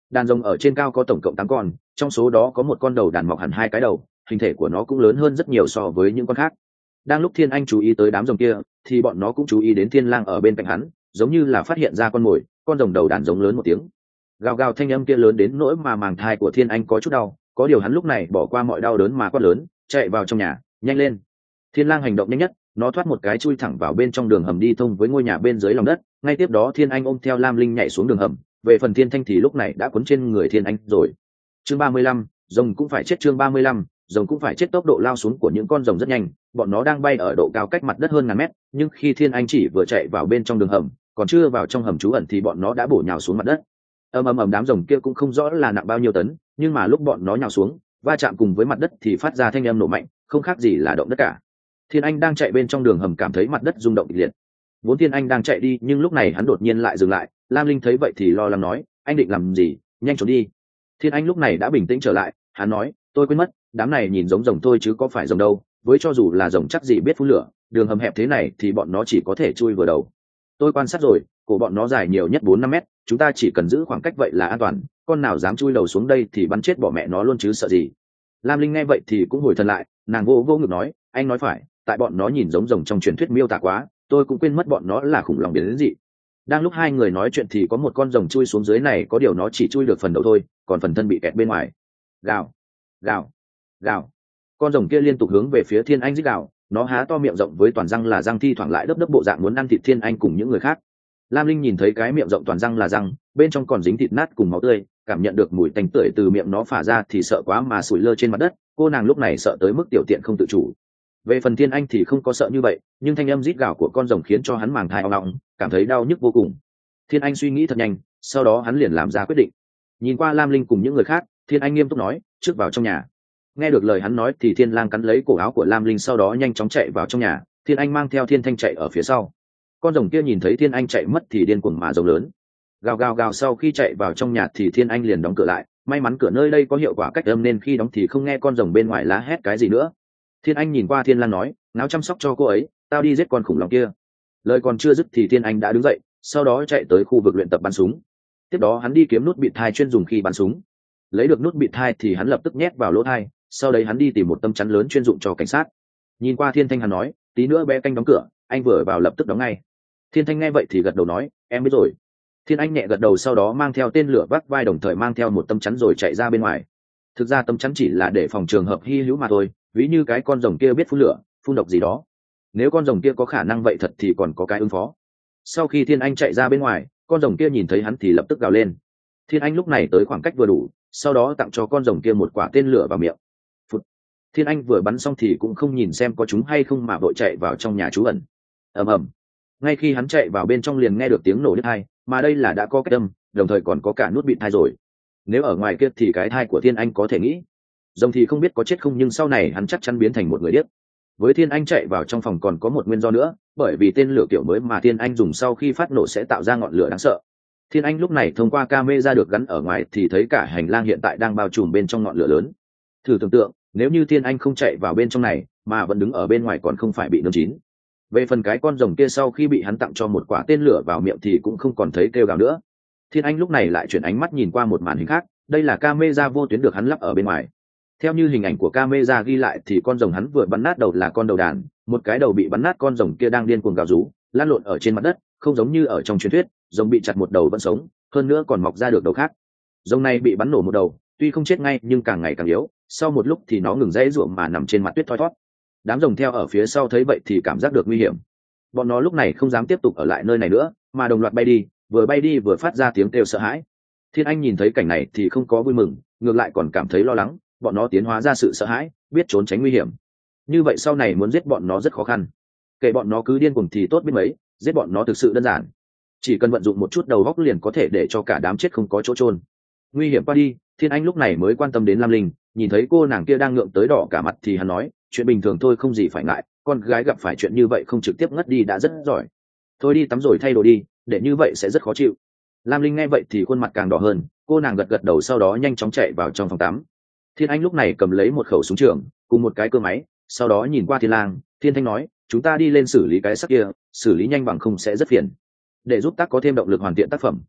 Đàn rồng ở trên cao có tổng cộng 8 con, trong số đó có một con đầu đàn mọc hẳn 2 cái đầu, hình thể của nó cũng lớn hơn rất nhiều so với những con khác. Đang lúc Thiên Anh chú ý tới đám rồng kia thì bọn nó cũng chú ý đến Thiên Lang ở bên cạnh hắn, giống như là phát hiện ra con mồi. Con rồng đầu đàn giống lớn một tiếng, gào gào, thanh âm kia lớn đến nỗi mà màng thai của Thiên Anh có chút đau, có điều hắn lúc này bỏ qua mọi đau đớn mà quát lớn, chạy vào trong nhà, nhanh lên. Thiên Lang hành động nhanh nhất, nó thoát một cái chui thẳng vào bên trong đường hầm đi thông với ngôi nhà bên dưới lòng đất. Ngay tiếp đó Thiên Anh ôm theo Lam Linh nhảy xuống đường hầm. Về phần Thiên Thanh thì lúc này đã cuốn trên người Thiên Anh rồi. Chương 35, rồng cũng phải chết. Chương 35, rồng cũng phải chết. Tốc độ lao xuống của những con rồng rất nhanh, bọn nó đang bay ở độ cao cách mặt đất hơn ngàn mét, nhưng khi Thiên Anh chỉ vừa chạy vào bên trong đường hầm, còn chưa vào trong hầm trú ẩn thì bọn nó đã bổ nhào xuống mặt đất. Ầm, đám rồng kia cũng không rõ là nặng bao nhiêu tấn, nhưng mà lúc bọn nó nhào xuống va chạm cùng với mặt đất thì phát ra thanh âm nổ mạnh, không khác gì là động đất cả. Thiên Anh đang chạy bên trong đường hầm cảm thấy mặt đất rung động kịch liệt. Vốn Thiên Anh đang chạy đi, nhưng lúc này hắn đột nhiên lại dừng lại. Lam Linh thấy vậy thì lo lắng nói, anh định làm gì, nhanh trốn đi. Thiên Anh lúc này đã bình tĩnh trở lại, hắn nói, tôi quên mất, đám này nhìn giống rồng thôi chứ có phải rồng đâu, với cho dù là rồng chắc gì biết phun lửa, đường hầm hẹp thế này thì bọn nó chỉ có thể chui vừa đầu. Tôi quan sát rồi, cổ bọn nó dài nhiều nhất 4-5 mét, chúng ta chỉ cần giữ khoảng cách vậy là an toàn, con nào dám chui đầu xuống đây thì bắn chết bỏ mẹ nó luôn chứ sợ gì. Lam Linh nghe vậy thì cũng hồi thần lại, nàng vô ngực nói, anh nói phải, tại bọn nó nhìn giống rồng trong truyền thuyết miêu tả quá, tôi cũng quên mất bọn nó là khủng long biến đến dị. Đang lúc hai người nói chuyện thì có một con rồng chui xuống dưới này, có điều nó chỉ chui được phần đầu thôi, còn phần thân bị kẹt bên ngoài. Gào, gào, gào. Con rồng kia liên tục hướng về phía Thiên Anh rít gào, nó há to miệng rộng với toàn răng là răng, thi thoảng lại đấp bộ dạng muốn ăn thịt Thiên Anh cùng những người khác. Lam Linh nhìn thấy cái miệng rộng toàn răng là răng, bên trong còn dính thịt nát cùng máu tươi, cảm nhận được mùi tanh tưởi từ miệng nó phả ra thì sợ quá mà sủi lơ trên mặt đất. Cô nàng lúc này sợ tới mức tiểu tiện không tự chủ. Về phần Thiên Anh thì không có sợ như vậy, nhưng thanh âm rít gào của con rồng khiến cho hắn màng thai ong ong, cảm thấy đau nhức vô cùng. Thiên Anh suy nghĩ thật nhanh, sau đó hắn liền làm ra quyết định. Nhìn qua Lam Linh cùng những người khác, Thiên Anh nghiêm túc nói, trước vào trong nhà. Nghe được lời hắn nói thì Thiên Lang cắn lấy cổ áo của Lam Linh, sau đó nhanh chóng chạy vào trong nhà. Thiên Anh mang theo Thiên Thanh chạy ở phía sau. Con rồng kia nhìn thấy Thiên Anh chạy mất thì điên cuồng mà rống lớn, gào gào gào. Sau khi chạy vào trong nhà thì Thiên Anh liền đóng cửa lại, may mắn cửa nơi đây có hiệu quả cách âm nên khi đóng thì không nghe con rồng bên ngoài lá hét cái gì nữa. Thiên Anh nhìn qua Thiên Lang nói, náo chăm sóc cho cô ấy, tao đi giết con khủng long kia. Lời còn chưa dứt thì Thiên Anh đã đứng dậy, sau đó chạy tới khu vực luyện tập bắn súng. Tiếp đó hắn đi kiếm nút bịt thai chuyên dùng khi bắn súng. Lấy được nút bịt thai thì hắn lập tức nhét vào lỗ thai, sau đấy hắn đi tìm một tấm chắn lớn chuyên dụng cho cảnh sát. Nhìn qua Thiên Thanh hắn nói, tí nữa bé canh đóng cửa, anh vừa vào lập tức đóng ngay. Thiên Thanh nghe vậy thì gật đầu nói, em biết rồi. Thiên Anh nhẹ gật đầu, sau đó mang theo tên lửa vác vai, đồng thời mang theo một tấm chắn rồi chạy ra bên ngoài. Thực ra tấm chắn chỉ là để phòng trường hợp hy hữu mà thôi, ví như cái con rồng kia biết phun lửa, phun độc gì đó. Nếu con rồng kia có khả năng vậy thật thì còn có cái ứng phó. Sau khi Thiên Anh chạy ra bên ngoài, con rồng kia nhìn thấy hắn thì lập tức gào lên. Thiên Anh lúc này tới khoảng cách vừa đủ, sau đó tặng cho con rồng kia một quả tên lửa vào miệng. Phụt. Thiên Anh vừa bắn xong thì cũng không nhìn xem có trúng hay không mà vội chạy vào trong nhà trú ẩn. Ầm. Ngay khi hắn chạy vào bên trong liền nghe được tiếng nổ đứt thai, mà đây là đã có cách âm, đồng thời còn có cả nút bịt thai rồi. Nếu ở ngoài kia thì cái thai của Thiên Anh có thể nghĩ rồng thì không biết có chết không, nhưng sau này hắn chắc chắn biến thành một người điếc. Với Thiên Anh chạy vào trong phòng còn có một nguyên do nữa, bởi vì tên lửa kiểu mới mà Thiên Anh dùng sau khi phát nổ sẽ tạo ra ngọn lửa đáng sợ. Thiên Anh lúc này thông qua camera được gắn ở ngoài thì thấy cả hành lang hiện tại đang bao trùm bên trong ngọn lửa lớn. Thử tưởng tượng, nếu như Thiên Anh không chạy vào bên trong này mà vẫn đứng ở bên ngoài còn không phải bị nướng chín. Về phần cái con rồng kia sau khi bị hắn tặng cho một quả tên lửa vào miệng thì cũng không còn thấy kêu gào nữa. Thiên Anh lúc này lại chuyển ánh mắt nhìn qua một màn hình khác, đây là camera vô tuyến được hắn lắp ở bên ngoài. Theo như hình ảnh của camera ghi lại thì con rồng hắn vừa bắn nát đầu là con đầu đàn, một cái đầu bị bắn nát, con rồng kia đang điên cuồng gào rú, lăn lộn ở trên mặt đất, không giống như ở trong truyền thuyết, rồng bị chặt một đầu vẫn sống, hơn nữa còn mọc ra được đầu khác. Rồng này bị bắn nổ một đầu, tuy không chết ngay nhưng càng ngày càng yếu, sau một lúc thì nó ngừng dãy ruộng mà nằm trên mặt tuyết thoi thót. Đám rồng theo ở phía sau thấy vậy thì cảm giác được nguy hiểm. Bọn nó lúc này không dám tiếp tục ở lại nơi này nữa, mà đồng loạt bay đi vừa phát ra tiếng kêu sợ hãi. Thiên Anh nhìn thấy cảnh này thì không có vui mừng, ngược lại còn cảm thấy lo lắng, bọn nó tiến hóa ra sự sợ hãi, biết trốn tránh nguy hiểm. Như vậy sau này muốn giết bọn nó rất khó khăn. Kể bọn nó cứ điên cuồng thì tốt biết mấy, giết bọn nó thực sự đơn giản. Chỉ cần vận dụng một chút đầu óc liền có thể để cho cả đám chết không có chỗ chôn. Nguy hiểm qua đi, Thiên Anh lúc này mới quan tâm đến Lam Linh, nhìn thấy cô nàng kia đang ngượng tới đỏ cả mặt thì hắn nói, chuyện bình thường thôi không gì phải ngại, con gái gặp phải chuyện như vậy không trực tiếp ngất đi đã rất giỏi. Thôi đi tắm rồi thay đồ đi, để như vậy sẽ rất khó chịu. Lam Linh nghe vậy thì khuôn mặt càng đỏ hơn, cô nàng gật gật đầu sau đó nhanh chóng chạy vào trong phòng tắm. Thiên Anh lúc này cầm lấy một khẩu súng trường cùng một cái cơ máy, sau đó nhìn qua Thiên Lang, Thiên Thanh nói, chúng ta đi lên xử lý cái xác kia, xử lý nhanh bằng không sẽ rất phiền, để giúp tác có thêm động lực hoàn thiện tác phẩm.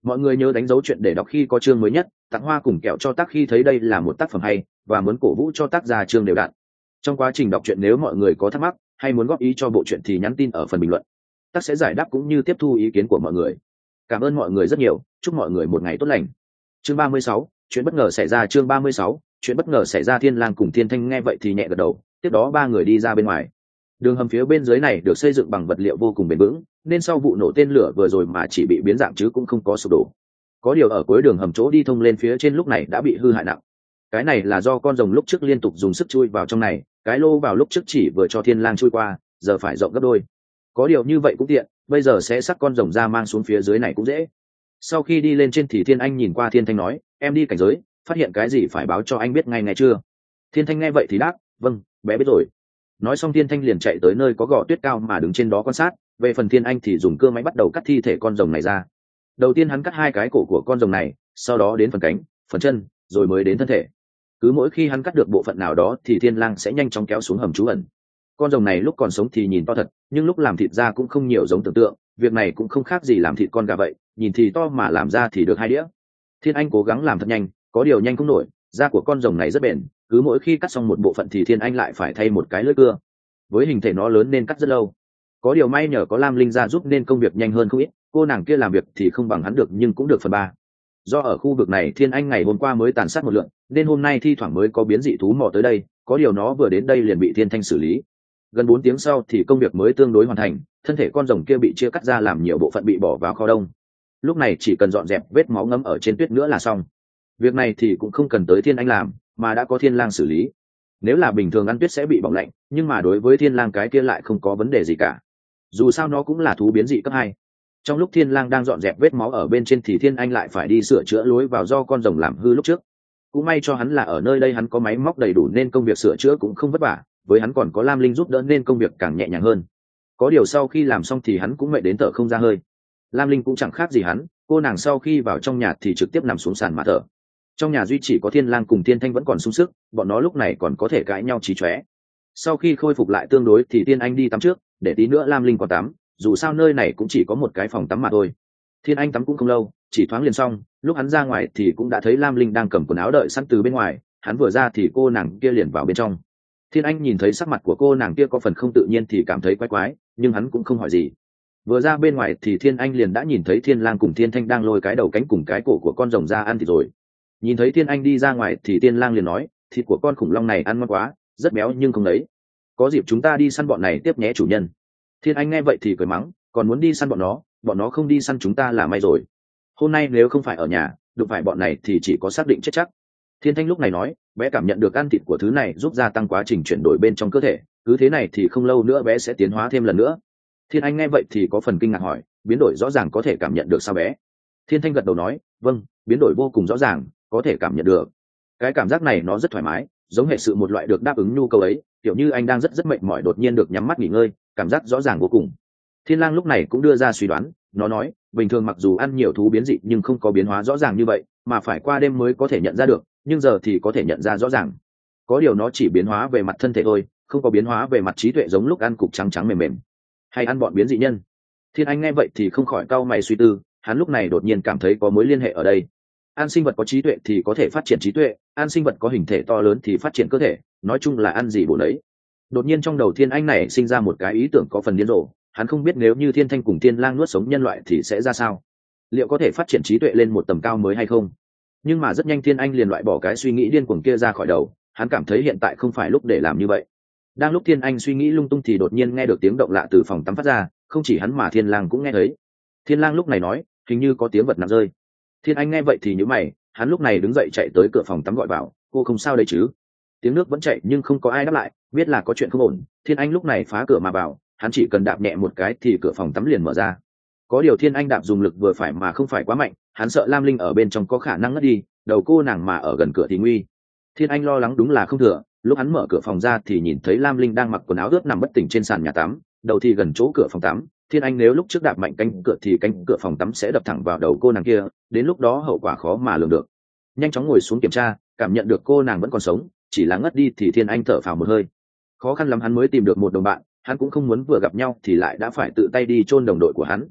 Mọi người nhớ đánh dấu chuyện để đọc khi có chương mới nhất, tặng hoa cùng kẹo cho tác khi thấy đây là một tác phẩm hay và muốn cổ vũ cho tác giả chương đều đặn. Trong quá trình đọc truyện nếu mọi người có thắc mắc hay muốn góp ý cho bộ truyện thì nhắn tin ở phần bình luận, tác sẽ giải đáp cũng như tiếp thu ý kiến của mọi người. Cảm ơn mọi người rất nhiều, chúc mọi người một ngày tốt lành. Chương 36, chuyện bất ngờ xảy ra. Chương 36, chuyện bất ngờ xảy ra. Thiên Lang cùng Thiên Thanh nghe vậy thì nhẹ gật đầu, tiếp đó ba người đi ra bên ngoài. Đường hầm phía bên dưới này được xây dựng bằng vật liệu vô cùng bền vững, nên sau vụ nổ tên lửa vừa rồi mà chỉ bị biến dạng chứ cũng không có sụp đổ. Có điều ở cuối đường hầm chỗ đi thông lên phía trên lúc này đã bị hư hại nặng. Cái này là do con rồng lúc trước liên tục dùng sức chui vào trong này, cái lô vào lúc trước chỉ vừa cho Thiên Lang chui qua, giờ phải rộng gấp đôi. Có điều như vậy cũng tiện, bây giờ sẽ xắc con rồng ra mang xuống phía dưới này cũng dễ. Sau khi đi lên trên thì Thiên Anh nhìn qua Thiên Thanh nói, em đi cảnh giới, phát hiện cái gì phải báo cho anh biết ngay nghe chưa? Thiên Thanh nghe vậy thì đáp, vâng, bé biết rồi. Nói xong Thiên Thanh liền chạy tới nơi có gò tuyết cao mà đứng trên đó quan sát. Về phần Thiên Anh thì dùng cưa máy bắt đầu cắt thi thể con rồng này ra. Đầu tiên hắn cắt hai cái cổ của con rồng này, sau đó đến phần cánh, phần chân, rồi mới đến thân thể. Cứ mỗi khi hắn cắt được bộ phận nào đó thì Thiên Lang sẽ nhanh chóng kéo xuống hầm trú ẩn. Con rồng này lúc còn sống thì nhìn to thật, nhưng lúc làm thịt ra cũng không nhiều giống tưởng tượng. Việc này cũng không khác gì làm thịt con gà vậy, nhìn thì to mà làm ra thì được 2 đĩa. Thiên Anh cố gắng làm thật nhanh, có điều nhanh không nổi, da của con rồng này rất bền, cứ mỗi khi cắt xong một bộ phận thì Thiên Anh lại phải thay một cái lưỡi cưa. Với hình thể nó lớn nên cắt rất lâu. Có điều may nhờ có Lam Linh ra giúp nên công việc nhanh hơn không ít, cô nàng kia làm việc thì không bằng hắn được nhưng cũng được phần 3. Do ở khu vực này Thiên Anh ngày hôm qua mới tàn sát một lượng, nên hôm nay thi thoảng mới có biến dị thú mò tới đây, có điều nó vừa đến đây liền bị Thiên Thanh xử lý. Gần 4 tiếng sau thì công việc mới tương đối hoàn thành, thân thể con rồng kia bị chia cắt ra làm nhiều bộ phận bị bỏ vào kho đông. Lúc này chỉ cần dọn dẹp vết máu ngấm ở trên tuyết nữa là xong. Việc này thì cũng không cần tới Thiên Anh làm, mà đã có Thiên Lang xử lý. Nếu là bình thường ăn tuyết sẽ bị bỏng lạnh, nhưng mà đối với Thiên Lang cái kia lại không có vấn đề gì cả. Dù sao nó cũng là thú biến dị cấp 2. Trong lúc Thiên Lang đang dọn dẹp vết máu ở bên trên thì Thiên Anh lại phải đi sửa chữa lối vào do con rồng làm hư lúc trước. Cũng may cho hắn là ở nơi đây hắn có máy móc đầy đủ nên công việc sửa chữa cũng không vất vả, với hắn còn có Lam Linh giúp đỡ nên công việc càng nhẹ nhàng hơn. Có điều sau khi làm xong thì hắn cũng mệt đến thở không ra hơi. Lam Linh cũng chẳng khác gì hắn, cô nàng sau khi vào trong nhà thì trực tiếp nằm xuống sàn mà thở. Trong nhà duy chỉ có Thiên Lang cùng Thiên Thanh vẫn còn sung sức, bọn nó lúc này còn có thể cãi nhau chí chóe. Sau khi khôi phục lại tương đối thì Thiên Anh đi tắm trước, để tí nữa Lam Linh còn tắm, dù sao nơi này cũng chỉ có một cái phòng tắm mà thôi. Thiên Anh tắm cũng không lâu, chỉ thoáng liền xong, lúc hắn ra ngoài thì cũng đã thấy Lam Linh đang cầm quần áo đợi sẵn từ bên ngoài, hắn vừa ra thì cô nàng kia liền vào bên trong. Thiên Anh nhìn thấy sắc mặt của cô nàng kia có phần không tự nhiên thì cảm thấy quái quái, nhưng hắn cũng không hỏi gì. Vừa ra bên ngoài thì Thiên Anh liền đã nhìn thấy Thiên Lang cùng Thiên Thanh đang lôi cái đầu cánh cùng cái cổ của con rồng ra ăn thịt rồi. Nhìn thấy Thiên Anh đi ra ngoài thì Thiên Lang liền nói, thịt của con khủng long này ăn ngon quá, rất béo nhưng không đấy. Có dịp chúng ta đi săn bọn này tiếp nhé chủ nhân. Thiên Anh nghe vậy thì cười mắng, còn muốn đi săn bọn nó không đi săn chúng ta là may rồi. Hôm nay nếu không phải ở nhà, đụng phải bọn này thì chỉ có xác định chết chắc. Thiên Thanh lúc này nói, bé cảm nhận được ăn thịt của thứ này giúp gia tăng quá trình chuyển đổi bên trong cơ thể, cứ thế này thì không lâu nữa bé sẽ tiến hóa thêm lần nữa. Thiên Anh nghe vậy thì có phần kinh ngạc hỏi, biến đổi rõ ràng có thể cảm nhận được sao bé? Thiên Thanh gật đầu nói, vâng, biến đổi vô cùng rõ ràng, có thể cảm nhận được. Cái cảm giác này nó rất thoải mái, giống hệ sự một loại được đáp ứng nhu cầu ấy, kiểu như anh đang rất mệt mỏi đột nhiên được nhắm mắt nghỉ ngơi, cảm giác rõ ràng vô cùng. Thiên Lang lúc này cũng đưa ra suy đoán, nó nói, bình thường mặc dù ăn nhiều thú biến dị nhưng không có biến hóa rõ ràng như vậy, mà phải qua đêm mới có thể nhận ra được, nhưng giờ thì có thể nhận ra rõ ràng. Có điều nó chỉ biến hóa về mặt thân thể thôi, không có biến hóa về mặt trí tuệ giống lúc ăn cục trắng trắng mềm mềm, hay ăn bọn biến dị nhân. Thiên Anh nghe vậy thì không khỏi cau mày suy tư, hắn lúc này đột nhiên cảm thấy có mối liên hệ ở đây. Ăn sinh vật có trí tuệ thì có thể phát triển trí tuệ, ăn sinh vật có hình thể to lớn thì phát triển cơ thể, nói chung là ăn gì bổ đấy. Đột nhiên trong đầu Thiên Anh này sinh ra một cái ý tưởng có phần điên rồ, hắn không biết nếu như Thiên Thanh cùng Thiên Lang nuốt sống nhân loại thì sẽ ra sao, liệu có thể phát triển trí tuệ lên một tầm cao mới hay không. Nhưng mà rất nhanh Thiên Anh liền loại bỏ cái suy nghĩ điên cuồng kia ra khỏi đầu, hắn cảm thấy hiện tại không phải lúc để làm như vậy. Đang lúc Thiên Anh suy nghĩ lung tung thì đột nhiên nghe được tiếng động lạ từ phòng tắm phát ra, không chỉ hắn mà Thiên Lang cũng nghe thấy. Thiên Lang lúc này nói, hình như có tiếng vật nặng rơi. Thiên Anh nghe vậy thì nhíu mày, hắn lúc này đứng dậy chạy tới cửa phòng tắm gọi vào, cô không sao đấy chứ? Tiếng nước vẫn chảy nhưng không có ai đáp lại, biết là có chuyện không ổn. Thiên Anh lúc này phá cửa mà vào, hắn chỉ cần đạp nhẹ một cái thì cửa phòng tắm liền mở ra. Có điều Thiên Anh đạp dùng lực vừa phải mà không phải quá mạnh, hắn sợ Lam Linh ở bên trong có khả năng ngất đi, đầu cô nàng mà ở gần cửa thì nguy. Thiên Anh lo lắng đúng là không thừa, lúc hắn mở cửa phòng ra thì nhìn thấy Lam Linh đang mặc quần áo ướt nằm bất tỉnh trên sàn nhà tắm, đầu thì gần chỗ cửa phòng tắm. Thiên Anh nếu lúc trước đạp mạnh cánh cửa thì cánh cửa phòng tắm sẽ đập thẳng vào đầu cô nàng kia, đến lúc đó hậu quả khó mà lường được. Nhanh chóng ngồi xuống kiểm tra, cảm nhận được cô nàng vẫn còn sống, chỉ là ngất đi thì Thiên Anh thở phào một hơi. Khó khăn lắm hắn mới tìm được một đồng bạn, hắn cũng không muốn vừa gặp nhau thì lại đã phải tự tay đi chôn đồng đội của hắn.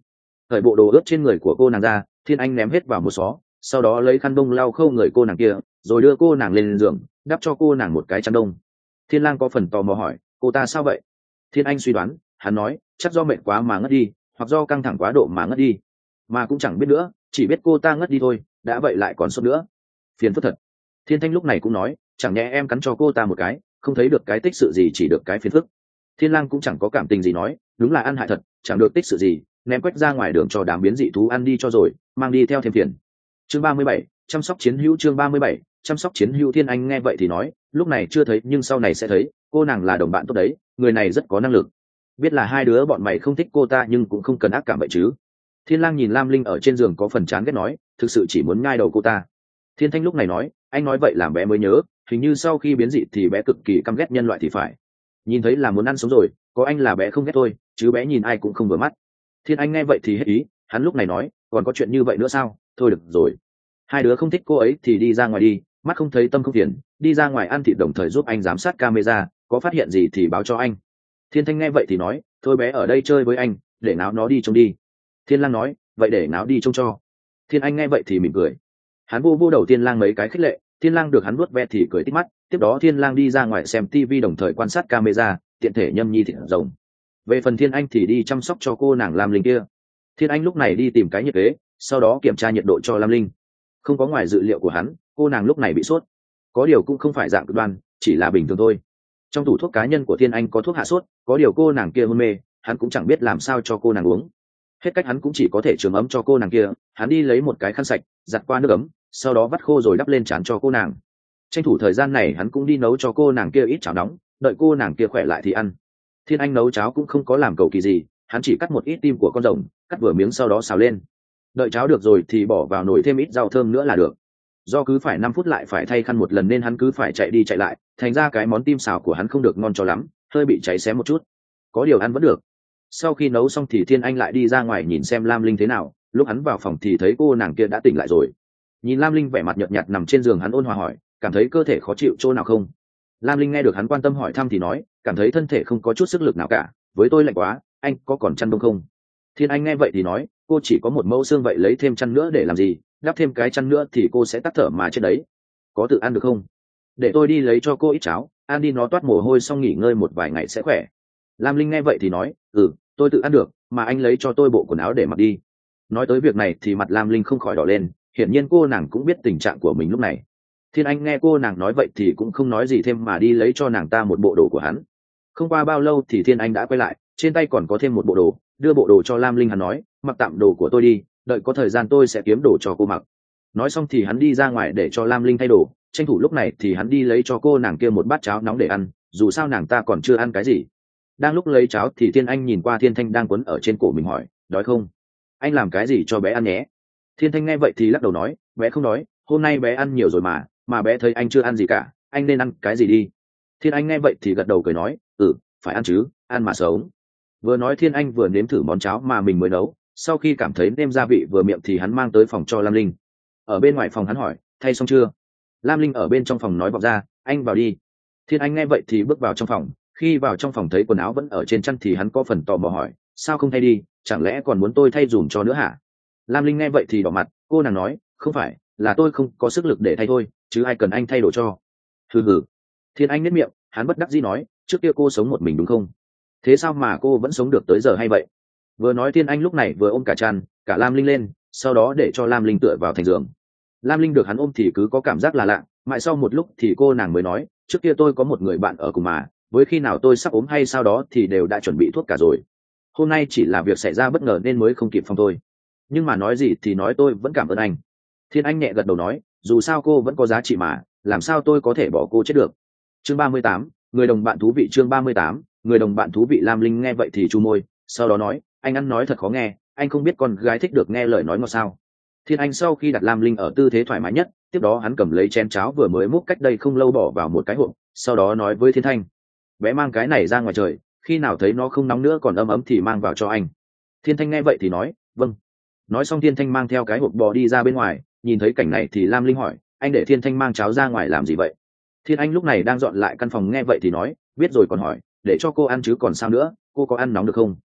khởi bộ đồ ướt trên người của cô nàng ra, Thiên Anh ném hết vào một xó, sau đó lấy khăn bông lau khâu người cô nàng kia, rồi đưa cô nàng lên giường, đắp cho cô nàng một cái chăn đông. Thiên Lang có phần tò mò hỏi, cô ta sao vậy? Thiên Anh suy đoán, hắn nói, chắc do mệt quá mà ngất đi, hoặc do căng thẳng quá độ mà ngất đi, mà cũng chẳng biết nữa, chỉ biết cô ta ngất đi thôi, đã vậy lại còn sốt nữa, phiền phức thật. Thiên Thanh lúc này cũng nói, chẳng nhẽ em cắn cho cô ta một cái, không thấy được cái tích sự gì, chỉ được cái phiền phức. Thiên Lang cũng chẳng có cảm tình gì nói, đúng là ăn hại thật, chẳng được tích sự gì, ném quách ra ngoài đường cho đám biến dị thú ăn đi cho rồi, mang đi theo thêm phiền. Chương 37, chăm sóc chiến hữu. Chương 37, chăm sóc chiến hữu. Thiên Anh nghe vậy thì nói, lúc này chưa thấy nhưng sau này sẽ thấy, cô nàng là đồng bạn tốt đấy, người này rất có năng lực. Biết là hai đứa bọn mày không thích cô ta nhưng cũng không cần ác cảm vậy chứ. Thiên Lang nhìn Lam Linh ở trên giường có phần chán ghét nói, thực sự chỉ muốn ngai đầu cô ta. Thiên Thanh lúc này nói, anh nói vậy làm bé mới nhớ, hình như sau khi biến dị thì bé cực kỳ căm ghét nhân loại thì phải. Nhìn thấy là muốn ăn sống rồi, có anh là bé không ghét thôi, chứ bé nhìn ai cũng không vừa mắt. Thiên Anh nghe vậy thì hết ý, hắn lúc này nói, còn có chuyện như vậy nữa sao? Thôi được rồi, hai đứa không thích cô ấy thì đi ra ngoài đi, mắt không thấy tâm không phiền, đi ra ngoài ăn thịt đồng thời giúp anh giám sát camera, có phát hiện gì thì báo cho anh. Thiên Thanh nghe vậy thì nói, thôi bé ở đây chơi với anh, để náo nó đi trông đi. Thiên Lang nói, vậy để náo đi trông cho. Thiên Anh nghe vậy thì mỉm cười, hắn vô đầu Thiên Lang mấy cái khích lệ. Thiên Lang được hắn vuốt ve thì cười tít mắt. Tiếp đó Thiên Lang đi ra ngoài xem TV đồng thời quan sát camera, tiện thể nhâm nhi thịt rồng. Về phần Thiên Anh thì đi chăm sóc cho cô nàng Lam Linh kia. Thiên Anh lúc này đi tìm cái nhiệt kế, sau đó kiểm tra nhiệt độ cho Lam Linh. Không có ngoài dự liệu của hắn, cô nàng lúc này bị sốt. Có điều cũng không phải dạng cực đoan, chỉ là bình thường thôi. Trong tủ thuốc cá nhân của Thiên Anh có thuốc hạ sốt, có điều cô nàng kia hôn mê, hắn cũng chẳng biết làm sao cho cô nàng uống. Hết cách hắn cũng chỉ có thể trường ấm cho cô nàng kia. Hắn đi lấy một cái khăn sạch, giặt qua nước ấm, sau đó vắt khô rồi đắp lên trán cho cô nàng. Tranh thủ thời gian này hắn cũng đi nấu cho cô nàng kia ít cháo nóng, đợi cô nàng kia khỏe lại thì ăn. Thiên Anh nấu cháo cũng không có làm cầu kỳ gì, hắn chỉ cắt một ít tim của con rồng, cắt vừa miếng sau đó xào lên. Đợi cháo được rồi thì bỏ vào nồi thêm ít rau thơm nữa là được. Do cứ phải 5 phút lại phải thay khăn một lần nên hắn cứ phải chạy đi chạy lại, thành ra cái món tim xào của hắn không được ngon cho lắm, hơi bị cháy xém một chút. Có điều ăn vẫn được. Sau khi nấu xong thì Thiên Anh lại đi ra ngoài nhìn xem Lam Linh thế nào, lúc hắn vào phòng thì thấy cô nàng kia đã tỉnh lại rồi. Nhìn Lam Linh vẻ mặt nhợt nhạt nằm trên giường, hắn ôn hòa hỏi, cảm thấy cơ thể khó chịu chỗ nào không? Lam Linh nghe được hắn quan tâm hỏi thăm thì nói, cảm thấy thân thể không có chút sức lực nào cả, với tôi lạnh quá, anh có còn chăn đông không? Thiên Anh nghe vậy thì nói, cô chỉ có một mẫu xương vậy lấy thêm chăn nữa để làm gì, đắp thêm cái chăn nữa thì cô sẽ tắt thở mà chết đấy. Có tự ăn được không? Để tôi đi lấy cho cô ít cháo, ăn đi nó toát mồ hôi xong nghỉ ngơi một vài ngày sẽ khỏe. Lam Linh nghe vậy thì nói, tôi tự ăn được, mà anh lấy cho tôi bộ quần áo để mặc đi. Nói tới việc này thì mặt Lam Linh không khỏi đỏ lên, hiển nhiên cô nàng cũng biết tình trạng của mình lúc này. Thiên Anh nghe cô nàng nói vậy thì cũng không nói gì thêm mà đi lấy cho nàng ta một bộ đồ của hắn. Không qua bao lâu thì Thiên Anh đã quay lại, trên tay còn có thêm một bộ đồ, đưa bộ đồ cho Lam Linh. Hắn nói, mặc tạm đồ của tôi đi, đợi có thời gian tôi sẽ kiếm đồ cho cô mặc. Nói xong thì hắn đi ra ngoài để cho Lam Linh thay đồ, tranh thủ lúc này thì hắn đi lấy cho cô nàng kia một bát cháo nóng để ăn, dù sao nàng ta còn chưa ăn cái gì. Đang lúc lấy cháo thì Thiên Anh nhìn qua Thiên Thanh đang quấn ở trên cổ mình hỏi, đói không? Anh làm cái gì cho bé ăn nhé? Thiên Thanh nghe vậy thì lắc đầu nói, bé không đói, hôm nay bé ăn nhiều rồi mà bé thấy anh chưa ăn gì cả, anh nên ăn cái gì đi. Thiên Anh nghe vậy thì gật đầu cười nói, phải ăn chứ, ăn mà sống. Vừa nói Thiên Anh vừa nếm thử món cháo mà mình mới nấu, sau khi cảm thấy nêm gia vị vừa miệng thì hắn mang tới phòng cho Lam Linh. Ở bên ngoài phòng hắn hỏi, thay xong chưa? Lam Linh ở bên trong phòng nói vọng ra, anh vào đi. Thiên Anh nghe vậy thì bước vào trong phòng, khi vào trong phòng thấy quần áo vẫn ở trên chăn thì hắn có phần tò mò hỏi, sao không thay đi, chẳng lẽ còn muốn tôi thay dùm cho nữa hả? Lam Linh nghe vậy thì đỏ mặt, cô nàng nói, không phải, là tôi không có sức lực để thay thôi, chứ ai cần anh thay đồ cho. Hừ. Thiên Anh nhếch miệng, hắn bất đắc dĩ nói, trước kia cô sống một mình đúng không? Thế sao mà cô vẫn sống được tới giờ hay vậy? Vừa nói Thiên Anh lúc này vừa ôm cả chăn, cả Lam Linh lên, sau đó để cho Lam Linh tựa vào thành giường. Lam Linh được hắn ôm thì cứ có cảm giác là lạ, mãi sau một lúc thì cô nàng mới nói, trước kia tôi có một người bạn ở cùng mà, với khi nào tôi sắp ốm hay sau đó thì đều đã chuẩn bị thuốc cả rồi. Hôm nay chỉ là việc xảy ra bất ngờ nên mới không kịp phòng tôi. Nhưng mà nói gì thì nói, tôi vẫn cảm ơn anh. Thiên Anh nhẹ gật đầu nói, dù sao cô vẫn có giá trị mà, làm sao tôi có thể bỏ cô chết được. Chương 38, người đồng bạn thú vị. Chương 38, người đồng bạn thú vị. Lam Linh nghe vậy thì chu môi, sau đó nói, anh ăn nói thật khó nghe, anh không biết con gái thích được nghe lời nói ngọt sao? Thiên Anh sau khi đặt Lam Linh ở tư thế thoải mái nhất, tiếp đó hắn cầm lấy chén cháo vừa mới múc cách đây không lâu bỏ vào một cái hộp, sau đó nói với Thiên Thanh, bé mang cái này ra ngoài trời, khi nào thấy nó không nóng nữa còn ấm ấm thì mang vào cho anh. Thiên Thanh nghe vậy thì nói, vâng. Nói xong Thiên Thanh mang theo cái hộp bò đi ra bên ngoài. Nhìn thấy cảnh này thì Lam Linh hỏi, anh để Thiên Thanh mang cháo ra ngoài làm gì vậy? Thiên Anh lúc này đang dọn lại căn phòng, nghe vậy thì nói, biết rồi còn hỏi, để cho cô ăn chứ còn sao nữa, cô có ăn nóng được không?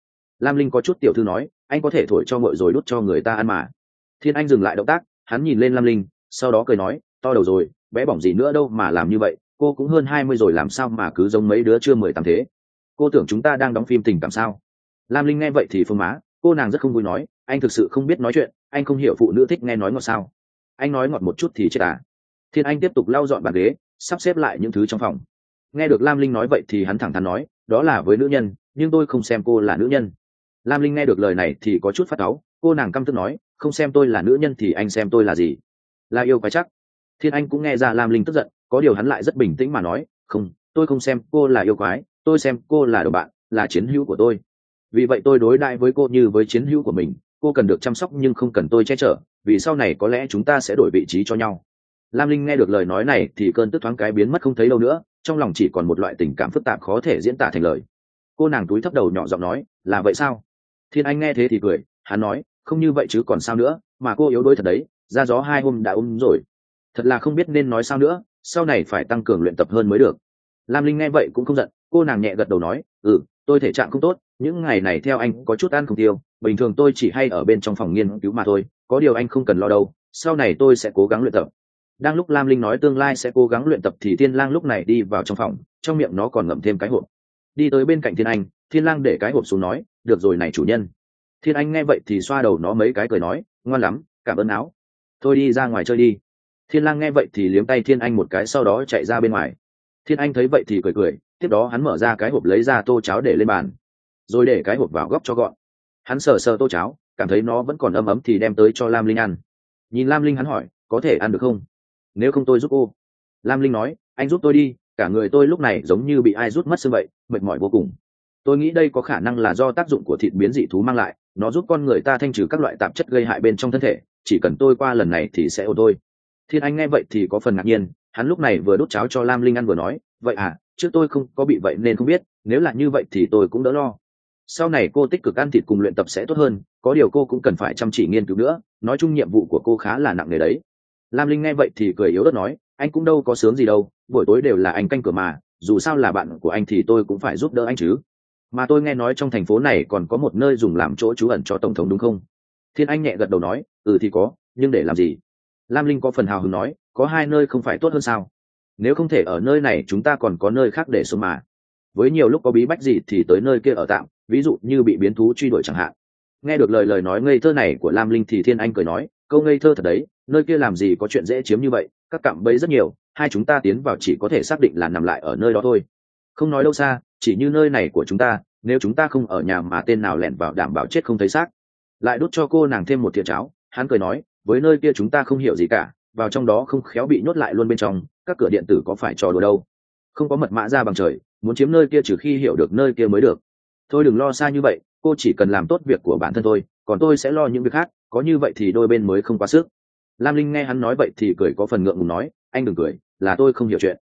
Lam Linh có chút tiểu thư nói, anh có thể thổi cho nguội rồi đút cho người ta ăn mà. Thiên Anh dừng lại động tác, hắn nhìn lên Lam Linh, sau đó cười nói, to đầu rồi, bé bỏng gì nữa đâu mà làm như vậy, cô cũng hơn 20 rồi làm sao mà cứ giống mấy đứa chưa 18 thế. Cô tưởng chúng ta đang đóng phim tình cảm sao? Lam Linh nghe vậy thì phương má, cô nàng rất không vui nói, anh thực sự không biết nói chuyện, anh không hiểu phụ nữ thích nghe nói ngọt sao? Anh nói ngọt một chút thì chết à? Thiên Anh tiếp tục lau dọn bàn ghế, sắp xếp lại những thứ trong phòng. Nghe được Lam Linh nói vậy thì hắn thẳng thắn nói, đó là với nữ nhân, nhưng tôi không xem cô là nữ nhân. Lam Linh nghe được lời này thì có chút phát cáu, cô nàng căm tức nói, không xem tôi là nữ nhân thì anh xem tôi là gì? Là yêu quái chắc. Thiên Anh cũng nghe ra Lam Linh tức giận, có điều hắn lại rất bình tĩnh mà nói, không, tôi không xem cô là yêu quái, tôi xem cô là đồng bạn, là chiến hữu của tôi. Vì vậy tôi đối đãi với cô như với chiến hữu của mình, cô cần được chăm sóc nhưng không cần tôi che chở, vì sau này có lẽ chúng ta sẽ đổi vị trí cho nhau. Lam Linh nghe được lời nói này thì cơn tức thoáng cái biến mất không thấy đâu nữa, trong lòng chỉ còn một loại tình cảm phức tạp khó thể diễn tả thành lời. Cô nàng túi thấp đầu nhỏ giọng nói, là vậy sao? Thiên Anh nghe thế thì cười, hắn nói, không như vậy chứ còn sao nữa, mà cô yếu đuối thật đấy, ra gió 2 hôm đã rồi. Thật là không biết nên nói sao nữa, sau này phải tăng cường luyện tập hơn mới được. Lam Linh nghe vậy cũng không giận, cô nàng nhẹ gật đầu nói, tôi thể trạng không tốt, những ngày này theo anh có chút ăn không tiêu, bình thường tôi chỉ hay ở bên trong phòng nghiên cứu mà thôi, có điều anh không cần lo đâu, sau này tôi sẽ cố gắng luyện tập. Đang lúc Lam Linh nói tương lai sẽ cố gắng luyện tập thì Thiên Lang lúc này đi vào trong phòng, trong miệng nó còn ngậm thêm cái hộp. Đi tới bên cạnh Thiên Anh, Thiên Lang để cái hộp xuống nói, được rồi này chủ nhân. Thiên Anh nghe vậy thì xoa đầu nó mấy cái cười nói, ngoan lắm, cảm ơn áo. Thôi đi ra ngoài chơi đi. Thiên Lang nghe vậy thì liếm tay Thiên Anh một cái sau đó chạy ra bên ngoài. Thiên Anh thấy vậy thì cười cười, tiếp đó hắn mở ra cái hộp lấy ra tô cháo để lên bàn, rồi để cái hộp vào góc cho gọn. Hắn sờ sờ tô cháo, cảm thấy nó vẫn còn ấm ấm thì đem tới cho Lam Linh ăn. Nhìn Lam Linh hắn hỏi, có thể ăn được không? Nếu không tôi giúp cô. Lam Linh nói, anh giúp tôi đi, cả người tôi lúc này giống như bị ai rút mất xương vậy, mệt mỏi vô cùng. Tôi nghĩ đây có khả năng là do tác dụng của thịt biến dị thú mang lại, nó giúp con người ta thanh trừ các loại tạp chất gây hại bên trong thân thể, chỉ cần tôi qua lần này thì sẽ ổn thôi. Thiên Anh nghe vậy thì có phần ngạc nhiên, hắn lúc này vừa đút cháo cho Lam Linh ăn vừa nói, vậy à, trước tôi không có bị vậy nên không biết, nếu là như vậy thì tôi cũng đỡ lo. Sau này cô tích cực ăn thịt cùng luyện tập sẽ tốt hơn, có điều cô cũng cần phải chăm chỉ nghiên cứu nữa, nói chung nhiệm vụ của cô khá là nặng nề đấy. Lam Linh nghe vậy thì cười yếu ớt nói, anh cũng đâu có sướng gì đâu, buổi tối đều là anh canh cửa mà, dù sao là bạn của anh thì tôi cũng phải giúp đỡ anh chứ. Mà tôi nghe nói trong thành phố này còn có một nơi dùng làm chỗ trú ẩn cho tổng thống đúng không? Thiên Anh nhẹ gật đầu nói, thì có, nhưng để làm gì? Lam Linh có phần hào hứng nói, có 2 nơi không phải tốt hơn sao? Nếu không thể ở nơi này chúng ta còn có nơi khác để sống mà. Với nhiều lúc có bí bách gì thì tới nơi kia ở tạm, ví dụ như bị biến thú truy đuổi chẳng hạn. Nghe được lời nói ngây thơ này của Lam Linh thì Thiên Anh cười nói, câu ngây thơ thật đấy, nơi kia làm gì có chuyện dễ chiếm như vậy, các cạm bẫy rất nhiều, hai chúng ta tiến vào chỉ có thể xác định là nằm lại ở nơi đó thôi. Không nói đâu xa, chỉ như nơi này của chúng ta, nếu chúng ta không ở nhà mà tên nào lẻn vào đảm bảo chết không thấy xác. Lại đút cho cô nàng thêm một thìa cháo, hắn cười nói, với nơi kia chúng ta không hiểu gì cả, vào trong đó không khéo bị nhốt lại luôn bên trong, các cửa điện tử có phải trò đùa đâu. Không có mật mã ra bằng trời, muốn chiếm nơi kia trừ khi hiểu được nơi kia mới được. Thôi đừng lo xa như vậy, cô chỉ cần làm tốt việc của bản thân thôi, còn tôi sẽ lo những việc khác, có như vậy thì đôi bên mới không quá sức. Lam Linh nghe hắn nói vậy thì cười có phần ngượng ngùng nói, anh đừng cười, là tôi không hiểu chuyện.